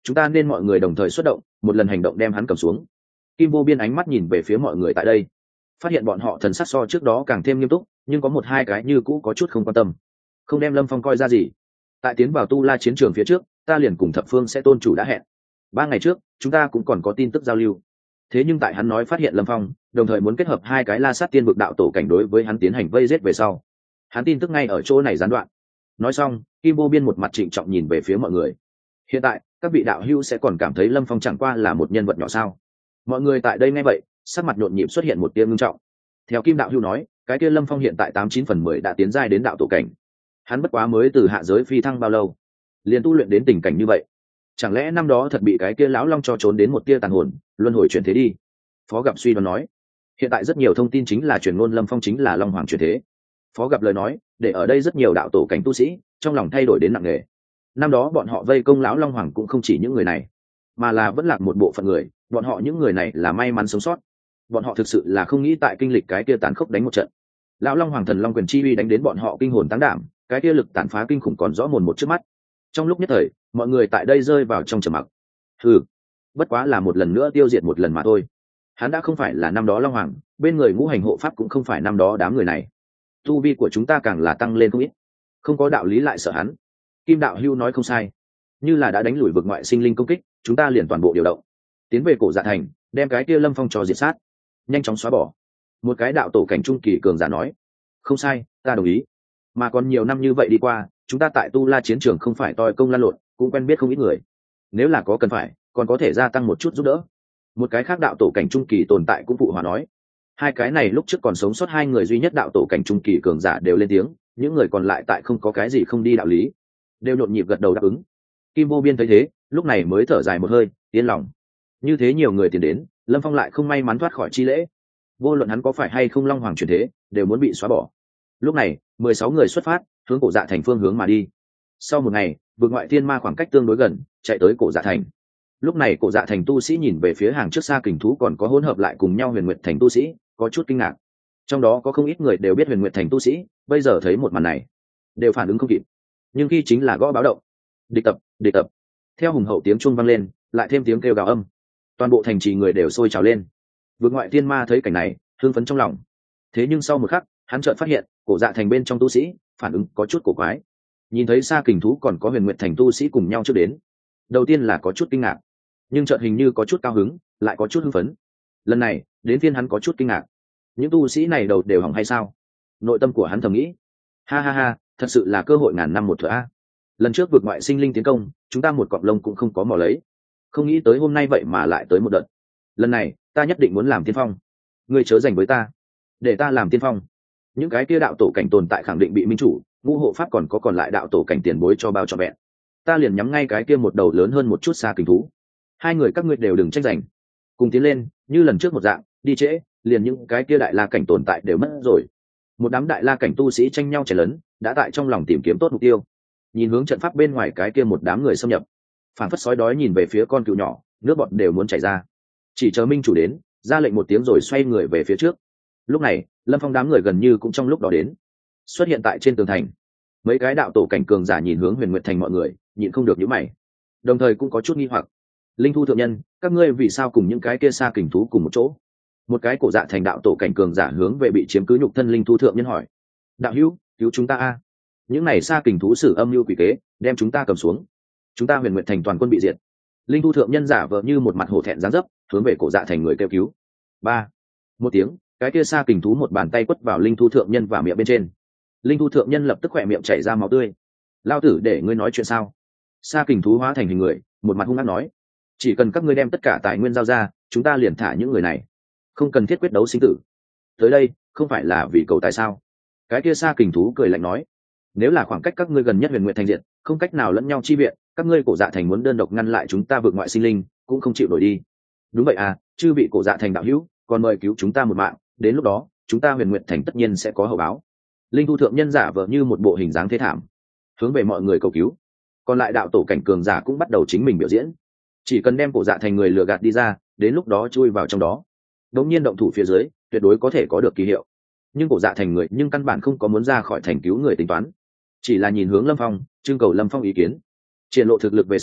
chúng ta nên mọi người đồng thời xuất động, một lần hành động đem hắn cầm xuống. Kim Vô Biên ánh mắt nhìn về phía mọi người tại đây, phát hiện bọn họ thần sắc so trước đó càng thêm nghiêm túc, nhưng có một hai cái như cũ có chút không quan tâm, không đem Lâm Phong coi ra gì. Tại tiến vào Tu La chiến trường phía trước, ta liền cùng Thập Phương sẽ tôn chủ đã hẹn, ba ngày trước chúng ta cũng còn có tin tức giao lưu. Thế nhưng tại hắn nói phát hiện Lâm Phong, đồng thời muốn kết hợp hai cái La Sát Tiên vực đạo tổ cảnh đối với hắn tiến hành vây giết về sau, hắn tin tức ngay ở chỗ này gián đoạn. Nói xong, Kim Vô Biên một mặt trịnh trọng nhìn về phía mọi người. Hiện tại các vị đạo hữu sẽ còn cảm thấy Lâm Phong chẳng qua là một nhân vật nhỏ sao? Mọi người tại đây nghe vậy, sắc mặt nhộn nhịp xuất hiện một tia ngưng trọng. Theo Kim đạo hữu nói, cái kia Lâm Phong hiện tại tám chín phần mười đã tiến giai đến đạo tổ cảnh. Hắn bất quá mới từ hạ giới phi thăng bao lâu, liền tu luyện đến tình cảnh như vậy? Chẳng lẽ năm đó thật bị cái kia lão long cho trốn đến một tia tàn hồn, luân hồi chuyển thế đi? Phó Gặp suy đoán nói. Hiện tại rất nhiều thông tin chính là truyền ngôn Lâm Phong chính là Long Hoàng chuyển thế. Phó Gặp lời nói, để ở đây rất nhiều đạo tổ cảnh tu sĩ trong lòng thay đổi đến nặng nề. Năm đó bọn họ vây công lão Long Hoàng cũng không chỉ những người này, mà là vẫn lạc một bộ phận người. Bọn họ những người này là may mắn sống sót. Bọn họ thực sự là không nghĩ tại kinh lịch cái kia tàn khốc đánh một trận. Lão Long Hoàng thần Long quyền chi uy đánh đến bọn họ kinh hồn táng đảm, cái kia lực tàn phá kinh khủng còn rõ mồn một trước mắt. Trong lúc nhất thời, mọi người tại đây rơi vào trong trầm mặc. Hừ, bất quá là một lần nữa tiêu diệt một lần mà thôi. Hắn đã không phải là năm đó Long Hoàng, bên người ngũ hành hộ pháp cũng không phải năm đó đám người này. Tu vi của chúng ta càng là tăng lên không ít, không có đạo lý lại sợ hắn. Kim đạo hưu nói không sai, như là đã đánh lùi vực ngoại sinh linh công kích, chúng ta liền toàn bộ điều động, tiến về Cổ Dạ Thành, đem cái kia Lâm Phong cho diệt sát, nhanh chóng xóa bỏ. Một cái đạo tổ cảnh trung kỳ cường giả nói. Không sai, ta đồng ý. Mà còn nhiều năm như vậy đi qua, chúng ta tại Tu La chiến trường không phải toi công lan lộn, cũng quen biết không ít người. Nếu là có cần phải, còn có thể gia tăng một chút giúp đỡ. Một cái khác đạo tổ cảnh trung kỳ tồn tại cũng phụ hòa nói. Hai cái này lúc trước còn sống sót hai người duy nhất đạo tổ cảnh trung kỳ cường giả đều lên tiếng, những người còn lại tại không có cái gì không đi đạo lý, đều nhộn nhịp gật đầu đáp ứng. Kim Vô Biên thấy thế, lúc này mới thở dài một hơi, yên lòng. Như thế nhiều người tiền đến, Lâm Phong lại không may mắn thoát khỏi chi lễ. Vô luận hắn có phải hay không Long Hoàng chuyển thế, đều muốn bị xóa bỏ. Lúc này, mười sáu người xuất phát, hướng Cổ Dạ Thành phương hướng mà đi. Sau một ngày, vượt ngoại thiên ma khoảng cách tương đối gần, chạy tới Cổ Dạ Thành. Lúc này Cổ Dạ Thành tu sĩ nhìn về phía hàng trước xa kình thú còn có hỗn hợp lại cùng nhau Huyền Nguyệt Thành tu sĩ, có chút kinh ngạc. Trong đó có không ít người đều biết Huyền Nguyệt Thành tu sĩ, bây giờ thấy một màn này, đều phản ứng không kịp. Nhưng khi chính là gõ báo động. Địch tập, địch tập. Theo hùng hậu tiếng chuông vang lên, lại thêm tiếng kêu gào âm. Toàn bộ thành trì người đều sôi trào lên. Vượt ngoại thiên ma thấy cảnh này, hưng phấn trong lòng. Thế nhưng sau một khắc, hắn chợt phát hiện, Cổ Dạ Thành bên trong tu sĩ, phản ứng có chút cổ quái. Nhìn thấy xa kình thú còn có Huyền Nguyệt Thành tu sĩ cùng nhau trước đến. Đầu tiên là có chút kinh ngạc, nhưng chợt hình như có chút cao hứng, lại có chút hưng phấn. Lần này, đến phiên hắn có chút kinh ngạc. Những tu sĩ này đầu đều hỏng hay sao? Nội tâm của hắn thầm nghĩ. Ha ha ha, thật sự là cơ hội ngàn năm một thửa a. Lần trước vượt ngoại sinh linh tiến công, chúng ta một cọp lông cũng không có mò lấy. Không nghĩ tới hôm nay vậy mà lại tới một đợt. Lần này, ta nhất định muốn làm tiên phong. Ngươi chớ giành với ta, để ta làm tiên phong. Những cái kia đạo tổ cảnh tồn tại khẳng định bị minh chủ, ngũ hộ pháp còn có còn lại đạo tổ cảnh tiền bối cho bao cho vẹn. Ta liền nhắm ngay cái kia một đầu lớn hơn một chút xa kình thú. Hai người các ngươi đều đừng tranh giành, cùng tiến lên, như lần trước một dạng, đi trễ, liền những cái kia đại la cảnh tồn tại đều mất rồi. Một đám đại la cảnh tu sĩ tranh nhau chảy lớn, đã tại trong lòng tìm kiếm tốt mục tiêu. Nhìn hướng trận pháp bên ngoài cái kia một đám người xâm nhập, phản phất sói đói nhìn về phía con cừu nhỏ, nước bọt đều muốn chảy ra. Chỉ chờ minh chủ đến, ra lệnh một tiếng rồi xoay người về phía trước. Lúc này, Lâm Phong đám người gần như cũng trong lúc đó đến, xuất hiện tại trên tường thành. Mấy cái đạo tổ cảnh cường giả nhìn hướng Huyền Nguyệt Thành mọi người, nhịn không được nhíu mày, đồng thời cũng có chút nghi hoặc. Linh Thu thượng nhân, các ngươi vì sao cùng những cái kia xa kình thú cùng một chỗ? Một cái Cổ Dạ Thành đạo tổ cảnh cường giả hướng về bị chiếm cứ nhục thân Linh Thu thượng nhân hỏi. Đạo hữu, cứu chúng ta a! Những này xa kình thú sử âm mưu quỷ kế, đem chúng ta cầm xuống. Chúng ta Huyền Nguyệt Thành toàn quân bị diệt. Linh Thu thượng nhân giả vờ như một mặt hổ thẹn dáng dấp, hướng về Cổ Dạ Thành người kêu cứu. Ba, một tiếng, cái kia xa kình thú một bàn tay quất vào Linh Thu thượng nhân và miệng bên trên. Linh Thu thượng nhân lập tức khỏe miệng chảy ra máu tươi. Lao tử để ngươi nói chuyện sao? Xa kình thú hóa thành hình người, một mặt hung ác nói. Chỉ cần các ngươi đem tất cả tài nguyên giao ra, chúng ta liền thả những người này, không cần thiết quyết đấu sinh tử. Tới đây không phải là vì cầu tài sao? Cái kia xa kình thú cười lạnh nói. Nếu là khoảng cách các ngươi gần nhất Huyền Nguyệt Thành diện, không cách nào lẫn nhau chi viện, các ngươi Cổ Dạ Thành muốn đơn độc ngăn lại chúng ta vượt ngoại sinh linh, cũng không chịu nổi đi. Đúng vậy à, chư vị Cổ Dạ Thành đạo hữu, còn mời cứu chúng ta một mạng, đến lúc đó chúng ta Huyền Nguyệt Thành tất nhiên sẽ có hậu báo. Linh Thu thượng nhân giả vờ như một bộ hình dáng thế thảm, hướng về mọi người cầu cứu. Còn lại đạo tổ cảnh cường giả cũng bắt đầu chính mình biểu diễn. Chỉ cần đem Cổ Dạ Thành người lừa gạt đi ra, đến lúc đó chui vào trong đó, đống nhiên động thủ phía dưới, tuyệt đối có thể có được kỳ hiệu. Nhưng Cổ Dạ Thành người nhưng căn bản không có muốn ra khỏi thành cứu người tính toán, chỉ là nhìn hướng Lâm Phong, trưng cầu Lâm Phong ý kiến. Triển lộ thực lực về sau,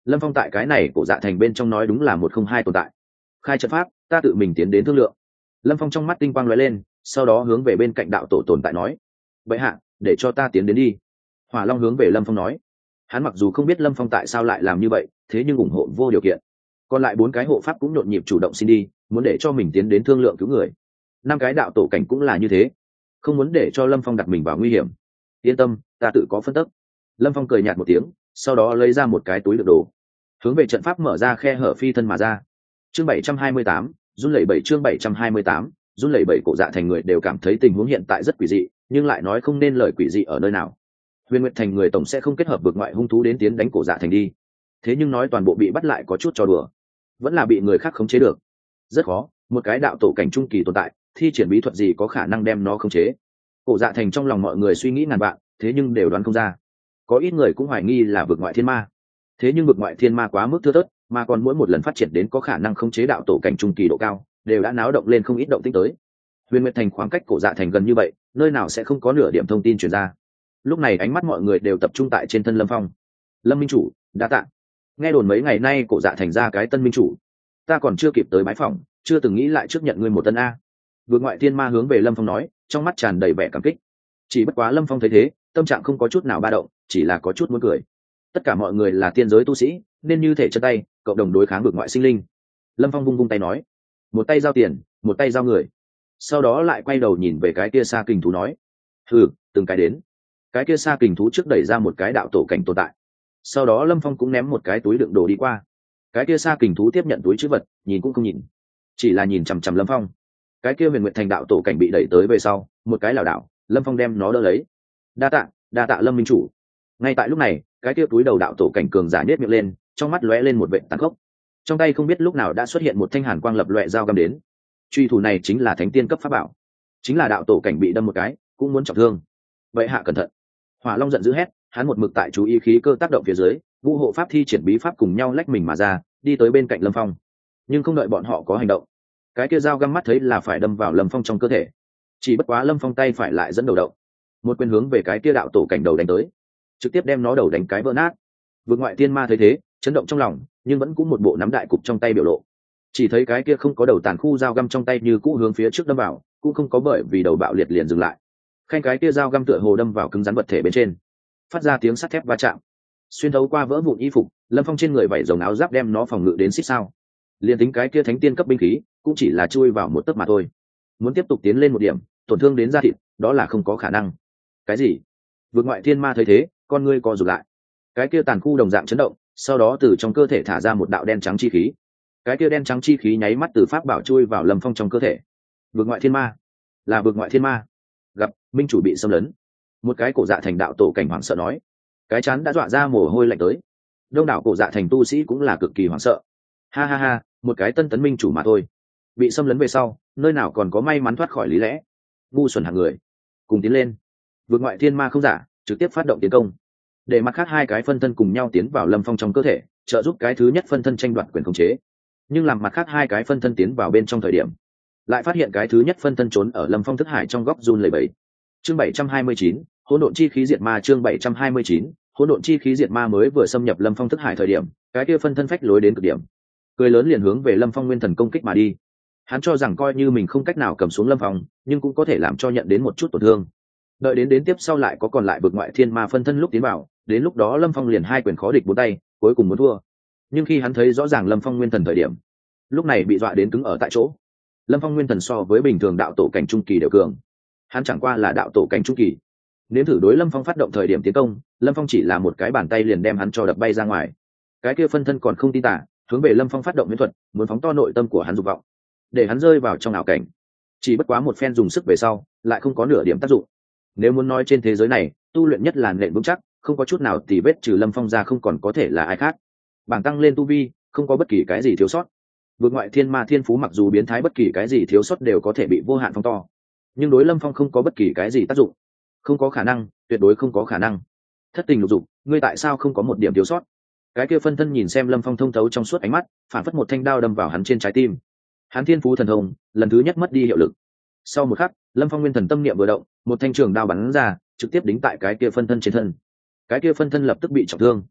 Lâm Phong tại cái này cổ dạ thành bên trong nói đúng là một không hai tồn tại. Khai trận pháp, ta tự mình tiến đến thương lượng. Lâm Phong trong mắt tinh quang lóe lên, sau đó hướng về bên cạnh đạo tổ tồn tại nói: vậy hạ, để cho ta tiến đến đi. Hỏa Long hướng về Lâm Phong nói. Hắn mặc dù không biết Lâm Phong tại sao lại làm như vậy, thế nhưng ủng hộ vô điều kiện. Còn lại bốn cái hộ pháp cũng nhộn nhịp chủ động xin đi, muốn để cho mình tiến đến thương lượng cứu người. Năm cái đạo tổ cảnh cũng là như thế, không muốn để cho Lâm Phong đặt mình vào nguy hiểm. Yên tâm, ta tự có phân tích. Lâm Phong cười nhạt một tiếng, sau đó lấy ra một cái túi đựng đồ, hướng về trận pháp mở ra khe hở phi thân mà ra. Chương bảy trăm hai mươi tám, run lẩy bẩy chương bảy trăm hai mươi tám, run lẩy bẩy cổ dạ thành người đều cảm thấy tình huống hiện tại rất quỷ dị, nhưng lại nói không nên lời quỷ dị ở nơi nào. Huyền Nguyệt thành người tổng sẽ không kết hợp vực ngoại hung thú đến tiến đánh cổ dạ thành đi. Thế nhưng nói toàn bộ bị bắt lại có chút trò đùa, vẫn là bị người khác khống chế được. Rất khó, một cái đạo tổ cảnh trung kỳ tồn tại, thi triển bí thuật gì có khả năng đem nó khống chế. Cổ dạ thành trong lòng mọi người suy nghĩ ngàn vạn, thế nhưng đều đoán không ra. Có ít người cũng hoài nghi là vực ngoại thiên ma. Thế nhưng vực ngoại thiên ma quá mức thưa thớt, mà còn mỗi một lần phát triển đến có khả năng khống chế đạo tổ cảnh trung kỳ độ cao, đều đã náo động lên không ít động tĩnh tới. Huyền Nguyệt thành khoảng cách cổ dạ thành gần như vậy, nơi nào sẽ không có nửa điểm thông tin truyền ra. Lúc này ánh mắt mọi người đều tập trung tại trên thân Lâm Phong. Lâm minh chủ, đã tạ. Nghe đồn mấy ngày nay cổ dạ thành ra cái tân minh chủ, ta còn chưa kịp tới bái phỏng, chưa từng nghĩ lại trước nhận ngươi một tân a. Vượt ngoại thiên ma hướng về Lâm Phong nói, trong mắt tràn đầy vẻ cảm kích. Chỉ bất quá Lâm Phong thấy thế, tâm trạng không có chút nào ba động, chỉ là có chút muốn cười. Tất cả mọi người là tiên giới tu sĩ, nên như thể chân tay, cộng đồng đối kháng vượt ngoại sinh linh. Lâm Phong vung vung tay nói, một tay giao tiền, một tay giao người. Sau đó lại quay đầu nhìn về cái kia xa kình thú nói, hừ, từng cái đến. Cái kia xa kình thú trước đẩy ra một cái đạo tổ cảnh tồn tại. Sau đó Lâm Phong cũng ném một cái túi đựng đồ đi qua. Cái kia xa kình thú tiếp nhận túi chữ vật, nhìn cũng không nhìn, chỉ là nhìn chằm chằm Lâm Phong. Cái kia Huyền Nguyệt thành đạo tổ cảnh bị đẩy tới về sau, một cái lảo đảo, Lâm Phong đem nó đỡ lấy. Đa tạ, đa tạ Lâm minh chủ. Ngay tại lúc này, cái kia túi đầu đạo tổ cảnh cường giả nhếch miệng lên, trong mắt lóe lên một vẻ tàn khốc. Trong tay không biết lúc nào đã xuất hiện một thanh hàn quang lập loè dao găm đến. Truy thủ này chính là thánh tiên cấp pháp bảo, chính là đạo tổ cảnh bị đâm một cái, cũng muốn trọng thương. Vậy hạ cẩn thận. Hỏa Long giận dữ hét, hắn một mực tại chú ý khí cơ tác động phía dưới, vũ hộ pháp thi triển bí pháp cùng nhau lách mình mà ra, đi tới bên cạnh Lâm Phong. Nhưng không đợi bọn họ có hành động, cái kia dao găm mắt thấy là phải đâm vào Lâm Phong trong cơ thể. Chỉ bất quá Lâm Phong tay phải lại dẫn đầu động, một quyền hướng về cái kia đạo tổ cảnh đầu đánh tới, trực tiếp đem nó đầu đánh cái vỡ nát. Vượt ngoại tiên ma thấy thế, chấn động trong lòng, nhưng vẫn cũng một bộ nắm đại cục trong tay biểu lộ. Chỉ thấy cái kia không có đầu tàn khu dao găm trong tay như cũ hướng phía trước đâm vào, cũng không có bởi vì đầu bạo liệt liền dừng lại. Khanh cái kia dao găm tựa hồ đâm vào cứng rắn vật thể bên trên, phát ra tiếng sắt thép va chạm, xuyên thấu qua vỡ vụn y phục. Lâm Phong trên người vảy rồng áo giáp đem nó phòng ngự đến xích sao. Liên tính cái kia thánh tiên cấp binh khí, cũng chỉ là chui vào một tấc mà thôi. Muốn tiếp tục tiến lên một điểm, tổn thương đến da thịt, đó là không có khả năng. Cái gì? Vượt ngoại thiên ma thấy thế, con ngươi co rụt lại. Cái kia tàn khu đồng dạng chấn động, sau đó từ trong cơ thể thả ra một đạo đen trắng chi khí. Cái kia đen trắng chi khí nháy mắt từ pháp bảo chui vào Lâm Phong trong cơ thể. Vượt ngoại thiên ma, là vượt ngoại thiên ma. Gặp minh chủ bị xâm lấn, một cái cổ dạ thành đạo tổ cảnh hoảng sợ nói, cái chán đã dọa ra mồ hôi lạnh tới. Đông đảo cổ dạ thành tu sĩ cũng là cực kỳ hoảng sợ. Ha ha ha, một cái tân tấn minh chủ mà thôi, bị xâm lấn về sau, nơi nào còn có may mắn thoát khỏi lý lẽ. Ngu xuẩn hạng người, cùng tiến lên. Vượt ngoại thiên ma không giả, trực tiếp phát động tiến công, để mặt khác hai cái phân thân cùng nhau tiến vào Lâm Phong trong cơ thể, trợ giúp cái thứ nhất phân thân tranh đoạt quyền khống chế. Nhưng làm mặt khác hai cái phân thân tiến vào bên trong thời điểm, lại phát hiện cái thứ nhất phân thân trốn ở Lâm Phong thức hải trong góc run lẩy bẩy. Chương bảy trăm hai mươi chín, hỗn độn chi khí diệt ma chương bảy trăm hai mươi chín, hỗn độn chi khí diệt ma mới vừa xâm nhập Lâm Phong thức hải thời điểm, cái kia phân thân phách lối đến cực điểm, cười lớn liền hướng về Lâm Phong nguyên thần công kích mà đi. Hắn cho rằng coi như mình không cách nào cầm xuống Lâm Phong, nhưng cũng có thể làm cho nhận đến một chút tổn thương. Đợi đến đến tiếp sau lại có còn lại vực ngoại thiên ma phân thân lúc tiến vào, đến lúc đó Lâm Phong liền hai quyền khó địch bốn tay, cuối cùng muốn thua. Nhưng khi hắn thấy rõ ràng Lâm Phong nguyên thần thời điểm, lúc này bị dọa đến cứng ở tại chỗ. Lâm Phong nguyên thần so với bình thường đạo tổ cảnh trung kỳ đều cường, hắn chẳng qua là đạo tổ cảnh trung kỳ. Nếu thử đối Lâm Phong phát động thời điểm tiến công, Lâm Phong chỉ là một cái bàn tay liền đem hắn cho đập bay ra ngoài. Cái kia phân thân còn không tin tả, hướng về Lâm Phong phát động miễn thuật, muốn phóng to nội tâm của hắn dục vọng, để hắn rơi vào trong ảo cảnh. Chỉ bất quá một phen dùng sức về sau, lại không có nửa điểm tác dụng. Nếu muốn nói trên thế giới này, tu luyện nhất là nền vững chắc, không có chút nào tì vết trừ Lâm Phong ra không còn có thể là ai khác. Bảng tăng lên tu vi, không có bất kỳ cái gì thiếu sót. Vượt ngoại thiên ma thiên phú mặc dù biến thái, bất kỳ cái gì thiếu sót đều có thể bị vô hạn phóng to, nhưng đối Lâm Phong không có bất kỳ cái gì tác dụng. Không có khả năng, tuyệt đối không có khả năng. Thất tình lục dục, ngươi tại sao không có một điểm thiếu sót? Cái kia phân thân nhìn xem Lâm Phong thông thấu trong suốt ánh mắt, phản phất một thanh đao đâm vào hắn trên trái tim. Hắn thiên phú thần thông lần thứ nhất mất đi hiệu lực. Sau một khắc, Lâm Phong nguyên thần tâm niệm vừa động, một thanh trường đao bắn ra, trực tiếp đính tại cái kia phân thân trên thân. Cái kia phân thân lập tức bị trọng thương.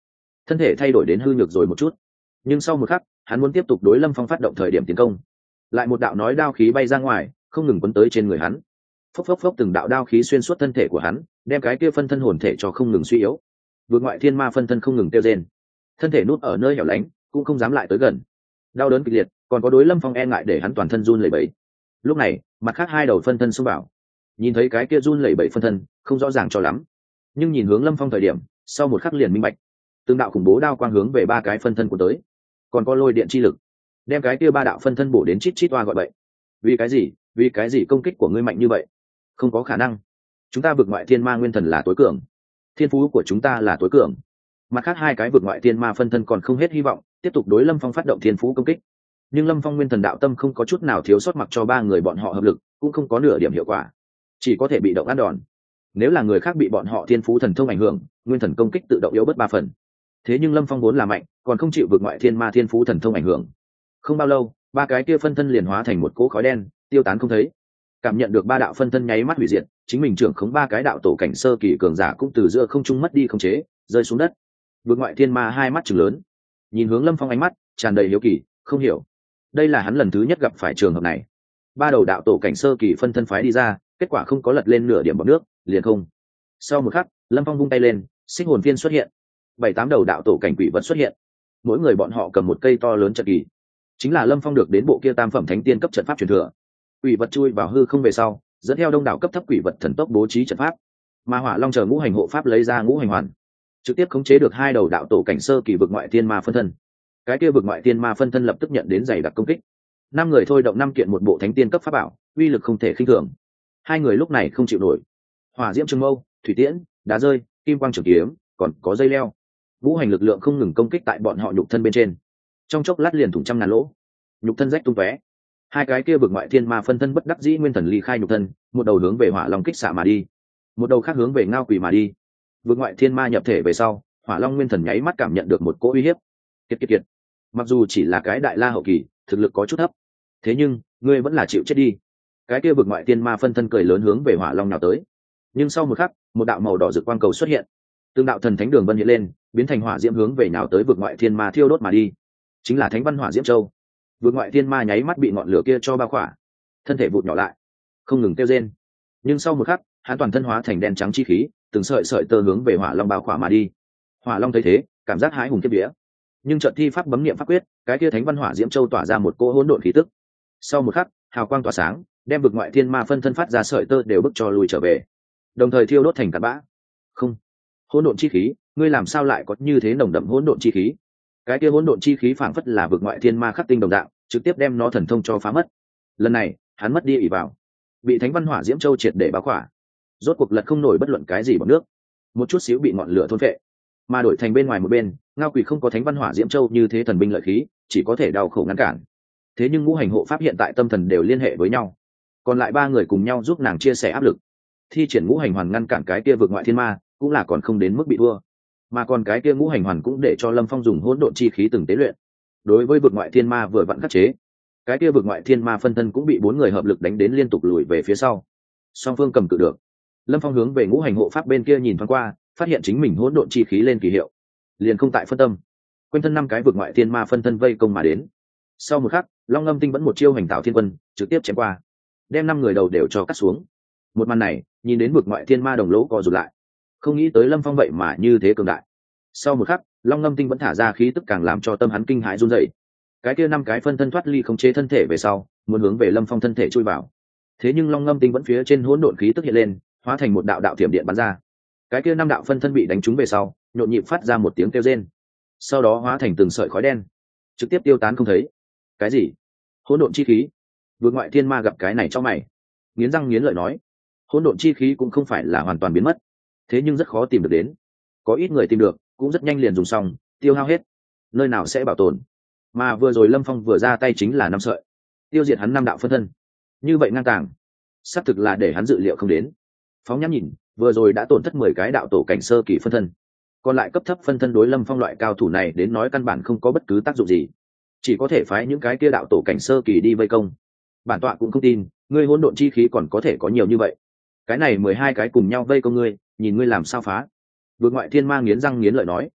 thân thể thay đổi đến hư nhược rồi một chút, nhưng sau một khắc hắn muốn tiếp tục đối lâm phong phát động thời điểm tiến công. Lại một đạo nói đao khí bay ra ngoài, không ngừng quấn tới trên người hắn. Phốc phốc phốc, từng đạo đao khí xuyên suốt thân thể của hắn, đem cái kia phân thân hồn thể cho không ngừng suy yếu. Vượt ngoại thiên ma phân thân không ngừng tiêu rên, thân thể nút ở nơi hẻo lánh, cũng không dám lại tới gần. Đau đớn kịch liệt, còn có đối lâm phong e ngại để hắn toàn thân run lẩy bẩy. Lúc này mặt khác hai đầu phân thân xông vào, nhìn thấy cái kia run lẩy bẩy phân thân không rõ ràng cho lắm, nhưng nhìn hướng lâm phong thời điểm sau một khắc liền minh bạch. Từng đạo khủng bố đao quang hướng về ba cái phân thân của tới, còn có lôi điện chi lực đem cái kia ba đạo phân thân bổ đến chít chít toa gọi bậy. Vì cái gì? Vì cái gì công kích của ngươi mạnh như vậy? Không có khả năng, chúng ta vượt ngoại thiên ma nguyên thần là tối cường, thiên phú của chúng ta là tối cường. Mặt khác hai cái vượt ngoại thiên ma phân thân còn không hết hy vọng, tiếp tục đối lâm phong phát động thiên phú công kích. Nhưng lâm phong nguyên thần đạo tâm không có chút nào thiếu sót, mặc cho ba người bọn họ hợp lực cũng không có nửa điểm hiệu quả, chỉ có thể bị động ăn đòn. Nếu là người khác bị bọn họ thiên phú thần thông ảnh hưởng, nguyên thần công kích tự động yếu bớt ba phần. Thế nhưng lâm phong vốn là mạnh, còn không chịu vượt ngoại thiên ma thiên phú thần thông ảnh hưởng. Không bao lâu, ba cái kia phân thân liền hóa thành một cỗ khói đen, tiêu tán không thấy. Cảm nhận được ba đạo phân thân nháy mắt hủy diệt, chính mình trưởng khống ba cái đạo tổ cảnh sơ kỳ cường giả cũng từ giữa không trung mất đi khống chế, rơi xuống đất. Vượt ngoại thiên ma hai mắt trừng lớn, nhìn hướng lâm phong, ánh mắt tràn đầy hiếu kỳ, không hiểu. Đây là hắn lần thứ nhất gặp phải trường hợp này. Ba đầu đạo tổ cảnh sơ kỳ phân thân phái đi ra, kết quả không có lật lên nửa điểm bọt nước, liền không. Sau một khắc, lâm phong vung tay lên, sinh hồn phiên xuất hiện, bảy tám đầu đạo tổ cảnh quỷ vật xuất hiện, mỗi người bọn họ cầm một cây to lớn trận kỳ, chính là lâm phong được đến bộ kia tam phẩm thánh tiên cấp trận pháp truyền thừa. Quỷ vật chui vào hư không về sau, dẫn theo đông đảo cấp thấp quỷ vật thần tốc bố trí trận pháp, mà hỏa long chờ ngũ hành hộ pháp lấy ra ngũ hành hoàn, trực tiếp khống chế được hai đầu đạo tổ cảnh sơ kỳ vực ngoại thiên ma phân thân. Cái kia vực ngoại thiên ma phân thân lập tức nhận đến dày đặc công kích. Năm người thôi động năm kiện một bộ thánh tiên cấp pháp bảo, uy lực không thể khinh thường. Hai người lúc này không chịu nổi, hỏa diễm trường mâu, thủy tiễn, đá rơi, kim quang trường kiếm, còn có dây leo, ngũ hành lực lượng không ngừng công kích tại bọn họ nhục thân bên trên. Trong chốc lát liền thủng trăm ngàn lỗ, nhục thân rách tung tóe. Hai cái kia vực ngoại thiên ma phân thân bất đắc dĩ nguyên thần ly khai nhục thân, một đầu hướng về hỏa long kích xạ mà đi, một đầu khác hướng về ngao quỷ mà đi. Vực ngoại thiên ma nhập thể về sau, hỏa long nguyên thần nháy mắt cảm nhận được một cỗ uy hiếp. Kiệt kiệt kiệt, mặc dù chỉ là cái đại la hậu kỳ, thực lực có chút thấp, thế nhưng ngươi vẫn là chịu chết đi. Cái kia vực ngoại thiên ma phân thân cười lớn hướng về hỏa long nào tới. Nhưng sau một khắc, một đạo màu đỏ rực quang cầu xuất hiện, tương đạo thần thánh đường vân hiện lên, biến thành hỏa diễm hướng về nào tới vực ngoại thiên ma thiêu đốt mà đi. Chính là thánh văn hỏa diễm châu. Vực ngoại thiên ma nháy mắt bị ngọn lửa kia cho bao khỏa, thân thể vụt nhỏ lại, không ngừng kêu rên. Nhưng sau một khắc, hắn toàn thân hóa thành đen trắng chi khí, từng sợi sợi tơ hướng về hỏa long bao khỏa mà đi. Hỏa long thấy thế, cảm giác hãi hùng kiếp vía, nhưng trận thi pháp bấm niệm pháp quyết, cái kia thánh văn hỏa diễm châu tỏa ra một cỗ hỗn độn khí tức. Sau một khắc, hào quang tỏa sáng, đem vực ngoại thiên ma phân thân phát ra sợi tơ đều bức cho lùi trở về, đồng thời thiêu đốt thành cát bã. Không, hỗn độn chi khí, ngươi làm sao lại có như thế nồng đậm hỗn độn chi khí? Cái kia hỗn độn chi khí phảng phất là vực ngoại thiên ma khắc tinh đồng dạng, trực tiếp đem nó thần thông cho phá mất. Lần này, hắn mất đi ỷ vào, bị thánh văn hỏa diễm châu triệt để bá khỏa, rốt cuộc lật không nổi bất luận cái gì bằng nước, một chút xíu bị ngọn lửa thôn phệ. Mà đổi thành bên ngoài một bên, ngao quỷ không có thánh văn hỏa diễm châu như thế thần binh lợi khí, chỉ có thể đau khổ ngăn cản. Thế nhưng ngũ hành hộ pháp hiện tại tâm thần đều liên hệ với nhau, còn lại ba người cùng nhau giúp nàng chia sẻ áp lực, thi triển ngũ hành hoàn ngăn cản cái kia vực ngoại thiên ma, cũng là còn không đến mức bị thua. Mà còn cái kia ngũ hành hoàn cũng để cho lâm phong dùng hỗn độn chi khí từng tế luyện. Đối với vực ngoại thiên ma vừa vặn khắc chế, cái kia vực ngoại thiên ma phân thân cũng bị bốn người hợp lực đánh đến liên tục lùi về phía sau. Song phương cầm cự được. Lâm phong hướng về ngũ hành hộ pháp bên kia nhìn thoáng qua, phát hiện chính mình hỗn độn chi khí lên kỳ hiệu, liền không tại phân tâm, quanh thân năm cái vực ngoại thiên ma phân thân vây công mà đến. Sau một khắc, long ngâm tinh vẫn một chiêu hành tạo thiên quân trực tiếp chém qua, đem năm người đầu đều cho cắt xuống. Một màn này nhìn đến vực ngoại thiên ma đồng lỗ co rụt lại, không nghĩ tới lâm phong vậy mà như thế cường đại. Sau một khắc, long ngâm tinh vẫn thả ra khí tức càng làm cho tâm hắn kinh hãi run rẩy. Cái kia năm cái phân thân thoát ly khống chế thân thể về sau, muốn hướng về lâm phong thân thể chui vào, thế nhưng long ngâm tinh vẫn phía trên hỗn độn khí tức hiện lên, hóa thành một đạo đạo thiểm điện bắn ra. Cái kia năm đạo phân thân bị đánh trúng về sau, nhộn nhịp phát ra một tiếng kêu rên, sau đó hóa thành từng sợi khói đen, trực tiếp tiêu tán không thấy. Cái gì? Hỗn độn chi khí? Vượt ngoại thiên ma gặp cái này cho mày, nghiến răng nghiến lợi nói, hỗn độn chi khí cũng không phải là hoàn toàn biến mất, thế nhưng rất khó tìm được đến, có ít người tìm được cũng rất nhanh liền dùng xong, tiêu hao hết, nơi nào sẽ bảo tồn. Mà vừa rồi lâm phong vừa ra tay chính là năm sợi, tiêu diệt hắn năm đạo phân thân, như vậy ngang tàng, xác thực là để hắn dự liệu không đến. Phóng nhãn nhìn, vừa rồi đã tổn thất mười cái đạo tổ cảnh sơ kỳ phân thân, còn lại cấp thấp phân thân đối lâm phong loại cao thủ này đến nói căn bản không có bất cứ tác dụng gì, chỉ có thể phái những cái kia đạo tổ cảnh sơ kỳ đi vây công. Bản tọa cũng không tin ngươi hỗn độn chi khí còn có thể có nhiều như vậy, cái này mười hai cái cùng nhau vây công ngươi, nhìn ngươi làm sao phá. Vượt ngoại thiên ma nghiến răng nghiến lợi nói.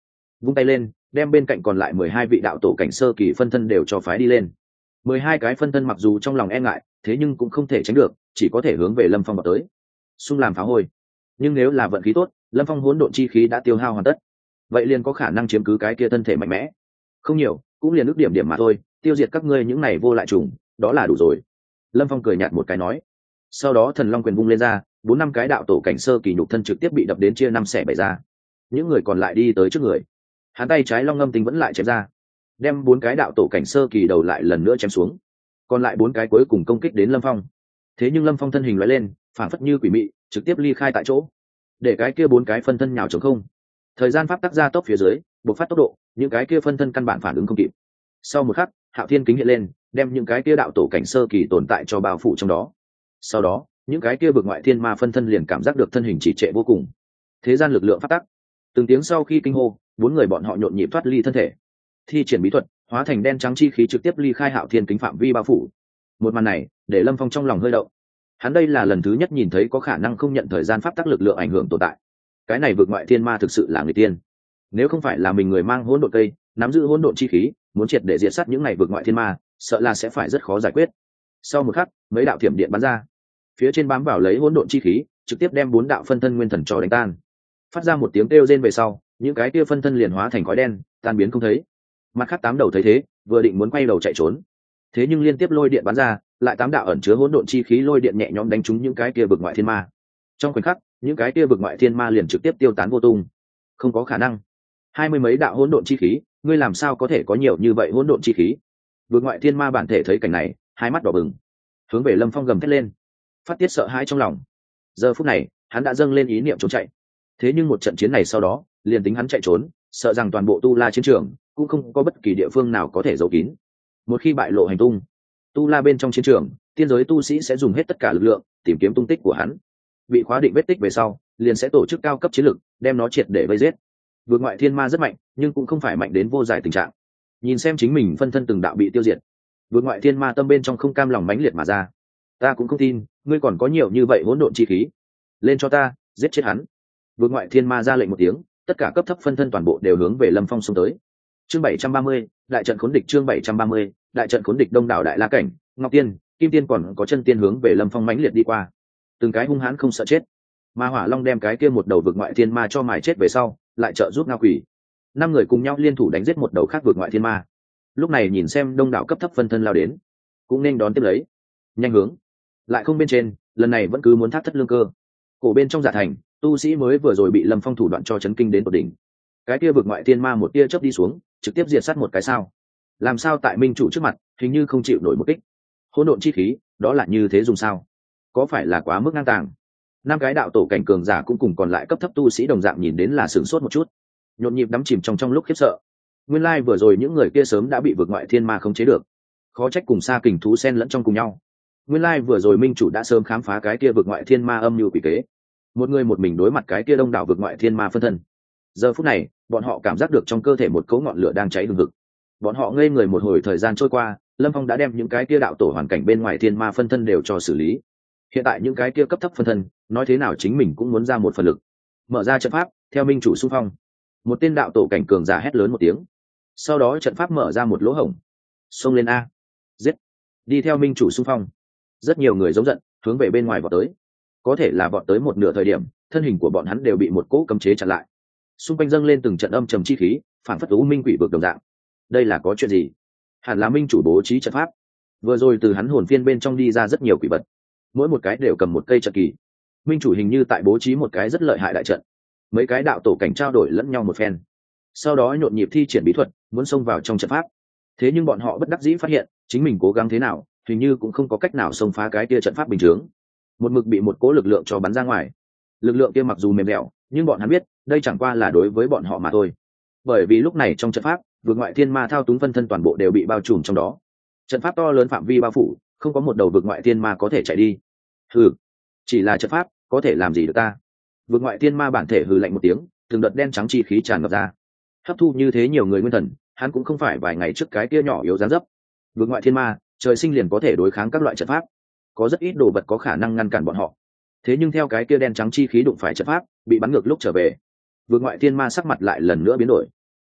vung tay lên đem bên cạnh còn lại mười hai vị đạo tổ cảnh sơ kỳ phân thân đều cho phái đi lên. Mười hai cái phân thân mặc dù trong lòng e ngại, thế nhưng cũng không thể tránh được, chỉ có thể hướng về Lâm Phong vào tới xung làm phá hôi. Nhưng nếu là vận khí tốt, Lâm Phong hỗn độn chi khí đã tiêu hao hoàn tất, vậy liền có khả năng chiếm cứ cái kia thân thể mạnh mẽ. Không nhiều, cũng liền ước điểm điểm mà thôi, tiêu diệt các ngươi những này vô lại trùng, đó là đủ rồi. Lâm Phong cười nhạt một cái nói. Sau đó thần long quyền vung lên ra, bốn năm cái đạo tổ cảnh sơ kỳ nhục thân trực tiếp bị đập đến chia năm xẻ bảy ra. Những người còn lại đi tới trước người, hắn tay trái long ngâm tinh vẫn lại chém ra, đem bốn cái đạo tổ cảnh sơ kỳ đầu lại lần nữa chém xuống. Còn lại bốn cái cuối cùng công kích đến Lâm Phong. Thế nhưng Lâm Phong thân hình lóe lên, phảng phất như quỷ mị, trực tiếp ly khai tại chỗ, để cái kia bốn cái phân thân nhào trống không. Thời gian pháp tắc ra tốc phía dưới, bộc phát tốc độ, những cái kia phân thân căn bản phản ứng không kịp. Sau một khắc, Hạo Thiên kính hiện lên, đem những cái kia đạo tổ cảnh sơ kỳ tồn tại cho bao phủ trong đó. Sau đó, những cái kia vực ngoại thiên ma phân thân liền cảm giác được thân hình trì trệ vô cùng. Thế gian lực lượng pháp tắc. Từng tiếng sau khi kinh hô, bốn người bọn họ nhộn nhịp thoát ly thân thể, thi triển bí thuật, hóa thành đen trắng chi khí trực tiếp ly khai Hạo Thiên kính phạm vi bao phủ. Một màn này, để Lâm Phong trong lòng hơi động. Hắn đây là lần thứ nhất nhìn thấy có khả năng không nhận thời gian pháp tắc lực lượng ảnh hưởng tồn tại. Cái này vực ngoại thiên ma thực sự là người tiên. Nếu không phải là mình người mang hỗn độn cây, nắm giữ hỗn độn chi khí, muốn triệt để diệt sát những này vực ngoại thiên ma, sợ là sẽ phải rất khó giải quyết. Sau một khắc, mấy đạo thiểm điện bắn ra, phía trên bám vào lấy hỗn độn chi khí, trực tiếp đem bốn đạo phân thân nguyên thần cho đánh tan. Phát ra một tiếng kêu rên về sau, những cái kia phân thân liền hóa thành khói đen, tan biến không thấy. Mặt khác tám đầu thấy thế, vừa định muốn quay đầu chạy trốn, thế nhưng liên tiếp lôi điện bắn ra, lại tám đạo ẩn chứa hỗn độn chi khí lôi điện nhẹ nhõm đánh trúng những cái kia vực ngoại thiên ma. Trong khoảnh khắc, những cái kia vực ngoại thiên ma liền trực tiếp tiêu tán vô tung. Không có khả năng, hai mươi mấy đạo hỗn độn chi khí, ngươi làm sao có thể có nhiều như vậy hỗn độn chi khí? Vực ngoại thiên ma bản thể thấy cảnh này, hai mắt đỏ bừng, hướng về Lâm Phong gầm thét lên, phát tiết sợ hãi trong lòng. Giờ phút này, hắn đã dâng lên ý niệm trốn chạy. Thế nhưng một trận chiến này sau đó, liền tính hắn chạy trốn, sợ rằng toàn bộ tu la chiến trường cũng không có bất kỳ địa phương nào có thể giấu kín. Một khi bại lộ hành tung, tu la bên trong chiến trường, tiên giới tu sĩ sẽ dùng hết tất cả lực lượng tìm kiếm tung tích của hắn. Bị khóa định vết tích về sau, liền sẽ tổ chức cao cấp chiến lực, đem nó triệt để vây giết. Vượt ngoại thiên ma rất mạnh, nhưng cũng không phải mạnh đến vô giải tình trạng. Nhìn xem chính mình phân thân từng đạo bị tiêu diệt, vượt ngoại thiên ma tâm bên trong không cam lòng mãnh liệt mà ra. Ta cũng không tin, ngươi còn có nhiều như vậy hỗn độn chi khí. Lên cho ta, giết chết hắn. Vượt ngoại thiên ma ra lệnh một tiếng, tất cả cấp thấp phân thân toàn bộ đều hướng về Lâm Phong xông tới. Chương bảy trăm ba mươi, đại trận khốn địch. Chương bảy trăm ba mươi, đại trận khốn địch. Đông đảo đại la cảnh, Ngọc Tiên, Kim Tiên còn có chân tiên hướng về Lâm Phong mãnh liệt đi qua. Từng cái hung hãn không sợ chết. Ma Hỏa Long đem cái kia một đầu vực ngoại thiên ma cho mài chết về sau, lại trợ giúp Ngao Quỷ. Năm người cùng nhau liên thủ đánh giết một đầu khác vực ngoại thiên ma. Lúc này nhìn xem đông đảo cấp thấp phân thân lao đến, cũng nên đón tiếp lấy. Nhanh hướng, lại không bên trên, lần này vẫn cứ muốn thác thất lương cơ. Cổ bên trong Dạ Thành, tu sĩ mới vừa rồi bị Lâm Phong thủ đoạn cho chấn kinh đến tột đỉnh. Cái kia vực ngoại thiên ma một tia chớp đi xuống, trực tiếp diệt sát một cái sao. Làm sao tại minh chủ trước mặt, hình như không chịu nổi một kích. Hỗn độn chi khí, đó là như thế dùng sao? Có phải là quá mức ngang tàng? Năm cái đạo tổ cảnh cường giả cũng cùng còn lại cấp thấp tu sĩ đồng dạng nhìn đến là sửng sốt một chút, nhộn nhịp đắm chìm trong trong lúc khiếp sợ. Nguyên lai like vừa rồi những người kia sớm đã bị vực ngoại thiên ma khống chế được, khó trách cùng xa kình thú xen lẫn trong cùng nhau. Nguyên lai like vừa rồi minh chủ đã sớm khám phá cái kia vực ngoại thiên ma âm mưu quỷ kế, một người một mình đối mặt cái kia đông đảo vực ngoại thiên ma phân thân. Giờ phút này, bọn họ cảm giác được trong cơ thể một cấu ngọn lửa đang cháy hừng hực. Bọn họ ngây người một hồi thời gian trôi qua, Lâm Phong đã đem những cái kia đạo tổ hoàn cảnh bên ngoài thiên ma phân thân đều cho xử lý. Hiện tại những cái kia cấp thấp phân thân, nói thế nào chính mình cũng muốn ra một phần lực. Mở ra trận pháp, theo minh chủ xung phong. Một tên đạo tổ cảnh cường giả hét lớn một tiếng. Sau đó trận pháp mở ra một lỗ hổng. Xông lên a, giết. Đi theo minh chủ xung phong. Rất nhiều người giống giận, hướng về bên ngoài vọt tới. Có thể là vọt tới một nửa thời điểm, thân hình của bọn hắn đều bị một cỗ cấm chế chặn lại. Xung quanh dâng lên từng trận âm trầm chi khí, phản phất u minh quỷ vực đồng dạng. Đây là có chuyện gì? Hẳn là minh chủ bố trí trận pháp. Vừa rồi từ hắn hồn phiên bên trong đi ra rất nhiều quỷ vật, mỗi một cái đều cầm một cây trận kỳ. Minh chủ hình như tại bố trí một cái rất lợi hại đại trận. Mấy cái đạo tổ cảnh trao đổi lẫn nhau một phen, sau đó nhộn nhịp thi triển bí thuật, muốn xông vào trong trận pháp. Thế nhưng bọn họ bất đắc dĩ phát hiện, chính mình cố gắng thế nào, hình như cũng không có cách nào xông phá cái kia trận pháp bình thường. Một mực bị một cố lực lượng cho bắn ra ngoài. Lực lượng kia mặc dù mềm dẻo, nhưng bọn hắn biết, đây chẳng qua là đối với bọn họ mà thôi. Bởi vì lúc này trong trận pháp, vực ngoại thiên ma thao túng phân thân toàn bộ đều bị bao trùm trong đó. Trận pháp to lớn phạm vi bao phủ, không có một đầu vực ngoại thiên ma có thể chạy đi. Hừ, chỉ là trận pháp, có thể làm gì được ta? Vực ngoại thiên ma bản thể hừ lạnh một tiếng, từng đợt đen trắng chi khí tràn ngập ra, hấp thu như thế nhiều người nguyên thần, hắn cũng không phải vài ngày trước cái kia nhỏ yếu dáng dấp. Vực ngoại thiên ma, trời sinh liền có thể đối kháng các loại trận pháp, có rất ít đồ vật có khả năng ngăn cản bọn họ. Thế nhưng theo cái kia đen trắng chi khí đụng phải trận pháp, bị bắn ngược lúc trở về, vực ngoại thiên ma sắc mặt lại lần nữa biến đổi.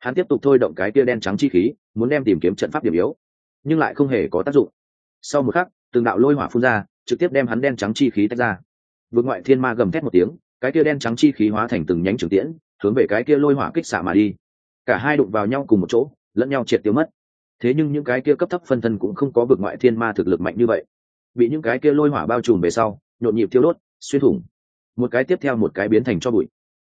hắn tiếp tục thôi động cái kia đen trắng chi khí muốn đem tìm kiếm trận pháp điểm yếu, nhưng lại không hề có tác dụng. Sau một khắc, từng đạo lôi hỏa phun ra, trực tiếp đem hắn đen trắng chi khí tách ra. Vực ngoại thiên ma gầm thét một tiếng, cái kia đen trắng chi khí hóa thành từng nhánh trường tiễn, hướng về cái kia lôi hỏa kích xạ mà đi. Cả hai đụng vào nhau cùng một chỗ, lẫn nhau triệt tiêu mất. Thế nhưng những cái kia cấp thấp phân thân cũng không có vực ngoại thiên ma thực lực mạnh như vậy. Bị những cái kia lôi hỏa bao trùm về sau, nhộn nhịp thiêu đốt, xuyên thủng. Một cái tiếp theo một cái biến thành cho bụi.